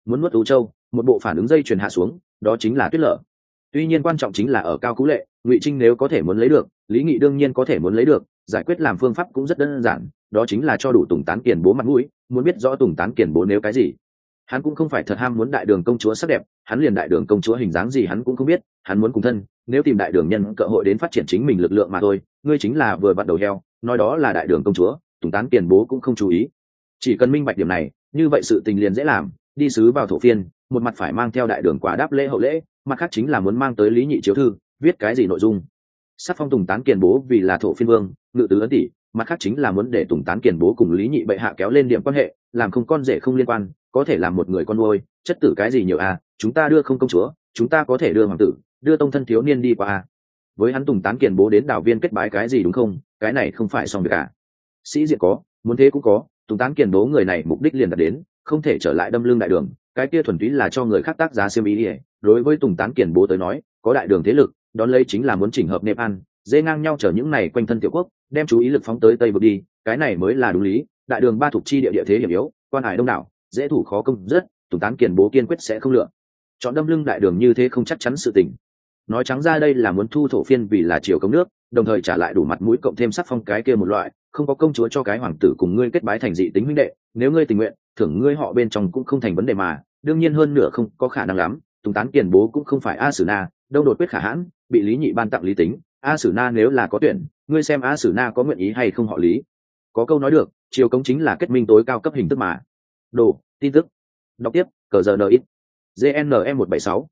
muốn nuốt tú châu, một bộ phản ứng dây chuyền hạ xuống, đó chính là tuyết lở. Tuy nhiên quan trọng chính là ở Cao Cú Lệ, Ngụy Trinh nếu có thể muốn lấy được, Lý Nghị đương nhiên có thể muốn lấy được, giải quyết làm phương pháp cũng rất đơn giản, đó chính là cho đủ Tùng Tán Kiền Bố mặt mũi, muốn biết rõ Tùng Tán Kiền Bố nếu cái gì. Hắn cũng không phải thật ham muốn đại đường công chúa sắc đẹp, hắn liền đại đường công chúa hình dáng gì hắn cũng không biết, hắn muốn cùng thân, nếu tìm đại đường nhân cơ hội đến phát triển chính mình lực lượng mà thôi, ngươi chính là vừa bắt đầu heo, nói đó là đại đường công chúa, Tùng Tán Kiền Bố cũng không chú ý. Chỉ cần minh bạch điểm này, như vậy sự tình liền dễ làm, đi sứ vào thổ phiên, một mặt phải mang theo đại đường quả đáp lễ hậu lễ, mặt khác chính là muốn mang tới Lý Nhị chiếu thư, viết cái gì nội dung. Sắc phong Tùng Tán Kiền Bố vì là thổ phiên vương, ngự tứ ấn tỷ, mặt khác chính là muốn để Tùng Tán Kiền Bố cùng Lý Nhị bệ hạ kéo lên điểm quan hệ, làm không con rể không liên quan, có thể làm một người con nuôi, chất tử cái gì nhiều à, chúng ta đưa không công chúa, chúng ta có thể đưa hoàng tử, đưa tông thân thiếu niên đi qua à. Với hắn Tùng Tán Kiền Bố đến đảo viên kết bái cái gì đúng không, cái này không phải xong việc à. Sĩ diện có, muốn thế cũng có, Tùng Tán Kiền Bố người này mục đích liền đạt đến, không thể trở lại đâm lưng đại đường, cái kia thuần túy là cho người khác tác giá xiêm ý. Đối với Tùng Tán Kiền Bố tới nói, có đại đường thế lực, đón lấy chính là muốn chỉnh hợp Nepal, dễ ngang nhau chở những này quanh thân tiểu quốc, đem chú ý lực phóng tới tây vực đi, cái này mới là đúng lý. Đại đường ba thuộc chi địa thế hiểm yếu, quan hải đông đảo, dễ thủ khó công rất, Tùng Tán Kiền Bố kiên quyết sẽ không lựa chọn đâm lưng đại đường như thế không chắc chắn sự tình. Nói trắng ra đây là muốn thu thổ phiên vì là triều công nước, đồng thời trả lại đủ mặt mũi cộng thêm sắc phong cái kia một loại, không có công chúa cho cái hoàng tử cùng ngươi kết bái thành dị tính huynh đệ, nếu ngươi tình nguyện, thưởng ngươi họ bên trong cũng không thành vấn đề mà, đương nhiên hơn nửa không có khả năng lắm. Tùng Tán Kiền Bố cũng không phải A Sử Na, đâu đột quyết khả hãn, bị Lý Nhị ban tặng lý tính, A Sử Na nếu là có tuyển, ngươi xem A Sử Na có nguyện ý hay không họ Lý. Có câu nói được, triều cống chính là kết minh tối cao cấp hình thức mà. Đồ, tin tức. Đọc tiếp, cờ giờ NX. GNE 176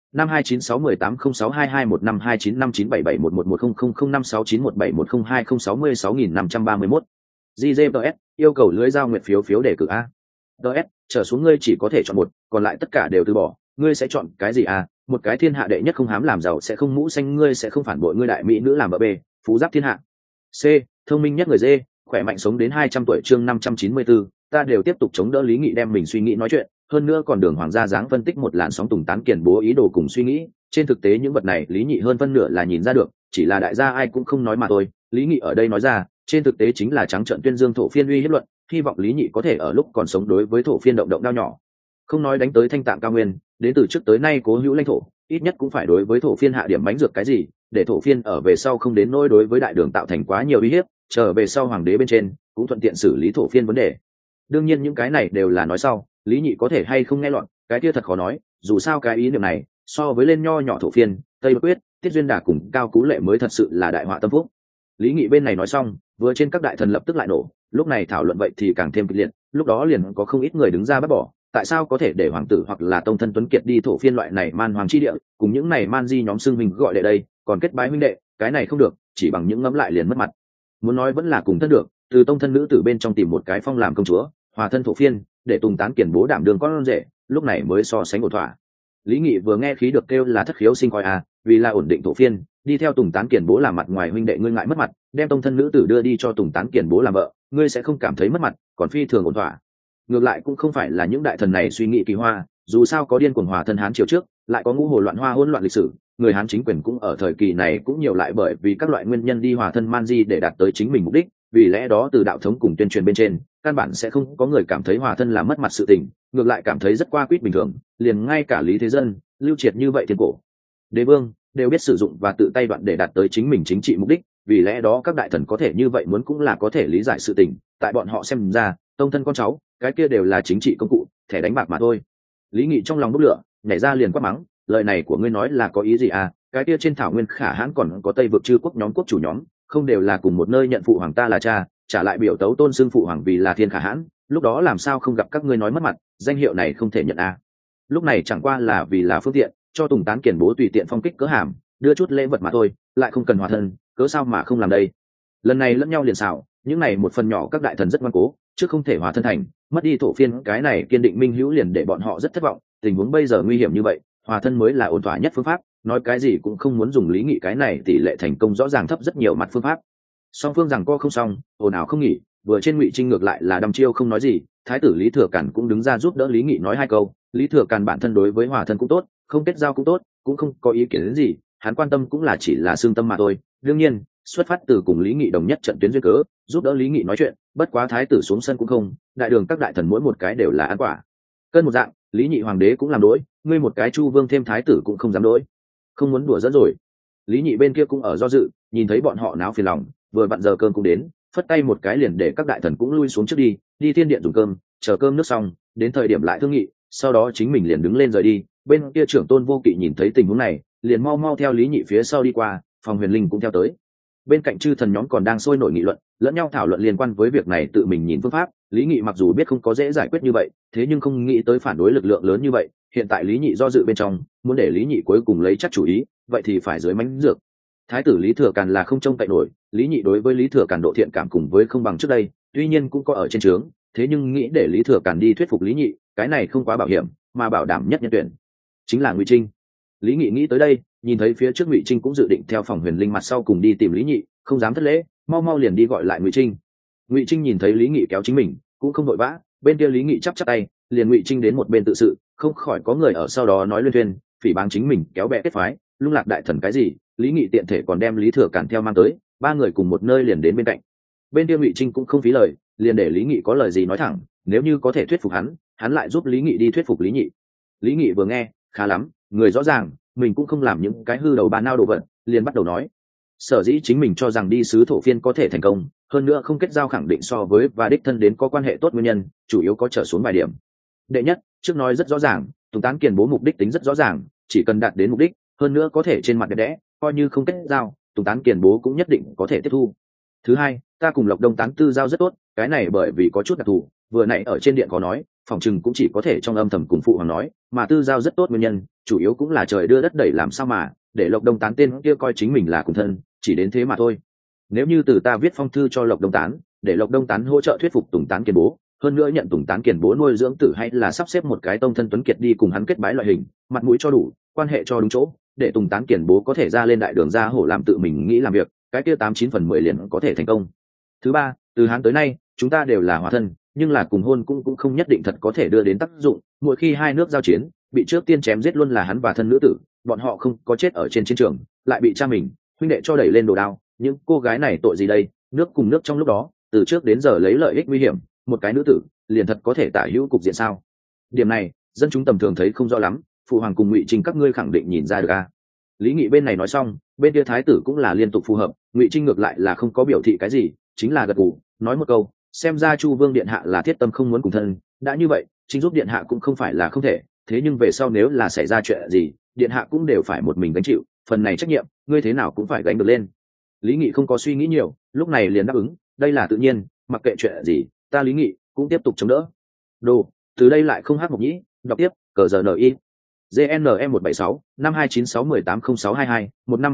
52961852959771110005691110056917105653531. GZS yêu cầu lưới giao nguyện phiếu đề cử a. DS trở xuống ngươi chỉ có thể chọn một, còn lại tất cả đều từ bỏ, ngươi sẽ chọn cái gì a? Một cái thiên hạ đệ nhất không hám làm giàu sẽ không mũ xanh ngươi sẽ không phản bội ngươi đại mỹ nữ làm vợ B, phú giáp thiên hạ. C, thông minh nhất người D, khỏe mạnh sống đến 200 tuổi chương 594, ta đều tiếp tục chống đỡ Lý Nghị đem mình suy nghĩ nói chuyện, hơn nữa còn đường hoàng gia dáng phân tích một làn sóng Tùng Tán Kiền Bố ý đồ cùng suy nghĩ, trên thực tế những vật này Lý Nghị hơn phân nửa là nhìn ra được, chỉ là đại gia ai cũng không nói mà thôi. Lý Nghị ở đây nói ra, trên thực tế chính là trắng trợn tuyên dương thổ phiên uy hiếp luận, hy vọng Lý Nghị có thể ở lúc còn sống đối với thổ phiên động động đao nhỏ, không nói đánh tới Thanh Tạng cao nguyên, đến từ trước tới nay cố hữu lãnh thổ, ít nhất cũng phải đối với thổ phiên hạ điểm bánh dược cái gì, để thổ phiên ở về sau không đến nỗi đối với đại đường tạo thành quá nhiều uy hiếp, trở về sau hoàng đế bên trên cũng thuận tiện xử lý thổ phiên vấn đề. Đương nhiên những cái này đều là nói sau, Lý Nhị có thể hay không nghe loạn, cái kia thật khó nói, dù sao cái ý niệm này so với lên nho nhỏ thổ phiên, Tây Bất Quyết, Tiết Duyên Đà cùng Cao Cú Lệ mới thật sự là đại họa tâm phúc. Lý Nghị bên này nói xong, vừa trên các đại thần lập tức lại nổ, lúc này thảo luận vậy thì càng thêm kịch liệt, lúc đó liền có không ít người đứng ra bắt bỏ, tại sao có thể để hoàng tử hoặc là tông thân tuấn kiệt đi thổ phiên loại này man hoàng chi địa, cùng những này man di nhóm xưng mình gọi đệ đây, còn kết bái huynh đệ, cái này không được, chỉ bằng những ngấm lại liền mất mặt. Muốn nói vẫn là cùng thân được, từ tông thân nữ tử bên trong tìm một cái phong làm công chúa, hòa thân thổ phiên, để Tùng Tán Kiền Bố đảm đương con rể, lúc này mới so sánh ổn thỏa. Lý Nghị vừa nghe khí được kêu là thất khiếu sinh coi à, vì là ổn định thổ phiên, đi theo Tùng Tán Kiền Bố làm mặt ngoài huynh đệ ngươi ngại mất mặt, đem tông thân nữ tử đưa đi cho Tùng Tán Kiền Bố làm vợ, ngươi sẽ không cảm thấy mất mặt, còn phi thường ổn thỏa. Ngược lại cũng không phải là những đại thần này suy nghĩ kỳ hoa, dù sao có điên cuồng hòa thân Hán triều trước, lại có ngũ hồ loạn hoa hỗn loạn lịch sử, người Hán chính quyền cũng ở thời kỳ này cũng nhiều lại bởi vì các loại nguyên nhân đi hòa thân man di để đạt tới chính mình mục đích, vì lẽ đó từ đạo thống cùng tuyên truyền bên trên, căn bản sẽ không có người cảm thấy hòa thân là mất mặt sự tình, ngược lại cảm thấy rất qua quýt bình thường, liền ngay cả Lý Thế Dân, Lưu Triệt như vậy thiên cổ đế vương đều biết sử dụng và tự tay đoạn để đạt tới chính mình chính trị mục đích, vì lẽ đó các đại thần có thể như vậy muốn cũng là có thể lý giải sự tình, tại bọn họ xem ra, tông thân con cháu, cái kia đều là chính trị công cụ, thẻ đánh bạc mà thôi. Lý Nghị trong lòng bốc lửa, nhảy ra liền quát mắng, lời này của ngươi nói là có ý gì à? Cái kia trên thảo nguyên Khả Hãn còn có Tây vực chư quốc nhóm quốc chủ nhóm, không đều là cùng một nơi nhận phụ hoàng ta là cha, trả lại biểu tấu tôn xưng phụ hoàng vì là Thiên Khả Hãn, lúc đó làm sao không gặp các ngươi nói mất mặt, danh hiệu này không thể nhận à? Lúc này chẳng qua là vì là phương tiện, cho Tùng Tán Kiền Bố tùy tiện phong kích cỡ hàm, đưa chút lễ vật mà thôi, lại không cần hòa thân, cớ sao mà không làm đây? Lần này lẫn nhau liền xảo, những này một phần nhỏ các đại thần rất ngoan cố, chứ không thể hòa thân thành, mất đi thổ phiên cái này kiên định minh hữu liền để bọn họ rất thất vọng. Tình huống bây giờ nguy hiểm như vậy, hòa thân mới là ổn thỏa nhất phương pháp, nói cái gì cũng không muốn dùng Lý Nghị cái này tỷ lệ thành công rõ ràng thấp rất nhiều mặt phương pháp. Song phương rằng co không xong, ồn ào không nghỉ, vừa trên Ngụy Trinh ngược lại là đăm chiêu không nói gì, thái tử Lý Thừa Càn cũng đứng ra giúp đỡ Lý Nghị nói hai câu. Lý Thừa Càn bản thân đối với hòa thân cũng tốt, không kết giao cũng tốt, cũng không có ý kiến đến gì, hắn quan tâm cũng là chỉ là xương tâm mà thôi. Đương nhiên, xuất phát từ cùng Lý Nghị đồng nhất trận tuyến duyên cớ, giúp đỡ Lý Nghị nói chuyện, bất quá thái tử xuống sân cũng không, đại đường các đại thần mỗi một cái đều là ăn quả cân một dạng. Lý Nhị hoàng đế cũng làm đỗi, ngươi một cái Chu vương thêm thái tử cũng không dám đỗi, không muốn đùa dẫn rồi. Lý Nhị bên kia cũng ở do dự, nhìn thấy bọn họ náo phiền lòng, vừa vặn giờ cơm cũng đến, phất tay một cái liền để các đại thần cũng lui xuống trước đi thiên điện dùng cơm, chờ cơm nước xong, đến thời điểm lại thương nghị, sau đó chính mình liền đứng lên rời đi. Bên kia trưởng tôn Vô Kỵ nhìn thấy tình huống này, liền mau mau theo Lý Nhị phía sau đi qua, Phòng Huyền Linh cũng theo tới. Bên cạnh chư thần nhóm còn đang sôi nổi nghị luận, lẫn nhau thảo luận liên quan với việc này, tự mình nhìn phương pháp. Lý Nghị mặc dù biết không có dễ giải quyết như vậy, thế nhưng không nghĩ tới phản đối lực lượng lớn như vậy. Hiện tại Lý Nhị do dự bên trong, muốn để Lý Nhị cuối cùng lấy chắc chủ ý, vậy thì phải dưới mánh dược. Thái tử Lý Thừa Càn là không trông cậy nổi, Lý Nhị đối với Lý Thừa Càn độ thiện cảm cùng với không bằng trước đây, tuy nhiên cũng có ở trên trướng, thế nhưng nghĩ để Lý Thừa Càn đi thuyết phục Lý Nhị, cái này không quá bảo hiểm, mà bảo đảm nhất nhân tuyển chính là Ngụy Trinh. Lý Nghị nghĩ tới đây, nhìn thấy phía trước Ngụy Trinh cũng dự định theo Phòng Huyền Linh mặt sau cùng đi tìm Lý Nhị, không dám thất lễ, mau mau liền đi gọi lại Ngụy Trinh. Ngụy Trinh nhìn thấy Lý Nghị kéo chính mình, cũng không vội vã, bên kia Lý Nghị chắp chắp tay, liền Ngụy Trinh đến một bên tự sự, không khỏi có người ở sau đó nói luyên thuyên, phỉ báng chính mình kéo bè kết phái, lung lạc đại thần cái gì. Lý Nghị tiện thể còn đem Lý Thừa Càn theo mang tới, ba người cùng một nơi liền đến bên cạnh. Bên kia Ngụy Trinh cũng không phí lời, liền để Lý Nghị có lời gì nói thẳng, nếu như có thể thuyết phục hắn lại giúp Lý Nghị đi thuyết phục Lý Nhị. Lý Nghị vừa nghe, khá lắm, người rõ ràng, mình cũng không làm những cái hư đầu bà nao đồ vật, liền bắt đầu nói. Sở dĩ chính mình cho rằng đi sứ thổ phiên có thể thành công, hơn nữa không kết giao khẳng định so với và đích thân đến có quan hệ tốt nguyên nhân, chủ yếu có trở xuống vài điểm. Đệ nhất, trước nói rất rõ ràng, Tùng Tán Kiền Bố mục đích tính rất rõ ràng, chỉ cần đạt đến mục đích, hơn nữa có thể trên mặt đẹp đẽ, coi như không kết giao, Tùng Tán Kiền Bố cũng nhất định có thể tiếp thu. Thứ hai, ta cùng Lộc Đông Tán tư giao rất tốt, cái này bởi vì có chút đặc thù, vừa nãy ở trên điện có nói, phòng chừng cũng chỉ có thể trong âm thầm cùng phụ hoàng nói, mà tư giao rất tốt nguyên nhân, chủ yếu cũng là trời đưa đất đẩy làm sao mà, để Lộc Đông Tán tên kia coi chính mình là cùng thân, chỉ đến thế mà thôi. Nếu như từ ta viết phong thư cho Lộc Đông Tán, để Lộc Đông Tán hỗ trợ thuyết phục Tùng Tán Kiền Bố, hơn nữa nhận Tùng Tán Kiền Bố nuôi dưỡng tử hay là sắp xếp một cái tông thân tuấn kiệt đi cùng hắn kết bái loại hình, mặt mũi cho đủ, quan hệ cho đúng chỗ, để Tùng Tán Kiền Bố có thể ra lên đại đường ra hổ làm tự mình nghĩ làm việc, cái kia 89/10 liền có thể thành công. Thứ ba, từ hắn tới nay, chúng ta đều là hòa thân, nhưng là cùng hôn cũng không nhất định thật có thể đưa đến tác dụng, mỗi khi hai nước giao chiến, bị trước tiên chém giết luôn là hắn và thân nữ tử, bọn họ không có chết ở trên chiến trường, lại bị cha mình, huynh đệ cho đẩy lên đồ đao, những cô gái này tội gì đây, nước cùng nước trong lúc đó, từ trước đến giờ lấy lợi ích nguy hiểm, một cái nữ tử, liền thật có thể tả hữu cục diện sao? Điểm này, dân chúng tầm thường thấy không rõ lắm, phụ hoàng cùng Ngụy Trinh các ngươi khẳng định nhìn ra được a. Lý Nghị bên này nói xong, bên kia thái tử cũng là liên tục phù hợp, Ngụy Trinh ngược lại là không có biểu thị cái gì, chính là gật gù, nói một câu, xem ra Chu Vương điện hạ là thiết tâm không muốn cùng thân, đã như vậy, Trinh giúp điện hạ cũng không phải là không thể, thế nhưng về sau nếu là xảy ra chuyện gì, điện hạ cũng đều phải một mình gánh chịu, phần này trách nhiệm, ngươi thế nào cũng phải gánh được lên. Lý Nghị không có suy nghĩ nhiều, lúc này liền đáp ứng, đây là tự nhiên, mặc kệ chuyện gì, ta Lý Nghị cũng tiếp tục chống đỡ. Đồ, từ đây lại không hát mộc nhĩ, đọc tiếp, cờ giờ NI. GNM 176 5296180622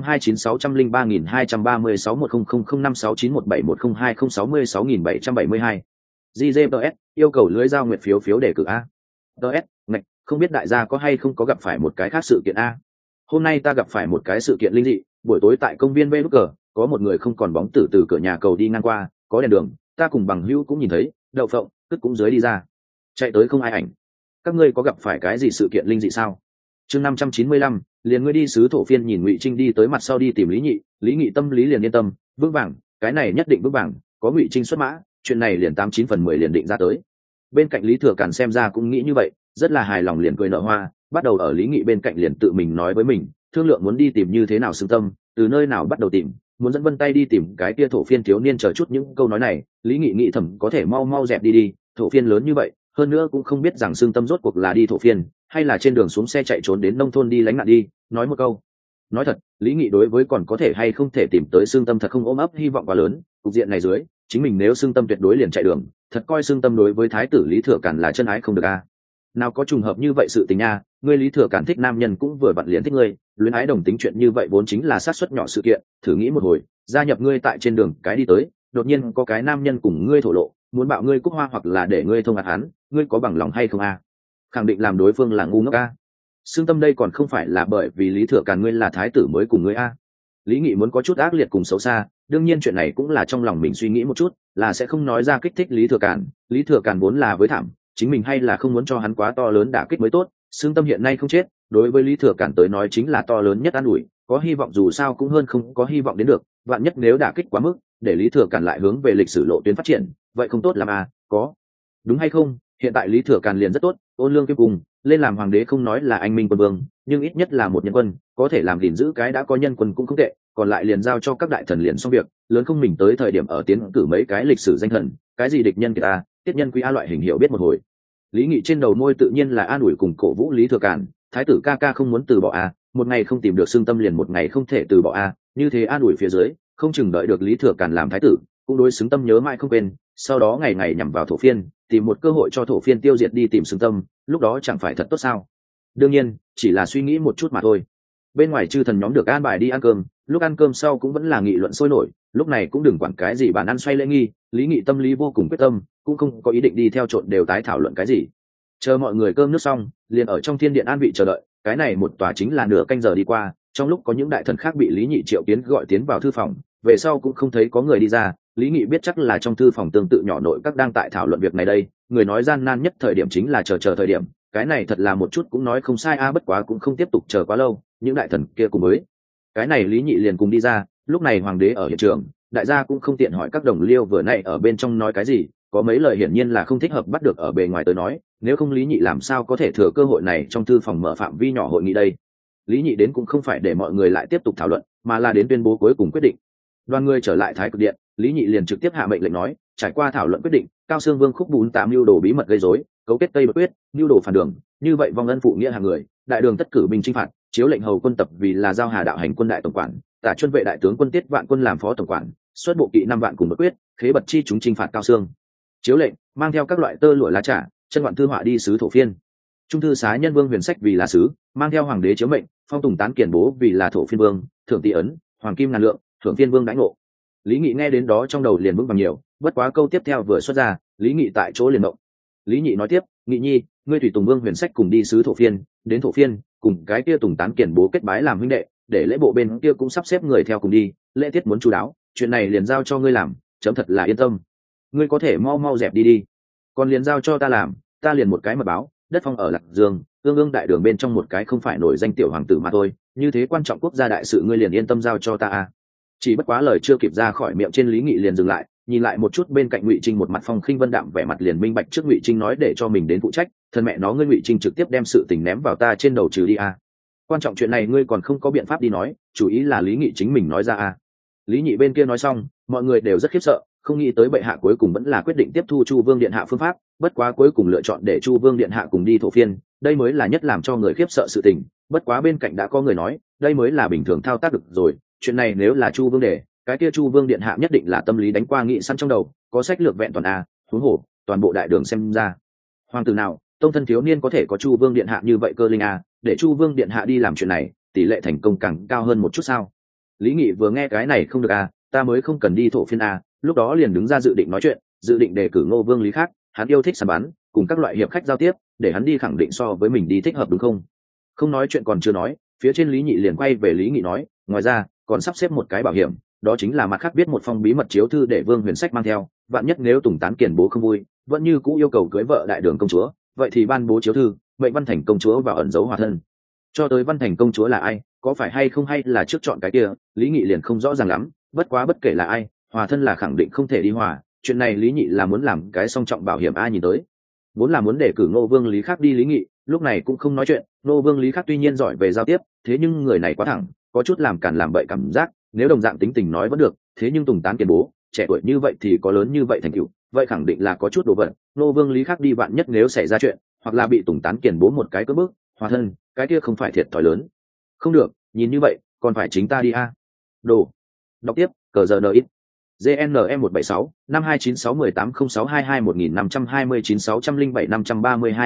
152963030361000569102069172066772 GGPS yêu cầu lưới giao nguyện phiếu đề cử a. DS, ngạch, không biết đại gia có hay không có gặp phải một cái khác sự kiện a. Hôm nay ta gặp phải một cái sự kiện linh dị, buổi tối tại công viên Bê Bức Cờ, có một người không còn bóng tử từ cửa nhà cầu đi ngang qua, có đèn đường, ta cùng bằng hữu cũng nhìn thấy, đậu phộng, cứt cũng dưới đi ra. Chạy tới không ai ảnh. Các ngươi có gặp phải cái gì sự kiện linh dị sao? Chương 595, liền ngươi đi sứ thổ phiên nhìn Ngụy Trinh đi tới mặt sau đi tìm Lý Nhị, Lý Nghị tâm lý liền yên tâm, vững vàng, cái này nhất định vững vàng, có Ngụy Trinh xuất mã, chuyện này liền 89/10 liền định ra tới. Bên cạnh Lý Thừa Càn xem ra cũng nghĩ như vậy, rất là hài lòng liền cười nở hoa, bắt đầu ở Lý Nghị bên cạnh liền tự mình nói với mình, thương lượng muốn đi tìm như thế nào xưng tâm, từ nơi nào bắt đầu tìm, muốn dẫn Vân Tay đi tìm cái kia thổ phiên thiếu niên, chờ chút những câu nói này, Lý Nghị nghĩ thầm có thể mau mau dẹp đi, thổ phiên lớn như vậy, hơn nữa cũng không biết rằng xưng tâm rốt cuộc là đi thổ phiên hay là trên đường xuống xe chạy trốn đến nông thôn đi lánh nạn đi. Nói một câu, nói thật, Lý Nghị đối với còn có thể hay không thể tìm tới xương tâm thật không ôm ấp hy vọng quá lớn, cục diện này dưới, chính mình nếu xương tâm tuyệt đối liền chạy đường, thật coi xương tâm đối với thái tử Lý Thừa Càn là chân ái không được a. Nào có trùng hợp như vậy sự tình nha, ngươi Lý Thừa Càn thích nam nhân cũng vừa vặn liền thích ngươi, luyến ái đồng tính chuyện như vậy vốn chính là sát suất nhỏ sự kiện, thử nghĩ một hồi, gia nhập ngươi tại trên đường cái đi tới, đột nhiên có cái nam nhân cùng ngươi thổ lộ, muốn bạo ngươi cúc hoa hoặc là để ngươi thông hạt hắn, ngươi có bằng lòng hay không a? Khẳng định làm đối phương là ngu ngốc a. Xương tâm đây còn không phải là bởi vì Lý Thừa Càn ngươi là thái tử mới cùng ngươi a. Lý Nghị muốn có chút ác liệt cùng xấu xa, đương nhiên chuyện này cũng là trong lòng mình suy nghĩ một chút, là sẽ không nói ra kích thích Lý Thừa Càn. Lý Thừa Càn vốn là với thảm, chính mình hay là không muốn cho hắn quá to lớn đả kích mới tốt. Xương tâm hiện nay không chết, đối với Lý Thừa Càn tới nói chính là to lớn nhất an ủi, có hy vọng dù sao cũng hơn không có hy vọng đến được. Vạn nhất nếu đả kích quá mức, để Lý Thừa Càn lại hướng về lịch sử lộ tuyến phát triển, vậy không tốt làm a, có đúng hay không? Hiện tại Lý Thừa Càn liền rất tốt, ôn lương kiêm cùng, lên làm hoàng đế không nói là anh minh quân vương, nhưng ít nhất là một nhân quân, có thể làm gìn giữ cái đã có nhân quân cũng không tệ, còn lại liền giao cho các đại thần liền xong việc, lớn không mình tới thời điểm ở tiến cử mấy cái lịch sử danh thần, cái gì địch nhân kiệt a, tiết nhân quý a loại hình hiểu biết một hồi. Lý Nghị trên đầu môi tự nhiên là an ủi cùng cổ vũ Lý Thừa Càn, thái tử ca ca không muốn từ bỏ a, một ngày không tìm được xương tâm liền một ngày không thể từ bỏ a, như thế an ủi phía dưới, không chừng đợi được Lý Thừa Càn làm thái tử, cũng đối xứng tâm nhớ mãi không quên, sau đó ngày ngày nhằm vào thổ phiên, tìm một cơ hội cho thổ phiên tiêu diệt đi tìm xứng tâm, lúc đó chẳng phải thật tốt sao? Đương nhiên, chỉ là suy nghĩ một chút mà thôi. Bên ngoài chư thần nhóm được an bài đi ăn cơm, lúc ăn cơm sau cũng vẫn là nghị luận sôi nổi, lúc này cũng đừng quản cái gì bàn ăn xoay lễ nghi, Lý Nghị tâm lý vô cùng quyết tâm, cũng không có ý định đi theo trộn đều tái thảo luận cái gì. Chờ mọi người cơm nước xong, liền ở trong thiên điện an vị chờ đợi, cái này một tòa chính là nửa canh giờ đi qua, trong lúc có những đại thần khác bị Lý Nghị triệu tiến gọi tiến vào thư phòng, về sau cũng không thấy có người đi ra, Lý Nghị biết chắc là trong thư phòng tương tự nhỏ nội các đang tại thảo luận việc này đây, người nói gian nan nhất thời điểm chính là chờ thời điểm, cái này thật là một chút cũng nói không sai a, bất quá cũng không tiếp tục chờ quá lâu, những đại thần kia cùng với cái này Lý Nghị liền cùng đi ra, lúc này hoàng đế ở hiện trường, đại gia cũng không tiện hỏi các đồng liêu vừa nãy ở bên trong nói cái gì, có mấy lời hiển nhiên là không thích hợp bắt được ở bề ngoài tới nói, nếu không Lý Nghị làm sao có thể thừa cơ hội này trong thư phòng mở phạm vi nhỏ hội nghị đây. Lý Nghị đến cũng không phải để mọi người lại tiếp tục thảo luận, mà là đến tuyên bố cuối cùng quyết định. Đoàn người trở lại Thái Cực Điện, Lý Nghị liền trực tiếp hạ mệnh lệnh nói, trải qua thảo luận quyết định, Cao Xương Vương Khúc Bún Tám mưu đồ bí mật gây rối, cấu kết Tây Bất Quyết, mưu đồ phản đường, như vậy vong ân phụ nghĩa hàng người, đại đường tất cử binh chinh phạt, chiếu lệnh hầu quân tập vì là giao Hà đạo hành quân đại tổng quản, Tả Chuân vệ đại tướng quân Tiết Vạn quân làm phó tổng quản, xuất bộ kỵ 5 vạn cùng Bất Quyết, khế bật chi chúng chinh phạt Cao Xương. Chiếu lệnh, mang theo các loại tơ lụa lá trà, chân ngoạn thư họa đi sứ thổ phiên. Trung thư xá nhân Vương Huyền Sách vì là sứ, mang theo hoàng đế chiếu mệnh, phong Tùng Tán Kiền Bố vì là thổ phiên vương, thưởng tỷ ấn, hoàng kim ngàn lượng, thưởng phiên vương đãi ngộ. Lý Nghị nghe đến đó trong đầu liền vững vàng nhiều, bất quá câu tiếp theo vừa xuất ra, Lý Nghị tại chỗ liền động. Lý Nghị nói tiếp, Nghị nhi, ngươi tùy Tùng Vương Huyền Sách cùng đi sứ thổ phiên, đến thổ phiên, cùng cái kia Tùng Tán Kiền Bố kết bái làm huynh đệ, để lễ bộ bên kia cũng sắp xếp người theo cùng đi, lễ tiết muốn chú đáo, chuyện này liền giao cho ngươi làm, chấm thật là yên tâm. Ngươi có thể mau dẹp đi, còn liền giao cho ta làm, ta liền một cái mật báo, đất phong ở Lạc Dương, ương đại đường bên trong một cái không phải nổi danh tiểu hoàng tử mà thôi, như thế quan trọng quốc gia đại sự ngươi liền yên tâm giao cho ta a. Chỉ bất quá lời chưa kịp ra khỏi miệng trên Lý Nghị liền dừng lại, nhìn lại một chút bên cạnh Ngụy Trinh, một mặt phong khinh vân đạm vẻ mặt liền minh bạch trước Ngụy Trinh nói để cho mình đến phụ trách, thân mẹ nó ngươi Ngụy Trinh trực tiếp đem sự tình ném vào ta trên đầu trừ đi a. Quan trọng chuyện này ngươi còn không có biện pháp đi nói, chủ ý là Lý Nghị chính mình nói ra a. Lý Nghị bên kia nói xong, mọi người đều rất khiếp sợ, không nghĩ tới bệ hạ cuối cùng vẫn là quyết định tiếp thu Chu Vương điện hạ phương pháp, bất quá cuối cùng lựa chọn để Chu Vương điện hạ cùng đi thổ phiên, đây mới là nhất làm cho người khiếp sợ sự tình. Bất quá bên cạnh đã có người nói, đây mới là bình thường thao tác được rồi, chuyện này nếu là Chu Vương để, cái kia Chu Vương điện hạ nhất định là tâm lý đánh qua nghị săn trong đầu, có sách lược vẹn toàn a, huống hồ, toàn bộ đại đường xem ra, hoàng tử nào, tông thân thiếu niên có thể có Chu Vương điện hạ như vậy cơ linh a, để Chu Vương điện hạ đi làm chuyện này, tỷ lệ thành công càng cao hơn một chút sao? Lý Nghị vừa nghe cái này không được a, ta mới không cần đi thổ phiên a, lúc đó liền đứng ra dự định nói chuyện, dự định đề cử Ngô Vương Lý khác, hắn yêu thích săn bắn, cùng các loại hiệp khách giao tiếp, để hắn đi khẳng định so với mình đi thích hợp đúng không? Không nói chuyện còn chưa nói, phía trên Lý Nhị liền quay về Lý Nghị nói, ngoài ra còn sắp xếp một cái bảo hiểm, đó chính là mặt khác viết một phong bí mật chiếu thư để Vương Huyền Sách mang theo, vạn nhất nếu Tùng Tán Kiền Bố không vui, vẫn như cũ yêu cầu cưới vợ đại đường công chúa, vậy thì ban bố chiếu thư, mệnh Văn Thành công chúa vào ẩn giấu hòa thân. Cho tới Văn Thành công chúa là ai, có phải hay không hay là trước chọn cái kia, Lý Nghị liền không rõ ràng lắm, bất quá bất kể là ai, hòa thân là khẳng định không thể đi hòa, chuyện này Lý Nhị là muốn làm cái song trọng bảo hiểm ai nhìn tới, vốn là muốn để cử Ngô Vương Lý khác đi. Lý Nghị lúc này cũng không nói chuyện, Ngô Vương Lý khác tuy nhiên giỏi về giao tiếp, thế nhưng người này quá thẳng, có chút làm càn làm bậy cảm giác, nếu đồng dạng tính tình nói vẫn được, thế nhưng Tùng Tán Kiền Bố trẻ tuổi như vậy thì có lớn như vậy thành tựu, vậy khẳng định là có chút đồ vật. Ngô Vương Lý khác đi vạn nhất nếu xảy ra chuyện, hoặc là bị Tùng Tán Kiền Bố một cái cưỡng bức hòa thân, cái kia không phải thiệt thòi lớn. Không được, nhìn như vậy còn phải chính ta đi a. Đồ đọc tiếp, cờ giờ nợ ít GNE 176 5296 18062 1529 607 532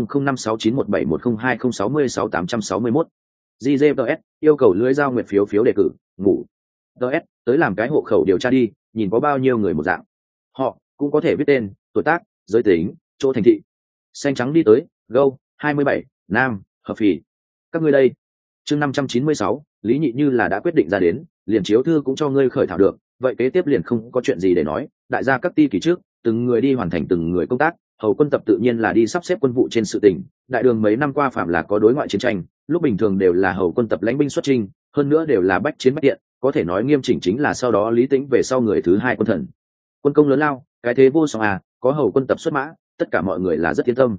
10056917102061 GZS yêu cầu lưới giao nguyệt phiếu đề cử ngủ DS tới làm cái hộ khẩu điều tra đi, nhìn có bao nhiêu người một dạng, họ cũng có thể viết tên, tuổi tác, giới tính, chỗ thành thị. Xanh trắng đi tới, Go 27 Nam Hợp Phì. Các ngươi đây. Chương 596, Lý Nhị như là đã quyết định ra đến, liền chiếu thư cũng cho ngươi khởi thảo được, vậy kế tiếp liền không có chuyện gì để nói, đại gia các ti kỳ trước, từng người đi hoàn thành từng người công tác, hầu quân tập tự nhiên là đi sắp xếp quân vụ trên sự tình. Đại đường mấy năm qua phạm là có đối ngoại chiến tranh, lúc bình thường đều là hầu quân tập lãnh binh xuất chinh, hơn nữa đều là bách chiến bách điện, có thể nói nghiêm chỉnh chính là sau đó Lý Tĩnh về sau người thứ hai quân thần. Quân công lớn lao, cái thế vô song à, có hầu quân tập xuất mã, tất cả mọi người là rất yên tâm.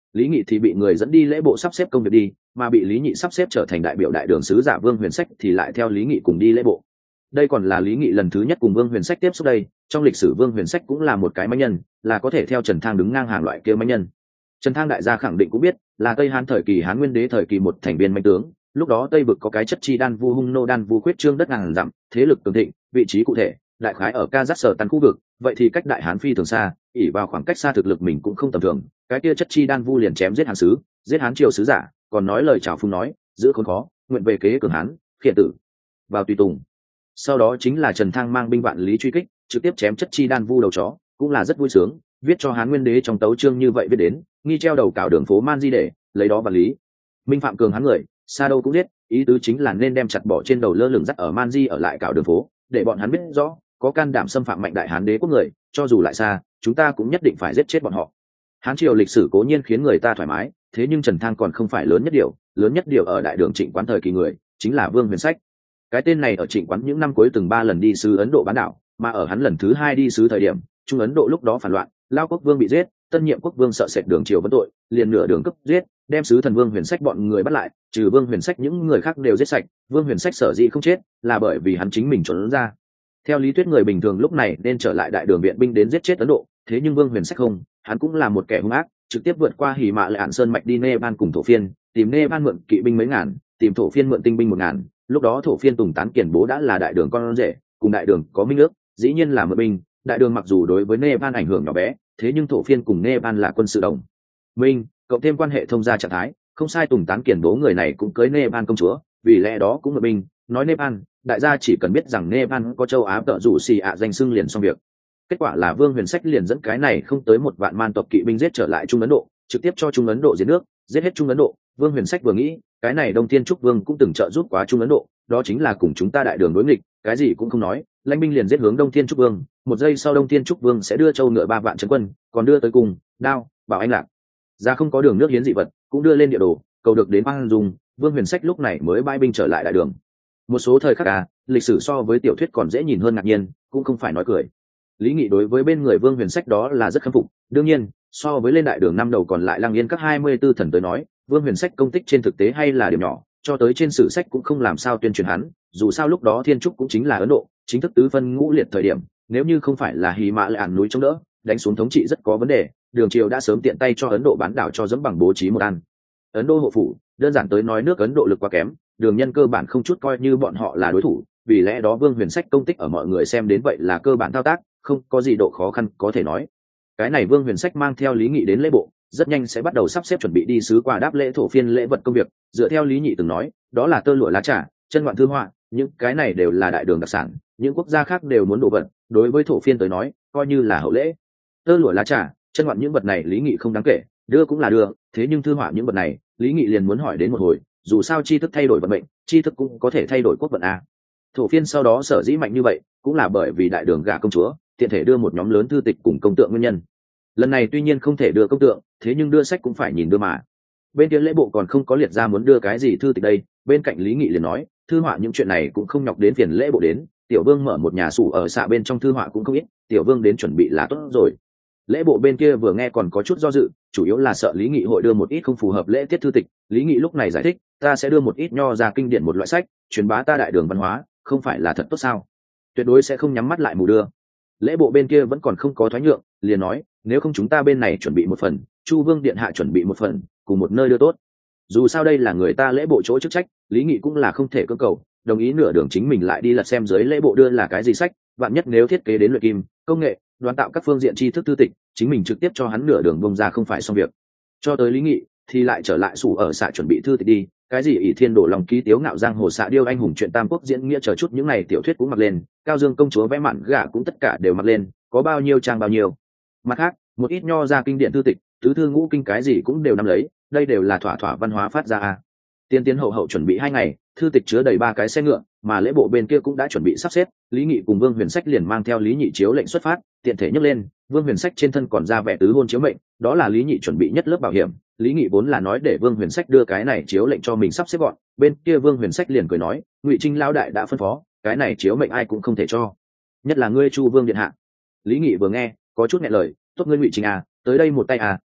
Lý Nghị thì bị người dẫn đi lễ bộ sắp xếp công việc đi, mà bị Lý Nhị sắp xếp trở thành đại biểu đại đường sứ giả Vương Huyền Sách thì lại theo Lý Nghị cùng đi lễ bộ. Đây còn là Lý Nghị lần thứ nhất cùng Vương Huyền Sách tiếp xúc đây, trong lịch sử Vương Huyền Sách cũng là một cái mãnh nhân, là có thể theo Trần Thang đứng ngang hàng loại kia mãnh nhân. Trần Thang đại gia khẳng định cũng biết, là Tây Hán thời kỳ Hán Nguyên Đế thời kỳ một thành viên mãnh tướng, lúc đó Tây vực có cái chất chi đan vu hung nô đan vu khuyết trương đất ngàn dặm, thế lực cường thịnh, vị trí cụ thể, đại khái ở Kazakhstan khu vực, vậy thì cách Đại Hán phi thường xa, ỷ vào khoảng cách xa thực lực mình cũng không tầm thường, cái kia chất chi đan vu liền chém giết Hán sứ, giết Hán triều sứ giả, còn nói lời chào phúng nói, giữ khốn khó, nguyện về kế cường Hán, khiển tử vào tùy tùng. Sau đó chính là Trần Thang mang binh vạn lý truy kích, trực tiếp chém chất chi đan vu đầu chó, cũng là rất vui sướng, viết cho Hán Nguyên Đế trong tấu chương như vậy viết đến, nghi treo đầu cạo đường phố Man Di để lấy đó vạn lý. Minh phạm cường Hán người, xa đâu cũng giết, ý tứ chính là nên đem chặt bỏ trên đầu lơ lửng dắt ở Man Di ở lại cạo đường phố, để bọn hắn biết rõ, có can đảm xâm phạm mạnh đại Hán Đế quốc người, cho dù lại xa, chúng ta cũng nhất định phải giết chết bọn họ. Hán triều lịch sử cố nhiên khiến người ta thoải mái, thế nhưng Trần Thang còn không phải lớn nhất điều ở đại đường Trịnh Quán thời kỳ người, chính là Vương Huyền Sách. Cái tên này ở Trịnh Quán những năm cuối từng 3 lần đi sứ Ấn Độ bán đảo, mà ở hắn lần thứ 2 đi sứ thời điểm, Trung Ấn Độ lúc đó phản loạn, Lao quốc vương bị giết, tân nhiệm quốc vương sợ sệt đường triều vấn tội, liền nửa đường cấp giết, đem sứ thần Vương Huyền Sách bọn người bắt lại, trừ Vương Huyền Sách những người khác đều giết sạch, Vương Huyền Sách sở dĩ không chết, là bởi vì hắn chính mình trốn ra. Theo lý thuyết người bình thường lúc này nên trở lại đại đường viện binh đến giết chết Ấn Độ, thế nhưng Vương Huyền Sách không, hắn cũng là một kẻ hung ác, trực tiếp vượt qua Hỉ Mã Lệ Ản Sơn mạch đi Nepal cùng Thổ Phiên, tìm Nepal mượn kỵ binh mấy ngàn, tìm Thổ Phiên mượn tinh binh 1000. Lúc đó Thổ Phiên Tùng Tán Kiền Bố đã là đại đường con rể, cùng đại đường có minh ước, dĩ nhiên là mượn binh. Đại đường mặc dù đối với Nepal ảnh hưởng nhỏ bé, thế nhưng Thổ Phiên cùng Nepal là quân sự đồng minh, cộng thêm quan hệ thông gia trạng thái, không sai Tùng Tán Kiền Bố người này cũng cưới Nepal công chúa, vì lẽ đó cũng mượn binh. Nói Nepal, đại gia chỉ cần biết rằng Nepal có châu Á tợ rủ xì ạ danh xưng liền xong việc. Kết quả là Vương Huyền Sách liền dẫn cái này không tới 1 vạn man tộc kỵ binh giết trở lại Trung Ấn Độ, trực tiếp cho Trung Ấn Độ diệt nước, giết hết Trung Ấn Độ. Vương Huyền Sách vừa nghĩ, cái này Đông Thiên Trúc Vương cũng từng trợ giúp quá Trung Ấn Độ, đó chính là cùng chúng ta đại đường đối nghịch, cái gì cũng không nói, lãnh binh liền giết hướng Đông Thiên Trúc Vương. Một giây sau Đông Thiên Trúc Vương sẽ đưa châu ngựa 3 vạn trấn quân, còn đưa tới cùng đao, bảo anh lạc ra không có đường nước hiến dị vật, cũng đưa lên địa đồ, cầu được đến An Dung. Vương Huyền Sách lúc này mới bãi binh trở lại đại đường. Một số thời khắc lịch sử so với tiểu thuyết còn dễ nhìn hơn ngạc nhiên, cũng không phải nói cười. Lý Nghị đối với bên người Vương Huyền Sách đó là rất khâm phục, đương nhiên so với lên đại đường năm đầu còn lại Lăng Yên các 24 thần tới nói, Vương Huyền Sách công tích trên thực tế hay là điểm nhỏ, cho tới trên sử sách cũng không làm sao tuyên truyền hắn, dù sao lúc đó Thiên Trúc cũng chính là Ấn Độ chính thức tứ phân ngũ liệt thời điểm, nếu như không phải là Hỉ Mã Lệ Ản núi chống đỡ, đánh xuống thống trị rất có vấn đề, đường triều đã sớm tiện tay cho Ấn Độ bán đảo cho dẫm bằng bố trí một ăn. Ấn Độ hộ phủ, đơn giản tới nói nước Ấn Độ lực quá kém, đường nhân cơ bản không chút coi như bọn họ là đối thủ, vì lẽ đó Vương Huyền Sách công tích ở mọi người xem đến vậy là cơ bản thao tác, không có gì độ khó khăn có thể nói. Cái này Vương Huyền Sách mang theo Lý Nghị đến lễ bộ, rất nhanh sẽ bắt đầu sắp xếp chuẩn bị đi sứ quà đáp lễ Thổ Phiên lễ vật công việc. Dựa theo Lý Nghị từng nói, đó là tơ lụa lá trà, chân ngoạn thư họa, những cái này đều là đại đường đặc sản, những quốc gia khác đều muốn đồ vật, đối với Thổ Phiên tới nói coi như là hậu lễ. Tơ lụa lá trà, chân ngoạn những vật này Lý Nghị không đáng kể, đưa cũng là đưa, thế nhưng thư họa những vật này Lý Nghị liền muốn hỏi đến một hồi, dù sao tri thức thay đổi vận mệnh, tri thức cũng có thể thay đổi quốc vận a. Thổ Phiên sau đó sở dĩ mạnh như vậy cũng là bởi vì đại đường gả công chúa, tiện thể đưa một nhóm lớn thư tịch cùng công tượng nguyên nhân. Lần này tuy nhiên không thể đưa công tượng, thế nhưng đưa sách cũng phải nhìn đưa mà. Bên kia lễ bộ còn không có liệt ra muốn đưa cái gì thư tịch đây, bên cạnh Lý Nghị liền nói, thư họa những chuyện này cũng không nhọc đến phiền lễ bộ đến, tiểu vương mở một nhà sủ ở xạ bên trong thư họa cũng không ít, tiểu vương đến chuẩn bị là tốt rồi. Lễ bộ bên kia vừa nghe còn có chút do dự, chủ yếu là sợ Lý Nghị hội đưa một ít không phù hợp lễ tiết thư tịch. Lý Nghị lúc này giải thích, ta sẽ đưa một ít nho ra kinh điển một loại sách, truyền bá ta đại đường văn hóa, không phải là thật tốt sao? Tuyệt đối sẽ không nhắm mắt lại mù đưa. Lễ bộ bên kia vẫn còn không có thoái nhượng, liền nói, nếu không chúng ta bên này chuẩn bị một phần, Chu Vương điện hạ chuẩn bị một phần, cùng một nơi đưa tốt. Dù sao đây là người ta lễ bộ chỗ chức trách, Lý Nghị cũng là không thể cưỡng cầu, đồng ý nửa đường chính mình lại đi lật xem dưới lễ bộ đưa là cái gì sách, vạn nhất nếu thiết kế đến luyện kim, công nghệ, đoán tạo các phương diện tri thức thư tịch, chính mình trực tiếp cho hắn nửa đường bông ra không phải xong việc. Cho tới Lý Nghị thì lại trở lại sủ ở xạ chuẩn bị thư tịch đi, cái gì ỷ thiên đổ lòng ký tiếu ngạo giang hồ xạ điêu anh hùng chuyện tam quốc diễn nghĩa chờ chút những này tiểu thuyết cũng mặc lên, cao dương công chúa vẽ mạn gả cũng tất cả đều mặc lên, có bao nhiêu trang bao nhiêu. Mặt khác một ít nho ra kinh điển thư tịch, tứ thư ngũ kinh cái gì cũng đều nắm lấy, đây đều là thỏa thỏa văn hóa phát ra a. Tiên hậu hậu chuẩn bị 2 ngày, thư tịch chứa đầy 3 cái xe ngựa, mà lễ bộ bên kia cũng đã chuẩn bị sắp xếp. Lý Nghị cùng Vương Huyền Sách liền mang theo Lý Nhị chiếu lệnh xuất phát, tiện thể nhấc lên, Vương Huyền Sách trên thân còn ra vẻ tứ hôn chiếu mệnh, đó là Lý Nhị chuẩn bị nhất lớp bảo hiểm. Lý Nghị vốn là nói để Vương Huyền Sách đưa cái này chiếu lệnh cho mình sắp xếp gọn, bên kia Vương Huyền Sách liền cười nói, Ngụy Trinh lão đại đã phân phó, cái này chiếu mệnh ai cũng không thể cho, nhất là ngươi Chu Vương điện hạ. Lý Nghị vừa nghe có chút nghẹn lời, tốt ngươi Ngụy Trinh à, tới đây một tay à,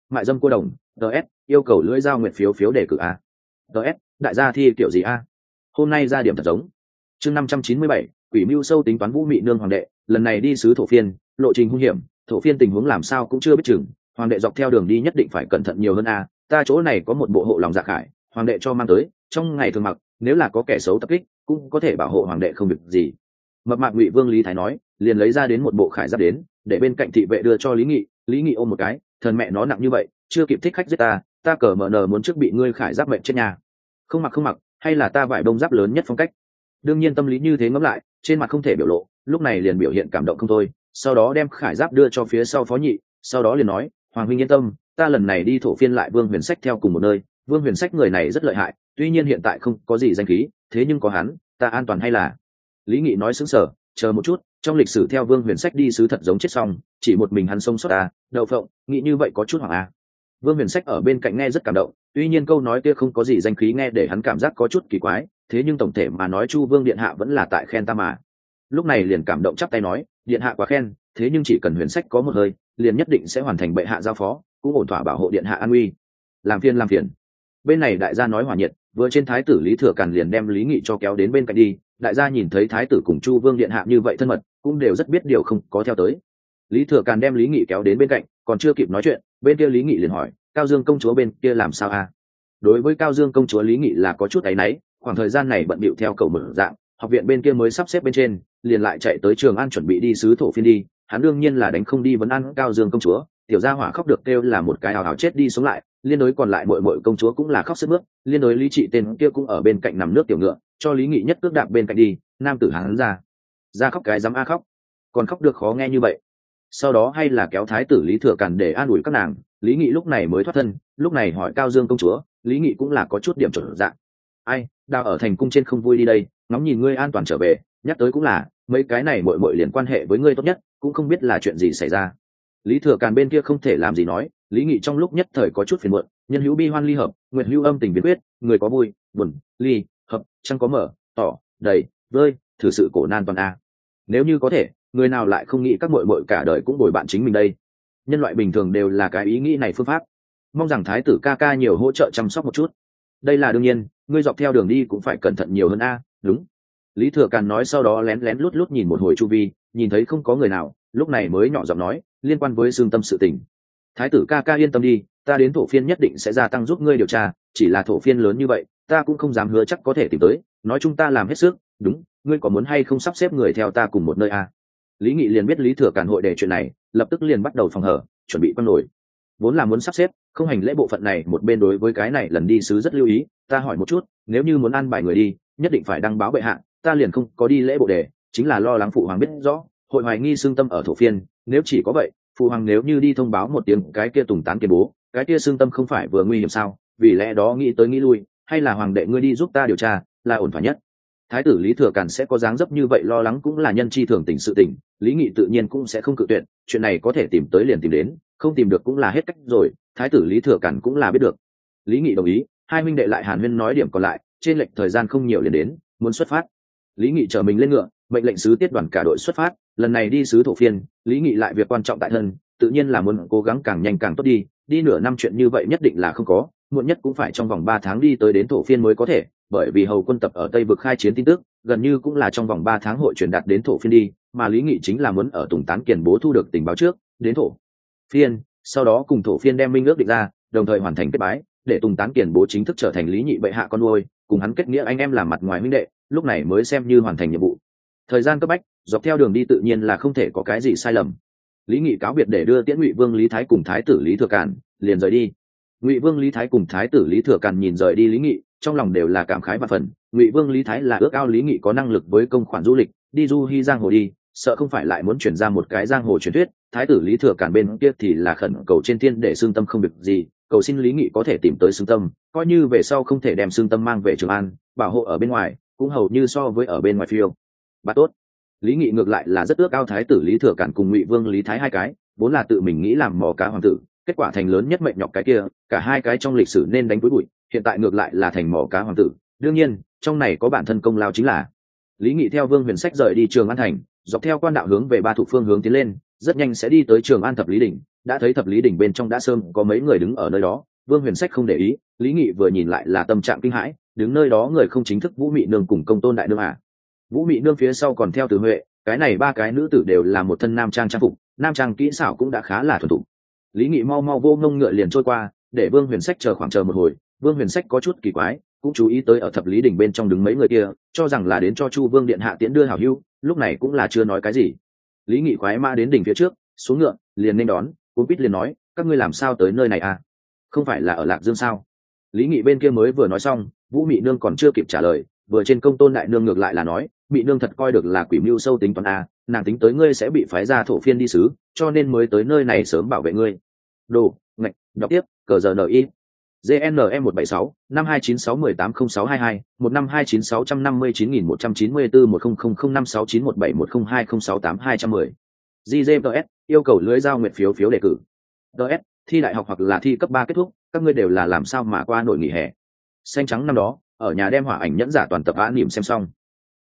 mại dâm cô đồng. DS yêu cầu lưỡi dao nguyệt phiếu phiếu đề cử a. DS đại gia thi kiểu gì a? Hôm nay ra điểm thật giống. Chương 597, quỷ mưu sâu tính toán Vũ Mị nương hoàng đệ, lần này đi sứ thổ phiên, lộ trình hung hiểm, thổ phiên tình huống làm sao cũng chưa biết chừng, hoàng đệ dọc theo đường đi nhất định phải cẩn thận nhiều hơn a. Ta chỗ này có một bộ hộ lòng dạ khải, hoàng đệ cho mang tới, trong ngày thường mặc, nếu là có kẻ xấu tập kích, cũng có thể bảo hộ hoàng đệ không việc gì. Mập mạp Ngụy Vương Lý Thái nói, liền lấy ra đến một bộ khải giáp đến, để bên cạnh thị vệ đưa cho Lý Nghị. Lý Nghị ôm một cái, thần mẹ nó nặng như vậy, chưa kịp thích khách giết ta cờ mở nờ muốn trước bị ngươi khải giáp mệnh chết nhà. Không mặc, hay là ta vải bông giáp lớn nhất phong cách. Đương nhiên tâm lý như thế ngẫm lại, trên mặt không thể biểu lộ, lúc này liền biểu hiện cảm động không thôi, sau đó đem khải giáp đưa cho phía sau phó nhị, sau đó liền nói, hoàng huynh yên tâm, ta lần này đi thổ phiên lại Vương Huyền Sách theo cùng một nơi, Vương Huyền Sách người này rất lợi hại, tuy nhiên hiện tại không có gì danh khí, thế nhưng có hắn, ta an toàn hay là? Lý Nghị nói sững sờ, chờ một chút, trong lịch sử theo Vương Huyền Sách đi sứ thật giống chết xong, chỉ một mình hắn sống sót Đậu Phộng, nghĩ như vậy có chút hoảng Vương Huyền Sách ở bên cạnh nghe rất cảm động, tuy nhiên câu nói kia không có gì danh khí nghe để hắn cảm giác có chút kỳ quái, thế nhưng tổng thể mà nói Chu Vương điện hạ vẫn là tại khen ta mà. Lúc này liền cảm động chắp tay nói, điện hạ quá khen, thế nhưng chỉ cần Huyền Sách có một hơi, liền nhất định sẽ hoàn thành bệ hạ giao phó, cũng ổn thỏa bảo hộ điện hạ an uy. Làm phiền. Bên này đại gia nói hòa nhiệt, vừa trên thái tử Lý Thừa Càn liền đem Lý Nghị cho kéo đến bên cạnh đi, đại gia nhìn thấy thái tử cùng Chu Vương điện hạ như vậy thân mật, cũng đều rất biết điều không có theo tới. Lý Thừa Càn đem Lý Nghị kéo đến bên cạnh, còn chưa kịp nói chuyện, bên kia Lý Nghị liền hỏi, Cao Dương công chúa bên kia làm sao Đối với Cao Dương công chúa Lý Nghị là có chút áy náy, khoảng thời gian này bận bịu theo cầu mở dạng, học viện bên kia mới sắp xếp bên trên, liền lại chạy tới Trường An chuẩn bị đi sứ thổ phiên đi, hắn đương nhiên là đánh không đi vấn ăn Cao Dương công chúa, tiểu gia hỏa khóc được kêu là một cái ào chết đi sống lại, liên đối còn lại muội công chúa cũng là khóc sướt mướt, liên đối Lý Trị tên kia cũng ở bên cạnh nằm nước tiểu ngựa, cho Lý Nghị nhất cước đạp bên cạnh đi, nam tử hắn ra khóc cái dám khóc, còn khóc được khó nghe như vậy. Sau đó hay là kéo thái tử Lý Thừa Càn để an ủi các nàng, Lý Nghị lúc này mới thoát thân, lúc này hỏi Cao Dương công chúa, Lý Nghị cũng là có chút điểm trở dạng. Ai, đào ở thành cung trên không vui đi đây, ngóng nhìn ngươi an toàn trở về, nhắc tới cũng là, mấy cái này muội liền quan hệ với ngươi tốt nhất, cũng không biết là chuyện gì xảy ra. Lý Thừa Càn bên kia không thể làm gì nói, Lý Nghị trong lúc nhất thời có chút phiền muộn, nhân hữu bi hoan ly hợp, nguyệt hữu âm tình biến quyết, người có vui, buồn, ly, hợp, chẳng có mở, tỏ, đầy, vơi, thử sự cổ nan toàn Nếu như có thể, người nào lại không nghĩ các muội cả đời cũng bồi bạn chính mình đây. Nhân loại bình thường đều là cái ý nghĩ này phương pháp. Mong rằng thái tử ca ca nhiều hỗ trợ chăm sóc một chút. Đây là đương nhiên, ngươi dọc theo đường đi cũng phải cẩn thận nhiều hơn đúng. Lý Thừa Càn nói sau đó lén lút nhìn một hồi chu vi, nhìn thấy không có người nào, lúc này mới nhỏ giọng nói, liên quan với xương tâm sự tình. Thái tử ca ca yên tâm đi, ta đến thổ phiên nhất định sẽ gia tăng giúp ngươi điều tra, chỉ là thổ phiên lớn như vậy, ta cũng không dám hứa chắc có thể tìm tới, nói chung ta làm hết sức, đúng, ngươi có muốn hay không sắp xếp người theo ta cùng một nơi Lý Nghị liền biết Lý Thừa Càn hội để chuyện này, lập tức liền bắt đầu phòng hở, chuẩn bị quăng nổi. Vốn là muốn sắp xếp, không hành lễ bộ phận này một bên đối với cái này lần đi sứ rất lưu ý, ta hỏi một chút, nếu như muốn ăn bài người đi, nhất định phải đăng báo bệ hạ, ta liền không có đi lễ bộ đề, chính là lo lắng phụ hoàng biết rõ, hội hoài nghi xương tâm ở thổ phiên, nếu chỉ có vậy, phụ hoàng nếu như đi thông báo một tiếng cái kia tùng tán kiên bố, cái kia xương tâm không phải vừa nguy hiểm sao, vì lẽ đó nghĩ tới nghĩ lui, hay là hoàng đệ ngươi đi giúp ta điều tra, là ổn thỏa nhất. Thái tử Lý Thừa Càn sẽ có dáng dấp như vậy lo lắng cũng là nhân chi thường tình sự tình, Lý Nghị tự nhiên cũng sẽ không cự tuyệt, chuyện này có thể tìm tới liền tìm đến, không tìm được cũng là hết cách rồi, thái tử Lý Thừa Càn cũng là biết được. Lý Nghị đồng ý, hai huynh đệ lại hàn huyên nói điểm còn lại, trên lệch thời gian không nhiều liền đến, muốn xuất phát. Lý Nghị chờ mình lên ngựa, mệnh lệnh sứ tiết đoàn cả đội xuất phát, lần này đi sứ thổ phiên, Lý Nghị lại việc quan trọng tại thân, tự nhiên là muốn cố gắng càng nhanh càng tốt đi nửa năm chuyện như vậy nhất định là không có, muộn nhất cũng phải trong vòng 3 tháng đi tới đến thổ phiên mới có thể, bởi vì hầu quân tập ở Tây vực khai chiến tin tức, gần như cũng là trong vòng 3 tháng hội truyền đạt đến thổ phiên đi, mà Lý Nghị chính là muốn ở Tùng Tán Kiền Bố thu được tình báo trước, đến thổ phiên, sau đó cùng thổ phiên đem minh ước định ra, đồng thời hoàn thành kết bái, để Tùng Tán Kiền Bố chính thức trở thành Lý Nhị bệ hạ con nuôi, cùng hắn kết nghĩa anh em làm mặt ngoài huynh đệ, lúc này mới xem như hoàn thành nhiệm vụ. Thời gian cấp bách, dọc theo đường đi tự nhiên là không thể có cái gì sai lầm. Lý Nghị cáo biệt để đưa tiễn Ngụy Vương Lý Thái cùng thái tử Lý Thừa Càn, liền rời đi. Ngụy Vương Lý Thái cùng thái tử Lý Thừa Càn nhìn rời đi Lý Nghị, trong lòng đều là cảm khái và phần. Ngụy Vương Lý Thái là ước ao Lý Nghị có năng lực với công khoản du lịch, đi du hy giang hồ đi, sợ không phải lại muốn chuyển ra một cái giang hồ truyền thuyết. Thái tử Lý Thừa Càn bên kia thì là khẩn cầu trên thiên để xương tâm không việc gì, cầu xin Lý Nghị có thể tìm tới xương tâm, coi như về sau không thể đem xương tâm mang về Trường An, bảo hộ ở bên ngoài, cũng hầu như so với ở bên ngoài phiêu. Bà tốt. Lý Nghị ngược lại là rất ước ao thái tử Lý Thừa Càn cùng Ngụy Vương Lý Thái hai cái, vốn là tự mình nghĩ làm mò cá hoàng tử, kết quả thành lớn nhất mệnh nhọc cái kia, cả hai cái trong lịch sử nên đánh túi bụi, hiện tại ngược lại là thành mò cá hoàng tử. Đương nhiên, trong này có bản thân công lao chính là Lý Nghị theo Vương Huyền Sách rời đi Trường An thành, dọc theo quan đạo hướng về Ba Thục phương hướng tiến lên, rất nhanh sẽ đi tới Trường An Thập Lý Đỉnh. đã thấy thập lý đỉnh bên trong đã sớm có mấy người đứng ở nơi đó. Vương Huyền Sách không để ý, Lý Nghị vừa nhìn lại là tâm trạng kinh hãi, đứng nơi đó người không chính thức Vũ Mị nương cùng Công Tôn đại nương à? Vũ Mị nương phía sau còn theo Từ Huệ, cái này ba cái nữ tử đều là một thân nam trang trang phục, nam trang kỹ xảo cũng đã khá là thuần thục. Lý Nghị mau mau vô ngông ngựa liền trôi qua, để Vương Huyền Sách chờ một hồi. Vương Huyền Sách có chút kỳ quái, cũng chú ý tới ở thập lý đỉnh bên trong đứng mấy người kia, cho rằng là đến cho Chu Vương điện hạ tiễn đưa hảo hữu, lúc này cũng là chưa nói cái gì. Lý Nghị khoái mã đến đỉnh phía trước, xuống ngựa, liền nên đón, cuống quýt liền nói, các ngươi làm sao tới nơi này à? Không phải là ở Lạc Dương sao? Lý Nghị bên kia mới vừa nói xong, Vũ Mị nương còn chưa kịp trả lời, vừa trên Công Tôn đại nương ngược lại là nói, Mị nương thật coi được là quỷ mưu sâu tính toán à, nàng tính tới ngươi sẽ bị phái ra thổ phiên đi sứ, cho nên mới tới nơi này sớm bảo vệ ngươi. Đồ, ngạch, đọc tiếp, cờ giờ NI. GNM 176 5296180622 1529694919410005691710206917102068210 GGTS yêu cầu lưới giao nguyện phiếu đề cử. DS thi đại học hoặc là thi cấp 3 kết thúc, các ngươi đều là làm sao mà qua nổi nghỉ hè. Xanh trắng năm đó, ở nhà đem hỏa ảnh nhẫn giả toàn tập án niệm xem xong.